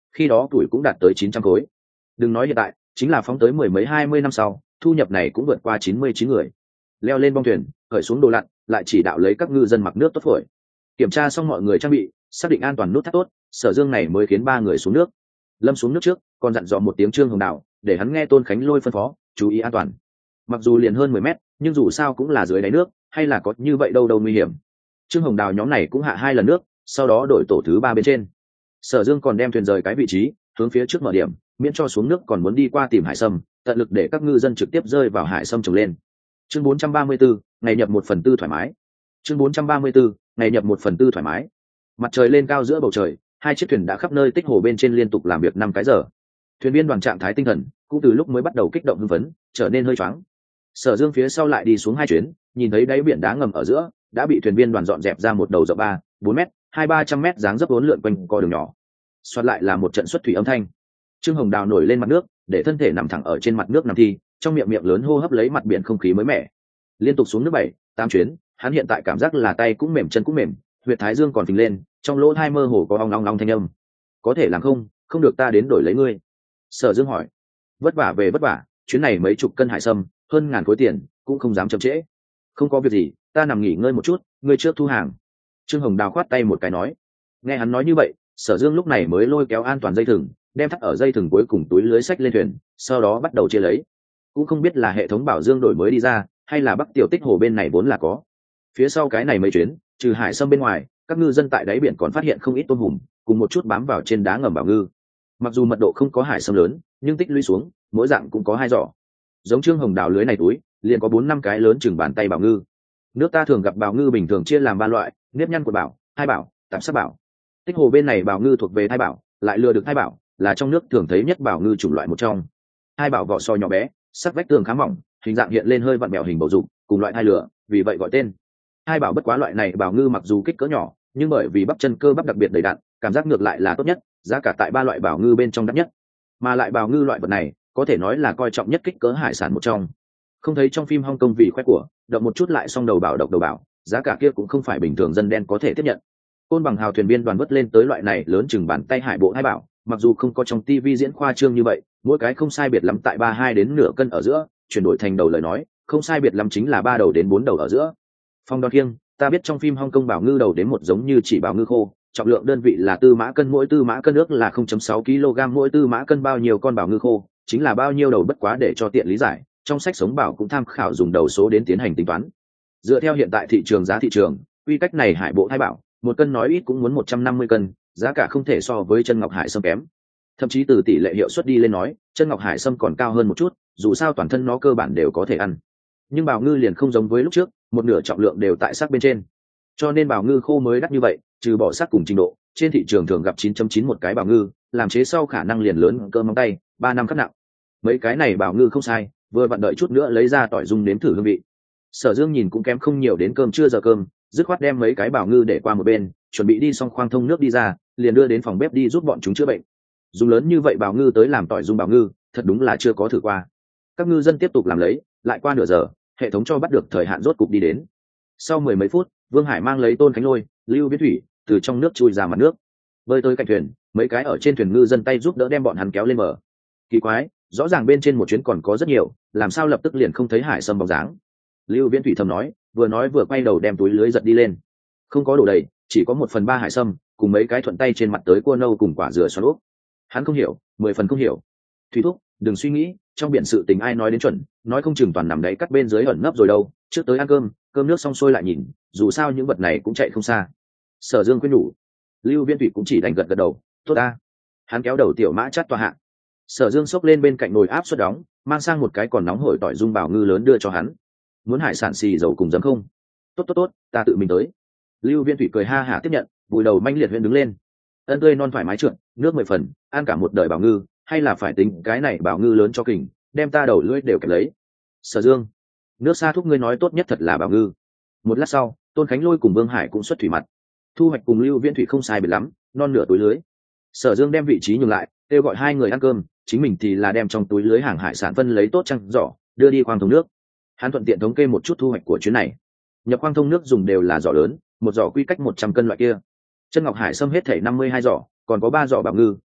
khi đó tuổi cũng đạt tới 900 khối. Đừng nói hiện tại, chính là phóng tới mười mấy 20 năm sau, thu nhập này cũng vượt qua 99 người. Leo lên bong thuyền, khởi xuống đồ lặn, lại chỉ đạo lấy các ngư dân mặc nước tốt phổi. Kiểm tra xong mọi người trang bị, xác định an toàn nút thắt tốt, Sở Dương này mới khiến 3 người xuống nước. Lâm xuống nước trước, còn dặn dò một tiếng Trương Hồng Đào, để hắn nghe Tôn Khánh Lôi phân phó, chú ý an toàn. Mặc dù liền hơn 10 mét, nhưng dù sao cũng là dưới đáy nước, hay là có như vậy đâu đâu nguy hiểm. Trương Hồng Đào nhóm này cũng hạ 2 lần nước, sau đó đổi tổ thứ 3 bên trên. Sở Dương còn đem thuyền rời cái vị trí, hướng phía trước mở điểm, miễn cho xuống nước còn muốn đi qua tìm hải sâm, tận lực để các ngư dân trực tiếp rơi vào hải sâm trồng lên. Chương 434, ngày nhập 1/4 thoải mái. Chương 434, ngày nhập 1/4 thoải mái. Mặt trời lên cao giữa bầu trời, 2 chiếc thuyền đã khắp nơi tích hồ bên trên liên tục làm việc 5 cái giờ. Thuyền viên đoàn trạng thái tinh thần cũng từ lúc mới bắt đầu kích động hưng phấn, trở nên hơi choáng. Sở Dương phía sau lại đi xuống 2 chuyến, nhìn thấy đáy biển đá ngầm ở giữa đã bị thuyền viên đoàn dọn dẹp ra một đầu rộng 3-4 mét, 200-300 mét dáng dấp uốn lượn quanh co đường nhỏ. Xoát lại là một trận xuất thủy âm thanh. Trương Hồng Đào nổi lên mặt nước, để thân thể nằm thẳng ở trên mặt nước nằm thi, trong miệng miệng lớn hô hấp lấy mặt biển không khí mới mẻ. Liên tục xuống nước 7-8 chuyến, hắn hiện tại cảm giác là tay cũng mềm chân cũng mềm, huyệt thái dương còn phình lên, trong lỗ tai mơ hồ có ong ong ong thanh âm. Có thể làm không được ta đến đổi lấy ngươi. Sở Dương hỏi. Vất vả về vất vả, chuyến này mấy chục cân hải sâm, hơn ngàn khối tiền, cũng không dám chậm trễ. Không có việc gì, ta nằm nghỉ ngơi một chút, ngươi trước thu hàng. Trương Hồng Đào khoát tay một cái nói. Nghe hắn nói như vậy, Sở Dương lúc này mới lôi kéo an toàn dây thừng, đem thắt ở dây thừng cuối cùng túi lưới xách lên thuyền, sau đó bắt đầu chia lấy. Cũng không biết là hệ thống bảo dương đổi mới đi ra, hay là Bắc Tiểu Tích hồ bên này vốn là có. Phía sau cái này mấy chuyến, trừ hải sâm bên ngoài, các ngư dân tại đáy biển còn phát hiện không ít tôm hùm, cùng một chút bám vào trên đá ngầm bảo ngư. Mặc dù mật độ không có hải sâm lớn, nhưng tích lũy xuống, mỗi dạng cũng có 2 giỏ. Giống Trương Hồng Đào lưới này túi, liền có 4-5 cái lớn chừng bàn tay bảo ngư. Nước ta thường gặp bảo ngư bình thường chia làm 3 loại: nếp nhăn của bảo, hai bảo, tạp sắc bảo. Tích hồ bên này bảo ngư thuộc về hai bảo, lại lừa được hai bảo, là trong nước thường thấy nhất bảo ngư chủng loại một trong. Hai bảo vỏ sò nhỏ bé, sắc vách tường khá mỏng, hình dạng hiện lên hơi vặn bẹo hình bầu dục, cùng loại hai lửa, vì vậy gọi tên. Hai bảo bất quá loại này bảo ngư mặc dù kích cỡ nhỏ, nhưng bởi vì bắp chân cơ bắp đặc biệt đầy đặn, cảm giác ngược lại là tốt nhất, giá cả tại 3 loại bảo ngư bên trong đắt nhất. Mà lại bảo ngư loại vật này, có thể nói là coi trọng nhất kích cỡ hải sản một trong. Không thấy trong phim Hong Kong vì khoe của, động một chút lại xong đầu bảo độc đầu bảo, giá cả kia cũng không phải bình thường dân đen có thể tiếp nhận. Côn Bằng Hào thuyền viên đoàn vớt lên tới loại này lớn chừng bàn tay hải bộ hai bảo, mặc dù không có trong TV diễn khoa trương như vậy, mỗi cái không sai biệt lắm tại 32 đến nửa cân ở giữa, chuyển đổi thành đầu lời nói, không sai biệt lắm chính là 3 đầu đến 4 đầu ở giữa. Phong đo kiêng, ta biết trong phim Hong Kong bảo ngư đầu đến một giống như chỉ bảo ngư khô, trọng lượng đơn vị là tư mã cân, mỗi tư mã cân ước là 0.6 kg, mỗi tư mã cân bao nhiêu con bảo ngư khô, chính là bao nhiêu đầu, bất quá để cho tiện lý giải, trong sách sống bảo cũng tham khảo dùng đầu số đến tiến hành tính toán. Dựa theo hiện tại thị trường giá thị trường, quy cách này hải bộ hai bảo, một cân nói ít cũng muốn 150 cân, giá cả không thể so với chân ngọc hải sâm kém. Thậm chí từ tỷ lệ hiệu suất đi lên nói, chân ngọc hải sâm còn cao hơn một chút, dù sao toàn thân nó cơ bản đều có thể ăn. Nhưng bảo ngư liền không giống với lúc trước, một nửa trọng lượng đều tại xác bên trên. Cho nên bảo ngư khô mới đắt như vậy, trừ bỏ xác cùng trình độ, trên thị trường thường gặp 9.9 một cái bảo ngư, làm chế sau khả năng liền lớn cơ móng tay, 3 năm cắt nặng. Mấy cái này bảo ngư không sai, vừa vặn đợi chút nữa lấy ra tỏi dung nếm thử hương vị. Sở Dương nhìn cũng kém không nhiều đến cơm trưa giờ cơm, dứt khoát đem mấy cái bảo ngư để qua một bên, chuẩn bị đi xong khoang thông nước đi ra, liền đưa đến phòng bếp đi giúp bọn chúng chữa bệnh. Dùng lớn như vậy bảo ngư tới làm tỏi dung bảo ngư, thật đúng là chưa có thử qua. Các ngư dân tiếp tục làm lấy, lại qua nửa giờ, hệ thống cho bắt được thời hạn rốt cục đi đến. Sau 10 mấy phút, Vương Hải mang lấy Tôn Khánh Lôi, Lưu Viễn Thủy từ trong nước chui ra mặt nước, bơi tới cạnh thuyền, mấy cái ở trên thuyền ngư dân tay giúp đỡ đem bọn hắn kéo lên bờ. Kỳ quái, rõ ràng bên trên một chuyến còn có rất nhiều, làm sao lập tức liền không thấy hải sâm bóng dáng? Lưu Viễn Thủy thầm nói vừa quay đầu đem túi lưới giật đi lên. Không có đổ đầy, chỉ có 1/3 hải sâm, cùng mấy cái thuận tay trên mặt tới cua nâu cùng quả dừa xoắn úp. Hắn không hiểu, 10 phần không hiểu. Thủy thúc, đừng suy nghĩ, trong biển sự tình ai nói đến chuẩn, nói không chừng toàn nằm đáy cắt bên dưới ẩn nấp rồi đâu. Trước tới ăn cơm, cơm nước xong xuôi lại nhìn, dù sao những vật này cũng chạy không xa. Sở Dương khuyên nhủ. Lưu Viễn Thủy cũng chỉ đành gật gật đầu, tốt ta. Hắn kéo đầu tiểu mã chát tòa hạ. Sở Dương xốc lên bên cạnh nồi áp suất đóng, mang sang một cái còn nóng hổi tỏi dung bảo ngư lớn đưa cho hắn. Muốn hải sản xì dầu cùng giấm không? Tốt, ta tự mình tới. Lưu Viễn Thủy cười ha hả tiếp nhận, vùi đầu manh liệt huyện đứng lên. Ân tươi non thoải mái trượt, nước 10 phần, ăn cả một đời bảo ngư, hay là phải tính cái này bảo ngư lớn cho kình, đem ta đầu lưỡi đều kẹp lấy. Sở Dương, nước xa thúc ngươi nói tốt nhất thật là bảo ngư. Một lát sau, Tôn Khánh Lôi cùng Vương Hải cũng xuất thủy mặt. Thu hoạch cùng Lưu Viễn Thủy không sai biệt lắm, non nửa túi lưới. Sở Dương đem vị trí nhường lại, kêu gọi 2 người ăn cơm, chính mình thì là đem trong túi lưới hàng hải sản phân lấy tốt trăng giỏ, đưa đi khoang thông nước. Hắn thuận tiện thống kê một chút thu hoạch của chuyến này. Nhập khoang thông nước dùng đều là giỏ lớn, một giỏ quy cách 100 cân loại kia. Chân ngọc hải sâm hết thảy 52 giỏ, còn có 3 giỏ bảo ngư,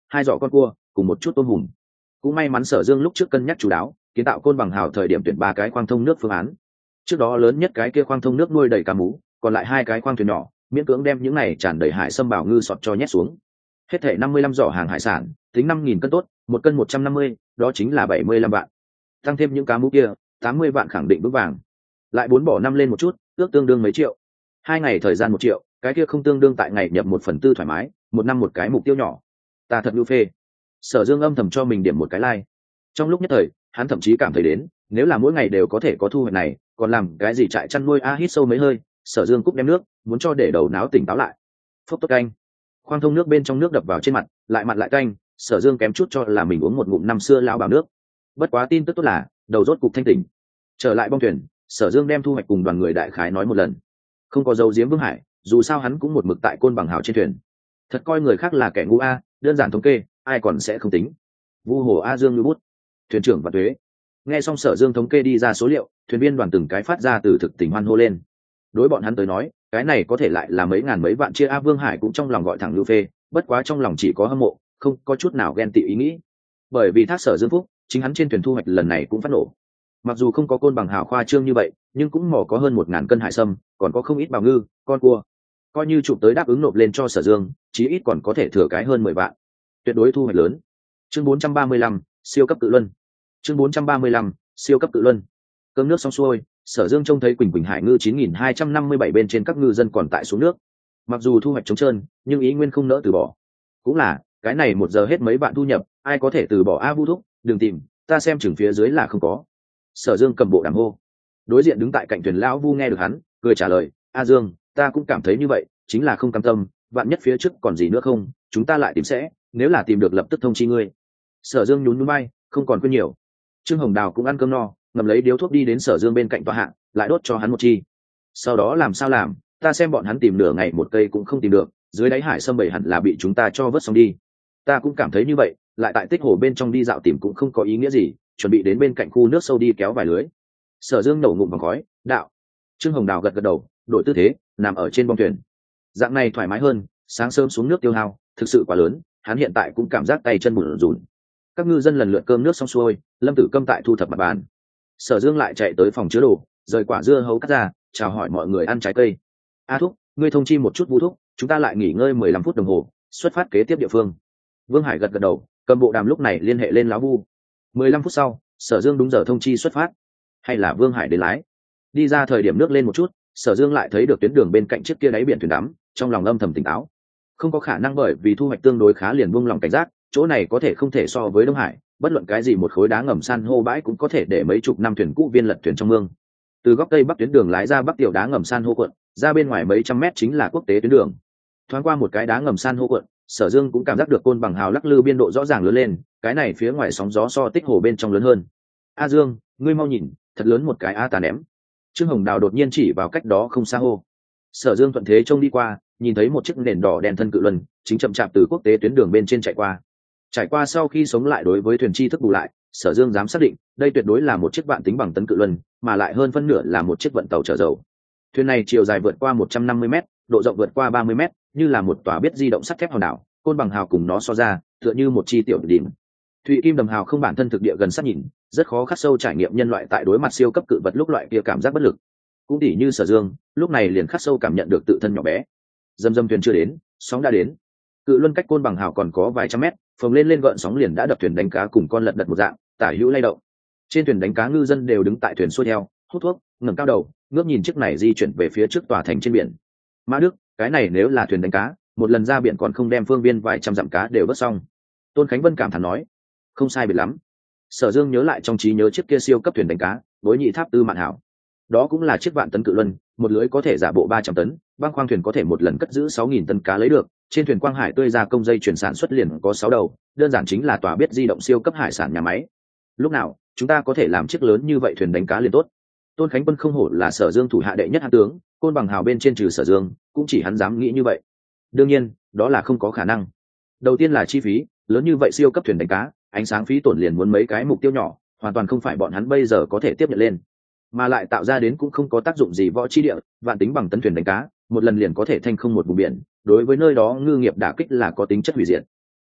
2 giỏ con cua cùng một chút tôm hùm. Cũng may mắn Sở Dương lúc trước cân nhắc chú đáo, kiến tạo côn bằng hào thời điểm tuyển 3 cái khoang thông nước phương án. Trước đó lớn nhất cái kia khoang thông nước nuôi đầy cá mú, còn lại 2 cái khoang thuyền nhỏ miễn cưỡng đem những này tràn đầy hải sâm bảo ngư sọt cho nhét xuống. Hết thể 55 giỏ hàng hải sản, tính 5.000 cân tốt, 1 cân 150, đó chính là 75 vạn. Tăng thêm những cá mú kia, 80 vạn khẳng định vững vàng. Lại 4 bỏ 5 lên một chút, ước tương đương mấy triệu. 2 ngày thời gian 1 triệu, cái kia không tương đương tại ngày nhập 1/4 thoải mái, 1 năm một cái mục tiêu nhỏ. Ta thật lưu phê. Sở Dương âm thầm cho mình điểm một cái like. Trong lúc nhất thời, hắn thậm chí cảm thấy đến, nếu là mỗi ngày đều có thể có thu hoạch này, còn làm cái gì trại chăn nuôi hít sâu mấy hơi. Sở Dương cúp đem nước, muốn cho để đầu não tỉnh táo lại. Phốc tốt canh. Khoang thông nước bên trong nước đập vào trên mặt, lại mặn lại canh. Sở Dương kém chút cho là mình uống một ngụm năm xưa lão bảo nước. Bất quá tin tức tốt là, đầu rốt cục thanh tỉnh. Trở lại bong thuyền, Sở Dương đem thu hoạch cùng đoàn người đại khái nói một lần. Không có dấu giếm Vương Hải, dù sao hắn cũng một mực tại côn bằng hào trên thuyền. Thật coi người khác là kẻ ngu a, đơn giản thống kê, ai còn sẽ không tính. Vu hồ A Dương lưu bút, thuyền trưởng và thuế. Nghe xong Sở Dương thống kê đi ra số liệu, thuyền viên đoàn từng cái phát ra từ thực tình hoan hô lên. Đối bọn hắn tới nói, cái này có thể lại là mấy ngàn mấy vạn chia a. Vương Hải cũng trong lòng gọi thẳng lưu phê, bất quá trong lòng chỉ có hâm mộ, không có chút nào ghen tị ý nghĩ. Bởi vì thác Sở Dương phúc, chính hắn trên thuyền thu hoạch lần này cũng phát nổ. Mặc dù không có côn bằng hào khoa trương như vậy, nhưng cũng mò có hơn 1.000 cân hải sâm, còn có không ít bào ngư, con cua. Coi như chụp tới đáp ứng nộp lên cho Sở Dương, chí ít còn có thể thừa cái hơn 10 vạn. Tuyệt đối thu hoạch lớn. Chương 435, siêu cấp cự luân. Chương 435, siêu cấp cự luân. Cơm nước xong xuôi, Sở Dương trông thấy Quỳnh Quỳnh hải ngư 9.257 bên trên các ngư dân còn tại xuống nước. Mặc dù thu hoạch trống trơn, nhưng ý nguyên không nỡ từ bỏ. Cũng là, cái này 1 giờ hết mấy bạn thu nhập, ai có thể từ bỏ a. Vu thúc, đừng tìm, ta xem chừng phía dưới là không có. Sở Dương cầm bộ đàm hô. Đối diện đứng tại cạnh thuyền lão Vu nghe được hắn, cười trả lời, a Dương, ta cũng cảm thấy như vậy, chính là không cam tâm, vạn nhất phía trước còn gì nữa không, chúng ta lại tìm sẽ, nếu là tìm được lập tức thông chi ngươi. Sở Dương nhún nhún vai, không còn quên nhiều. Trương Hồng Đào cũng ăn cơm no, ngậm lấy điếu thuốc đi đến Sở Dương bên cạnh tòa hạ, lại đốt cho hắn một chi. Sau đó làm sao làm, ta xem bọn hắn tìm nửa ngày một cây cũng không tìm được, dưới đáy hải sâm bầy hẳn là bị chúng ta cho vớt xong đi. Ta cũng cảm thấy như vậy, lại tại tích hồ bên trong đi dạo tìm cũng không có ý nghĩa gì, chuẩn bị đến bên cạnh khu nước sâu đi kéo vài lưới. Sở Dương nổ ngụm vòng khói, đạo. Trương Hồng Đào gật gật đầu, đổi tư thế, nằm ở trên bong thuyền. Dạng này thoải mái hơn, sáng sớm xuống nước tiêu hao thực sự quá lớn, hắn hiện tại cũng cảm giác tay chân bủn rủn. Các ngư dân lần lượt cơm nước xong xuôi, Lâm Tử Câm tại thu thập mặt bàn. Sở Dương lại chạy tới phòng chứa đồ, rời quả dưa hấu cắt ra, chào hỏi mọi người ăn trái cây. A thúc, ngươi thông chi một chút Vu thúc, chúng ta lại nghỉ ngơi 15 phút đồng hồ, xuất phát kế tiếp địa phương. Vương Hải gật gật đầu, cầm bộ đàm lúc này liên hệ lên lão Vu. 15 phút sau, Sở Dương đúng giờ thông chi xuất phát. Hay là Vương Hải đến lái? Đi ra thời điểm nước lên một chút, Sở Dương lại thấy được tuyến đường bên cạnh chiếc kia đáy biển thuyền đắm, trong lòng âm thầm tỉnh táo. Không có khả năng, bởi vì thu hoạch tương đối khá liền buông lòng cảnh giác, chỗ này có thể không thể so với Đông Hải, bất luận cái gì một khối đá ngầm san hô bãi cũng có thể để mấy chục năm thuyền cũ viên lật thuyền trong mương. Từ góc tây bắc tuyến đường lái ra bắc tiểu đá ngầm san hô quận, ra bên ngoài mấy trăm mét chính là quốc tế tuyến đường. Thoáng qua một cái đá ngầm san hô quận, Sở Dương cũng cảm giác được côn bằng hào lắc lư biên độ rõ ràng lớn lên, cái này phía ngoài sóng gió so tích hồ bên trong lớn hơn. A Dương, ngươi mau nhìn, thật lớn một cái a ta ném. Trương Hồng Đào đột nhiên chỉ vào cách đó không xa hô. Sở Dương thuận thế trông đi qua, nhìn thấy một chiếc nền đỏ đèn thân cự luân chính chậm chạp từ quốc tế tuyến đường bên trên chạy qua. Trải qua sau khi sống lại đối với thuyền chi thức bù lại, Sở Dương dám xác định đây tuyệt đối là một chiếc vạn tính bằng tấn cự luân, mà lại hơn phân nửa là một chiếc vận tàu chở dầu. Thuyền này chiều dài vượt qua 150 m, độ rộng vượt qua 30 m, như là một tòa biết di động sắt thép hòn đảo, côn bằng hào cùng nó so ra, tựa như một chi tiểu đỉnh. Thụy Kim Đầm Hào không bản thân thực địa gần sát nhìn, rất khó khắc sâu trải nghiệm nhân loại tại đối mặt siêu cấp cự vật lúc loại kia cảm giác bất lực. Cũng tỉ như Sở Dương, lúc này liền khắc sâu cảm nhận được tự thân nhỏ bé. Dầm dầm thuyền chưa đến, sóng đã đến. Cự luân cách côn bằng hào còn có vài trăm mét, phồng lên lên gợn sóng liền đã đập thuyền đánh cá cùng con lật đật một dạng, tả hữu lay động. Trên thuyền đánh cá ngư dân đều đứng tại thuyền xuôi theo, hút thuốc, ngẩng cao đầu, ngước nhìn chiếc này di chuyển về phía trước tòa thành trên biển. Mã Đức, cái này nếu là thuyền đánh cá, một lần ra biển còn không đem phương viên vài trăm dặm cá đều vớt xong. Tôn Khánh Vân cảm thán nói, không sai biệt lắm. Sở Dương nhớ lại trong trí nhớ chiếc kia siêu cấp thuyền đánh cá, đối nhị tháp tư mạn hảo. Đó cũng là chiếc vạn tấn cự luân, một lưới có thể giả bộ 300 tấn, băng khoang thuyền có thể một lần cất giữ 6.000 tấn cá lấy được. Trên thuyền quang hải tươi ra công dây chuyển sản xuất liền có 6 đầu, đơn giản chính là tòa biết di động siêu cấp hải sản nhà máy. Lúc nào chúng ta có thể làm chiếc lớn như vậy thuyền đánh cá liền tốt. Tôn Khánh Quân không hổ là Sở Dương thủ hạ đệ nhất hãn tướng, côn bằng hào bên trên trừ Sở Dương, cũng chỉ hắn dám nghĩ như vậy. Đương nhiên, đó là không có khả năng. Đầu tiên là chi phí, lớn như vậy siêu cấp thuyền đánh cá, ánh sáng phí tổn liền muốn mấy cái mục tiêu nhỏ, hoàn toàn không phải bọn hắn bây giờ có thể tiếp nhận lên. Mà lại tạo ra đến cũng không có tác dụng gì võ chi địa, vạn tính bằng tấn thuyền đánh cá, một lần liền có thể thanh không một vùng biển, đối với nơi đó ngư nghiệp đả kích là có tính chất hủy diệt.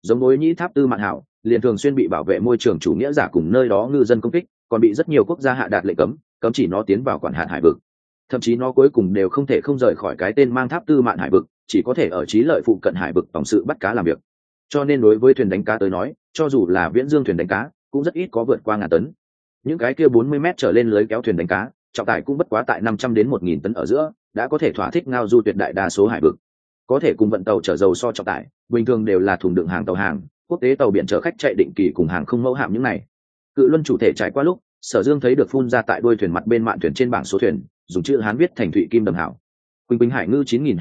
giống đối nhĩ tháp tư mạn hảo liền thường xuyên bị bảo vệ môi trường chủ nghĩa giả cùng nơi đó ngư dân công kích, còn bị rất nhiều quốc gia hạ đạt lệnh cấm chỉ nó tiến vào quản hạt hải vực. Thậm chí nó cuối cùng đều không thể không rời khỏi cái tên mang tháp tư mạn hải vực, chỉ có thể ở trí lợi phụ cận hải vực tổng sự bắt cá làm việc. Cho nên đối với thuyền đánh cá tới nói, cho dù là viễn dương thuyền đánh cá cũng rất ít có vượt qua 1000 tấn. Những cái kia 40 mét trở lên lưới kéo thuyền đánh cá trọng tải cũng bất quá tại 500 đến 1000 tấn ở giữa, đã có thể thỏa thích ngao du tuyệt đại đa số hải vực. Có thể cùng vận tàu chở dầu so trọng tải, bình thường đều là thùng đựng hàng tàu hàng, quốc tế tàu biển chở khách chạy định kỳ cùng hàng không mẫu hạm những này. Cự luân chủ thể trải qua lúc, Sở Dương thấy được phun ra tại đuôi thuyền mặt bên mạn thuyền trên bảng số thuyền, dùng chữ Hán viết thành thụy kim đầm hảo. Quỳnh Quỳnh Hải ngư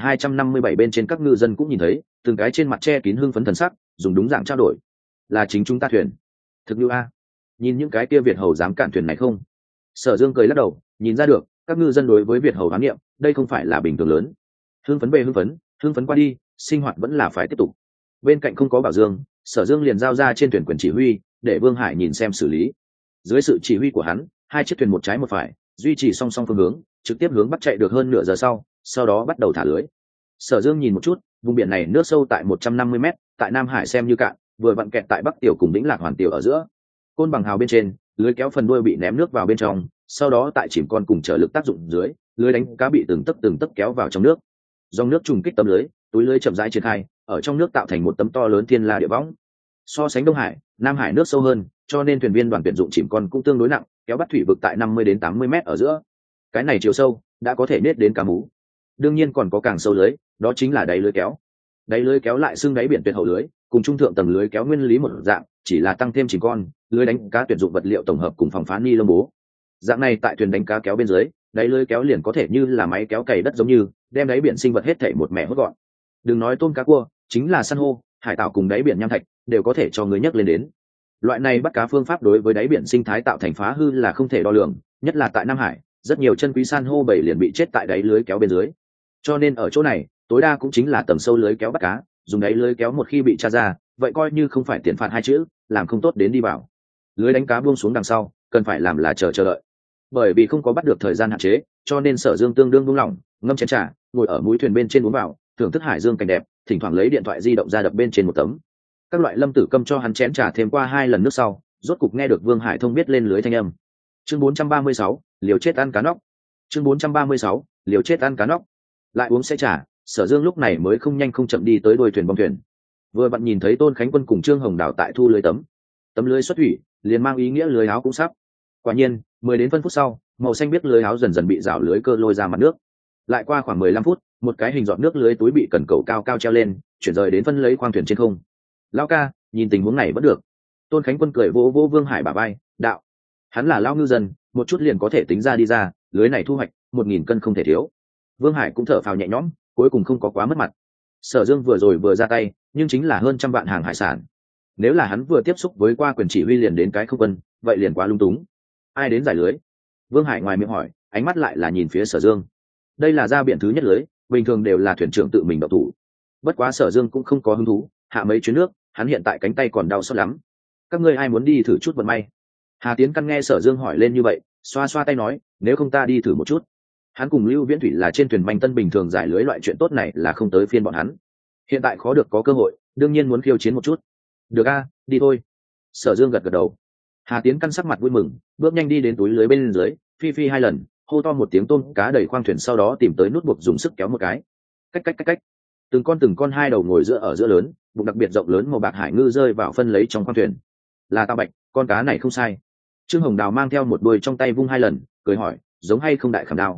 9257 bên trên các ngư dân cũng nhìn thấy, từng cái trên mặt che kín hưng phấn thần sắc, dùng đúng dạng trao đổi. Là chính chúng ta thuyền. Thực như a. Nhìn những cái kia Việt hầu dám cản thuyền này không? Sở Dương cười lắc đầu, nhìn ra được, các ngư dân đối với Việt hầu đoán niệm, đây không phải là bình thường lớn. Hưng phấn về hưng phấn qua đi, sinh hoạt vẫn là phải tiếp tục. Bên cạnh không có Bảo Dương, Sở Dương liền giao ra trên thuyền quyền chỉ huy, để Vương Hải nhìn xem xử lý. Dưới sự chỉ huy của hắn, hai chiếc thuyền một trái một phải, duy trì song song phương hướng, trực tiếp hướng bắc chạy được hơn nửa giờ sau đó bắt đầu thả lưới. Sở Dương nhìn một chút, vùng biển này nước sâu tại 150 mét, tại Nam Hải xem như cạn, vừa vặn kẹt tại Bắc Tiểu cùng Vĩnh Lạc Hoàn Tiểu ở giữa. Côn bằng hào bên trên, lưới kéo phần đuôi bị ném nước vào bên trong, sau đó tại chìm con cùng trở lực tác dụng dưới, lưới đánh cá bị từng tấc kéo vào trong nước. Dòng nước trùng kích tấm lưới, túi lưới chậm rãi triển khai, ở trong nước tạo thành một tấm to lớn thiên la địa võng. So sánh Đông Hải, Nam Hải nước sâu hơn, cho nên thuyền viên đoàn tuyển dụng chìm con cũng tương đối nặng, kéo bắt thủy vực tại 50 đến 80 mét ở giữa. Cái này chiều sâu đã có thể nết đến cá mú. Đương nhiên còn có càng sâu lưới, đó chính là đáy lưới kéo. Đáy lưới kéo lại xưng đáy biển tuyệt hậu lưới, cùng trung thượng tầng lưới kéo nguyên lý một dạng, chỉ là tăng thêm chìm con, lưới đánh cá tuyển dụng vật liệu tổng hợp cùng phòng phá ni lông bố. Dạng này tại thuyền đánh cá kéo bên dưới, đáy lưới kéo liền có thể như là máy kéo cày đất giống như, đem đáy biển sinh vật hết thảy một mẻ hốt gọn. Đừng nói tôm cá cua, chính là san hô, hải tảo cùng đáy biển nham thạch đều có thể cho người nhắc lên đến. Loại này bắt cá phương pháp đối với đáy biển sinh thái tạo thành phá hư là không thể đo lường, nhất là tại Nam Hải, rất nhiều chân quý san hô bảy liền bị chết tại đáy lưới kéo bên dưới. Cho nên ở chỗ này, tối đa cũng chính là tầm sâu lưới kéo bắt cá, dùng đáy lưới kéo một khi bị tra ra, vậy coi như không phải tiền phạt hai chữ, làm không tốt đến đi vào. Lưới đánh cá buông xuống đằng sau, cần phải làm là chờ đợi. Bởi vì không có bắt được thời gian hạn chế, cho nên Sở Dương tương đương buông lỏng, ngâm chén trà, ngồi ở mũi thuyền bên trên uống vào, thưởng thức hải dương cảnh đẹp, thỉnh thoảng lấy điện thoại di động ra đập bên trên một tấm. Các loại Lâm Tử Câm cho hắn chén trà thêm qua 2 lần nước sau, rốt cục nghe được Vương Hải Thông biết lên lưới thanh âm. Chương 436, liều chết ăn cá nóc. Chương 436, liều chết ăn cá nóc. Lại uống sẽ trà, Sở Dương lúc này mới không nhanh không chậm đi tới đuôi thuyền bong thuyền. Vừa vặn nhìn thấy Tôn Khánh Quân cùng Trương Hồng Đào tại thu lưới tấm lưới xuất thủy, liền mang ý nghĩa lưới áo cũng sắp. Quả nhiên, 10 đến phân phút sau, màu xanh biết lưới áo dần dần bị rào lưới cơ lôi ra mặt nước. Lại qua khoảng 15 phút, một cái hình giọt nước lưới túi bị cần cầu cao cao treo lên, chuyển rời đến phân lấy khoang thuyền trên không. Lão ca, nhìn tình huống này vẫn được. Tôn Khánh Quân cười vỗ vỗ Vương Hải bả vai, đạo: hắn là lão ngư dân, một chút liền có thể tính ra đi ra, lưới này thu hoạch 1000 cân không thể thiếu. Vương Hải cũng thở phào nhẹ nhõm, cuối cùng không có quá mất mặt. Sở Dương vừa rồi vừa ra tay, nhưng chính là hơn trăm vạn hàng hải sản. Nếu là hắn vừa tiếp xúc với qua quyền chỉ huy liền đến cái không quân, vậy liền quá lung túng. Ai đến giải lưới? Vương Hải ngoài miệng hỏi, ánh mắt lại là nhìn phía Sở Dương. Đây là ra biển thứ nhất lưới, bình thường đều là thuyền trưởng tự mình động thủ. Bất quá Sở Dương cũng không có hứng thú, hạ mấy chuyến nước, hắn hiện tại cánh tay còn đau xót lắm. Các ngươi ai muốn đi thử chút vận may? Hà Tiến Căn nghe Sở Dương hỏi lên như vậy, xoa xoa tay nói, nếu không ta đi thử một chút. Hắn cùng Lưu Viễn Thủy là trên thuyền manh tân bình thường giải lưới loại chuyện tốt này là không tới phiên bọn hắn. Hiện tại khó được có cơ hội, đương nhiên muốn khiêu chiến một chút. Được a, đi thôi. Sở Dương gật gật đầu. Hà Tiến Căn sắc mặt vui mừng, bước nhanh đi đến túi lưới bên dưới, phi phi 2 lần, hô to một tiếng, tôm cá đẩy khoang thuyền, sau đó tìm tới nút buộc dùng sức kéo một cái. Cách. Từng con hai đầu ngồi ở giữa lớn, bụng đặc biệt rộng lớn màu bạc hải ngư rơi vào phân lấy trong khoang thuyền. Là tao bạch, con cá này không sai. Trương Hồng Đào mang theo một đuôi trong tay vung 2 lần, cười hỏi, giống hay không đại khảm đao?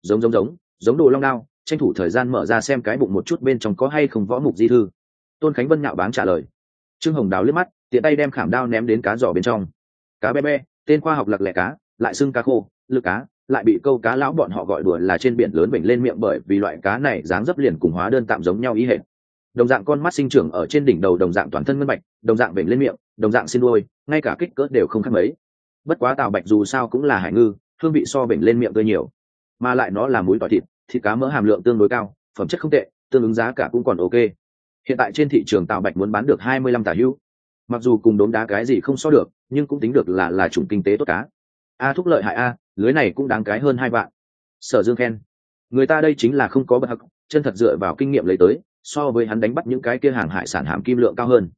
Giống đồ long đao, tranh thủ thời gian mở ra xem cái bụng một chút bên trong có hay không võ mục di thư. Tôn Khánh Vân nhạo báng trả lời. Trương Hồng Đào liếc mắt, tiện tay đem khảm đao ném đến cá giỏ bên trong. Cá be be, tên khoa học lặc lẻ cá, lại xưng cá khô, lư cá, lại bị câu cá lão bọn họ gọi đùa là trên biển lớn bệnh lên miệng, bởi vì loại cá này dáng dấp liền cùng hóa đơn tạm giống nhau ý hệt. Đồng dạng con mắt sinh trưởng ở trên đỉnh đầu, đồng dạng toàn thân ngân bạch, đồng dạng bệnh lên miệng, đồng dạng xin đuôi, ngay cả kích cỡ đều không khác mấy. Bất quá tào bạch dù sao cũng là hải ngư, hương vị so bệnh lên miệng tươi nhiều, mà lại nó là múi tỏi thịt cá mỡ hàm lượng tương đối cao, phẩm chất không tệ, tương ứng giá cả cũng còn ok. Hiện tại trên thị trường tào bạch muốn bán được 25 tả hữu, mặc dù cùng đốm đá cái gì không so được, nhưng cũng tính được là chủng kinh tế tốt cá. Thúc lợi hại lưới này cũng đáng cái hơn 2 vạn. Sở Dương khen, người ta đây chính là không có bậc hắc, chân thật dựa vào kinh nghiệm lấy tới, so với hắn đánh bắt những cái kia hàng hải sản hàm kim lượng cao hơn.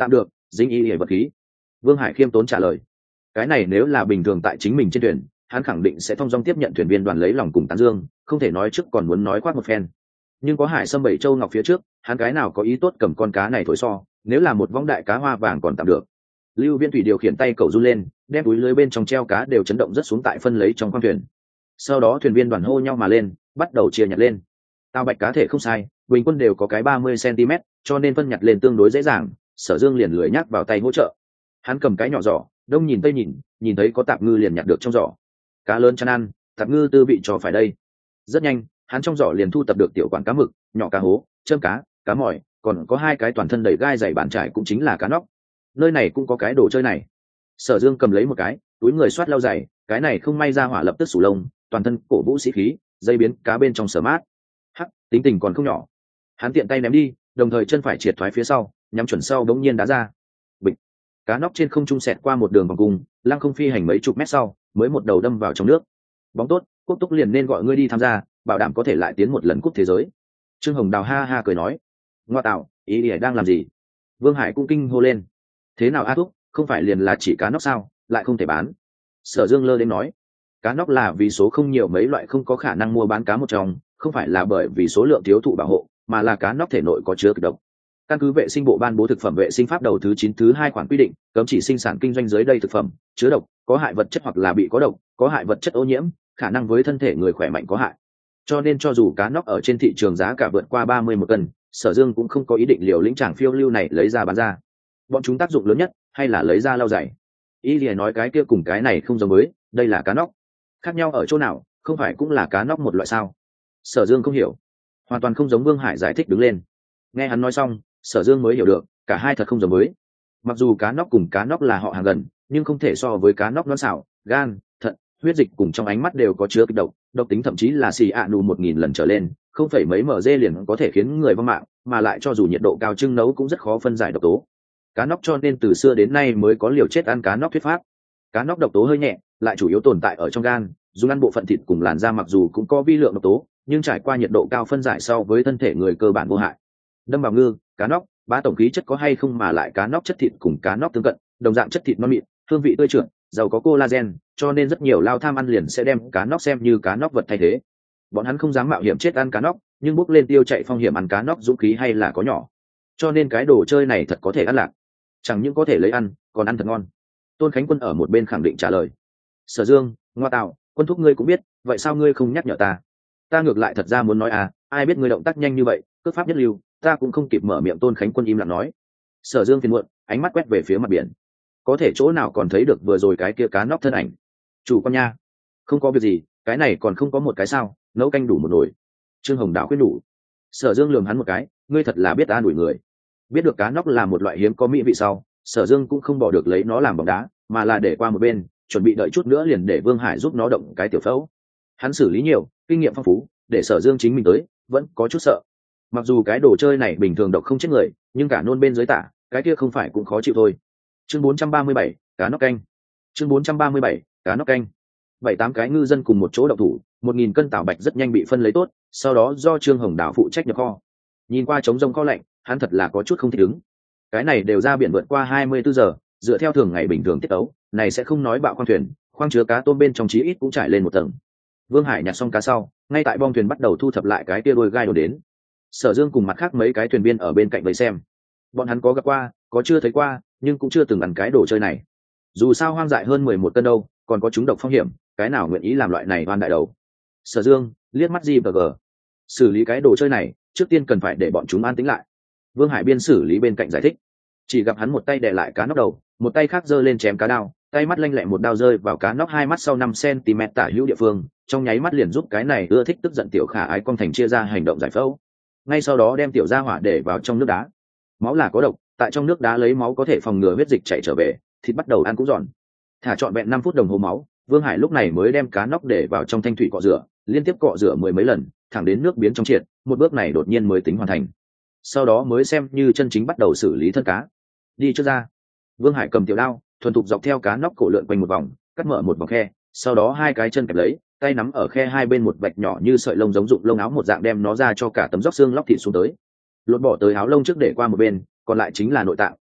tạm được, dính y hệ vật khí. Vương Hải khiêm tốn trả lời. Cái này nếu là bình thường tại chính mình trên thuyền, hắn khẳng định sẽ thong dong tiếp nhận thuyền viên đoàn lấy lòng cùng tán dương, không thể nói trước còn muốn nói khoác một phen. Nhưng có Hải Sâm bảy châu ngọc phía trước, hắn cái nào có ý tốt cầm con cá này thổi so, nếu là một võng đại cá hoa vàng còn tạm được. Lưu Viễn Thủy điều khiển tay cầu run lên, đem túi lưới bên trong treo cá đều chấn động rất xuống tại phân lấy trong khoang thuyền. Sau đó thuyền viên đoàn hô nhau mà lên, bắt đầu chia nhặt lên. Tao bạch cá thể không sai, bình quân đều có cái 30 cm, cho nên phân nhặt lên tương đối dễ dàng. Sở Dương liền lười nhắc vào tay hỗ trợ. Hắn cầm cái nhỏ giỏ, đông nhìn tây nhìn, nhìn thấy có tạp ngư liền nhặt được trong giỏ. Cá lớn chăn ăn, tạp ngư tư vị cho phải đây. Rất nhanh, hắn trong giỏ liền thu tập được tiểu quản cá mực, nhỏ cá hố, châm cá, cá mòi, còn có 2 cái toàn thân đầy gai dày bàn trải cũng chính là cá nóc. Nơi này cũng có cái đồ chơi này. Sở Dương cầm lấy một cái, túi người xoát lau giày, cái này không may ra hỏa lập tức sủ lông, toàn thân cổ vũ sĩ khí, dây biến cá bên trong sở mát. Hắc, tính tình còn không nhỏ. Hắn tiện tay ném đi, đồng thời chân phải triệt thoái phía sau, nhắm chuẩn sau đống nhiên đá ra. Bịch. Cá nóc trên không trung xẹt qua một đường vòng cung, lăng không phi hành mấy chục mét sau, mới một đầu đâm vào trong nước. Bóng tốt, Quốc Túc liền nên gọi ngươi đi tham gia, bảo đảm có thể lại tiến một lần cúp thế giới. Trương Hồng Đào ha ha cười nói, ngoa tạo, ý ỉa đang làm gì? Vương Hải cũng kinh hô lên. Thế nào A Thúc, không phải liền là chỉ cá nóc sao, lại không thể bán? Sở Dương lơ đến nói, cá nóc là vì số không nhiều mấy loại không có khả năng mua bán cá một trong, không phải là bởi vì số lượng thiếu thụ bảo hộ, mà là cá nóc thể nội có chứa kịch độc. Căn cứ vệ sinh bộ ban bố thực phẩm vệ sinh pháp đầu thứ 9 thứ 2 khoản quy định, cấm chỉ sinh sản kinh doanh dưới đây thực phẩm chứa độc, có hại vật chất hoặc là bị có độc, có hại vật chất ô nhiễm, khả năng với thân thể người khỏe mạnh có hại. Cho nên cho dù cá nóc ở trên thị trường giá cả vượt qua 30 một cân, Sở Dương cũng không có ý định liều lĩnh tràng phiêu lưu này lấy ra bán ra. Bọn chúng tác dụng lớn nhất hay là lấy ra lau giày. Ý liền nói cái kia cùng cái này không giống với, đây là cá nóc. Khác nhau ở chỗ nào, không phải cũng là cá nóc một loại sao? Sở Dương không hiểu, hoàn toàn không giống. Vương Hải giải thích đứng lên. Nghe hắn nói xong, Sở Dương mới hiểu được, cả hai thật không giống với. Mặc dù cá nóc cùng cá nóc là họ hàng gần, nhưng không thể so với cá nóc non xảo, gan, thận, huyết dịch cùng trong ánh mắt đều có chứa kịch độc, độc tính thậm chí là xì ạ nù 1000 lần trở lên, không phải mấy mg liền có thể khiến người vong mạng, mà lại cho dù nhiệt độ cao trưng nấu cũng rất khó phân giải độc tố. Cá nóc cho nên từ xưa đến nay mới có liều chết ăn cá nóc thuyết pháp. Cá nóc độc tố hơi nhẹ, lại chủ yếu tồn tại ở trong gan, dùng ăn bộ phận thịt cùng làn da mặc dù cũng có vi lượng độc tố, nhưng trải qua nhiệt độ cao phân giải sau với thân thể người cơ bản vô hại. Đâm vào ngư, cá nóc, bá tổng khí chất có hay không mà lại cá nóc chất thịt cùng cá nóc tương cận, đồng dạng chất thịt non mịn, hương vị tươi trưởng, giàu có collagen, cho nên rất nhiều lao tham ăn liền sẽ đem cá nóc xem như cá nóc vật thay thế. Bọn hắn không dám mạo hiểm chết ăn cá nóc, nhưng bước lên tiêu chạy phong hiểm ăn cá nóc dũng khí hay là có nhỏ. Cho nên cái đồ chơi này thật có thể ăn lạc, chẳng những có thể lấy ăn, còn ăn thật ngon. Tôn Khánh Quân ở một bên khẳng định trả lời. Sở Dương, ngoa tạo, Quân thúc ngươi cũng biết, vậy sao ngươi không nhắc nhở ta? Ta ngược lại thật ra muốn nói ai biết ngươi động tác nhanh như vậy, cước pháp nhất lưu, ta cũng không kịp mở miệng. Tôn Khánh Quân im lặng nói. Sở Dương phiền muộn, ánh mắt quét về phía mặt biển. Có thể chỗ nào còn thấy được vừa rồi cái kia cá nóc thân ảnh? Chủ con nha, không có việc gì, cái này còn không có một cái sao, nấu canh đủ một nồi. Trương Hồng Đạo khuyên đủ. Sở Dương lườm hắn một cái, ngươi thật là biết ta đuổi người. Biết được cá nóc là một loại hiếm có mỹ vị sau, Sở Dương cũng không bỏ được lấy nó làm bóng đá, mà là để qua một bên, chuẩn bị đợi chút nữa liền để Vương Hải giúp nó động cái tiểu phẫu. Hắn xử lý nhiều, kinh nghiệm phong phú, để Sở Dương chính mình tới, vẫn có chút sợ. Mặc dù cái đồ chơi này bình thường độc không chết người, nhưng cả nôn bên dưới tả, cái kia không phải cũng khó chịu thôi. Chương 437, cá nóc canh. Chương 437, cá nóc canh. 7-8 cái ngư dân cùng một chỗ động thủ, 1000 cân tảo bạch rất nhanh bị phân lấy tốt, sau đó do Trương Hồng Đào phụ trách nhập kho. Nhìn qua trống rông kho lạnh, hắn thật là có chút không thích ứng. Cái này đều ra biển vượt qua 24 giờ, dựa theo thường ngày bình thường tiết tấu, này sẽ không nói bạo khoang thuyền, khoang chứa cá tôm bên trong chí ít cũng trải lên một tầng. Vương Hải nhặt xong cá sau, ngay tại bong thuyền bắt đầu thu thập lại cái kia đôi gai đồ đến. Sở Dương cùng mặt khác mấy cái thuyền viên ở bên cạnh vây xem. Bọn hắn có gặp qua, có chưa thấy qua, nhưng cũng chưa từng ăn cái đồ chơi này. Dù sao hoang dại hơn 11 cân đâu, còn có chúng độc phong hiểm, cái nào nguyện ý làm loại này oan đại đầu. Sở Dương liếc mắt gì và gờ, xử lý cái đồ chơi này, trước tiên cần phải để bọn chúng an tĩnh lại. Vương Hải biên xử lý bên cạnh giải thích. Chỉ gặp hắn một tay đè lại cá nóc đầu, một tay khác giơ lên chém cá đao, tay mắt lanh lẹ một đao rơi vào cá nóc 2 mắt sau 5 cm tả hữu địa phương, trong nháy mắt liền giúp cái này ưa thích tức giận tiểu khả ái con thành chia ra hành động giải phẫu. Ngay sau đó đem tiểu gia hỏa để vào trong nước đá. Máu là có độc, tại trong nước đá lấy máu có thể phòng ngừa huyết dịch chảy trở về, thịt bắt đầu ăn cũng giòn. Thả trọn vẹn 5 phút đồng hồ máu, Vương Hải lúc này mới đem cá nóc để vào trong thanh thủy cọ rửa, liên tiếp cọ rửa 10 mấy lần, thẳng đến nước biến trong triệt, một bước này đột nhiên mới tính hoàn thành. Sau đó mới xem như chân chính bắt đầu xử lý thân cá. Đi trước ra. Vương Hải cầm tiểu đao, thuần thục dọc theo cá nóc cổ lượn quanh một vòng, cắt mở một vòng khe, sau đó 2 cái chân kẹp lấy, tay nắm ở khe hai bên một vạch nhỏ như sợi lông giống dụng lông áo một dạng đem nó ra cho cả tấm róc xương lóc thịt xuống tới. Lột bỏ tới áo lông trước để qua một bên, còn lại chính là nội tạng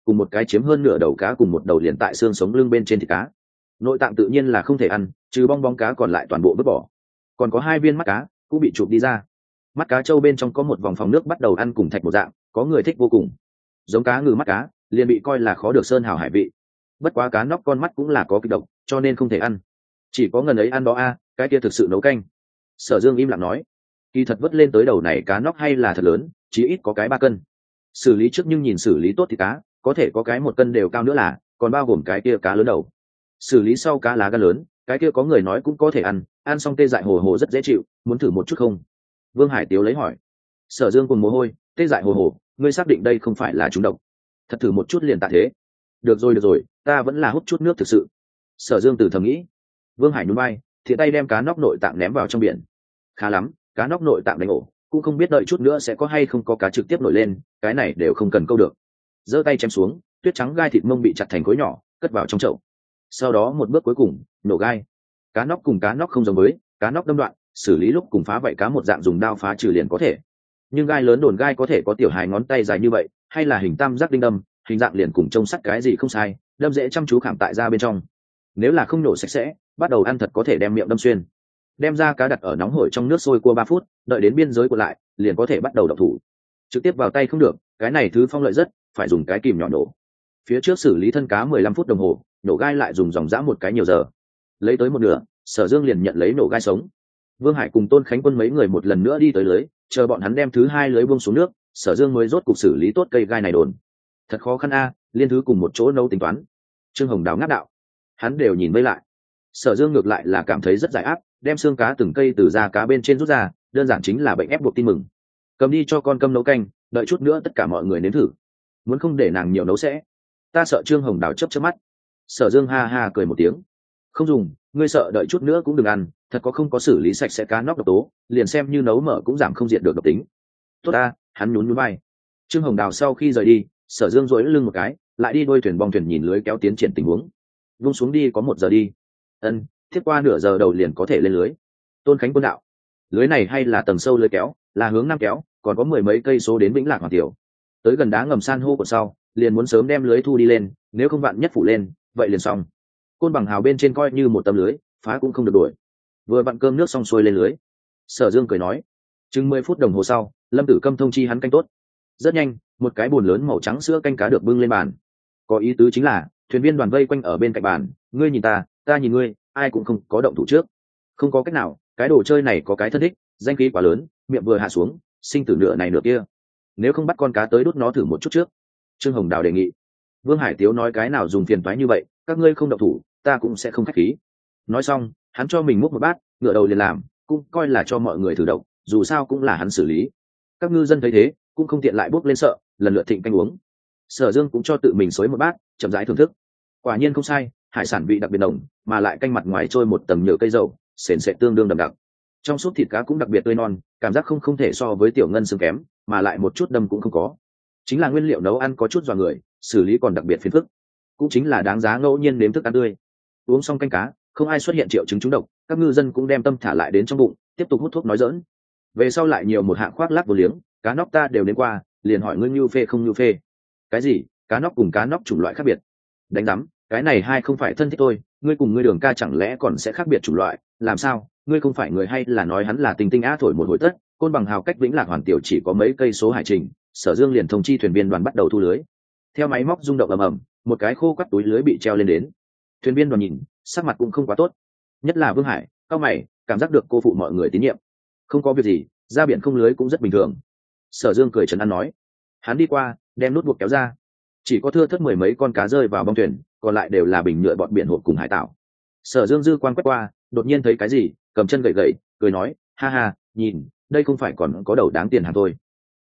cùng một cái chiếm hơn nửa đầu cá cùng một đầu liền tại xương sống lưng bên trên thịt cá. Nội tạng tự nhiên là không thể ăn, trừ bong bóng cá còn lại toàn bộ vứt bỏ. Còn có 2 viên mắt cá cũng bị chụp đi ra. Mắt cá trâu bên trong có một vòng phòng nước bắt đầu ăn cùng thạch một dạng, có người thích vô cùng. Giống cá ngừ mắt cá liền bị coi là khó được sơn hào hải vị. Bất quá cá nóc con mắt cũng là có kịch độc, cho nên không thể ăn. Chỉ có ngần ấy ăn đó a, cái kia thực sự nấu canh. Sở Dương im lặng nói, kỳ thật vớt lên tới đầu này cá nóc hay là thật lớn, chí ít có cái 3 cân. Xử lý trước nhưng nhìn xử lý tốt thì cá có thể có cái 1 cân đều cao nữa là, còn bao gồm cái kia cá lớn đầu. Xử lý sau cá lá gan lớn, cái kia có người nói cũng có thể ăn xong tê dại hồ hồ rất dễ chịu, muốn thử một chút không? Vương Hải Tiếu lấy hỏi. Sở Dương cùng mồ hôi, tê dại hồ hồ, ngươi xác định đây không phải là trúng độc? Thật thử một chút liền tạ thế. Được rồi, ta vẫn là hút chút nước thực sự. Sở Dương từ thầm nghĩ. Vương Hải nhún vai, thiện tay đem cá nóc nội tạng ném vào trong biển. Khá lắm, cá nóc nội tạng đánh ổ, cũng không biết đợi chút nữa sẽ có hay không có cá trực tiếp nổi lên, cái này đều không cần câu được. Giơ tay chém xuống, tuyết trắng gai thịt mông bị chặt thành khối nhỏ, cất vào trong chậu. Sau đó một bước cuối cùng, nổ gai. Cá nóc cùng cá nóc không giống với, cá nóc đâm đoạn, xử lý lúc cùng phá vảy cá một dạng dùng đao phá trừ liền có thể. Nhưng gai lớn đồn gai có thể có tiểu hài ngón tay dài như vậy, hay là hình tam giác đinh đâm, hình dạng liền cùng trông sắt cái gì không sai, đâm dễ chăm chú khảm tại ra bên trong. Nếu là không nổ sạch sẽ, bắt đầu ăn thật có thể đem miệng đâm xuyên. Đem ra cá đặt ở nóng hổi trong nước sôi cua 3 phút, đợi đến biên giới của lại, liền có thể bắt đầu đậu thủ. Trực tiếp vào tay không được, cái này thứ phong lợi rất, phải dùng cái kìm nhỏ nổ. Phía trước xử lý thân cá 15 phút đồng hồ, nổ gai lại dùng dòng dã một cái nhiều giờ. Lấy tới một nửa, Sở Dương liền nhận lấy nổ gai sống. Vương Hải cùng Tôn Khánh Quân mấy người một lần nữa đi tới lưới, chờ bọn hắn đem thứ 2 lưới buông xuống nước, Sở Dương mới rốt cục xử lý tốt cây gai này đồn. Thật khó khăn a, liên thứ cùng một chỗ nấu tính toán. Trương Hồng Đào ngáp đạo, hắn đều nhìn vây lại. Sở Dương ngược lại là cảm thấy rất giải áp, đem xương cá từng cây từ da cá bên trên rút ra, đơn giản chính là bệnh ép buộc tin mừng. Cầm đi cho con câm nấu canh, đợi chút nữa tất cả mọi người nếm thử. Muốn không để nàng nhiều nấu sẽ. Ta sợ. Trương Hồng Đào chớp chớp mắt. Sở Dương ha ha cười một tiếng. Không dùng, ngươi sợ đợi chút nữa cũng đừng ăn, thật có không có xử lý sạch sẽ cá nóc độc tố, liền xem như nấu mở cũng giảm không diệt được độc tính. Tốt ta, hắn nhún nhún vai. Trương Hồng Đào sau khi rời đi, Sở Dương duỗi lưng một cái, lại đi đôi thuyền bong thuyền nhìn lưới kéo tiến triển tình huống. Vung xuống đi có 1 giờ đi. Ân, tiếp qua nửa giờ đầu liền có thể lên lưới. Tôn Khánh Quân đạo, lưới này hay là tầng sâu lưới kéo, là hướng nam kéo, còn có 10 mấy cây số đến Vĩnh Lạc Hoàn Tiểu. Tới gần đá ngầm san hô của sau, liền muốn sớm đem lưới thu đi lên, nếu không vạn nhất phủ lên, vậy liền xong. Côn bằng hào bên trên coi như một tấm lưới, phá cũng không được đuổi. Vừa vặn cơm nước xong xuôi lên lưới. Sở Dương cười nói, chừng 10 phút đồng hồ sau, Lâm Tử Câm thông chi hắn canh tốt. Rất nhanh, một cái bồn lớn màu trắng sữa canh cá được bưng lên bàn. Có ý tứ chính là, thuyền viên đoàn vây quanh ở bên cạnh bàn, ngươi nhìn ta nhìn ngươi, ai cũng không có động thủ trước. Không có cách nào, cái đồ chơi này có cái thân thích, danh khí quá lớn, miệng vừa hạ xuống, sinh tử nửa này nửa kia. Nếu không bắt con cá tới đút nó thử một chút trước. Trương Hồng Đào đề nghị. Vương Hải Tiếu nói cái nào dùng phiền toái như vậy, các ngươi không động thủ, ta cũng sẽ không khách khí. Nói xong, hắn cho mình múc một bát, ngựa đầu liền làm, cũng coi là cho mọi người thử động, dù sao cũng là hắn xử lý. Các ngư dân thấy thế, cũng không tiện lại bốc lên sợ, lần lượt thịnh canh uống. Sở Dương cũng cho tự mình xối một bát, chậm rãi thưởng thức. Quả nhiên không sai, hải sản vị đặc biệt nồng, mà lại canh mặt ngoài trôi một tầng nhựa cây dầu, sền sệt tương đương đậm đặc. Trong súp thịt cá cũng đặc biệt tươi non, cảm giác không thể so với tiểu ngân xương kém, mà lại một chút đâm cũng không có. Chính là nguyên liệu nấu ăn có chút dọa người, xử lý còn đặc biệt phiền phức. Cũng chính là đáng giá ngẫu nhiên nếm thức ăn tươi. Uống xong canh cá, không ai xuất hiện triệu chứng trúng độc, các ngư dân cũng đem tâm thả lại đến trong bụng, tiếp tục hút thuốc nói giỡn. Về sau lại nhiều một hạng khoác lác vô liếng, cá nóc ta đều đến qua, liền hỏi ngươi nhu phê không nhu phê. Cái gì? Cá nóc cùng cá nóc chủng loại khác biệt? Đánh rắm, cái này hai không phải thân thích tôi, ngươi cùng ngươi Đường ca chẳng lẽ còn sẽ khác biệt chủng loại? Làm sao? Ngươi không phải người hay là nói hắn là tình tinh á thổi một hồi tất? Côn Bằng Hào cách Vĩnh Lạc Hoàn Tiểu chỉ có mấy cây số hải trình, Sở Dương liền thông chi thuyền viên đoàn bắt đầu thu lưới. Theo máy móc rung động ầm ầm, một cái khô quắt túi lưới bị treo lên đến. Thuyền viên đoàn nhìn, sắc mặt cũng không quá tốt, nhất là Vương Hải, cao mày, cảm giác được cô phụ mọi người tín nhiệm. Không có việc gì, ra biển không lưới cũng rất bình thường. Sở Dương cười trấn an nói. Hắn đi qua, đem nút buộc kéo ra, chỉ có thưa thớt mười mấy con cá rơi vào bong thuyền, còn lại đều là bình nhựa bọt biển hộp cùng hải tảo. Sở Dương dư quan quét qua, đột nhiên thấy cái gì, cầm chân gậy gậy, cười nói, ha ha, nhìn, đây không phải còn có đầu đáng tiền hàng thôi.